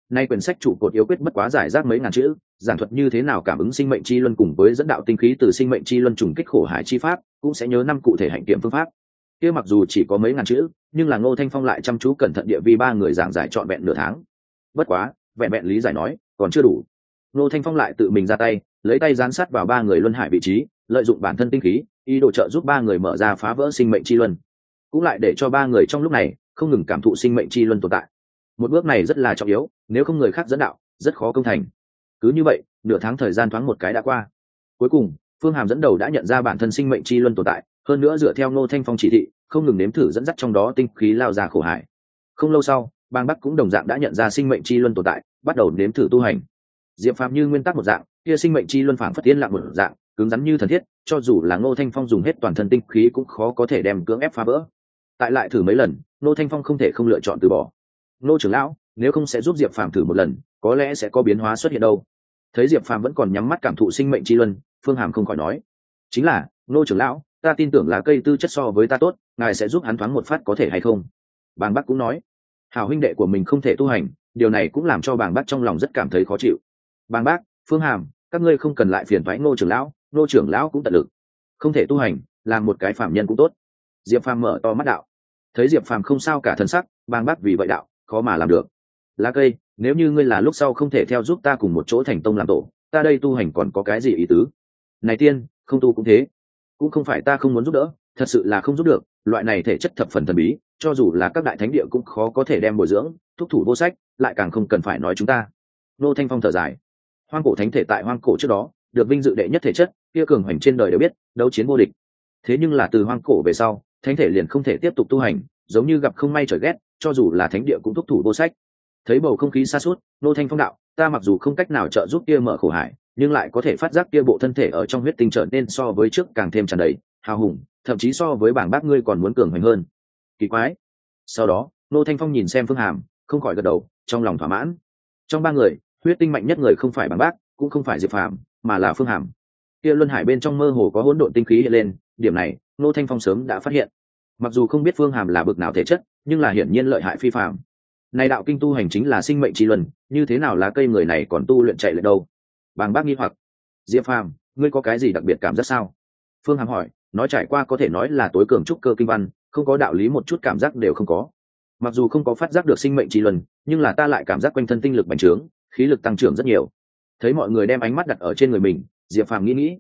Nay quyển sách trụ cột yếu quyết bất quá giải rác mấy ngàn chữ, giảng thuật như thế nào cảm ứng sinh mệnh chi luân cùng với dẫn đạo tinh khí từ sinh mệnh chi luân trùng kích khổ hải chi pháp, cũng sẽ nhớ năm cụ thể hạnh kiểm phương pháp. Kia mặc dù chỉ có mấy ngàn chữ, nhưng là Ngô Thanh Phong lại chăm chú cẩn thận địa vi ba người giảng giải trọn vẹn nửa tháng. Bất quá, vẹn vẹn lý giải nói, còn chưa đủ. Ngô Thanh Phong lại tự mình ra tay, lấy tay giám sát vào ba người luân hải vị trí, lợi dụng bản thân tinh khí, ý đồ trợ giúp ba người mở ra phá vỡ sinh mệnh chi luân, cũng lại để cho ba người trong lúc này không ngừng cảm thụ sinh mệnh chi luân tồn tại. Một bước này rất là trọng yếu, nếu không người khác dẫn đạo, rất khó công thành. Cứ như vậy, nửa tháng thời gian thoáng một cái đã qua. Cuối cùng, Phương Hàm dẫn đầu đã nhận ra bản thân sinh mệnh chi luân tồn tại, hơn nữa dựa theo Ngô Thanh Phong chỉ thị, không ngừng nếm thử dẫn dắt trong đó tinh khí lao ra khổ hải. Không lâu sau, Bang Bắc cũng đồng dạng đã nhận ra sinh mệnh chi luân tồn tại, bắt đầu nếm thử tu hành. Diệp Phàm như nguyên tắc một dạng, kia sinh mệnh chi luân phảng phất yên lặng một dạng, cứng rắn như thần thiết, cho dù là Ngô Thanh Phong dùng hết toàn thân tinh khí cũng khó có thể đem cưỡng ép phá vỡ. Tại lại thử mấy lần, Ngô Thanh Phong không thể không lựa chọn từ bỏ. Ngô trưởng lão, nếu không sẽ giúp Diệp Phàm thử một lần, có lẽ sẽ có biến hóa xuất hiện đâu. Thấy Diệp Phàm vẫn còn nhắm mắt cảm thụ sinh mệnh chi luân, Phương Hàm không khỏi nói: chính là, Ngô trưởng lão, ta tin tưởng là cây tư chất so với ta tốt, ngài sẽ giúp hắn thoáng một phát có thể hay không? Bàng Bắc cũng nói: hảo huynh đệ của mình không thể tu hành, điều này cũng làm cho Bàng Bắc trong lòng rất cảm thấy khó chịu. Bàng Bắc, Phương Hàm, các ngươi không cần lại phiền toái Ngô trưởng lão, Ngô trưởng lão cũng tận lực. Không thể tu hành, làm một cái phạm nhân cũng tốt. Diệp Phàm mở to mắt đạo. Thấy Diệp Phàm không sao cả thần sắc, Bàng Bắc vì vậy đạo: khó mà làm được. Lá cây, nếu như ngươi là lúc sau không thể theo giúp ta cùng một chỗ thành tông làm tổ, ta đây tu hành còn có cái gì ý tứ? Này tiên, không tu cũng thế. Cũng không phải ta không muốn giúp đỡ, thật sự là không giúp được, loại này thể chất thập phần thần bí, cho dù là các đại thánh địa cũng khó có thể đem bồi dưỡng, thúc thủ vô sách, lại càng không cần phải nói chúng ta. Nô Thanh Phong thở dài. Hoang cổ thánh thể tại hoang cổ trước đó, được vinh dự đệ nhất thể chất, kia cường hoành trên đời đều biết, đấu chiến vô địch. Thế nhưng là từ hoang cổ về sau, thánh thể liền không thể tiếp tục tu hành, giống như gặp không may trời ghét, cho dù là thánh địa cũng thúc thủ vô sách. Thấy bầu không khí xa suốt, Nô Thanh Phong đạo: ta mặc dù không cách nào trợ giúp kia mở khổ hải, nhưng lại có thể phát giác kia bộ thân thể ở trong huyết tinh trở nên so với trước càng thêm tràn đầy hào hùng, thậm chí so với Bàng Bắc ngươi còn muốn cường hoành hơn. Kỳ quái. Sau đó, Nô Thanh Phong nhìn xem Phương Hàm, không khỏi gật đầu, trong lòng thỏa mãn. Trong ba người, huyết tinh mạnh nhất người không phải Bàng Bắc, cũng không phải Diệp Phàm, mà là Phương Hàm. Kia luân hải bên trong mơ hồ có hỗn độn tinh khí hiện lên, điểm này, Nô Thanh Phong sớm đã phát hiện. Mặc dù không biết Phương Hàm là bực nào thể chất, nhưng là hiển nhiên lợi hại phi phàm. Này đạo kinh tu hành chính là sinh mệnh chi luân, như thế nào lá cây người này còn tu luyện chạy lại đâu? Bàng Bắc nghi hoặc. Diệp Phàm, ngươi có cái gì đặc biệt cảm giác sao? Phương Hàm hỏi, nói trải qua có thể nói là tối cường trúc cơ kinh văn, không có đạo lý một chút cảm giác đều không có. Mặc dù không có phát giác được sinh mệnh chi luân, nhưng là ta lại cảm giác quanh thân tinh lực bành trướng, khí lực tăng trưởng rất nhiều. Thấy mọi người đem ánh mắt đặt ở trên người mình, Diệp Phàm nghĩ,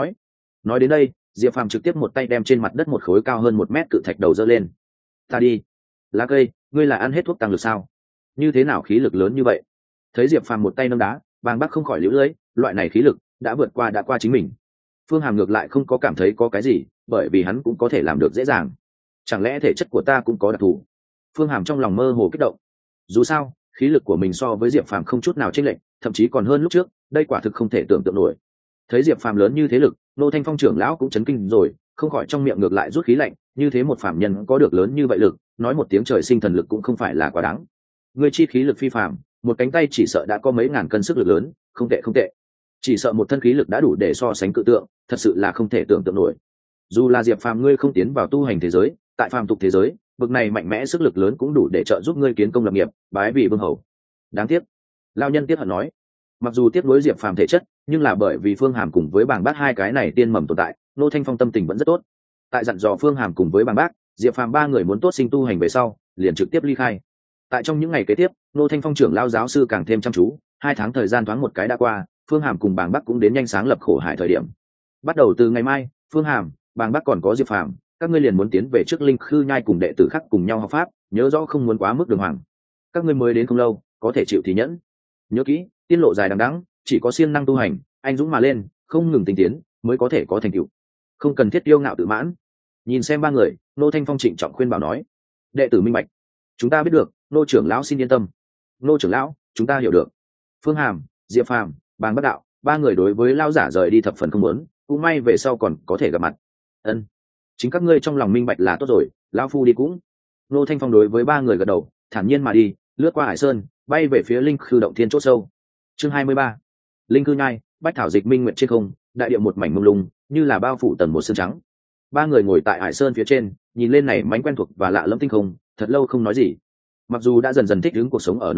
nói đến đây, Diệp Phàm trực tiếp một tay đem trên mặt đất một khối cao hơn 1 mét cự thạch đầu giơ lên. Ta đi. Lá cây, ngươi là ăn hết thuốc tăng lực sao? Như thế nào khí lực lớn như vậy? Thấy Diệp Phàm một tay nâng đá, Bàng Bắc không khỏi liễu lưỡi, loại này khí lực đã vượt qua chính mình. Phương Hàm ngược lại không có cảm thấy có cái gì, bởi vì hắn cũng có thể làm được dễ dàng. Chẳng lẽ thể chất của ta cũng có đặc thù? Phương Hàm trong lòng mơ hồ kích động. Dù sao, khí lực của mình so với Diệp Phàm không chút nào chênh lệch, thậm chí còn hơn lúc trước, đây quả thực không thể tưởng tượng nổi. Thấy Diệp Phàm lớn như thế lực, Nô Thanh Phong trưởng lão cũng chấn kinh rồi, không khỏi trong miệng ngược lại rút khí lạnh, như thế một phàm nhân có được lớn như vậy lực, nói một tiếng trời sinh thần lực cũng không phải là quá đáng. Người chi khí lực phi phàm, một cánh tay chỉ sợ đã có mấy ngàn cân sức lực lớn, không tệ. Chỉ sợ một thân khí lực đã đủ để so sánh cự tượng, thật sự là không thể tưởng tượng nổi. Dù là Diệp Phàm ngươi không tiến vào tu hành thế giới, tại phàm tục thế giới, bực này mạnh mẽ sức lực lớn cũng đủ để trợ giúp ngươi kiến công lập nghiệp, bái vị vương hầu. Đáng tiếc, lão nhân tiếc hận nói, mặc dù tiếc nuối Diệp Phàm thể chất, nhưng là bởi vì Phương Hàm cùng với Bàng Bác hai cái này tiên mầm tồn tại, Nô Thanh Phong tâm tình vẫn rất tốt. Tại dặn dò Phương Hàm cùng với Bàng Bác, Diệp Phàm ba người muốn tốt sinh tu hành về sau, liền trực tiếp ly khai. Tại trong những ngày kế tiếp, Nô Thanh Phong trưởng lao giáo sư càng thêm chăm chú, 2 tháng thời gian thoáng một cái đã qua, Phương Hàm cùng Bàng Bắc cũng đến nhanh sáng lập khổ hải thời điểm. Bắt đầu từ ngày mai, Phương Hàm, Bàng Bắc còn có Diệp Phàm, các ngươi liền muốn tiến về trước Linh Khư nhai cùng đệ tử khác cùng nhau học pháp, nhớ rõ không muốn quá mức đường hoàng. Các ngươi mới đến không lâu, có thể chịu thì nhẫn. Nhớ kỹ, tiên lộ dài đằng đẵng, chỉ có siêng năng tu hành, anh dũng mà lên, không ngừng tinh tiến, mới có thể có thành tựu. Không cần thiết kiêu ngạo tự mãn. Nhìn xem ba người, Nô Thanh Phong trịnh trọng khuyên bảo nói: đệ tử minh bạch, chúng ta biết được, Nô trưởng lão xin yên tâm. Nô trưởng lão, chúng ta hiểu được. Phương Hàm, Diệp Phàm, Bàng Bắc đạo, ba người đối với lão giả rời đi thập phần không muốn, cũng may về sau còn có thể gặp mặt. Ân, chính các ngươi trong lòng minh bạch là tốt rồi, lão phu đi cũng. Nô Thanh Phong đối với ba người gật đầu, thản nhiên mà đi, lướt qua hải sơn, bay về phía Linh Khư động thiên chỗ sâu. Chương 23. Linh Khư nhai, bách thảo dịch minh nguyện trên không, đại địa một mảnh mông lung, như là bao phủ tầng một sương trắng. Ba người ngồi tại hải sơn phía trên, nhìn lên này mảnh quen thuộc và lạ lẫm tinh không, thật lâu không nói gì. Mặc dù đã dần dần thích ứng cuộc sống ở nơi này,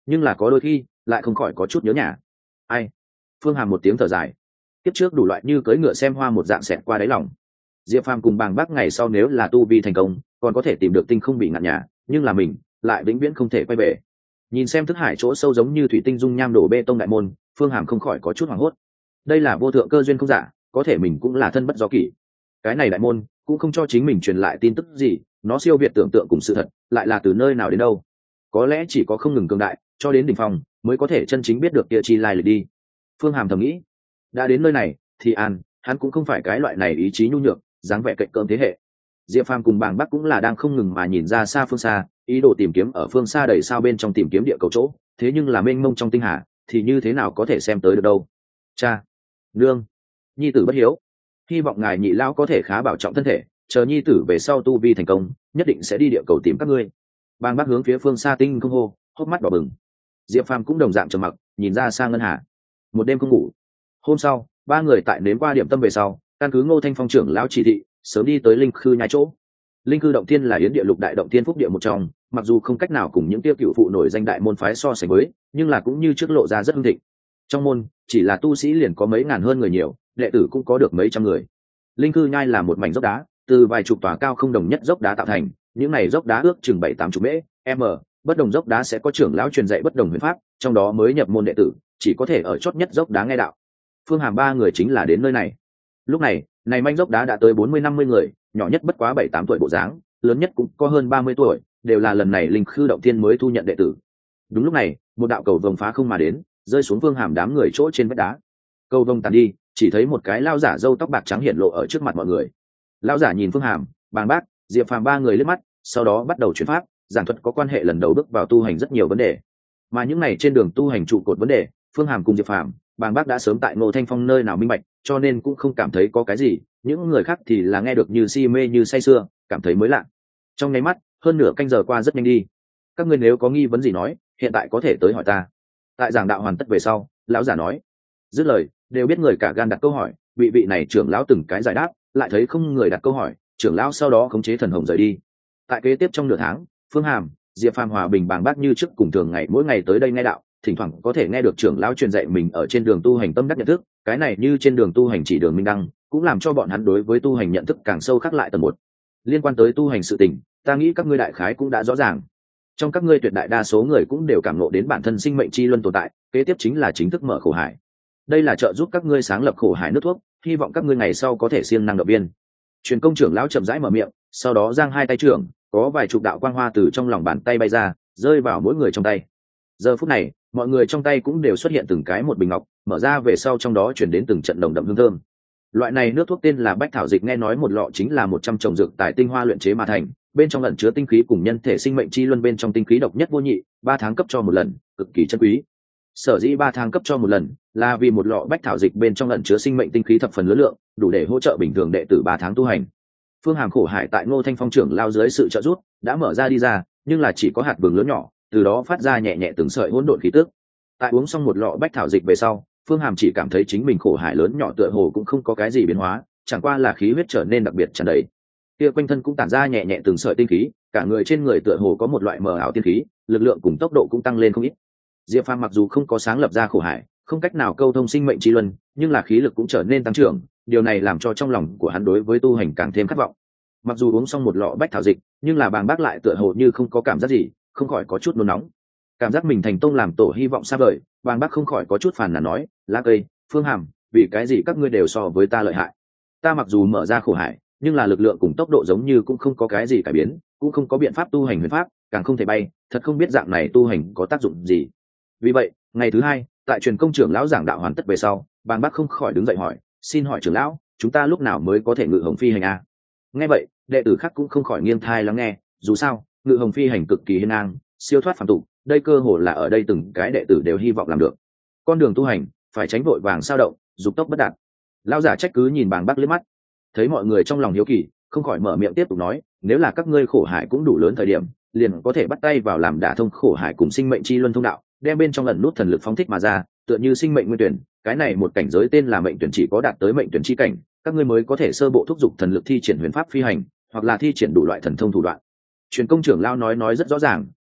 nhưng là có đôi khi lại không khỏi có chút nhớ nhà. Ai? Phương Hàm một tiếng thở dài. Tiếp trước đủ loại như cưỡi ngựa xem hoa một dạng xẹt qua đáy lòng. Diệp Phàm cùng Bàng Bác ngày sau nếu là tu vi thành công, còn có thể tìm được tinh không bị ngạn nhà, nhưng là mình lại vĩnh viễn không thể quay về. Nhìn xem thức hải chỗ sâu giống như thủy tinh dung nham đổ bê tông đại môn, Phương Hàm không khỏi có chút hoảng hốt. Đây là vô thượng cơ duyên không giả, có thể mình cũng là thân bất do kỷ. Cái này đại môn cũng không cho chính mình truyền lại tin tức gì, nó siêu việt tưởng tượng cùng sự thật, lại là từ nơi nào đến đâu. Có lẽ chỉ có không ngừng cường đại, cho đến đỉnh phong mới có thể chân chính biết được kia chi lai lịch đi. Phương Hàm thầm nghĩ, đã đến nơi này thì hắn cũng không phải cái loại này ý chí nhu nhược, dáng vẻ cạnh cỡm thế hệ. Diệp Phàm cùng Bàng Bắc cũng là đang không ngừng mà nhìn ra xa phương xa, ý đồ tìm kiếm ở phương xa đầy sao bên trong tìm kiếm địa cầu chỗ, thế nhưng là mênh mông trong tinh hà thì như thế nào có thể xem tới được đâu. Cha, nương, nhi tử bất hiếu, hy vọng ngài nhị lão có thể khá bảo trọng thân thể, chờ nhi tử về sau tu vi thành công, nhất định sẽ đi địa cầu tìm các ngươi. Bàng Bắc hướng phía phương xa tinh không hô, hốc mắt đỏ bừng. Diệp Phàm cũng đồng dạng trầm mặc, nhìn ra xa ngân hà. Một đêm không ngủ. Hôm sau, ba người tại nếm qua điểm tâm về sau, căn cứ Ngô Thanh Phong trưởng lão chỉ thị, sớm đi tới linh khư nhai chỗ. Linh khư động thiên là yến địa lục đại động thiên phúc địa một trong, mặc dù không cách nào cùng những tiêu cựu phụ nổi danh đại môn phái so sánh với, nhưng là cũng như trước lộ ra rất hưng thịnh. Trong môn chỉ là tu sĩ liền có mấy ngàn hơn người nhiều, đệ tử cũng có được mấy trăm người. Linh khư nhai là một mảnh dốc đá, từ vài chục tòa cao không đồng nhất dốc đá tạo thành, những này dốc đá ước chừng 7-8 m, bất đồng dốc đá sẽ có trưởng lão truyền dạy bất đồng huyền pháp, trong đó mới nhập môn đệ tử chỉ có thể ở chót nhất dốc đá nghe đạo. Phương Hàm ba người chính là đến nơi này. Lúc này manh dốc đá đã tới 40-50 người, nhỏ nhất bất quá 7-8 tuổi bộ dáng, lớn nhất cũng có hơn 30 tuổi, đều là lần này linh khư động thiên mới thu nhận đệ tử. Đúng lúc này, một đạo cầu vồng phá không mà đến, rơi xuống Phương Hàm đám người chỗ trên vách đá. Cầu vồng tàn đi, chỉ thấy một cái lao giả râu tóc bạc trắng hiện lộ ở trước mặt mọi người. Lao giả nhìn Phương Hàm, Bàng Bác, Diệp Phàm ba người liếc mắt, sau đó bắt đầu chuyển pháp, giảng thuật có quan hệ lần đầu bước vào tu hành rất nhiều vấn đề. Mà những này trên đường tu hành trụ cột vấn đề, Phương Hàm cùng Diệp Phàm, Bàng Bác đã sớm tại Ngô Thanh Phong nơi nào minh bạch, cho nên cũng không cảm thấy có cái gì, những người khác thì là nghe được như si mê như say sưa, cảm thấy mới lạ. Trong nháy mắt, hơn nửa canh giờ qua rất nhanh đi. Các ngươi nếu có nghi vấn gì nói, hiện tại có thể tới hỏi ta. Tại giảng đạo hoàn tất về sau, lão giả nói. Dứt lời, đều biết người cả gan đặt câu hỏi, vị này trưởng lão từng cái giải đáp, lại thấy không người đặt câu hỏi, trưởng lão sau đó khống chế thần hồng rời đi. Tại kế tiếp trong nửa tháng, Phương Hàm, Diệp Phàm hòa bình Bàng Bác như trước cùng thường ngày mỗi ngày tới đây nghe đạo, thỉnh thoảng có thể nghe được trưởng lão truyền dạy mình ở trên đường tu hành tâm đắc nhận thức, cái này như trên đường tu hành chỉ đường minh đăng, cũng làm cho bọn hắn đối với tu hành nhận thức càng sâu khắc lại tầng một. Liên quan tới tu hành sự tình, ta nghĩ các ngươi đại khái cũng đã rõ ràng. Trong các ngươi tuyệt đại đa số người cũng đều cảm ngộ đến bản thân sinh mệnh chi luân tồn tại, kế tiếp chính là chính thức mở khổ hải. Đây là trợ giúp các ngươi sáng lập khổ hải nước thuốc, hy vọng các ngươi ngày sau có thể siêng năng động viên. Truyền công trưởng lão chậm rãi mở miệng, sau đó giang hai tay trưởng, có vài chục đạo quang hoa từ trong lòng bàn tay bay ra, rơi vào mỗi người trong tay. Giờ phút này, mọi người trong tay cũng đều xuất hiện từng cái một bình ngọc, mở ra về sau trong đó chuyển đến từng trận nồng đậm hương thơm. Loại này nước thuốc tên là bách thảo dịch, nghe nói một lọ chính là 100 trồng dược tài tinh hoa luyện chế mà thành, bên trong ẩn chứa tinh khí cùng nhân thể sinh mệnh chi luân bên trong tinh khí độc nhất vô nhị, 3 tháng cấp cho một lần, cực kỳ chân quý. Sở dĩ 3 tháng cấp cho một lần, là vì một lọ bách thảo dịch bên trong ẩn chứa sinh mệnh tinh khí thập phần lớn lượng, đủ để hỗ trợ bình thường đệ tử 3 tháng tu hành. Phương Hàm khổ hải tại Ngô Thanh Phong trưởng lao dưới sự trợ giúp, đã mở ra đi ra, nhưng là chỉ có hạt vừng lớn nhỏ, từ đó phát ra nhẹ nhẹ từng sợi hỗn độn khí tức. Tại uống xong một lọ bách thảo dịch về sau, Phương Hàm chỉ cảm thấy chính mình khổ hải lớn nhỏ tựa hồ cũng không có cái gì biến hóa, chẳng qua là khí huyết trở nên đặc biệt tràn đầy. Kia quanh thân cũng tản ra nhẹ nhẹ từng sợi tinh khí, cả người trên người tựa hồ có một loại mờ ảo tiên khí, lực lượng cùng tốc độ cũng tăng lên không ít. Diệp Phàm mặc dù không có sáng lập ra khổ hải, không cách nào câu thông sinh mệnh chi luân, nhưng là khí lực cũng trở nên tăng trưởng, điều này làm cho trong lòng của hắn đối với tu hành càng thêm khát vọng. Mặc dù uống xong một lọ bách thảo dịch, nhưng là Bàng Bác lại tựa hồ như không có cảm giác gì, không khỏi có chút nôn nóng. Cảm giác mình thành tông làm tổ hy vọng xa vời, Bàng Bác không khỏi có chút phàn nàn nói, Lá Cây, Phương Hàm, vì cái gì các ngươi đều so với ta lợi hại? Ta mặc dù mở ra khổ hải, nhưng là lực lượng cùng tốc độ giống như cũng không có cái gì cải biến, cũng không có biện pháp tu hành huyền pháp, càng không thể bay, thật không biết dạng này tu hành có tác dụng gì. Vì vậy, ngày thứ hai, tại truyền công trưởng lão giảng đạo hoàn tất về sau, Bàng Bác không khỏi đứng dậy hỏi, xin hỏi trưởng lão, chúng ta lúc nào mới có thể ngự hồng phi hành a? Nghe vậy, đệ tử khác cũng không khỏi nghiêng thai lắng nghe, dù sao, ngự hồng phi hành cực kỳ hiên ngang, siêu thoát phàm tục, đây cơ hồ là ở đây từng cái đệ tử đều hy vọng làm được. Con đường tu hành, phải tránh vội vàng sao động, dục tốc bất đạt. Lão giả trách cứ nhìn Bàng Bác liếc mắt, thấy mọi người trong lòng hiếu kỳ, không khỏi mở miệng tiếp tục nói, nếu là các ngươi khổ hải cũng đủ lớn thời điểm, liền có thể bắt tay vào làm đả thông khổ hải cùng sinh mệnh chi luân thông đạo, đem bên trong ẩn nút thần lực phóng thích mà ra, tựa như sinh mệnh nguyên tuyển, cái này một cảnh giới tên là mệnh tuyển, chỉ có đạt tới mệnh tuyển chi cảnh, các ngươi mới có thể sơ bộ thúc giục thần lực thi triển huyền pháp phi hành, hoặc là thi triển đủ loại thần thông thủ đoạn. Truyền công trưởng lao nói rất rõ ràng,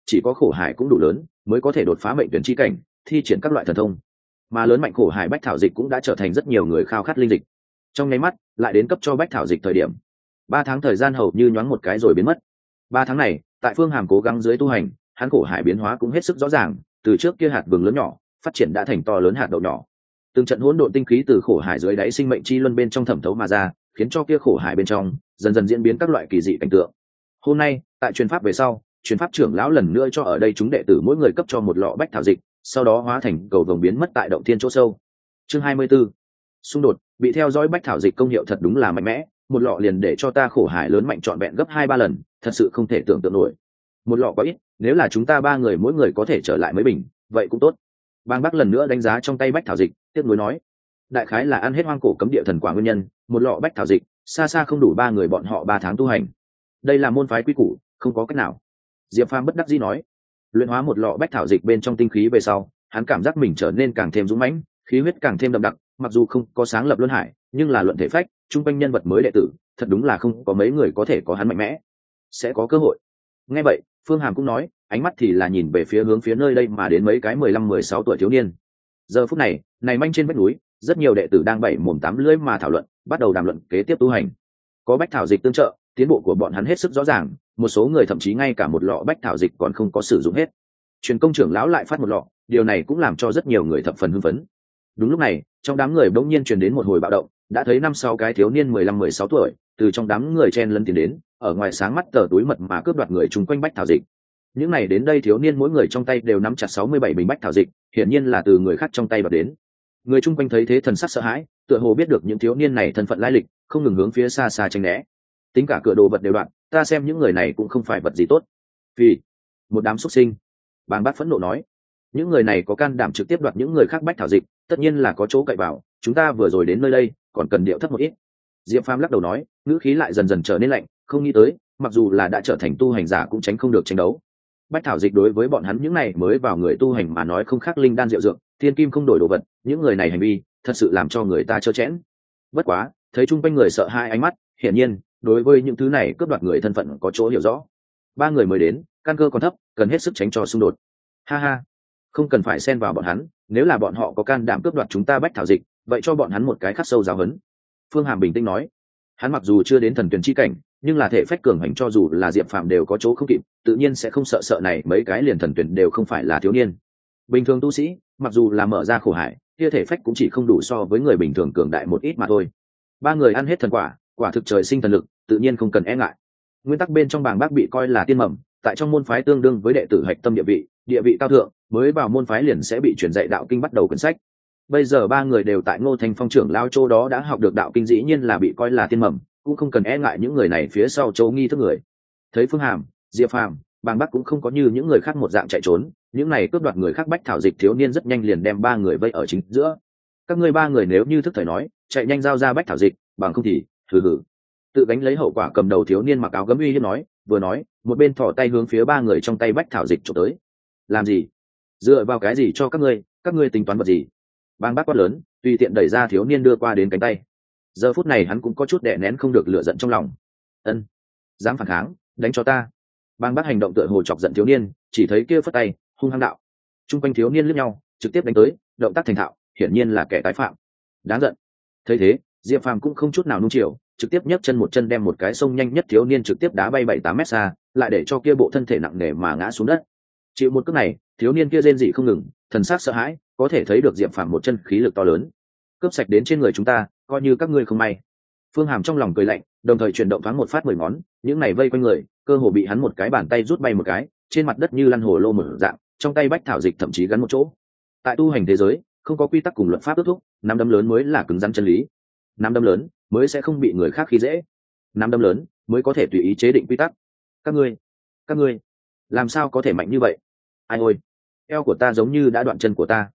chỉ có khổ hải cũng đủ lớn mới có thể đột phá mệnh tuyển chi cảnh, thi triển các loại thần thông. Mà lớn mạnh khổ hải bách thảo dịch cũng đã trở thành rất nhiều người khao khát linh dịch. Trong nháy mắt lại đến cấp cho bách thảo dịch thời điểm. 3 tháng thời gian hầu như nhoáng một cái rồi biến mất. 3 tháng này tại Phương Hàm cố gắng dưới tu hành, hắn khổ hải biến hóa cũng hết sức rõ ràng, từ trước kia hạt vừng lớn nhỏ phát triển đã thành to lớn hạt đậu nhỏ. Từng trận hỗn độn tinh khí từ khổ hải dưới đáy sinh mệnh chi luân bên trong thẩm thấu mà ra, khiến cho kia khổ hải bên trong dần dần diễn biến các loại kỳ dị cảnh tượng. Hôm nay tại truyền pháp về sau, truyền pháp trưởng lão lần nữa cho ở đây chúng đệ tử mỗi người cấp cho một lọ bách thảo dịch, sau đó hóa thành cầu vồng biến mất tại động thiên chỗ sâu. Chương 24. Xung đột. Bị theo dõi bách thảo dịch công hiệu thật đúng là mạnh mẽ, một lọ liền để cho ta khổ hải lớn mạnh trọn vẹn gấp 2-3 lần, thật sự không thể tưởng tượng nổi. Một lọ quá ít, nếu là chúng ta 3 người mỗi người có thể trở lại mấy bình, vậy cũng tốt. Bang Bắc lần nữa đánh giá trong tay bách thảo dịch, tiếc nuối nói: đại khái là ăn hết hoang cổ cấm địa thần quả nguyên nhân, một lọ bách thảo dịch xa xa không đủ 3 người bọn họ 3 tháng tu hành. Đây là môn phái quy củ, không có cách nào. Diệp Phàm bất đắc dĩ nói. Luyện hóa một lọ bách thảo dịch bên trong tinh khí về sau, hắn cảm giác mình trở nên càng thêm dũng mãnh, khí huyết càng thêm đậm đặc, mặc dù không có sáng lập luân hải, nhưng là luận thể phách, trung quanh nhân vật mới đệ tử, thật đúng là không có mấy người có thể có hắn mạnh mẽ. Sẽ có cơ hội. Nghe vậy, Phương Hàm cũng nói, ánh mắt thì là nhìn về phía hướng phía nơi đây mà đến mấy cái 15-16 tuổi thiếu niên. Giờ phút này, này manh trên vách núi, rất nhiều đệ tử đang bảy mồm tám lưỡi mà thảo luận, bắt đầu đàm luận kế tiếp tu hành. Có bách thảo dịch tương trợ, tiến bộ của bọn hắn hết sức rõ ràng, một số người thậm chí ngay cả một lọ bách thảo dịch còn không có sử dụng hết. Truyền công trưởng lão lại phát một lọ, điều này cũng làm cho rất nhiều người thập phần hưng phấn. Đúng lúc này, trong đám người bỗng nhiên truyền đến một hồi bạo động, đã thấy 5-6 cái thiếu niên 15-16 tuổi, từ trong đám người chen lấn tiến đến, ở ngoài sáng mắt tờ túi mật mà cướp đoạt người chung quanh bách thảo dịch. Những này đến đây thiếu niên mỗi người trong tay đều nắm chặt 67 bình bách thảo dịch, hiển nhiên là từ người khác trong tay đoạt đến. Người chung quanh thấy thế thần sắc sợ hãi, tựa hồ biết được những thiếu niên này thân phận lai lịch, không ngừng hướng phía xa xa tránh né. Tính cả cửa đồ vật đều đoạn, ta xem những người này cũng không phải vật gì tốt. Vì một đám xuất sinh. Bàng Bác phẫn nộ nói, những người này có can đảm trực tiếp đoạt những người khác bách thảo dịch, tất nhiên là có chỗ cậy vào, chúng ta vừa rồi đến nơi đây, còn cần điệu thấp một ít. Diệp Phàm lắc đầu nói, ngữ khí lại dần dần trở nên lạnh, không nghĩ tới, mặc dù là đã trở thành tu hành giả cũng tránh không được tranh đấu. Bách thảo dịch đối với bọn hắn những này mới vào người tu hành mà nói không khác linh đan diệu dược, thiên kim không đổi đồ vật, những người này hành vi thật sự làm cho người ta trơ chẽn. Bất quá, thấy chung quanh người sợ hai ánh mắt, hiển nhiên, đối với những thứ này cướp đoạt người thân phận có chỗ hiểu rõ. 3 người mới đến, căn cơ còn thấp, cần hết sức tránh cho xung đột. Ha ha, không cần phải xen vào bọn hắn, nếu là bọn họ có can đảm cướp đoạt chúng ta bách thảo dịch, vậy cho bọn hắn một cái khắc sâu giáo huấn. Phương Hàm bình tĩnh nói, hắn mặc dù chưa đến thần tuyển chi cảnh, nhưng là thể phách cường hành, cho dù là Diệp Phàm đều có chỗ không kịp, tự nhiên sẽ không sợ này mấy cái liền thần tuyển đều không phải là thiếu niên. Bình thường tu sĩ, mặc dù là mở ra khổ hải, kia thể phách cũng chỉ không đủ so với người bình thường cường đại một ít mà thôi. 3 người ăn hết thần quả, quả thực trời sinh thần lực, tự nhiên không cần e ngại. Nguyên tắc bên trong Bàng Bác bị coi là tiên mầm, tại trong môn phái tương đương với đệ tử hạch tâm địa vị cao thượng, mới vào môn phái liền sẽ bị truyền dạy đạo kinh bắt đầu quyển sách. Bây giờ 3 người đều tại Ngô Thành Phong trưởng lao châu đó đã học được đạo kinh, dĩ nhiên là bị coi là tiên mầm, cũng không cần e ngại những người này phía sau châu nghi thức người. Thấy Phương Hàm, Diệp Phàm, Bàng Bác cũng không có như những người khác một dạng chạy trốn, những này cướp đoạt người khác bách thảo dịch thiếu niên rất nhanh liền đem 3 người vây ở chính giữa. Các ngươi 3 người nếu như thức thời nói, chạy nhanh giao ra bách thảo dịch, bằng không thì hừ hừ. Tự gánh lấy hậu quả cầm đầu thiếu niên mặc áo gấm uy hiếp nói, vừa nói, một bên thò tay hướng phía 3 người trong tay bách thảo dịch chụp tới. Làm gì? Dựa vào cái gì cho các ngươi tính toán vật gì? Bàng Bác quát lớn, tùy tiện đẩy ra thiếu niên đưa qua đến cánh tay. Giờ phút này hắn cũng có chút đè nén không được lửa giận trong lòng. Ân, dám phản kháng, đánh cho ta. Bàng Bác hành động tựa hồ chọc giận thiếu niên, chỉ thấy kia phất tay, hung hăng đạo. Trung quanh thiếu niên liếc nhau, trực tiếp đánh tới, động tác thành thạo, hiển nhiên là kẻ tái phạm. Đáng giận. Thấy thế, Diệp Phàm cũng không chút nào nuông chiều, trực tiếp nhấc chân một chân đem một cái sông nhanh nhất thiếu niên trực tiếp đá bay 7-8 mét xa, lại để cho kia bộ thân thể nặng nề mà ngã xuống đất. Chịu một cước này, thiếu niên kia rên rỉ không ngừng, thần sắc sợ hãi, có thể thấy được Diệp Phàm một chân khí lực to lớn. Cướp sạch đến trên người chúng ta, coi như các ngươi không may. Phương Hàm trong lòng cười lạnh, đồng thời chuyển động thoáng một phát 10 ngón, những này vây quanh người, cơ hồ bị hắn một cái bàn tay rút bay một cái, trên mặt đất như lăn hồ lô mở dạng, trong tay bách thảo dịch thậm chí gắn một chỗ. Tại tu hành thế giới, không có quy tắc cùng luật pháp ước thúc, nắm đấm lớn mới là cứng rắn chân lý. Nắm đấm lớn mới sẽ không bị người khác khi dễ. Nắm đấm lớn mới có thể tùy ý chế định quy tắc. Các ngươi, làm sao có thể mạnh như vậy? Ai ôi, eo của ta giống như đã đoạn chân của ta.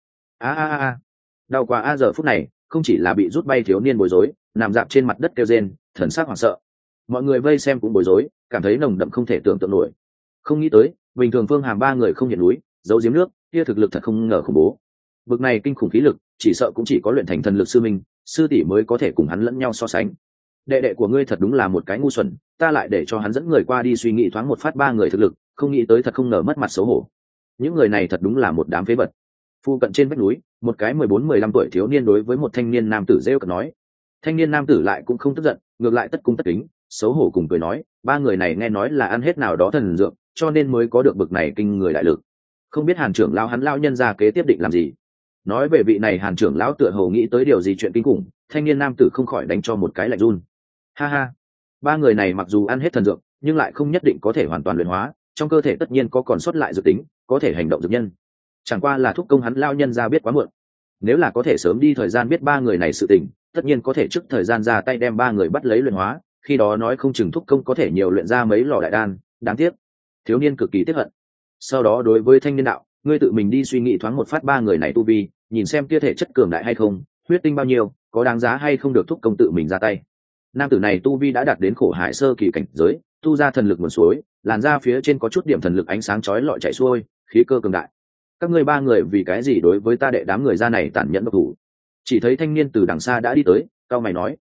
A. Đau quá giờ phút này, không chỉ là bị rút bay thiếu niên bối rối, nằm dạp trên mặt đất kêu rên, thần sắc hoảng sợ. Mọi người vây xem cũng bối rối, cảm thấy nồng đậm không thể tưởng tượng nổi. Không nghĩ tới, bình thường Phương Hàm 3 người không hiện núi, giấu giếm nước, kia thực lực thật không ngờ khủng bố. Bực này kinh khủng khí lực, chỉ sợ cũng chỉ có luyện thành thần lực sư minh, sư tỷ mới có thể cùng hắn lẫn nhau so sánh. Đệ đệ của ngươi thật đúng là một cái ngu xuẩn, ta lại để cho hắn dẫn người qua đi suy nghĩ thoáng một phát 3 người thực lực, không nghĩ tới thật không ngờ mất mặt xấu hổ. Những người này thật đúng là một đám phế vật. Phu cận trên vách núi, một cái 14-15 tuổi thiếu niên đối với một thanh niên nam tử rêu cợt nói. Thanh niên nam tử lại cũng không tức giận, ngược lại tất cung tất kính, xấu hổ cùng cười nói, ba người này nghe nói là ăn hết nào đó thần dược, cho nên mới có được bực này kinh người đại lực. Không biết Hàn trưởng lão hắn lão nhân gia kế tiếp định làm gì. Nói về vị này Hàn trưởng lão tựa hồ nghĩ tới điều gì chuyện kinh khủng, thanh niên nam tử không khỏi đánh cho một cái lạnh run. Ha ha, ba người này mặc dù ăn hết thần dược, nhưng lại không nhất định có thể hoàn toàn luyện hóa, trong cơ thể tất nhiên có còn sót lại dược tính, có thể hành động dược nhân. Chẳng qua là thúc công hắn lão nhân gia biết quá muộn. Nếu là có thể sớm đi thời gian biết ba người này sự tình, tất nhiên có thể trước thời gian ra tay đem ba người bắt lấy luyện hóa, khi đó nói không chừng thúc công có thể nhiều luyện ra mấy lò đại đan. Đáng tiếc, thiếu niên cực kỳ tiếc hận. Sau đó đối với thanh niên đạo, ngươi tự mình đi suy nghĩ thoáng một phát ba người này tu vi, nhìn xem kia thể chất cường đại hay không, huyết tinh bao nhiêu, có đáng giá hay không được thúc công tự mình ra tay. Nam tử này tu vi đã đạt đến khổ hải sơ kỳ cảnh giới, tu ra thần lực nguồn suối, làn da phía trên có chút điểm thần lực ánh sáng chói lọi chảy xuôi, khí cơ cường đại. Các ngươi ba người vì cái gì đối với ta đệ đám người ra này tàn nhẫn độc thủ? Chỉ thấy thanh niên từ đằng xa đã đi tới, cao mày nói: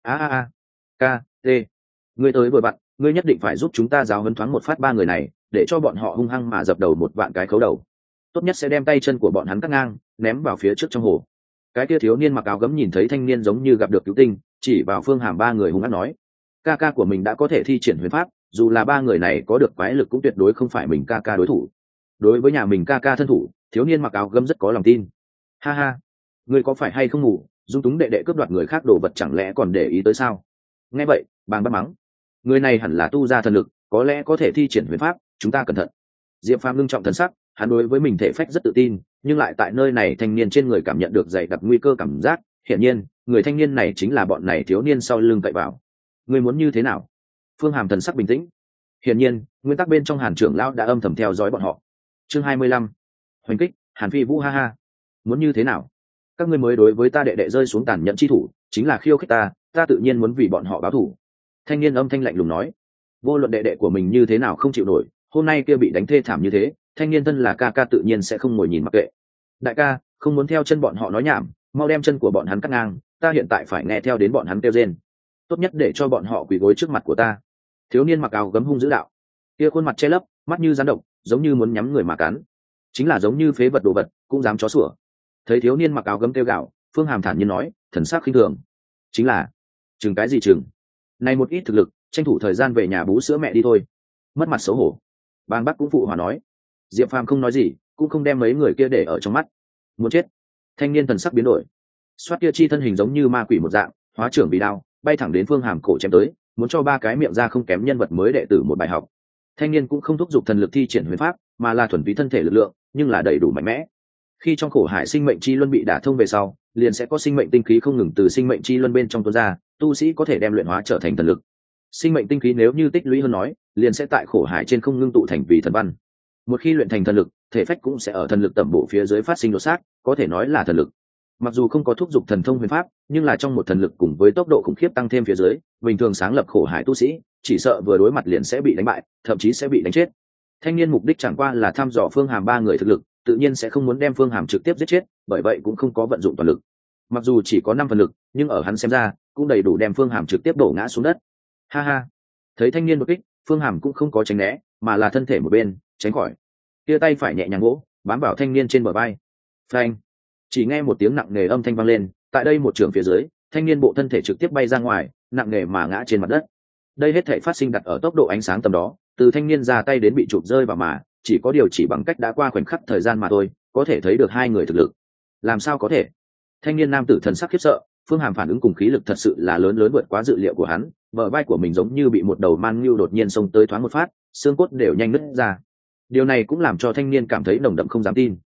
K T, ngươi tới vừa vặn, ngươi nhất định phải giúp chúng ta giáo huấn thoáng một phát ba người này, để cho bọn họ hung hăng mà dập đầu một vạn cái khấu đầu. Tốt nhất sẽ đem tay chân của bọn hắn cắt ngang, ném vào phía trước trong hồ. Cái kia thiếu niên mặc áo gấm nhìn thấy thanh niên giống như gặp được cứu tinh, chỉ vào Phương Hàm ba người hung ác nói: ca ca của mình đã có thể thi triển huyền pháp, dù là ba người này có được quái lực cũng tuyệt đối không phải mình ca ca đối thủ. Đối với nhà mình ca ca thân thủ, thiếu niên mặc áo gấm rất có lòng tin. Ha ha, ngươi có phải hay không ngủ, dung túng đệ đệ cướp đoạt người khác đồ vật chẳng lẽ còn để ý tới sao? Nghe vậy, bàng bắt mắng: người này hẳn là tu ra thần lực, có lẽ có thể thi triển huyền pháp, chúng ta cẩn thận. Diệp Phàm ngưng trọng thần sắc, hắn đối với mình thể phách rất tự tin, nhưng lại tại nơi này thanh niên trên người cảm nhận được dày đặc nguy cơ cảm giác. Hiển nhiên, người thanh niên này chính là bọn này thiếu niên sau lưng cậy vào. Ngươi muốn như thế nào? Phương Hàm thần sắc bình tĩnh. Hiển nhiên, nguyên tắc bên trong Hàn trưởng lão đã âm thầm theo dõi bọn họ. Chương 25. Hoành kích, Hàn Phi Vũ ha ha. Muốn như thế nào? Các ngươi mới đối với ta đệ đệ rơi xuống tàn nhẫn chi thủ, chính là khiêu khích ta, ta tự nhiên muốn vì bọn họ báo thù. Thanh niên âm thanh lạnh lùng nói. Vô luận đệ đệ của mình như thế nào không chịu nổi, hôm nay kia bị đánh thê thảm như thế, thanh niên thân là ca ca tự nhiên sẽ không ngồi nhìn mặc kệ. Đại ca, không muốn theo chân bọn họ nói nhảm, mau đem chân của bọn hắn cắt ngang, ta hiện tại phải nghe theo đến bọn hắn kêu rên. Tốt nhất để cho bọn họ quỳ gối trước mặt của ta. Thiếu niên mặc áo gấm hung dữ đạo. Kia khuôn mặt che lấp, mắt như rắn độc, giống như muốn nhắm người mà cắn. Chính là giống như phế vật đồ vật, cũng dám chó sủa. Thấy thiếu niên mặc áo gấm kêu gào, Phương Hàm thản nhiên nói, thần sắc khinh thường. Chính là, chừng cái gì chừng? Này một ít thực lực, tranh thủ thời gian về nhà bú sữa mẹ đi thôi. Mất mặt xấu hổ. Bang Bắc cũng phụ hòa nói. Diệp Phàm không nói gì, cũng không đem mấy người kia để ở trong mắt. Muốn chết. Thanh niên thần sắc biến đổi. Xoát kia chi thân hình giống như ma quỷ một dạng, hóa trưởng bị đao, bay thẳng đến Phương Hàm cổ chém tới, muốn cho ba cái miệng ra không kém nhân vật mới đệ tử một bài học. Thanh niên cũng không thúc giục thần lực thi triển huyền pháp, mà là thuần túy thân thể lực lượng, nhưng là đầy đủ mạnh mẽ. Khi trong khổ hải sinh mệnh chi luân bị đả thông về sau, liền sẽ có sinh mệnh tinh khí không ngừng từ sinh mệnh chi luân bên trong tuôn ra, tu sĩ có thể đem luyện hóa trở thành thần lực. Sinh mệnh tinh khí nếu như tích lũy hơn nói, liền sẽ tại khổ hải trên không ngưng tụ thành vì thần văn. Một khi luyện thành thần lực, thể phách cũng sẽ ở thần lực tầm bộ phía dưới phát sinh đột xác, có thể nói là thần lực. Mặc dù không có thúc giục thần thông huyền pháp, nhưng là trong một thần lực cùng với tốc độ khủng khiếp tăng thêm phía dưới, bình thường sáng lập khổ hải tu sĩ, chỉ sợ vừa đối mặt liền sẽ bị đánh bại, thậm chí sẽ bị đánh chết. Thanh niên mục đích chẳng qua là thăm dò Phương Hàm ba người thực lực, tự nhiên sẽ không muốn đem Phương Hàm trực tiếp giết chết, bởi vậy cũng không có vận dụng toàn lực. Mặc dù chỉ có 5 phần lực, nhưng ở hắn xem ra, cũng đầy đủ đem Phương Hàm trực tiếp đổ ngã xuống đất. Ha ha. Thấy thanh niên đột kích, Phương Hàm cũng không có tránh né, mà là thân thể một bên, tránh khỏi. Kia tay phải nhẹ nhàng vỗ, bám vào thanh niên trên bờ vai. Phanh. Chỉ nghe một tiếng nặng nề âm thanh vang lên, tại đây một trường phía dưới, thanh niên bộ thân thể trực tiếp bay ra ngoài, nặng nề mà ngã trên mặt đất. Đây hết thảy phát sinh đặt ở tốc độ ánh sáng tầm đó, từ thanh niên ra tay đến bị chụp rơi vào mà, chỉ có điều chỉ bằng cách đã qua khoảnh khắc thời gian mà thôi, có thể thấy được hai người thực lực. Làm sao có thể? Thanh niên nam tử thần sắc khiếp sợ, Phương Hàm phản ứng cùng khí lực thật sự là lớn vượt quá dự liệu của hắn, bờ vai của mình giống như bị một đầu man ngưu đột nhiên xông tới thoáng một phát, xương cốt đều nhanh nứt ra. Điều này cũng làm cho thanh niên cảm thấy nồng đậm không dám tin.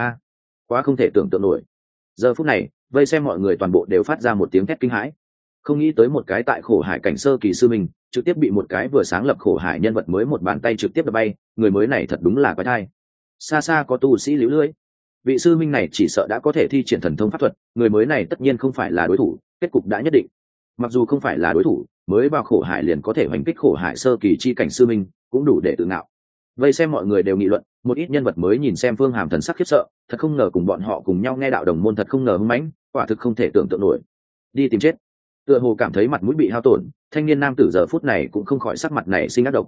Quá không thể tưởng tượng nổi. Giờ phút này, vây xem mọi người toàn bộ đều phát ra một tiếng thét kinh hãi. Không nghĩ tới một cái tại khổ hải cảnh sơ kỳ sư mình, trực tiếp bị một cái vừa sáng lập khổ hải nhân vật mới một bàn tay trực tiếp đập bay, người mới này thật đúng là quái thai. Xa xa có tu sĩ liễu lưỡi. Vị sư minh này chỉ sợ đã có thể thi triển thần thông pháp thuật, người mới này tất nhiên không phải là đối thủ, kết cục đã nhất định. Mặc dù không phải là đối thủ, mới vào khổ hải liền có thể hoành kích khổ hải sơ kỳ chi cảnh sư minh, cũng đủ để tự ngạo. Vây xem mọi người đều nghị luận, một ít nhân vật mới nhìn xem Phương Hàm thần sắc khiếp sợ, thật không ngờ cùng bọn họ cùng nhau nghe đạo đồng môn thật không ngờ hung mãnh, quả thực không thể tưởng tượng nổi. Đi tìm chết. Tựa hồ cảm thấy mặt mũi bị hao tổn, thanh niên nam tử giờ phút này cũng không khỏi sắc mặt này sinh ác độc.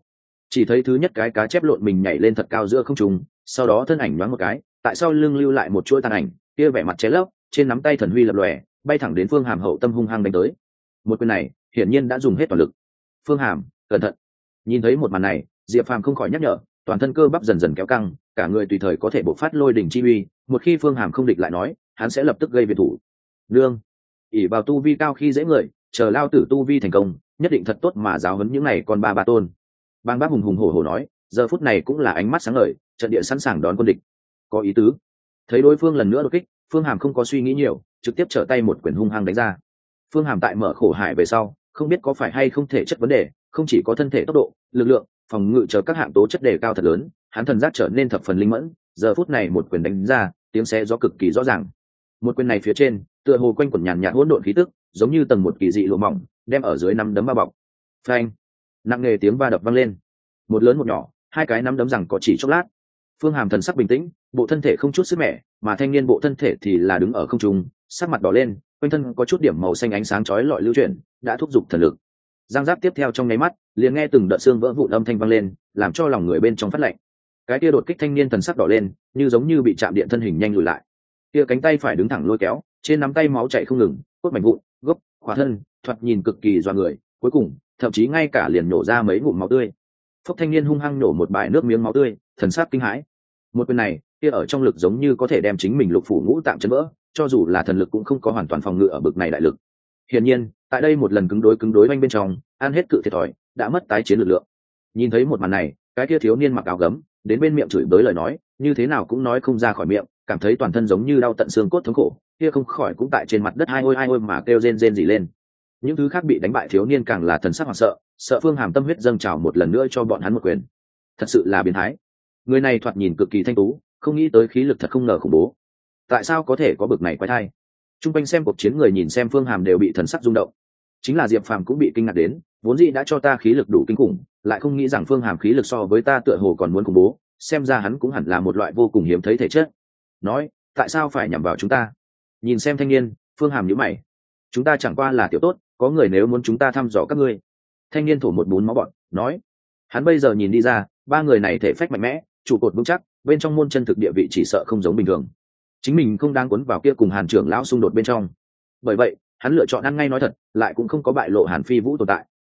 Chỉ thấy thứ nhất cái cá chép lộn mình nhảy lên thật cao giữa không trung, sau đó thân ảnh nhoáng một cái, tại sau lưng lưu lại một chuỗi tàn ảnh, kia vẻ mặt cháy lấp, trên nắm tay thần huy lập lòe, bay thẳng đến Phương Hàm hậu tâm hung hăng đánh tới. Một quyền này, hiển nhiên đã dùng hết toàn lực. Phương Hàm, cẩn thận! Nhìn thấy một màn này, Diệp Phàm không khỏi nhắc nhở, toàn thân cơ bắp dần dần kéo căng, cả người tùy thời có thể bộc phát lôi đỉnh chi uy, một khi Phương Hàm không địch lại nói, hắn sẽ lập tức gây biệt thủ. Nương, ỷ vào tu vi cao khi dễ người, chờ lao tử tu vi thành công, nhất định thật tốt mà giáo huấn những này con ba tôn. Bang Bác hùng hùng hổ hổ nói, giờ phút này cũng là ánh mắt sáng ngời, trận địa sẵn sàng đón quân địch. Có ý tứ. Thấy đối phương lần nữa đột kích, Phương Hàm không có suy nghĩ nhiều, trực tiếp trở tay một quyền hung hăng đánh ra. Phương Hàm tại mở khổ hải về sau, không biết có phải hay không thể chất vấn đề, không chỉ có thân thể tốc độ, lực lượng, phòng ngự chờ các hạng tố chất đề cao thật lớn, hắn thần giác trở nên thập phần linh mẫn, giờ phút này một quyền đánh ra, tiếng xé gió cực kỳ rõ ràng. Một quyền này phía trên, tựa hồ quanh quẩn nhàn nhạt hỗn độn khí tức, giống như tầng một kỳ dị lụa mỏng, đem ở dưới nắm đấm bao bọc. Phanh! Nặng nề tiếng va đập vang lên. Một lớn một nhỏ, hai cái nắm đấm rằng có chỉ chốc lát. Phương Hàm thần sắc bình tĩnh, bộ thân thể không chút sức mẻ, mà thanh niên bộ thân thể thì là đứng ở không trung, sắc mặt đỏ lên, quanh thân có chút điểm màu xanh ánh sáng chói lọi lưu chuyển, đã thúc giục thần lực. Giang giáp tiếp theo trong nháy mắt, liền nghe từng đợt xương vỡ vụn âm thanh vang lên, làm cho lòng người bên trong phát lạnh. Cái kia đột kích thanh niên thần sắc đỏ lên, như giống như bị chạm điện thân hình nhanh lùi lại. Kia cánh tay phải đứng thẳng lôi kéo, trên nắm tay máu chảy không ngừng, cốt mảnh vụn, gốc, khỏa thân, thoạt nhìn cực kỳ doa người, cuối cùng, thậm chí ngay cả liền nổ ra mấy ngụm máu tươi. Phốc thanh niên hung hăng nổ một bãi nước miếng máu tươi, thần sắc kinh hãi. Một quyền này, kia ở trong lực giống như có thể đem chính mình lục phủ ngũ tạng chấn vỡ, cho dù là thần lực cũng không có hoàn toàn phòng ngự ở bực này đại lực. Hiển nhiên, tại đây một lần cứng đối oanh bên trong, ăn hết cự thiệt thòi, đã mất tái chiến lực lượng. Nhìn thấy một màn này, cái kia thiếu niên mặc áo gấm, đến bên miệng chửi bới lời nói, như thế nào cũng nói không ra khỏi miệng, cảm thấy toàn thân giống như đau tận xương cốt thống khổ, kia không khỏi cũng tại trên mặt đất hai ôi mà kêu rên rỉ lên. Những thứ khác bị đánh bại thiếu niên càng là thần sắc hoảng sợ, sợ Phương Hàm tâm huyết dâng trào một lần nữa cho bọn hắn một quyền. Thật sự là biến thái. Người này thoạt nhìn cực kỳ thanh tú, không nghĩ tới khí lực thật không ngờ khủng bố. Tại sao có thể có bực này quái thai? Trung quanh xem cuộc chiến người nhìn xem Phương Hàm đều bị thần sắc rung động. Chính là Diệp Phàm cũng bị kinh ngạc đến, vốn dĩ đã cho ta khí lực đủ kinh khủng, lại không nghĩ rằng Phương Hàm khí lực so với ta tựa hồ còn muốn khủng bố, xem ra hắn cũng hẳn là một loại vô cùng hiếm thấy thể chất. Nói, tại sao phải nhằm vào chúng ta? Nhìn xem thanh niên, Phương Hàm nhíu mày. Chúng ta chẳng qua là tiểu tốt, có người nếu muốn chúng ta thăm dò các ngươi. Thanh niên thổ một bún máu bọn, nói. Hắn bây giờ nhìn đi ra, ba người này thể phách mạnh mẽ, trụ cột vững chắc, bên trong môn chân thực địa vị chỉ sợ không giống bình thường. Chính mình không đang cuốn vào kia cùng Hàn trưởng lão xung đột bên trong. Bởi vậy, hắn lựa chọn ăn ngay nói thật, lại cũng không có bại lộ Hàn Phi Vũ tồn tại.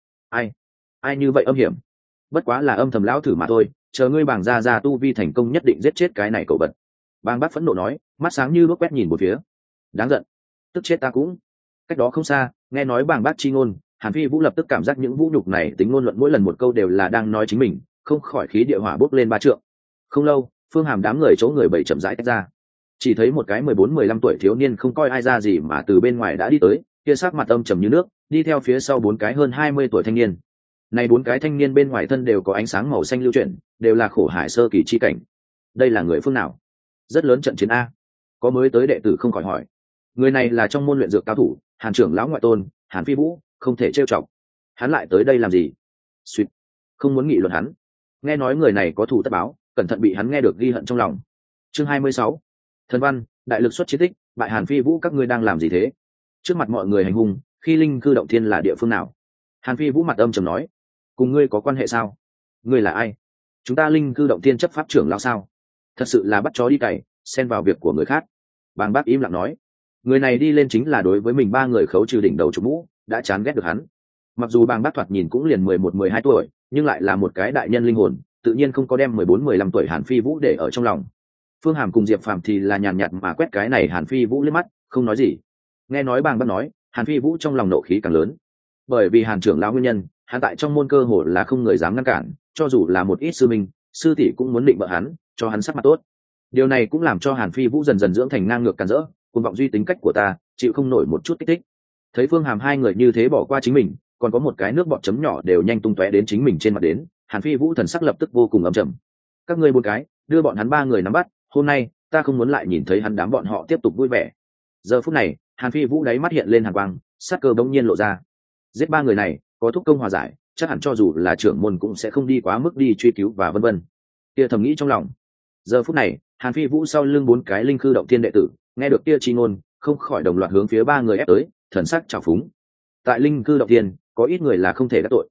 Ai như vậy âm hiểm? Bất quá là âm thầm lão thử mà thôi, chờ ngươi bảng ra tu vi thành công nhất định giết chết cái này cậu vật. Bang Bác phẫn nộ nói, mắt sáng như đuốc quét nhìn một phía. Đáng giận, tức chết ta cũng. Cách đó không xa, nghe nói Bang Bác chi ngôn, Hàn Phi Vũ lập tức cảm giác những vũ nhục này tính ngôn luận mỗi lần một câu đều là đang nói chính mình, không khỏi khí địa hỏa bốc lên ba trượng. Không lâu, Phương Hàm đám người chỗ người bảy chậm rãi tách ra. Chỉ thấy một cái 14-15 tuổi thiếu niên không coi ai ra gì mà từ bên ngoài đã đi tới, kia sắc mặt âm trầm như nước, đi theo phía sau bốn cái hơn 20 tuổi thanh niên. Này bốn cái thanh niên bên ngoài thân đều có ánh sáng màu xanh lưu chuyển, đều là khổ hải sơ kỳ chi cảnh. Đây là người phương nào? Rất lớn trận chiến a. Có mới tới đệ tử không khỏi hỏi. Người này là trong môn luyện dược cao thủ, Hàn trưởng lão ngoại tôn, Hàn Phi Vũ, không thể trêu chọc. Hắn lại tới đây làm gì? Xuyệt. Không muốn nghị luận hắn. Nghe nói người này có thù tất báo, cẩn thận bị hắn nghe được ghi hận trong lòng. Chương 26. Thần văn, đại lực xuất chiến tích, bại Hàn Phi Vũ các ngươi đang làm gì thế? Trước mặt mọi người hành hung, khi linh cư động thiên là địa phương nào? Hàn Phi Vũ mặt âm trầm nói, cùng ngươi có quan hệ sao? Ngươi là ai? Chúng ta linh cư động thiên chấp pháp trưởng lão sao? Thật sự là bắt chó đi cày, xen vào việc của người khác. Bàng Bác im lặng nói, người này đi lên chính là đối với mình ba người khấu trừ đỉnh đầu chủ mũ, đã chán ghét được hắn. Mặc dù Bàng Bác thoạt nhìn cũng liền 11-12 tuổi, nhưng lại là một cái đại nhân linh hồn, tự nhiên không có đem 14-15 tuổi Hàn Phi Vũ để ở trong lòng. Phương Hàm cùng Diệp Phàm thì là nhàn nhạt mà quét cái này Hàn Phi Vũ liếc mắt, không nói gì. Nghe nói Bàng Bác nói, Hàn Phi Vũ trong lòng nộ khí càng lớn. Bởi vì Hàn trưởng lão nguyên nhân, hắn tại trong môn cơ hồ là không người dám ngăn cản, cho dù là một ít sư minh, sư tỷ cũng muốn định bợ hắn, cho hắn sắc mặt tốt. Điều này cũng làm cho Hàn Phi Vũ dần dần dưỡng thành ngang ngược càn rỡ, cuồng vọng duy tính cách của ta, chịu không nổi một chút kích thích. Thấy Phương Hàm hai người như thế bỏ qua chính mình, còn có một cái nước bọt chấm nhỏ đều nhanh tung tóe đến chính mình trên mặt đến, Hàn Phi Vũ thần sắc lập tức vô cùng âm trầm. Các ngươi bốn cái, đưa bọn hắn ba người nắm bắt, hôm nay ta không muốn lại nhìn thấy hắn đám bọn họ tiếp tục vui vẻ. Giờ phút này, Hàn Phi Vũ đáy mắt hiện lên hàn quang, sát cơ bỗng nhiên lộ ra. Giết ba người này, có thúc công hòa giải, chắc hẳn cho dù là trưởng môn cũng sẽ không đi quá mức đi truy cứu và vân vân. Kia thầm nghĩ trong lòng. Giờ phút này, Hàn Phi Vũ sau lưng bốn cái linh khư động thiên đệ tử, nghe được kia chi ngôn, không khỏi đồng loạt hướng phía ba người ép tới, thần sắc trào phúng. Tại linh cư động thiên, có ít người là không thể đắc tội.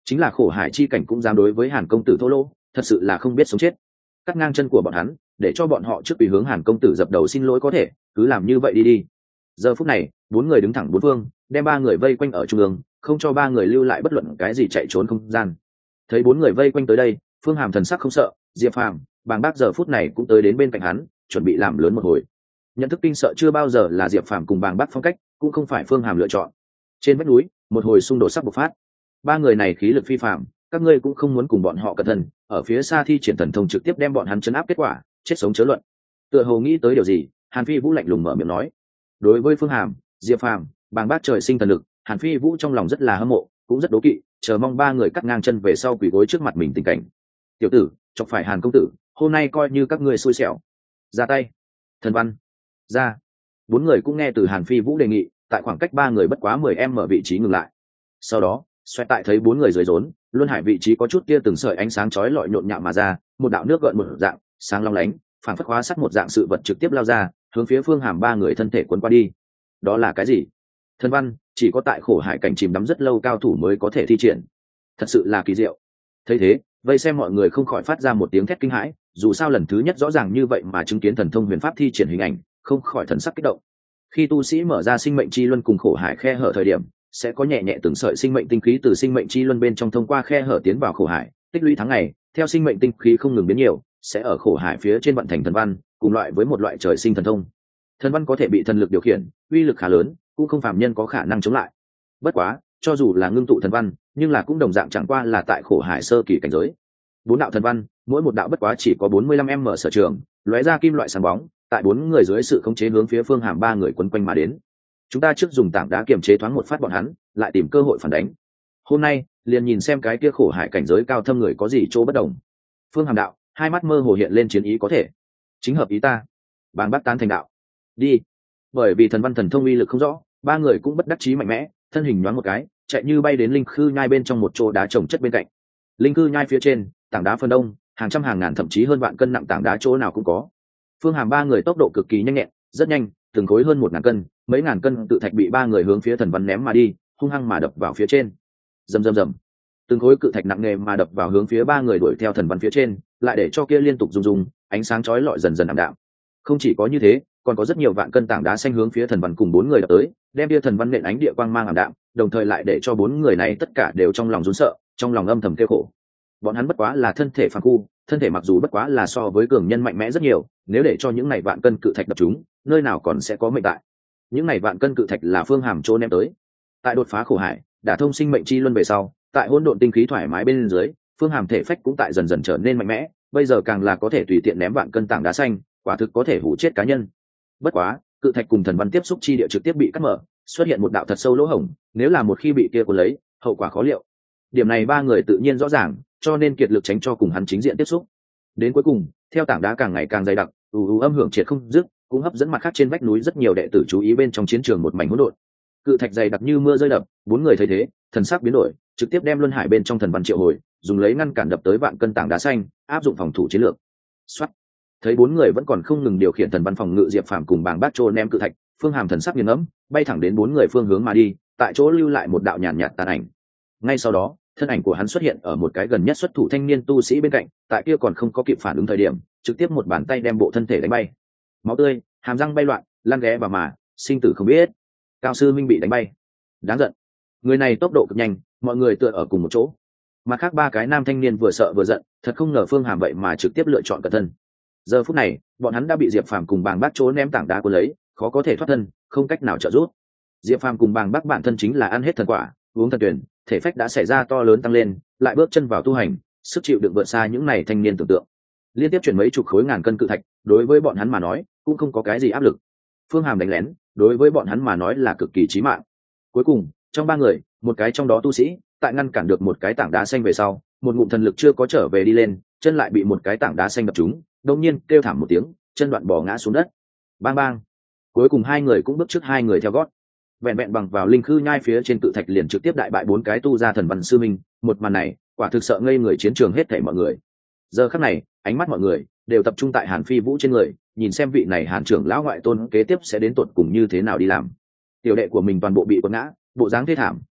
chính là khổ hải chi cảnh cũng dám đối với Hàn công tử thô lỗ, thật sự là không biết sống chết. Cắt ngang chân của bọn hắn, để cho bọn họ trước quỳ hướng Hàn công tử dập đầu xin lỗi có thể, cứ làm như vậy đi đi. Giờ phút này, bốn người đứng thẳng bốn phương, đem ba người vây quanh ở trung ương, không cho ba người lưu lại bất luận cái gì chạy trốn không gian. Thấy bốn người vây quanh tới đây, Phương Hàm thần sắc không sợ, Diệp Phàm, Bàng Bác giờ phút này cũng tới đến bên cạnh hắn, chuẩn bị làm lớn một hồi. Nhận thức kinh sợ chưa bao giờ là Diệp Phàm cùng Bàng Bác phong cách, cũng không phải Phương Hàm lựa chọn. Trên vách núi, một hồi xung đột sắp bộc phát. Ba người này khí lực phi phàm, các ngươi cũng không muốn cùng bọn họ cẩn thận, ở phía xa thi triển thần thông trực tiếp đem bọn hắn chấn áp kết quả, chết sống chớ luận. Tựa hồ nghĩ tới điều gì, Hàn Phi Vũ lạnh lùng mở miệng nói. Đối với Phương Hàm, Diệp Phàm, Bàng Bác trời sinh thần lực, Hàn Phi Vũ trong lòng rất là hâm mộ, cũng rất đố kỵ, chờ mong ba người cắt ngang chân về sau quỳ gối trước mặt mình tình cảnh. Tiểu tử, chọc phải Hàn công tử, hôm nay coi như các ngươi xui xẻo. Ra tay. Thần văn. Ra. Bốn người cũng nghe từ Hàn Phi Vũ đề nghị, tại khoảng cách ba người bất quá 10m ở vị trí ngừng lại. Sau đó, xoay tại thấy bốn người dưới rốn, luân hải vị trí có chút kia từng sợi ánh sáng chói lọi nhộn nhạo mà ra, một đạo nước gợn một dạng, sáng long lánh, phản phất hóa sắt một dạng sự vật trực tiếp lao ra, hướng phía Phương Hàm ba người thân thể cuốn qua đi. Đó là cái gì? Thần văn, chỉ có tại khổ hải cảnh chìm đắm rất lâu cao thủ mới có thể thi triển. Thật sự là kỳ diệu. Thấy thế, vây xem mọi người không khỏi phát ra một tiếng thét kinh hãi, dù sao lần thứ nhất rõ ràng như vậy mà chứng kiến thần thông huyền pháp thi triển hình ảnh, không khỏi thần sắc kích động. Khi tu sĩ mở ra sinh mệnh chi luân cùng khổ hải khe hở thời điểm, sẽ có nhẹ nhẹ từng sợi sinh mệnh tinh khí từ sinh mệnh chi luân bên trong thông qua khe hở tiến vào khổ hải, tích lũy tháng ngày, theo sinh mệnh tinh khí không ngừng biến nhiều, sẽ ở khổ hải phía trên vận thành thần văn, cùng loại với một loại trời sinh thần thông. Thần văn có thể bị thần lực điều khiển, uy lực khá lớn, cũng không phàm nhân có khả năng chống lại. Bất quá, cho dù là ngưng tụ thần văn, nhưng là cũng đồng dạng chẳng qua là tại khổ hải sơ kỳ cảnh giới. Bốn đạo thần văn, mỗi một đạo bất quá chỉ có 45m sở trường, lóe ra kim loại sáng bóng, tại bốn người dưới sự khống chế hướng phía Phương Hàm ba người quấn quanh mà đến. Chúng ta trước dùng tảng đá kiềm chế thoáng một phát bọn hắn, lại tìm cơ hội phản đánh. Hôm nay, liền nhìn xem cái kia khổ hải cảnh giới cao thâm người có gì chỗ bất đồng. Phương Hàm đạo, hai mắt mơ hồ hiện lên chiến ý có thể. Chính hợp ý ta. Bàng Bác tán thành đạo. Đi. Bởi vì thần văn thần thông uy lực không rõ, ba người cũng bất đắc chí mạnh mẽ, thân hình nhoáng một cái, chạy như bay đến linh khư nhai bên trong một chỗ đá trồng chất bên cạnh. Linh khư nhai phía trên, tảng đá phân đông, hàng trăm hàng ngàn thậm chí hơn vạn cân nặng tảng đá chỗ nào cũng có. Phương Hàm ba người tốc độ cực kỳ nhanh nhẹn, rất nhanh, từng khối hơn 1000 cân, mấy ngàn cân cự thạch bị ba người hướng phía thần văn ném mà đi, hung hăng mà đập vào phía trên. Rầm rầm rầm. Từng khối cự thạch nặng nề mà đập vào hướng phía ba người đuổi theo thần văn phía trên, lại để cho kia liên tục rung rung, ánh sáng chói lọi dần dần ảm đạm. Không chỉ có như thế, còn có rất nhiều vạn cân tảng đá xanh hướng phía thần văn cùng bốn người đập tới, đem kia thần văn nện ánh địa quang mang ảm đạm, đồng thời lại để cho bốn người này tất cả đều trong lòng run sợ, trong lòng âm thầm kêu khổ. Bọn hắn bất quá là thân thể phàm phu, thân thể mặc dù bất quá là so với cường nhân mạnh mẽ rất nhiều, nếu để cho những này vạn cân cự thạch đập chúng, nơi nào còn sẽ có mệnh tại. Những này vạn cân cự thạch là Phương Hàm trôn ném tới. Tại đột phá khổ hải, đả thông sinh mệnh chi luân về sau, tại hỗn độn tinh khí thoải mái bên dưới, Phương Hàm thể phách cũng tại dần dần trở nên mạnh mẽ, bây giờ càng là có thể tùy tiện ném vạn cân tảng đá xanh, quả thực có thể hủ chết cá nhân. Bất quá, cự thạch cùng thần văn tiếp xúc chi địa trực tiếp bị cắt mở, xuất hiện một đạo thật sâu lỗ hổng, nếu là một khi bị kia cuốn lấy, hậu quả khó liệu. Điểm này ba người tự nhiên rõ ràng, cho nên kiệt lực tránh cho cùng hắn chính diện tiếp xúc. Đến cuối cùng, theo tảng đá càng ngày càng dày đặc, âm hưởng triệt không dứt, cũng hấp dẫn mặt khác trên vách núi rất nhiều đệ tử chú ý bên trong chiến trường một mảnh hỗn độn. Cự thạch dày đặc như mưa rơi đập, bốn người thấy thế, thần sắc biến đổi, trực tiếp đem luân hải bên trong thần văn triệu hồi, dùng lấy ngăn cản đập tới vạn cân tảng đá xanh, áp dụng phòng thủ chiến lược. Soát. Thấy bốn người vẫn còn không ngừng điều khiển thần văn phòng ngự, Diệp Phàm cùng Bàng Bác trô ném cự thạch, Phương Hàm thần sắc nghiêng ngẫm, bay thẳng đến bốn người phương hướng mà đi, tại chỗ lưu lại một đạo nhàn nhạt tàn ảnh. Ngay sau đó, thân ảnh của hắn xuất hiện ở một cái gần nhất xuất thủ thanh niên tu sĩ bên cạnh, tại kia còn không có kịp phản ứng thời điểm, trực tiếp một bàn tay đem bộ thân thể đánh bay. Máu tươi, hàm răng bay loạn, lăn ghé vào mà, sinh tử không biết. Cao sư minh bị đánh bay. Đáng giận. Người này tốc độ cực nhanh, mọi người tựa ở cùng một chỗ. Mà khác ba cái nam thanh niên vừa sợ vừa giận, thật không ngờ Phương Hàm vậy mà trực tiếp lựa chọn cẩn thân. Giờ phút này, bọn hắn đã bị Diệp Phàm cùng Bàng Bác chỗ ném tảng đá cuốn lấy, khó có thể thoát thân, không cách nào trợ giúp. Diệp Phàm cùng Bàng Bác bản thân chính là ăn hết thần quả, uống thần tuyển, thể phách đã xảy ra to lớn tăng lên, lại bước chân vào tu hành, sức chịu đựng vượt xa những này thanh niên tưởng tượng. Liên tiếp chuyển mấy chục khối ngàn cân cự thạch, đối với bọn hắn mà nói, cũng không có cái gì áp lực. Phương Hàm đánh lén, đối với bọn hắn mà nói là cực kỳ chí mạng. Cuối cùng, trong ba người, một cái trong đó tu sĩ, tại ngăn cản được một cái tảng đá xanh về sau, một ngụm thần lực chưa có trở về đi lên, chân lại bị một cái tảng đá xanh đập trúng, đột nhiên kêu thảm một tiếng, chân đoạn bò ngã xuống đất. Bang bang. Cuối cùng hai người cũng bước trước hai người theo gót. Vẹn vẹn bằng vào linh khư nhai phía trên cự thạch liền trực tiếp đại bại bốn cái tu gia thần văn sư minh, một màn này, quả thực sợ ngây người chiến trường hết thảy mọi người. Giờ khắc này, ánh mắt mọi người đều tập trung tại Hàn Phi Vũ trên người, nhìn xem vị này Hàn trưởng lão ngoại tôn kế tiếp sẽ đến tột cùng như thế nào đi làm. Tiểu đệ của mình toàn bộ bị quật ngã, bộ dáng thê thảm,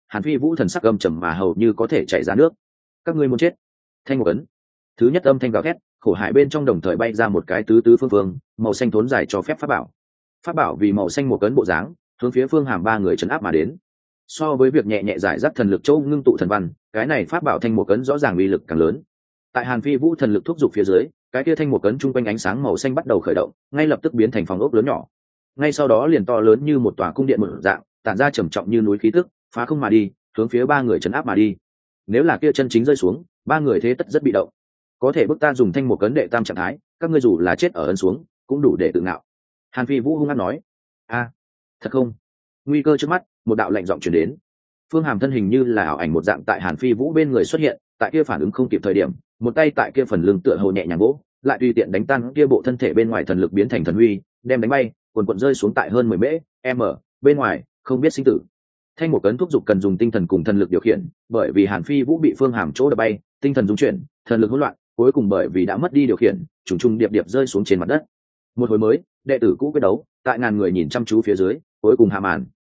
Hàn Phi Vũ thần sắc âm trầm mà hầu như có thể chảy ra nước. Các ngươi muốn chết. Thanh một ấn. Thứ nhất âm thanh gào thét, khổ hải bên trong đồng thời bay ra một cái tứ tứ phương phương, màu xanh thốn dài cho phép pháp bảo. Pháp bảo vì màu xanh một cấn bộ dáng, hướng phía Phương Hàm ba người trấn áp mà đến. So với việc nhẹ nhẹ giải rác thần lực châu ngưng tụ thần văn, cái này pháp bảo thanh một cấn rõ ràng uy lực càng lớn. Tại Hàn Phi Vũ thần lực thúc giục phía dưới, cái kia thanh một cấn trung quanh ánh sáng màu xanh bắt đầu khởi động, ngay lập tức biến thành phòng ốc lớn nhỏ. Ngay sau đó liền to lớn như một tòa cung điện mở dạng, tản ra trầm trọng như núi khí tức, phá không mà đi, hướng phía ba người trấn áp mà đi. Nếu là kia chân chính rơi xuống, ba người thế tất rất bị động. Có thể bức ta dùng thanh một cấn đệ tam trạng thái, các ngươi dù là chết ở ấn xuống, cũng đủ để tự ngạo. Hàn Phi Vũ hung hăng nói. A, thật không? Nguy cơ trước mắt, một đạo lạnh giọng truyền đến. Phương Hàm thân hình như là ảo ảnh một dạng tại Hàn Phi Vũ bên người xuất hiện, tại kia phản ứng không kịp thời điểm, một tay tại kia phần lưng tựa hồ nhẹ nhàng vỗ, lại tùy tiện đánh tan kia bộ thân thể bên ngoài thần lực biến thành thần huy, đem đánh bay, cuồn cuộn rơi xuống tại hơn 10 m bên ngoài, không biết sinh tử. Thanh một cấn thúc dục cần dùng tinh thần cùng thần lực điều khiển, bởi vì Hàn Phi Vũ bị Phương Hàm chỗ đập bay, tinh thần dung chuyển, thần lực hỗn loạn, cuối cùng bởi vì đã mất đi điều khiển, trùng trùng điệp điệp rơi xuống trên mặt đất. Một hồi mới, đệ tử cũ quyết đấu, tại ngàn người nhìn chăm chú phía dưới, cuối cùng hạ màn.